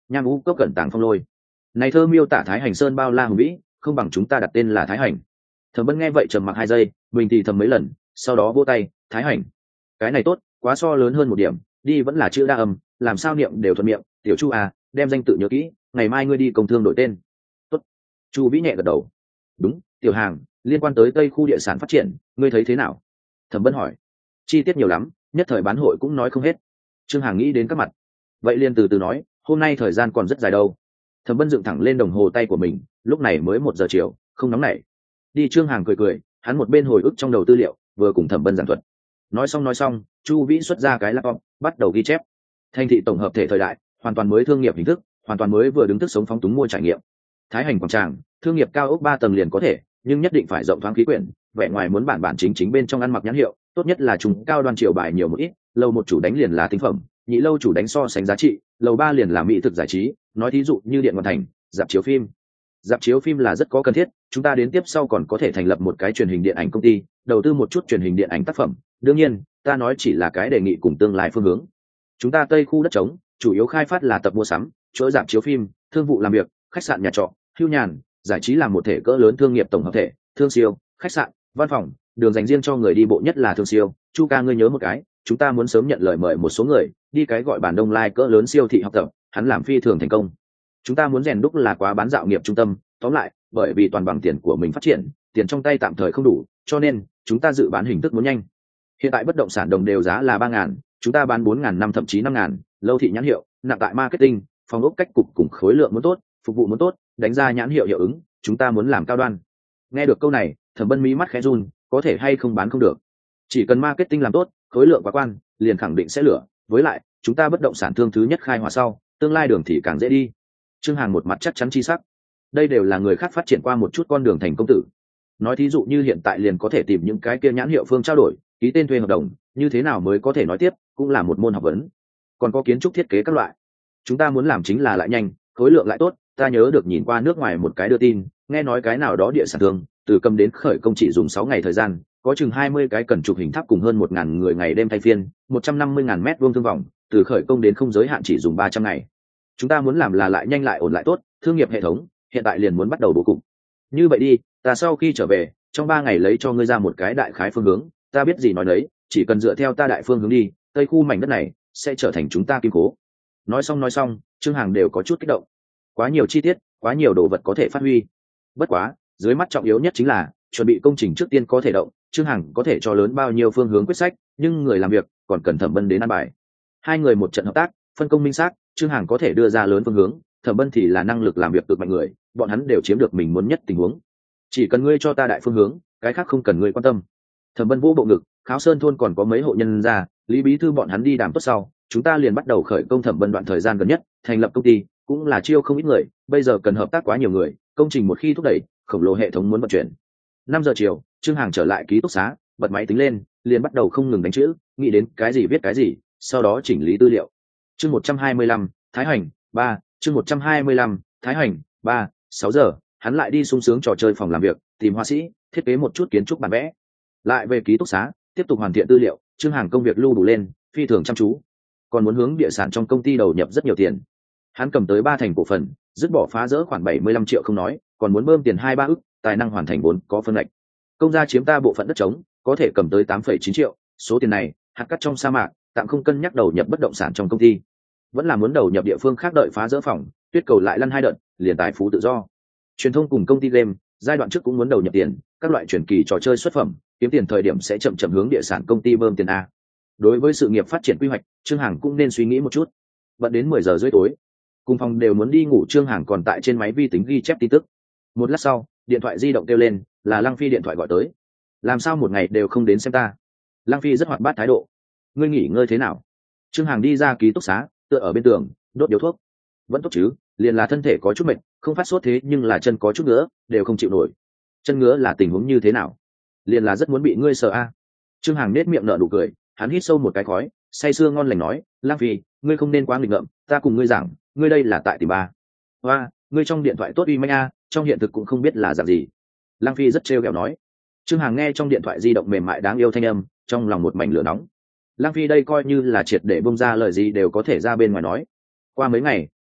nham u cốc cẩn tàng phong lôi. Này thơ miêu tả Thái Hành Sơn bao la hùng vĩ, không bằng chúng ta đặt tên là Thái Hành. Thẩm Bân nghe vậy trầm mặc 2 giây, mình thì thầm mấy lần, sau đó vỗ tay, Thái Hành. Cái này tốt, quá so lớn hơn một điểm, đi vẫn là chữ đa âm, làm sao niệm đều thuận miệng, tiểu Chu à, đem danh tự nhớ kỹ, ngày mai ngươi đi công thương đổi tên. Tốt. Chu Vĩ nhẹ gật đầu. Đúng, tiểu Hàng, liên quan tới Tây khu địa sản phát triển, ngươi thấy thế nào? Thẩm Bân hỏi. Chi tiết nhiều lắm, nhất thời bán hội cũng nói không hết. Trương Hàng nghĩ đến các mặt. Vậy liền từ từ nói, hôm nay thời gian còn rất dài đâu. Thẩm Bân dựng thẳng lên đồng hồ tay của mình, lúc này mới 1 giờ chiều, không nóng nảy. Đi. Trương Hàng cười cười, hắn một bên hồi ức trong đầu tư liệu, vừa cùng Thẩm Bân giảng thuật. Nói xong, Chu Vĩ xuất ra cái laptop, bắt đầu ghi chép. Thành thị tổng hợp thể thời đại, hoàn toàn mới thương nghiệp hình thức, hoàn toàn mới vừa đứng thức sống phóng túng mua trải nghiệm. Thái Hành quảng tràng, thương nghiệp cao ốc 3 tầng liền có thể, nhưng nhất định phải rộng thoáng khí quyển, vẻ ngoài muốn bản chính bên trong ăn mặc nhãn hiệu, tốt nhất là trùng cao đoan triệu bài nhiều một ít, lầu 1 chủ đánh liền là tinh phẩm, nhị lâu chủ đánh so sánh giá trị, lầu 3 liền là mỹ thực giải trí, nói thí dụ như điện hoàn thành, rạp chiếu phim. Rạp chiếu phim là rất có cần thiết, chúng ta đến tiếp sau còn có thể thành lập một cái truyền hình điện ảnh công ty, đầu tư một chút truyền hình điện ảnh tác phẩm. Đương nhiên, ta nói chỉ là cái đề nghị cùng tương lai phương hướng. Chúng ta Tây khu đất trống, chủ yếu khai phát là tập mua sắm, chỗ rạp chiếu phim, thương vụ làm việc, khách sạn nhà trọ, hưu nhàn, giải trí là một thể cỡ lớn thương nghiệp tổng hợp thể, thương siêu, khách sạn, văn phòng, đường dành riêng cho người đi bộ nhất là thương siêu. Chu ca ngươi nhớ một cái, chúng ta muốn sớm nhận lời mời một số người đi cái gọi bản Đông Lai cỡ lớn siêu thị học tập, hắn làm phi thường thành công. Chúng ta muốn rèn đúc là quá bán dạo nghiệp trung tâm, tóm lại, bởi vì toàn bằng tiền của mình phát triển, tiền trong tay tạm thời không đủ, cho nên chúng ta dự bán hình thức muốn nhanh. Hiện tại bất động sản đồng đều giá là 3.000, chúng ta bán 4.000 năm thậm chí 5.000, lâu thị nhãn hiệu, nặng tại marketing, phòng ốc cách cục cùng khối lượng muốn tốt, phục vụ muốn tốt, đánh ra nhãn hiệu hiệu ứng, chúng ta muốn làm cao đoan. Nghe được câu này, Thẩm Bân mí mắt khẽ run, có thể hay không bán không được. Chỉ cần marketing làm tốt, khối lượng quá quan, liền khẳng định sẽ lửa, với lại, chúng ta bất động sản thương thứ nhất khai hòa sau, tương lai đường thì càng dễ đi. Trương Hàng một mặt chắc chắn chi sắc. Đây đều là người khác phát triển qua một chút con đường thành công tử. Nói thí dụ như hiện tại liền có thể tìm những cái kia nhãn hiệu phương trao đổi, ký tên thuê hợp đồng, như thế nào mới có thể nói tiếp, cũng là một môn học vấn. Còn có kiến trúc thiết kế các loại. Chúng ta muốn làm chính là lại nhanh, khối lượng lại tốt. Ta nhớ được nhìn qua nước ngoài một cái đưa tin, nghe nói cái nào đó địa sản thương, từ cầm đến khởi công chỉ dùng 6 ngày thời gian, có chừng 20 cái cần chụp hình tháp cùng hơn 1.000 người ngày đêm thay phiên, 150.000 mét vuông thương vòng, từ khởi công đến không giới hạn chỉ dùng 300 ngày. Chúng ta muốn làm là lại nhanh lại ổn lại tốt, thương nghiệp hệ thống, hiện tại liền muốn bắt đầu bố cục. Như vậy đi, ta sau khi trở về, trong 3 ngày lấy cho ngươi ra một cái đại khái phương hướng, ta biết gì nói đấy, chỉ cần dựa theo ta đại phương hướng đi, Tây khu mảnh đất này sẽ trở thành chúng ta kim cố. Nói xong, Trương Hàng đều có chút kích động. Quá nhiều chi tiết, quá nhiều đồ vật có thể phát huy. Bất quá, dưới mắt trọng yếu nhất chính là chuẩn bị công trình trước tiên có thể động. Trương Hằng có thể cho lớn bao nhiêu phương hướng quyết sách, nhưng người làm việc còn cần Thẩm Bân đến ăn bài. 2 người một trận hợp tác, phân công minh xác. Trương Hằng có thể đưa ra lớn phương hướng, Thẩm Bân thì là năng lực làm việc cực mạnh người, bọn hắn đều chiếm được mình muốn nhất tình huống. Chỉ cần ngươi cho ta đại phương hướng, cái khác không cần ngươi quan tâm. Thẩm Bân vỗ bộ ngực, Kháo Sơn thôn còn có mấy hộ nhân ra, Lý bí thư bọn hắn đi đàm tốt sau, chúng ta liền bắt đầu khởi công. Thẩm Bân đoạn thời gian gần nhất thành lập công ty, cũng là chiêu không ít người, bây giờ cần hợp tác quá nhiều người, công trình một khi thúc đẩy, khổng lồ hệ thống muốn vận chuyển. 5 giờ chiều, Trương Hằng trở lại ký túc xá, bật máy tính lên, liền bắt đầu không ngừng đánh chữ, nghĩ đến cái gì viết cái gì, sau đó chỉnh lý tư liệu. Chương 125, Thái Hành 3, chương 125, Thái Hành 3, 6 giờ, hắn lại đi sung sướng trò chơi phòng làm việc, tìm họa sĩ, thiết kế một chút kiến trúc bản vẽ. Lại về ký túc xá, tiếp tục hoàn thiện tư liệu. Trương Hằng công việc lưu đủ lên, phi thường chăm chú. Còn muốn hướng địa sản trong công ty đầu nhập rất nhiều tiền. Hắn cầm tới 3 thành cổ phần, dứt bỏ phá rỡ khoảng 75 triệu không nói, còn muốn bơm tiền 2-3 ức, tài năng hoàn thành vốn có phân lệch. Công gia chiếm ta bộ phận đất trống, có thể cầm tới 8,9 triệu, số tiền này, hạt cắt trong sa mạc, tạm không cân nhắc đầu nhập bất động sản trong công ty. Vẫn là muốn đầu nhập địa phương khác đợi phá rỡ phòng, tuyết cầu lại lăn 2 đợt, liền tài phú tự do. Truyền thông cùng công ty game, giai đoạn trước cũng muốn đầu nhập tiền, các loại truyền kỳ trò chơi xuất phẩm, kiếm tiền thời điểm sẽ chậm chậm hướng địa sản công ty bơm tiền a. Đối với sự nghiệp phát triển quy hoạch, Trương Hằng cũng nên suy nghĩ một chút. Bận đến 10 giờ rưỡi tối, cùng phòng đều muốn đi ngủ, Trương Hằng còn tại trên máy vi tính ghi chép tin tức. Một lát sau, điện thoại di động kêu lên, là Lăng Phi điện thoại gọi tới. Làm sao một ngày đều không đến xem ta? Lăng Phi rất hoạt bát thái độ. Ngươi nghỉ ngơi thế nào? Trương Hằng đi ra ký túc xá, tựa ở bên tường, đốt điếu thuốc. Vẫn tốt chứ, liền là thân thể có chút mệt, không phát sốt thế nhưng là chân có chút ngứa, đều không chịu nổi. Chân ngứa là tình huống như thế nào? Liền là rất muốn bị ngươi sờ a. Trương Hằng nết miệng nở nụ cười, hắn hít sâu một cái khói, say sưa ngon lành nói, Lăng Phi, ngươi không nên quá nghịch ngợm, ta cùng ngươi giảng, ngươi đây là tại tìm ba. Hoa, ngươi trong điện thoại tốt uy manh a, trong hiện thực cũng không biết là dạng gì. Lăng Phi rất trêu ghẹo nói. Trương Hằng nghe trong điện thoại di động mềm mại đáng yêu thanh âm, trong lòng một mảnh lửa nóng. Lăng Phi đây coi như là triệt để bung ra lời gì đều có thể ra bên ngoài nói. Qua mấy ngày,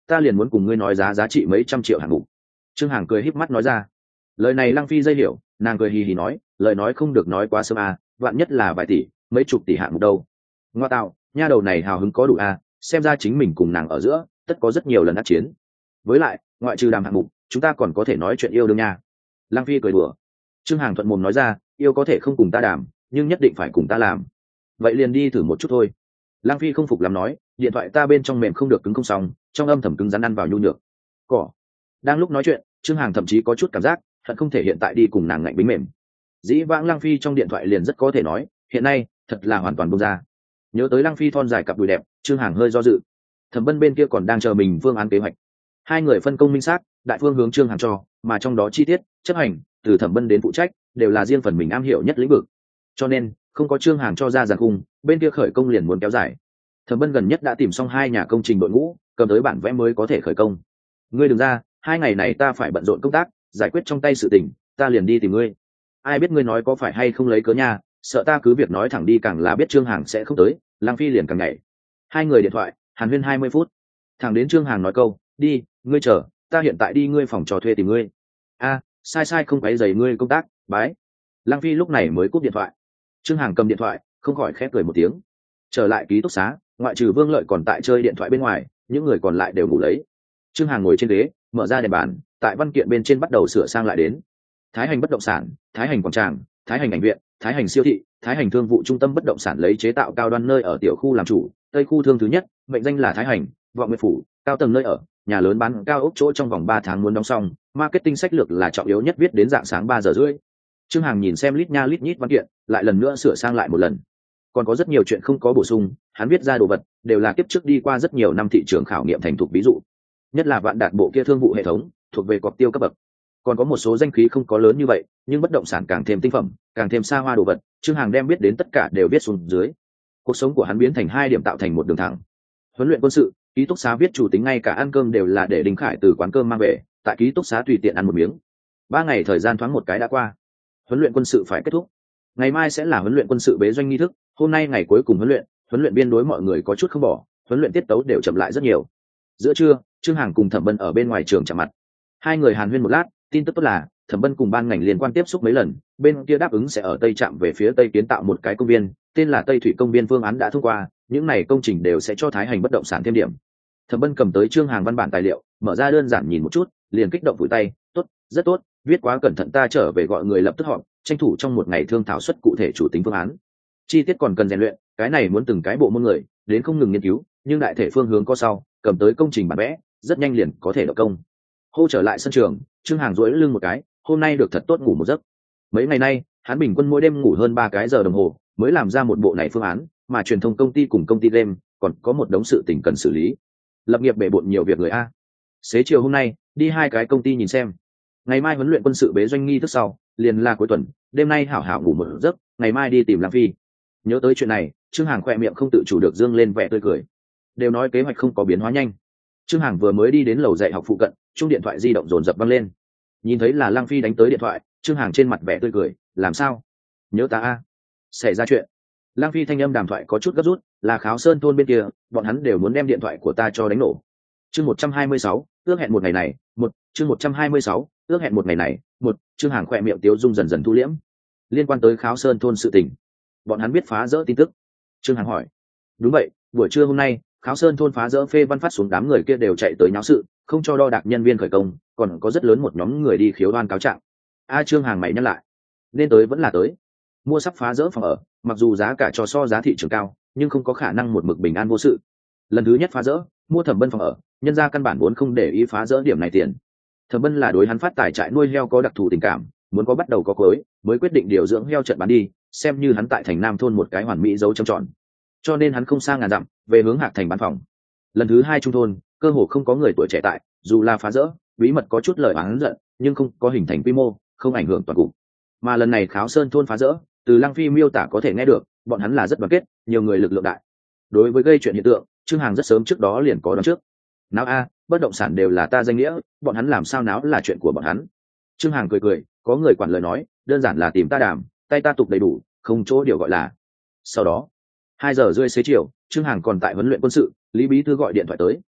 ta liền muốn cùng ngươi nói giá trị mấy trăm triệu hạng mục. Trương Hằng cười híp mắt nói ra. Lời này Lăng Phi dây hiểu, nàng cười hì hì nói, lời nói không được nói quá sớm à, vạn nhất là vài tỷ mấy chục tỷ hạng mục đâu. Ngoa tạo, nha đầu này hào hứng có đủ à, xem ra chính mình cùng nàng ở giữa tất có rất nhiều lần ác chiến. Với lại ngoại trừ đàm hạng mục chúng ta còn có thể nói chuyện yêu đương nha. Lăng Phi cười đùa. Trương Hằng thuận mồm nói ra, yêu có thể không cùng ta đàm, nhưng nhất định phải cùng ta làm. Vậy liền đi thử một chút thôi. Lăng Phi không phục lắm nói, điện thoại ta bên trong mềm không được cứng không xong, trong âm thầm cứng rắn ăn vào nhu nhược. Cỏ. Đang lúc nói chuyện, Trương Hằng thậm chí có chút cảm giác thật không thể hiện tại đi cùng nàng ngạnh bính mềm. Dĩ vãng Lăng Phi trong điện thoại liền rất có thể nói, hiện nay thật là hoàn toàn bông ra. Nhớ tới Lăng Phi thon dài cặp đùi đẹp, Trương Hằng hơi do dự. Thẩm Bân bên kia còn đang chờ mình phương án kế hoạch. Hai người phân công minh xác, đại phương hướng Trương Hằng cho, mà trong đó chi tiết chấp hành từ Thẩm Bân đến phụ trách đều là riêng phần mình am hiểu nhất lĩnh vực. Cho nên không có Trương Hằng cho ra giàn khung, bên kia khởi công liền muốn kéo dài. Thẩm Bân gần nhất đã tìm xong hai nhà công trình đội ngũ, cầm tới bản vẽ mới có thể khởi công. Ngươi đừng ra, 2 ngày này ta phải bận rộn công tác, giải quyết trong tay sự tình, ta liền đi tìm ngươi. Ai biết ngươi nói có phải hay không lấy cớ nha, sợ ta cứ việc nói thẳng đi càng là biết Trương Hằng sẽ không tới. Lăng Phi liền càng nhảy. Hai người điện thoại hàn huyên 20 phút, thẳng đến Trương Hằng nói câu, đi, ngươi chờ, ta hiện tại đi ngươi phòng trò thuê tìm ngươi. A, sai không quấy rầy ngươi công tác, bái. Lăng Phi lúc này mới cúp điện thoại. Trương Hằng cầm điện thoại không khỏi khép cười một tiếng. Trở lại ký túc xá, ngoại trừ Vương Lợi còn tại chơi điện thoại bên ngoài, những người còn lại đều ngủ lấy. Trương Hằng ngồi trên ghế, mở ra đèn bàn, tại văn kiện bên trên bắt đầu sửa sang lại đến. Thái Hành bất động sản, Thái Hành quảng tràng, Thái Hành ảnh viện, Thái Hành siêu thị, Thái Hành thương vụ trung tâm bất động sản lấy chế tạo cao đoan nơi ở tiểu khu làm chủ, tây khu thương thứ nhất, mệnh danh là Thái Hành, vọng nguyệt phủ, cao tầng nơi ở, nhà lớn bán cao ốc chỗ trong vòng 3 tháng muốn đóng xong, marketing sách lược là trọng yếu nhất, viết đến dạng sáng 3 giờ rưỡi. Trương Hằng nhìn xem lít nha lít nhít văn kiện, lại lần nữa sửa sang lại một lần. Còn có rất nhiều chuyện không có bổ sung, hắn viết ra đồ vật đều là kiếp trước đi qua rất nhiều năm thị trường khảo nghiệm thành thục ví dụ, nhất là Vạn Đạt bộ kia thương vụ hệ thống thuộc về cọc tiêu cấp bậc. Còn có một số danh khí không có lớn như vậy nhưng bất động sản càng thêm tinh phẩm, càng thêm xa hoa đồ vật, Trương Hằng đem biết đến tất cả đều viết xuống dưới. Cuộc sống của hắn biến thành 2 điểm tạo thành một đường thẳng. Huấn luyện quân sự, ký túc xá viết chủ tính, ngay cả ăn cơm đều là để Đinh Khải từ quán cơm mang về, tại ký túc xá tùy tiện ăn một miếng. 3 ngày thời gian thoáng một cái đã qua. Huấn luyện quân sự phải kết thúc, ngày mai sẽ là huấn luyện quân sự bế doanh nghi thức. Hôm nay ngày cuối cùng huấn luyện viên đối mọi người có chút không bỏ, huấn luyện tiết tấu đều chậm lại rất nhiều. Giữa trưa, Trương Hằng cùng Thẩm Bân ở bên ngoài trường chạm mặt. Hai người hàn huyên một lát, tin tức tốt là Thẩm Bân cùng ban ngành liên quan tiếp xúc mấy lần, bên kia đáp ứng sẽ ở Tây Trạm về phía Tây kiến tạo một cái công viên, tên là Tây Thủy công viên, phương án đã thông qua, những này công trình đều sẽ cho Thái Hành bất động sản thêm điểm. Thẩm Bân cầm tới Trương Hằng văn bản tài liệu, mở ra đơn giản nhìn một chút, liền kích động vùi tay, tốt, rất tốt, viết quá cẩn thận, ta trở về gọi người lập tức họp, tranh thủ trong một ngày thương thảo xuất cụ thể chủ tính phương án. Chi tiết còn cần rèn luyện, cái này muốn từng cái bộ môn người đến không ngừng nghiên cứu, nhưng đại thể phương hướng có sau, cầm tới công trình bản vẽ, rất nhanh liền có thể động công. Hô trở lại sân trường, Trương Hằng duỗi lưng một cái, hôm nay được thật tốt ngủ một giấc. Mấy ngày nay, hắn bình quân mỗi đêm ngủ hơn 3 cái giờ đồng hồ, mới làm ra một bộ này phương án, mà truyền thông công ty cùng công ty game còn có một đống sự tình cần xử lý. Lập nghiệp bể bộn nhiều việc người a. Xế chiều hôm nay, đi 2 cái công ty nhìn xem. Ngày mai huấn luyện quân sự bế doanh nghi thức sau, liền là cuối tuần, đêm nay hảo hảo ngủ một giấc, ngày mai đi tìm Lăng Phi. Nhớ tới chuyện này, Trương Hằng khỏe miệng không tự chủ được dương lên vẻ tươi cười. Đều nói kế hoạch không có biến hóa nhanh. Trương Hằng vừa mới đi đến lầu dạy học phụ cận, chuông điện thoại di động dồn dập vang lên. Nhìn thấy là Lăng Phi đánh tới điện thoại, Trương Hằng trên mặt vẻ tươi cười, làm sao? Nhớ ta a? Xảy ra chuyện. Lăng Phi thanh âm đàm thoại có chút gấp rút, là Kháo Sơn thôn bên kia, bọn hắn đều muốn đem điện thoại của ta cho đánh nổ. Chương 126, ước hẹn một ngày này, chương 126, ước hẹn một ngày này, Trương Hằng khỏe miệng tiếu dung dần dần thu liễm. Liên quan tới Kháo Sơn thôn sự tình, bọn hắn biết phá rỡ tin tức. Trương Hằng hỏi. Đúng vậy, buổi trưa hôm nay, Kháo Sơn thôn phá rỡ phê văn phát xuống, đám người kia đều chạy tới nháo sự, không cho đo đạc nhân viên khởi công, còn có rất lớn một nhóm người đi khiếu đoan cáo trạng. Trương Hằng mày nhắc lại. Nên tới vẫn là tới. Mua sắp phá rỡ phòng ở, mặc dù giá cả cho so giá thị trường cao, nhưng không có khả năng một mực bình an vô sự. Lần thứ nhất phá rỡ, mua Thẩm Bân phòng ở, nhân ra căn bản vốn không để ý phá rỡ điểm này tiền. Thẩm Bân là đối hắn phát tài trại nuôi heo có đặc thù tình cảm, muốn có bắt đầu có cuối, mới quyết định điều dưỡng heo trận bán đi, xem như hắn tại thành Nam thôn một cái hoàn mỹ dấu trầm tròn. Cho nên hắn không sang ngàn dặm, về hướng Hạc Thành bán phòng. Lần thứ 2 trung thôn, cơ hồ không có người tuổi trẻ tại, dù là phá rỡ, bí mật có chút lời oán giận, nhưng không có hình thành quy mô, không ảnh hưởng toàn cục. Mà lần này Kháo Sơn thôn phá rỡ, từ Lăng Phi miêu tả có thể nghe được, bọn hắn là rất đoàn kết, nhiều người lực lượng đại. Đối với gây chuyện hiện tượng, Trương Hằng rất sớm trước đó liền có đoán trước. Náo bất động sản đều là ta danh nghĩa, bọn hắn làm sao náo là chuyện của bọn hắn. Trương Hằng cười cười, có người quản lời nói, đơn giản là tìm ta đàm, tay ta tục đầy đủ, không chỗ điều gọi là. Sau đó, 2 giờ rưỡi xế chiều, Trương Hằng còn tại huấn luyện quân sự, Lý Bí Thư gọi điện thoại tới.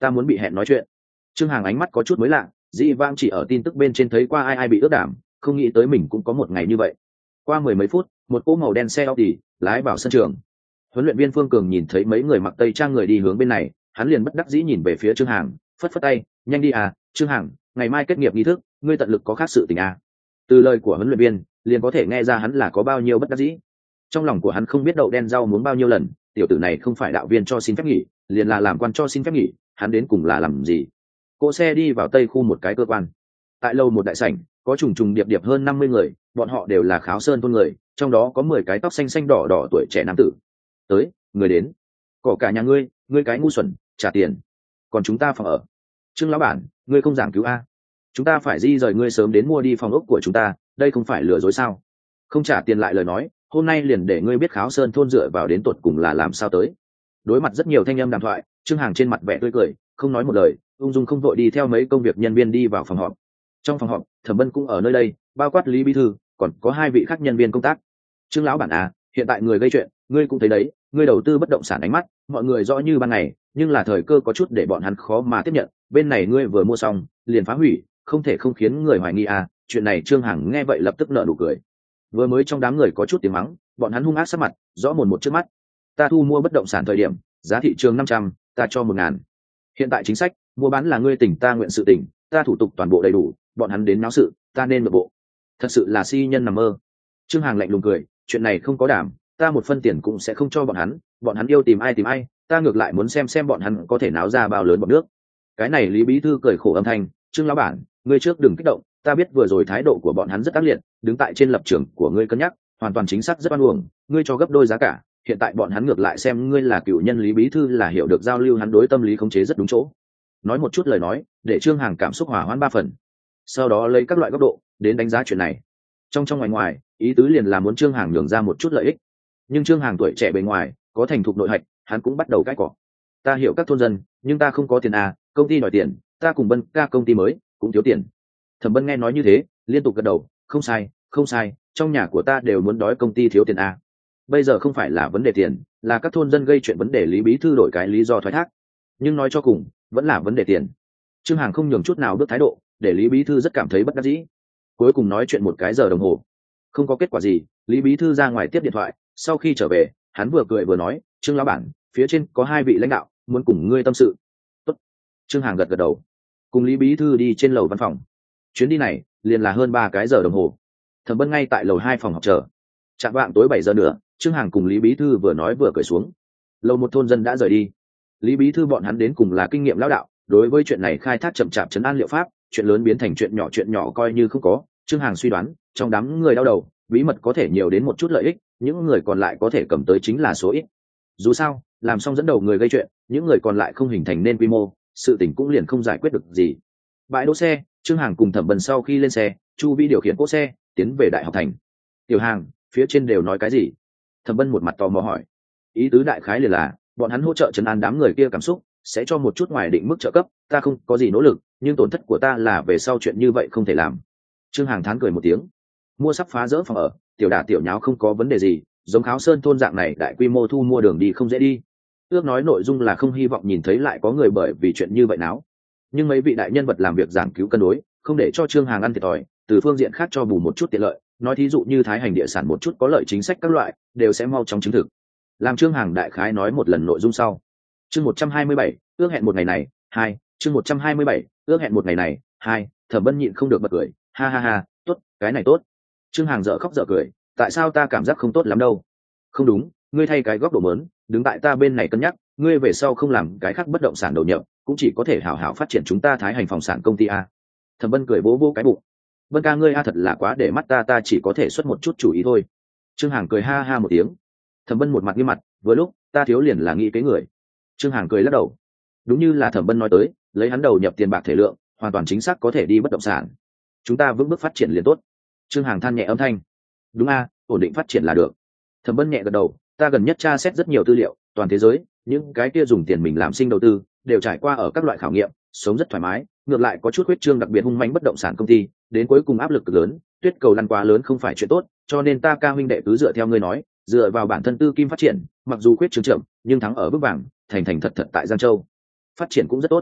ta muốn bị hẹn nói chuyện. Trương Hằng ánh mắt có chút mới lạ, dĩ vãng chỉ ở tin tức bên trên thấy qua ai bị ướt đảm, không nghĩ tới mình cũng có một ngày như vậy. Qua mười mấy phút, một cỗ màu đen xe Audi lái vào sân trường. Huấn luyện viên Phương Cường nhìn thấy mấy người mặc tây trang người đi hướng bên này, hắn liền bất đắc dĩ nhìn về phía Trương Hằng, phất phất tay, nhanh đi à, Trương Hằng, ngày mai kết nghiệp nghi thức, ngươi tận lực có khác sự tình à. Từ lời của huấn luyện viên, liền có thể nghe ra hắn là có bao nhiêu bất đắc dĩ. Trong lòng của hắn không biết đậu đen rau muốn bao nhiêu lần, tiểu tử này không phải đạo viên cho xin phép nghỉ, liền là làm quan cho xin phép nghỉ, hắn đến cùng là làm gì? Cỗ xe đi vào tây khu một cái cơ quan. Tại lầu một đại sảnh, có trùng trùng điệp điệp hơn 50 người, bọn họ đều là Kháo Sơn thôn người, trong đó có 10 cái tóc xanh xanh đỏ đỏ tuổi trẻ nam tử. Tới, người đến. Cỏ cả nhà ngươi cái ngu xuẩn, trả tiền. Còn chúng ta phòng ở. Trương lão bản, ngươi không giảng cứu a? Chúng ta phải di rời ngươi sớm đến mua đi phòng ốc của chúng ta, đây không phải lừa dối sao? Không trả tiền lại lời nói, hôm nay liền để ngươi biết Kháo Sơn thôn dựa vào đến tột cùng là làm sao tới. Đối mặt rất nhiều thanh âm đàm thoại, Trương Hằng trên mặt vẻ tươi cười, không nói một lời, ung dung không vội đi theo mấy công việc nhân viên đi vào phòng họp. Trong phòng họp, Thẩm Bân cũng ở nơi đây, bao quát Lý Bí Thư, còn có 2 vị khác nhân viên công tác. Trương lão bản à, hiện tại người gây chuyện, ngươi cũng thấy đấy, ngươi đầu tư bất động sản ánh mắt, mọi người rõ như ban ngày, nhưng là thời cơ có chút để bọn hắn khó mà tiếp nhận. Bên này ngươi vừa mua xong, liền phá hủy, không thể không khiến người hoài nghi à. Chuyện này Trương Hằng nghe vậy lập tức nở nụ cười. Vừa mới trong đám người có chút tiếng mắng, bọn hắn hung ác sắc mặt, rõ mồn một trước mắt. Ta thu mua bất động sản thời điểm, giá thị trường 500, ta cho 1.000. Hiện tại chính sách, mua bán là ngươi tỉnh ta nguyện sự tỉnh, ta thủ tục toàn bộ đầy đủ, bọn hắn đến náo sự, ta nên nội bộ. Thật sự là si nhân nằm mơ. Trương Hằng lạnh lùng cười, chuyện này không có đảm, ta một phân tiền cũng sẽ không cho bọn hắn yêu tìm ai, ta ngược lại muốn xem bọn hắn có thể náo ra bao lớn bọn nước. Cái này Lý Bí Thư cười khổ âm thanh, Trương lão bản, ngươi trước đừng kích động, ta biết vừa rồi thái độ của bọn hắn rất ác liệt, đứng tại trên lập trường của ngươi cân nhắc, hoàn toàn chính xác rất oan uổng, ngươi cho gấp đôi giá cả, hiện tại bọn hắn ngược lại xem ngươi là cựu nhân Lý Bí Thư là hiểu được giao lưu hắn đối tâm lý khống chế rất đúng chỗ. Nói một chút lời nói, để Trương Hằng cảm xúc hòa hoãn 3 phần. Sau đó lấy các loại góc độ đến đánh giá chuyện này. Trong ngoài, ý tứ liền là muốn Trương Hằng nhường ra một chút lợi ích. Nhưng Trương Hằng tuổi trẻ bề ngoài, có thành thục nội hạch, hắn cũng bắt đầu cãi cọ. Ta hiểu các thôn dân, nhưng ta không có tiền à, công ty đòi tiền, ta cùng Bân ca công ty mới cũng thiếu tiền. Thẩm Bân nghe nói như thế, liên tục gật đầu, không sai, trong nhà của ta đều muốn đói công ty thiếu tiền à. Bây giờ không phải là vấn đề tiền, là các thôn dân gây chuyện vấn đề Lý Bí Thư đổi cái lý do thoái thác. Nhưng nói cho cùng, vẫn là vấn đề tiền. Trương Hằng không nhường chút nào bước thái độ, để Lý Bí Thư rất cảm thấy bất đắc dĩ. Cuối cùng nói chuyện 1 cái giờ đồng hồ, không có kết quả gì. Lý Bí Thư ra ngoài tiếp điện thoại, sau khi trở về, hắn vừa cười vừa nói, Trương lão bản, phía trên có 2 vị lãnh đạo muốn cùng ngươi tâm sự. Tốt. Trương Hằng gật đầu, cùng Lý Bí Thư đi trên lầu văn phòng. Chuyến đi này liền là hơn 3 cái giờ đồng hồ. Thẩm Bân ngay tại lầu 2 phòng học chờ. Chạng vạng tối 7 giờ nữa, Trương Hằng cùng Lý Bí Thư vừa nói vừa cười xuống. Lầu 1 thôn dân đã rời đi. Lý Bí Thư bọn hắn đến cùng là kinh nghiệm lão đạo, đối với chuyện này khai thác chậm chạp trấn an liệu pháp, chuyện lớn biến thành chuyện nhỏ coi như không có. Trương Hằng suy đoán, trong đám người đau đầu, bí mật có thể nhiều đến một chút lợi ích, những người còn lại có thể cầm tới chính là số ít. Dù sao, làm xong dẫn đầu người gây chuyện, những người còn lại không hình thành nên quy mô, sự tình cũng liền không giải quyết được gì. Bãi đỗ xe, Trương Hằng cùng Thẩm Bân sau khi lên xe, Chu Vi điều khiển cỗ xe tiến về Đại học Thành. Tiểu Hàng, phía trên đều nói cái gì? Thẩm Bân một mặt tò mò hỏi. Ý tứ đại khái liền là bọn hắn hỗ trợ trấn an đám người kia cảm xúc, sẽ cho một chút ngoài định mức trợ cấp, ta không có gì nỗ lực, nhưng tổn thất của ta là về sau chuyện như vậy không thể làm. Trương Hằng thán cười một tiếng. Mua sắp phá rỡ phòng ở, tiểu đả tiểu nháo không có vấn đề gì, giống Kháo Sơn thôn dạng này đại quy mô thu mua đường đi không dễ đi. Ước nói nội dung là không hy vọng nhìn thấy lại có người bởi vì chuyện như vậy náo. Nhưng mấy vị đại nhân vật làm việc giảng cứu cân đối, không để cho Trương Hằng ăn thiệt thòi, từ phương diện khác cho bù một chút tiện lợi, nói thí dụ như Thái Hành địa sản một chút có lợi chính sách các loại, đều sẽ mau chóng chứng thực. Làm Trương Hằng đại khái nói một lần nội dung sau. Chương 127, ước hẹn một ngày này, 2, chương 127, ước hẹn một ngày này, 2, Thẩm Bân nhịn không được bật cười, ha ha ha, tốt, cái này tốt. Trương Hằng dở khóc dở cười, tại sao ta cảm giác không tốt lắm đâu? Không đúng, ngươi thay cái góc độ mớn, đứng tại ta bên này cân nhắc, ngươi về sau không làm cái khác bất động sản đầu nhập, cũng chỉ có thể hảo hảo phát triển chúng ta Thái Hành phòng sản công ty a. Thẩm Bân cười vỗ vỗ cái bụng. Bân ca ngươi a thật là quá để mắt ta chỉ có thể xuất một chút chủ ý thôi. Trương Hằng cười ha ha một tiếng. Thẩm Bân một mặt nghiêm mặt, vừa lúc ta thiếu liền là nghĩ cái người. Trương Hằng cười lắc đầu. Đúng như là Thẩm Bân nói tới, lấy hắn đầu nhập tiền bạc thể lượng, hoàn toàn chính xác có thể đi bất động sản. Chúng ta vững bước phát triển liền tốt. Trương Hằng than nhẹ âm thanh. Đúng a, ổn định phát triển là được. Thẩm Bân nhẹ gật đầu, ta gần nhất tra xét rất nhiều tư liệu, toàn thế giới, những cái kia dùng tiền mình làm sinh đầu tư, đều trải qua ở các loại khảo nghiệm, sống rất thoải mái, ngược lại có chút huyết trương đặc biệt hung mãnh bất động sản công ty, đến cuối cùng áp lực cực lớn, tuyết cầu lăn quá lớn không phải chuyện tốt, cho nên ta ca huynh đệ cứ dựa theo ngươi nói, dựa vào bản thân tư kim phát triển, mặc dù khuyết trương chậm, nhưng thắng ở bước vàng, thành thật tại Giang Châu. Phát triển cũng rất tốt.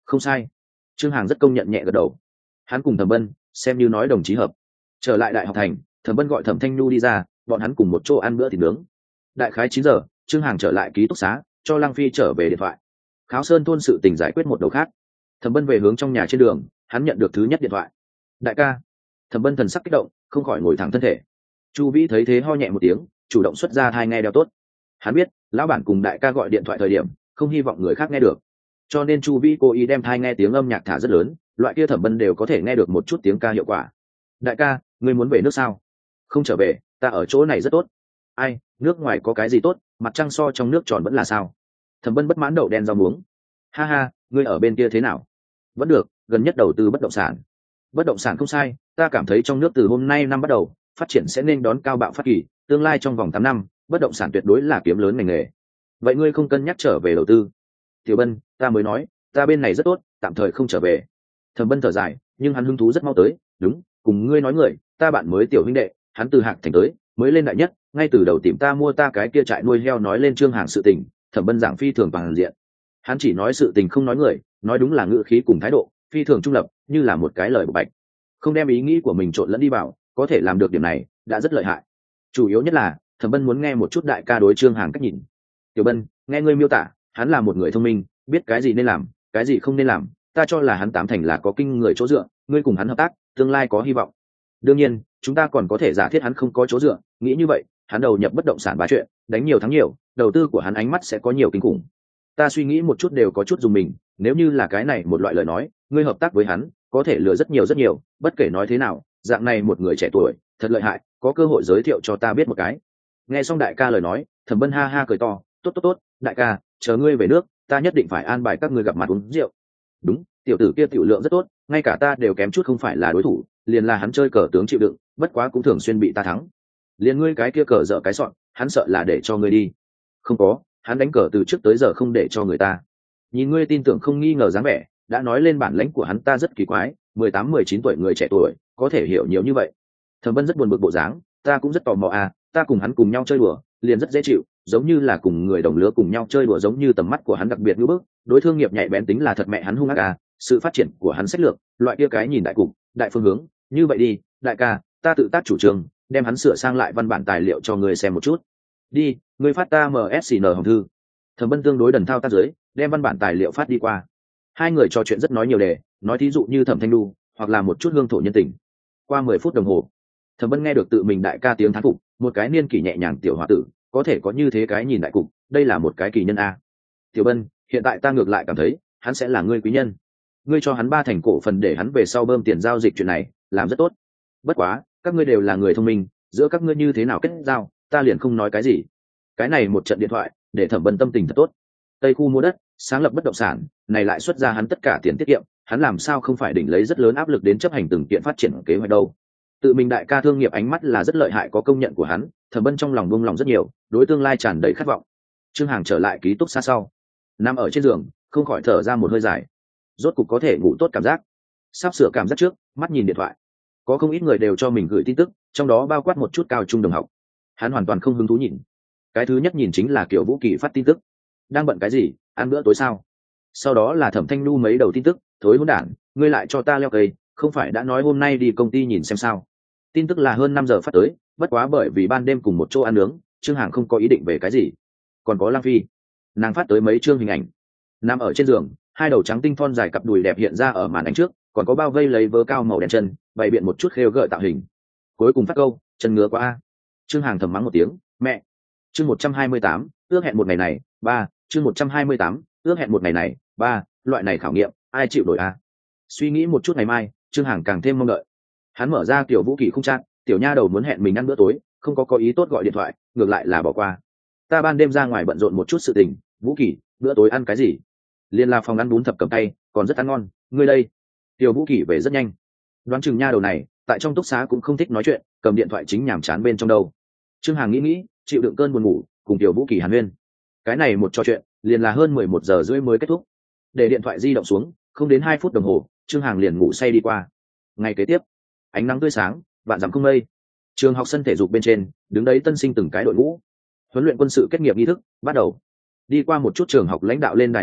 Không sai. Trương Hằng rất công nhận nhẹ gật đầu. Hắn cùng Thẩm Bân xem như nói đồng chí hợp. Trở lại đại học thành, Thẩm Bân gọi Thẩm Thanh Nhu đi ra, bọn hắn cùng một chỗ ăn bữa thịt nướng. Đại khái 9 giờ, Trương Hằng trở lại ký túc xá, cho Lăng Phi trở về điện thoại. Kháo Sơn thôn sự tình giải quyết một đầu khác. Thẩm Bân về hướng trong nhà trên đường, hắn nhận được thứ nhất điện thoại. Đại ca. Thẩm Bân thần sắc kích động, không khỏi ngồi thẳng thân thể. Chu Vĩ thấy thế ho nhẹ một tiếng, chủ động xuất ra thai nghe đeo tốt. Hắn biết lão bản cùng đại ca gọi điện thoại thời điểm không hy vọng người khác nghe được, cho nên Chu Vĩ cố ý đem thai nghe tiếng âm nhạc thả rất lớn, loại kia Thẩm Bân đều có thể nghe được một chút tiếng ca hiệu quả. Đại ca, ngươi muốn về nước sao? Không trở về, ta ở chỗ này rất tốt. Ai, nước ngoài có cái gì tốt, mặt trăng so trong nước tròn vẫn là sao? Thẩm Bân bất mãn đậu đen rau muống. Ha ha, ngươi ở bên kia thế nào? Vẫn được, gần nhất đầu tư bất động sản. Bất động sản không sai, ta cảm thấy trong nước từ hôm nay năm bắt đầu phát triển sẽ nên đón cao bạo phát kỳ, tương lai trong vòng 8 năm bất động sản tuyệt đối là kiếm lớn ngành nghề. Vậy ngươi không cân nhắc trở về đầu tư? Tiểu Bân, ta mới nói ta bên này rất tốt, tạm thời không trở về. Thẩm Bân thở dài, nhưng hắn hứng thú rất mau tới. Đúng, cùng ngươi nói người, ta bạn mới tiểu huynh đệ, hắn từ Hạc Thành tới, mới lên đại nhất, ngay từ đầu tìm ta mua ta cái kia trại nuôi heo, nói lên Trương Hằng sự tình. Thẩm Bân giảng phi thường toàn diện, hắn chỉ nói sự tình không nói người, nói đúng là ngữ khí cùng thái độ phi thường trung lập, như là một cái lời bộc bạch, không đem ý nghĩ của mình trộn lẫn đi vào. Có thể làm được điểm này đã rất lợi hại. Chủ yếu nhất là Thẩm Bân muốn nghe một chút đại ca đối Trương Hằng cách nhìn. Tiểu Bân, nghe ngươi miêu tả, hắn là một người thông minh, biết cái gì nên làm, cái gì không nên làm, ta cho là hắn 8 thành là có kinh người chỗ dựa, ngươi cùng hắn hợp tác tương lai có hy vọng. Đương nhiên chúng ta còn có thể giả thiết hắn không có chỗ dựa, nghĩ như vậy hắn đầu nhập bất động sản bá chuyện, đánh nhiều thắng nhiều, đầu tư của hắn ánh mắt sẽ có nhiều kinh khủng. Ta suy nghĩ một chút đều có chút dùng mình, nếu như là cái này một loại lời nói, ngươi hợp tác với hắn có thể lừa rất nhiều. Bất kể nói thế nào, dạng này một người trẻ tuổi thật lợi hại, có cơ hội giới thiệu cho ta biết một cái. Nghe xong đại ca lời nói, Thẩm Bân ha ha cười to. Tốt, đại ca, chờ ngươi về nước ta nhất định phải an bài các ngươi gặp mặt uống rượu. Đúng, tiểu tử kia tiểu lượng rất tốt, ngay cả ta đều kém chút không phải là đối thủ, liền là hắn chơi cờ tướng chịu đựng, bất quá cũng thường xuyên bị ta thắng. Liền ngươi cái kia cờ dở cái sọn, hắn sợ là để cho ngươi đi. Không có, hắn đánh cờ từ trước tới giờ không để cho người ta. Nhìn ngươi tin tưởng không nghi ngờ dáng vẻ, đã nói lên bản lãnh của hắn ta rất kỳ quái, 18-19 tuổi người trẻ tuổi có thể hiểu nhiều như vậy. Thẩm Bân rất buồn bực bộ dáng, ta cũng rất tò mò à, ta cùng hắn cùng nhau chơi đùa liền rất dễ chịu, giống như là cùng người đồng lứa cùng nhau chơi đùa, giống như tầm mắt của hắn đặc biệt ngữ bức, đối thương nghiệp nhạy bén tính là thật, mẹ hắn hung ác à, sự phát triển của hắn sách lược, loại kia cái nhìn đại cục, đại phương hướng. Như vậy đi, đại ca, ta tự tác chủ trương, đem hắn sửa sang lại văn bản tài liệu cho ngươi xem một chút. Đi, ngươi phát ta MSN hồng thư. Thẩm Bân tương đối đần thao tác dưới, đem văn bản tài liệu phát đi qua. Hai người trò chuyện rất nói nhiều đề, nói thí dụ như Thẩm Thanh Đu, hoặc là một chút hương thổ nhân tình. Qua 10 phút đồng hồ, Thẩm Bân nghe được tự mình đại ca tiếng thán phục, một cái niên kỷ nhẹ nhàng tiểu hòa tử có thể có như thế cái nhìn đại cục, đây là một cái kỳ nhân a. Tiểu Bân, hiện tại ta ngược lại cảm thấy hắn sẽ là ngươi quý nhân, ngươi cho hắn 3 thành cổ phần để hắn về sau bơm tiền giao dịch, chuyện này làm rất tốt. Bất quá các ngươi đều là người thông minh, giữa các ngươi như thế nào kết giao, ta liền không nói cái gì. Cái này một trận điện thoại để Thẩm Bân tâm tình thật tốt. Tây khu mua đất, sáng lập bất động sản, này lại xuất ra hắn tất cả tiền tiết kiệm, hắn làm sao không phải đỉnh lấy rất lớn áp lực đến chấp hành từng kiện phát triển kế hoạch đâu. Tự mình đại ca thương nghiệp ánh mắt là rất lợi hại, có công nhận của hắn, Thẩm Bân trong lòng buông lòng rất nhiều, đối tương lai tràn đầy khát vọng. Trương Hằng trở lại ký túc xá sau, nằm ở trên giường không khỏi thở ra một hơi dài, rốt cục có thể ngủ tốt cảm giác. Sắp sửa cảm giác trước, mắt nhìn điện thoại, có không ít người đều cho mình gửi tin tức, trong đó bao quát một chút cao trung đồng học. Hắn hoàn toàn không hứng thú nhìn. Cái thứ nhất nhìn chính là Kiều Vũ Kỳ phát tin tức, đang bận cái gì, ăn bữa tối sao. Sau đó là Thẩm Thanh Nhu mấy đầu tin tức, thối hỗn đản, ngươi lại cho ta leo cây, không phải đã nói hôm nay đi công ty nhìn xem sao. Tin tức là hơn 5 giờ phát tới, bất quá bởi vì ban đêm cùng một chỗ ăn nướng, Trương Hằng không có ý định về cái gì. Còn có Lang Phi, nàng phát tới mấy chương hình ảnh, nằm ở trên giường, hai đầu trắng tinh thon dài cặp đùi đẹp hiện ra ở màn ảnh trước, còn có bao vây lấy vớ cao màu đen chân, bày biện một chút khêu gợi tạo hình. Cuối cùng phát câu, chân ngứa quá a. Trương Hằng thầm mắng một tiếng, mẹ. Chương 128, ước hẹn một ngày này, 3, chương 128, ước hẹn một ngày này, 3, loại này khảo nghiệm, ai chịu nổi a. Suy nghĩ một chút ngày mai, Trương Hằng càng thêm mong đợi. Hắn mở ra Tiểu Vũ Kỳ không chặn, tiểu nha đầu muốn hẹn mình ăn bữa tối, không có ý tốt gọi điện thoại, ngược lại là bỏ qua. Ta ban đêm ra ngoài bận rộn một chút sự tình, Vũ Kỳ, bữa tối ăn cái gì? Liên la phòng ăn bún thập cầm tay, còn rất ăn ngon, ngươi đây. Tiểu Vũ Kỳ về rất nhanh. Đoán chừng nha đầu này, tại trong túc xá cũng không thích nói chuyện, cầm điện thoại chính nhàm chán bên trong đâu. Trương Hằng nghĩ, chịu đựng cơn buồn ngủ, cùng Tiểu Vũ Kỳ hàn huyên. Cái này một trò chuyện, liền là hơn 11 giờ rưỡi mới kết thúc. Để điện thoại di động xuống, không đến 2 phút đồng hồ, Trương Hằng liền ngủ say đi qua. Ngày kế tiếp, ánh nắng tươi sáng, vạn dặm không mây. Trường học sân thể dục bên trên, đứng đấy tân sinh từng cái đội ngũ. Huấn luyện quân sự kết nghiệp nghi thức bắt đầu. Đi qua một chút trường học lãnh đạo lên đài nói chuyện,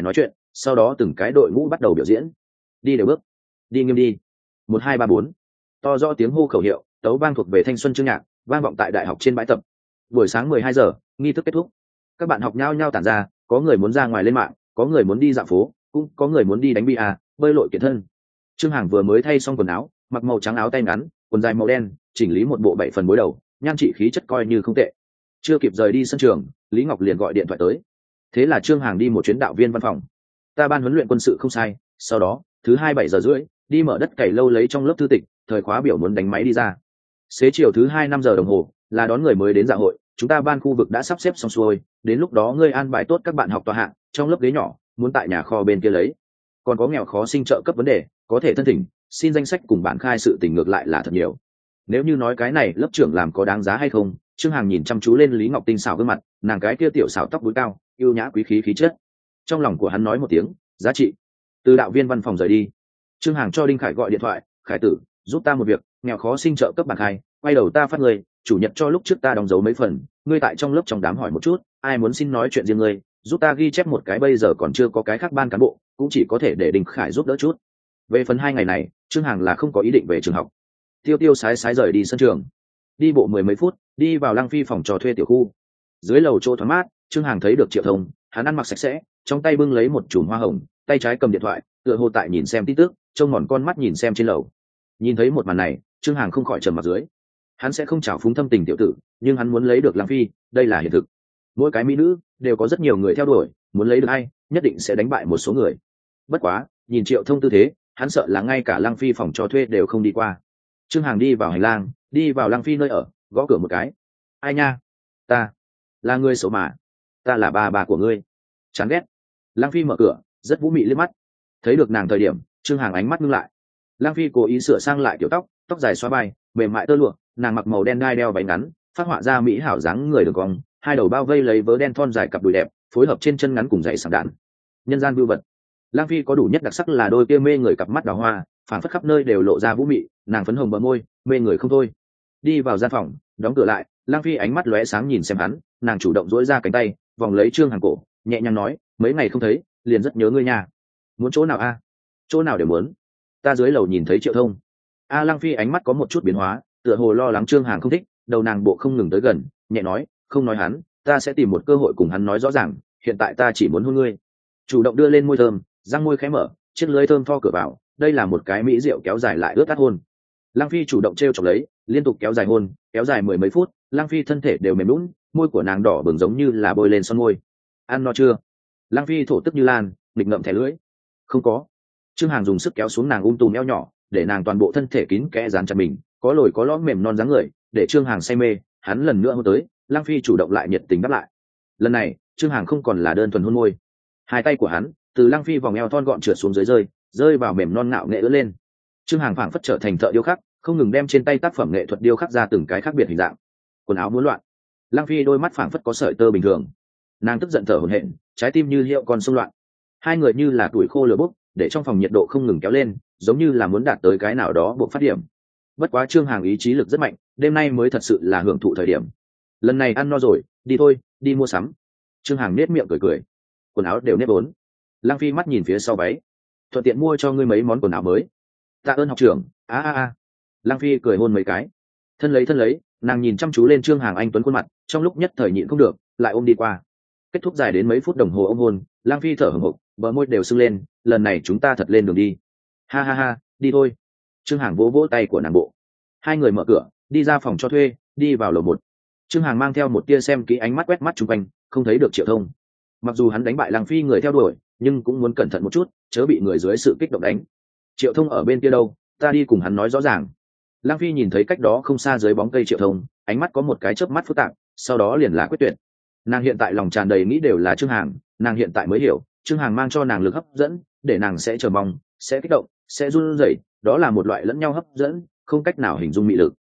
sau đó từng cái đội ngũ bắt đầu biểu diễn. Đi đều bước, đi nghiêm đi, 1 2 3 4. To rõ tiếng hô khẩu hiệu, tấu vang thuộc về thanh xuân chương nhạc, vang vọng tại đại học trên bãi tập. Buổi sáng 12 giờ, nghi thức kết thúc. Các bạn học nhao nhao tản ra, có người muốn ra ngoài lên mạng, có người muốn đi dạo phố, cũng có người muốn đi đánh bia, bơi lội kiện thân. Trương Hằng vừa mới thay xong quần áo, mặc màu trắng áo tay ngắn, quần dài màu đen, chỉnh lý một bộ 7 phần bối đầu, nhan trị khí chất coi như không tệ. Chưa kịp rời đi sân trường, Lý Ngọc liền gọi điện thoại tới. Thế là Trương Hằng đi một chuyến đạo viên văn phòng. Ta ban huấn luyện quân sự không sai, sau đó thứ 7 giờ rưỡi đi mở đất cày lâu lấy trong lớp thư tịch, thời khóa biểu muốn đánh máy đi ra. Xế chiều thứ 5 giờ đồng hồ là đón người mới đến dạ hội, chúng ta ban khu vực đã sắp xếp xong xuôi, đến lúc đó ngươi an bài tốt các bạn học tọa hạng, trong lớp ghế nhỏ muốn tại nhà kho bên kia lấy. Còn có nghèo khó sinh trợ cấp vấn đề, có thể thân thỉnh xin danh sách cùng bản khai sự tình ngược lại là thật nhiều. Nếu như nói cái này lớp trưởng làm có đáng giá hay không, Trương Hằng nhìn chăm chú lên Lý Ngọc tinh xảo gương mặt, nàng cái kia tiểu xảo tóc búi cao, yêu nhã quý khí khí chất. Trong lòng của hắn nói một tiếng giá trị. Từ đạo viên văn phòng rời đi, Trương Hằng cho Đinh Khải gọi điện thoại. Khải tử, giúp ta một việc, nghèo khó sinh trợ cấp bản khai, quay đầu ta phát người, chủ nhật cho lúc trước ta đóng dấu mấy phần, ngươi tại trong lớp trong đám hỏi một chút, ai muốn xin nói chuyện riêng ngươi, giúp ta ghi chép một cái, bây giờ còn chưa có cái khác ban cán bộ, cũng chỉ có thể để Đinh Khải giúp đỡ chút. Về phần 2 ngày này, Trương Hằng là không có ý định về trường học. Tiêu tiêu sái sái rời đi sân trường, đi bộ 10 mấy phút, đi vào Lăng Phi phòng trò thuê tiểu khu. Dưới lầu chỗ thoáng mát, Trương Hằng thấy được Triệu Thông, hắn ăn mặc sạch sẽ, trong tay bưng lấy một chùm hoa hồng, tay trái cầm điện thoại, tựa hồ tại nhìn xem tin tức, trông mòn con mắt nhìn xem trên lầu. Nhìn thấy một màn này, Trương Hằng không khỏi trầm mặt dưới. Hắn sẽ không trào phúng thâm tình tiểu tử, nhưng hắn muốn lấy được Lăng Phi, đây là hiện thực. Mỗi cái mỹ nữ đều có rất nhiều người theo đuổi, muốn lấy được ai, nhất định sẽ đánh bại một số người. Bất quá, nhìn Triệu Thông tư thế, hắn sợ là ngay cả Lăng Phi phòng cho thuê đều không đi qua. Trương Hằng đi vào hành lang, đi vào Lăng Phi nơi ở, gõ cửa một cái. Ai nha? Ta là người xấu mà, ta là bà của ngươi. Chán ghét. Lăng Phi mở cửa, rất vũ mị liếc mắt. Thấy được nàng thời điểm, Trương Hằng ánh mắt ngưng lại. Lăng Phi cố ý sửa sang lại kiểu tóc, tóc dài xóa vai, mềm mại tơ lụa, nàng mặc màu đen đai đeo váy ngắn, phát họa ra mỹ hảo dáng người đường cong, hai đầu bao vây lấy vớ đen thon dài cặp đùi đẹp, phối hợp trên chân ngắn cùng giày sảng đạn. Nhân gian vưu vật. Lăng Phi có đủ nhất đặc sắc là đôi kia mê người cặp mắt đào hoa, phảng phất khắp nơi đều lộ ra vũ mị, nàng phấn hồng bờ môi, mê người không thôi. Đi vào gian phòng, đóng cửa lại, Lăng Phi ánh mắt lóe sáng nhìn xem hắn, nàng chủ động duỗi ra cánh tay, vòng lấy Trương Hằng cổ, nhẹ nhàng nói, mấy ngày không thấy, liền rất nhớ ngươi nha. Muốn chỗ nào a? Chỗ nào đều muốn. Ta dưới lầu nhìn thấy Triệu Thông. Lăng Phi ánh mắt có một chút biến hóa, tựa hồ lo lắng Trương Hằng không thích, đầu nàng bộ không ngừng tới gần, nhẹ nói, không nói hắn, ta sẽ tìm một cơ hội cùng hắn nói rõ ràng, hiện tại ta chỉ muốn hôn ngươi. Chủ động đưa lên môi thơm, răng môi khẽ mở, chiếc lưỡi thơm tho cửa vào, đây là một cái mỹ rượu kéo dài lại ướt át hôn. Lăng Phi chủ động trêu chọc lấy, liên tục kéo dài hôn, kéo dài 10 mấy phút, Lăng Phi thân thể đều mềm nhũn, môi của nàng đỏ bừng giống như là bôi lên son môi. Ăn no chưa? Lăng Phi thổ tức như lan, nghịch ngậm thẻ lưỡi. Không có. Trương Hằng dùng sức kéo xuống nàng tùm eo nhỏ, để nàng toàn bộ thân thể kín kẽ dán chặt mình, có lồi có lõm mềm non dáng người, để Trương Hằng say mê. Hắn lần nữa hôn tới, Lăng Phi chủ động lại nhiệt tình đáp lại. Lần này, Trương Hằng không còn là đơn thuần hôn môi, hai tay của hắn từ Lăng Phi vòng eo thon gọn trượt xuống dưới, rơi vào mềm non ngạo nghệ ưỡn lên. Trương Hằng phảng phất trở thành thợ điêu khắc, không ngừng đem trên tay tác phẩm nghệ thuật điêu khắc ra từng cái khác biệt hình dạng. Quần áo muốn loạn, Lăng Phi đôi mắt phảng phất có sợi tơ bình thường, nàng tức giận thở hổn hển, trái tim như hiệu con xung loạn. Hai người như là tuổi khô lửa bốc, để trong phòng nhiệt độ không ngừng kéo lên, giống như là muốn đạt tới cái nào đó buộc phát điểm. Bất quá Trương Hằng ý chí lực rất mạnh, đêm nay mới thật sự là hưởng thụ thời điểm. Lần này ăn no rồi, đi thôi, đi mua sắm. Trương Hằng nết miệng cười cười, quần áo đều nếp vốn. Lăng Phi mắt nhìn phía sau váy, thuận tiện mua cho ngươi mấy món quần áo mới. Tạ ơn học trưởng. Lăng Phi cười hôn mấy cái. Thân lấy, nàng nhìn chăm chú lên Trương Hằng anh tuấn khuôn mặt, trong lúc nhất thời nhịn không được, lại ôm đi qua. Kết thúc dài đến mấy phút đồng hồ ôm hôn, Lăng Phi thở hổn hộc, bờ môi đều sưng lên, lần này chúng ta thật lên đường đi. Ha, đi thôi. Trương Hằng vỗ vỗ tay của nàng bộ. Hai người mở cửa, đi ra phòng cho thuê, đi vào lầu 1. Trương Hằng mang theo một tia xem kỹ ánh mắt quét mắt xung quanh, không thấy được Triệu Thông. Mặc dù hắn đánh bại Lăng Phi người theo đuổi, nhưng cũng muốn cẩn thận một chút, chớ bị người dưới sự kích động đánh. Triệu Thông ở bên kia đâu, ta đi cùng hắn nói rõ ràng. Lăng Phi nhìn thấy cách đó không xa dưới bóng cây Triệu Thông, ánh mắt có một cái chớp mắt phức tạp, sau đó liền là quyết tuyệt. Nàng hiện tại lòng tràn đầy nghĩ đều là Trương Hằng, nàng hiện tại mới hiểu, Trương Hằng mang cho nàng lực hấp dẫn, để nàng sẽ chờ mong, sẽ kích động, sẽ run rẩy, đó là một loại lẫn nhau hấp dẫn, không cách nào hình dung mị lực.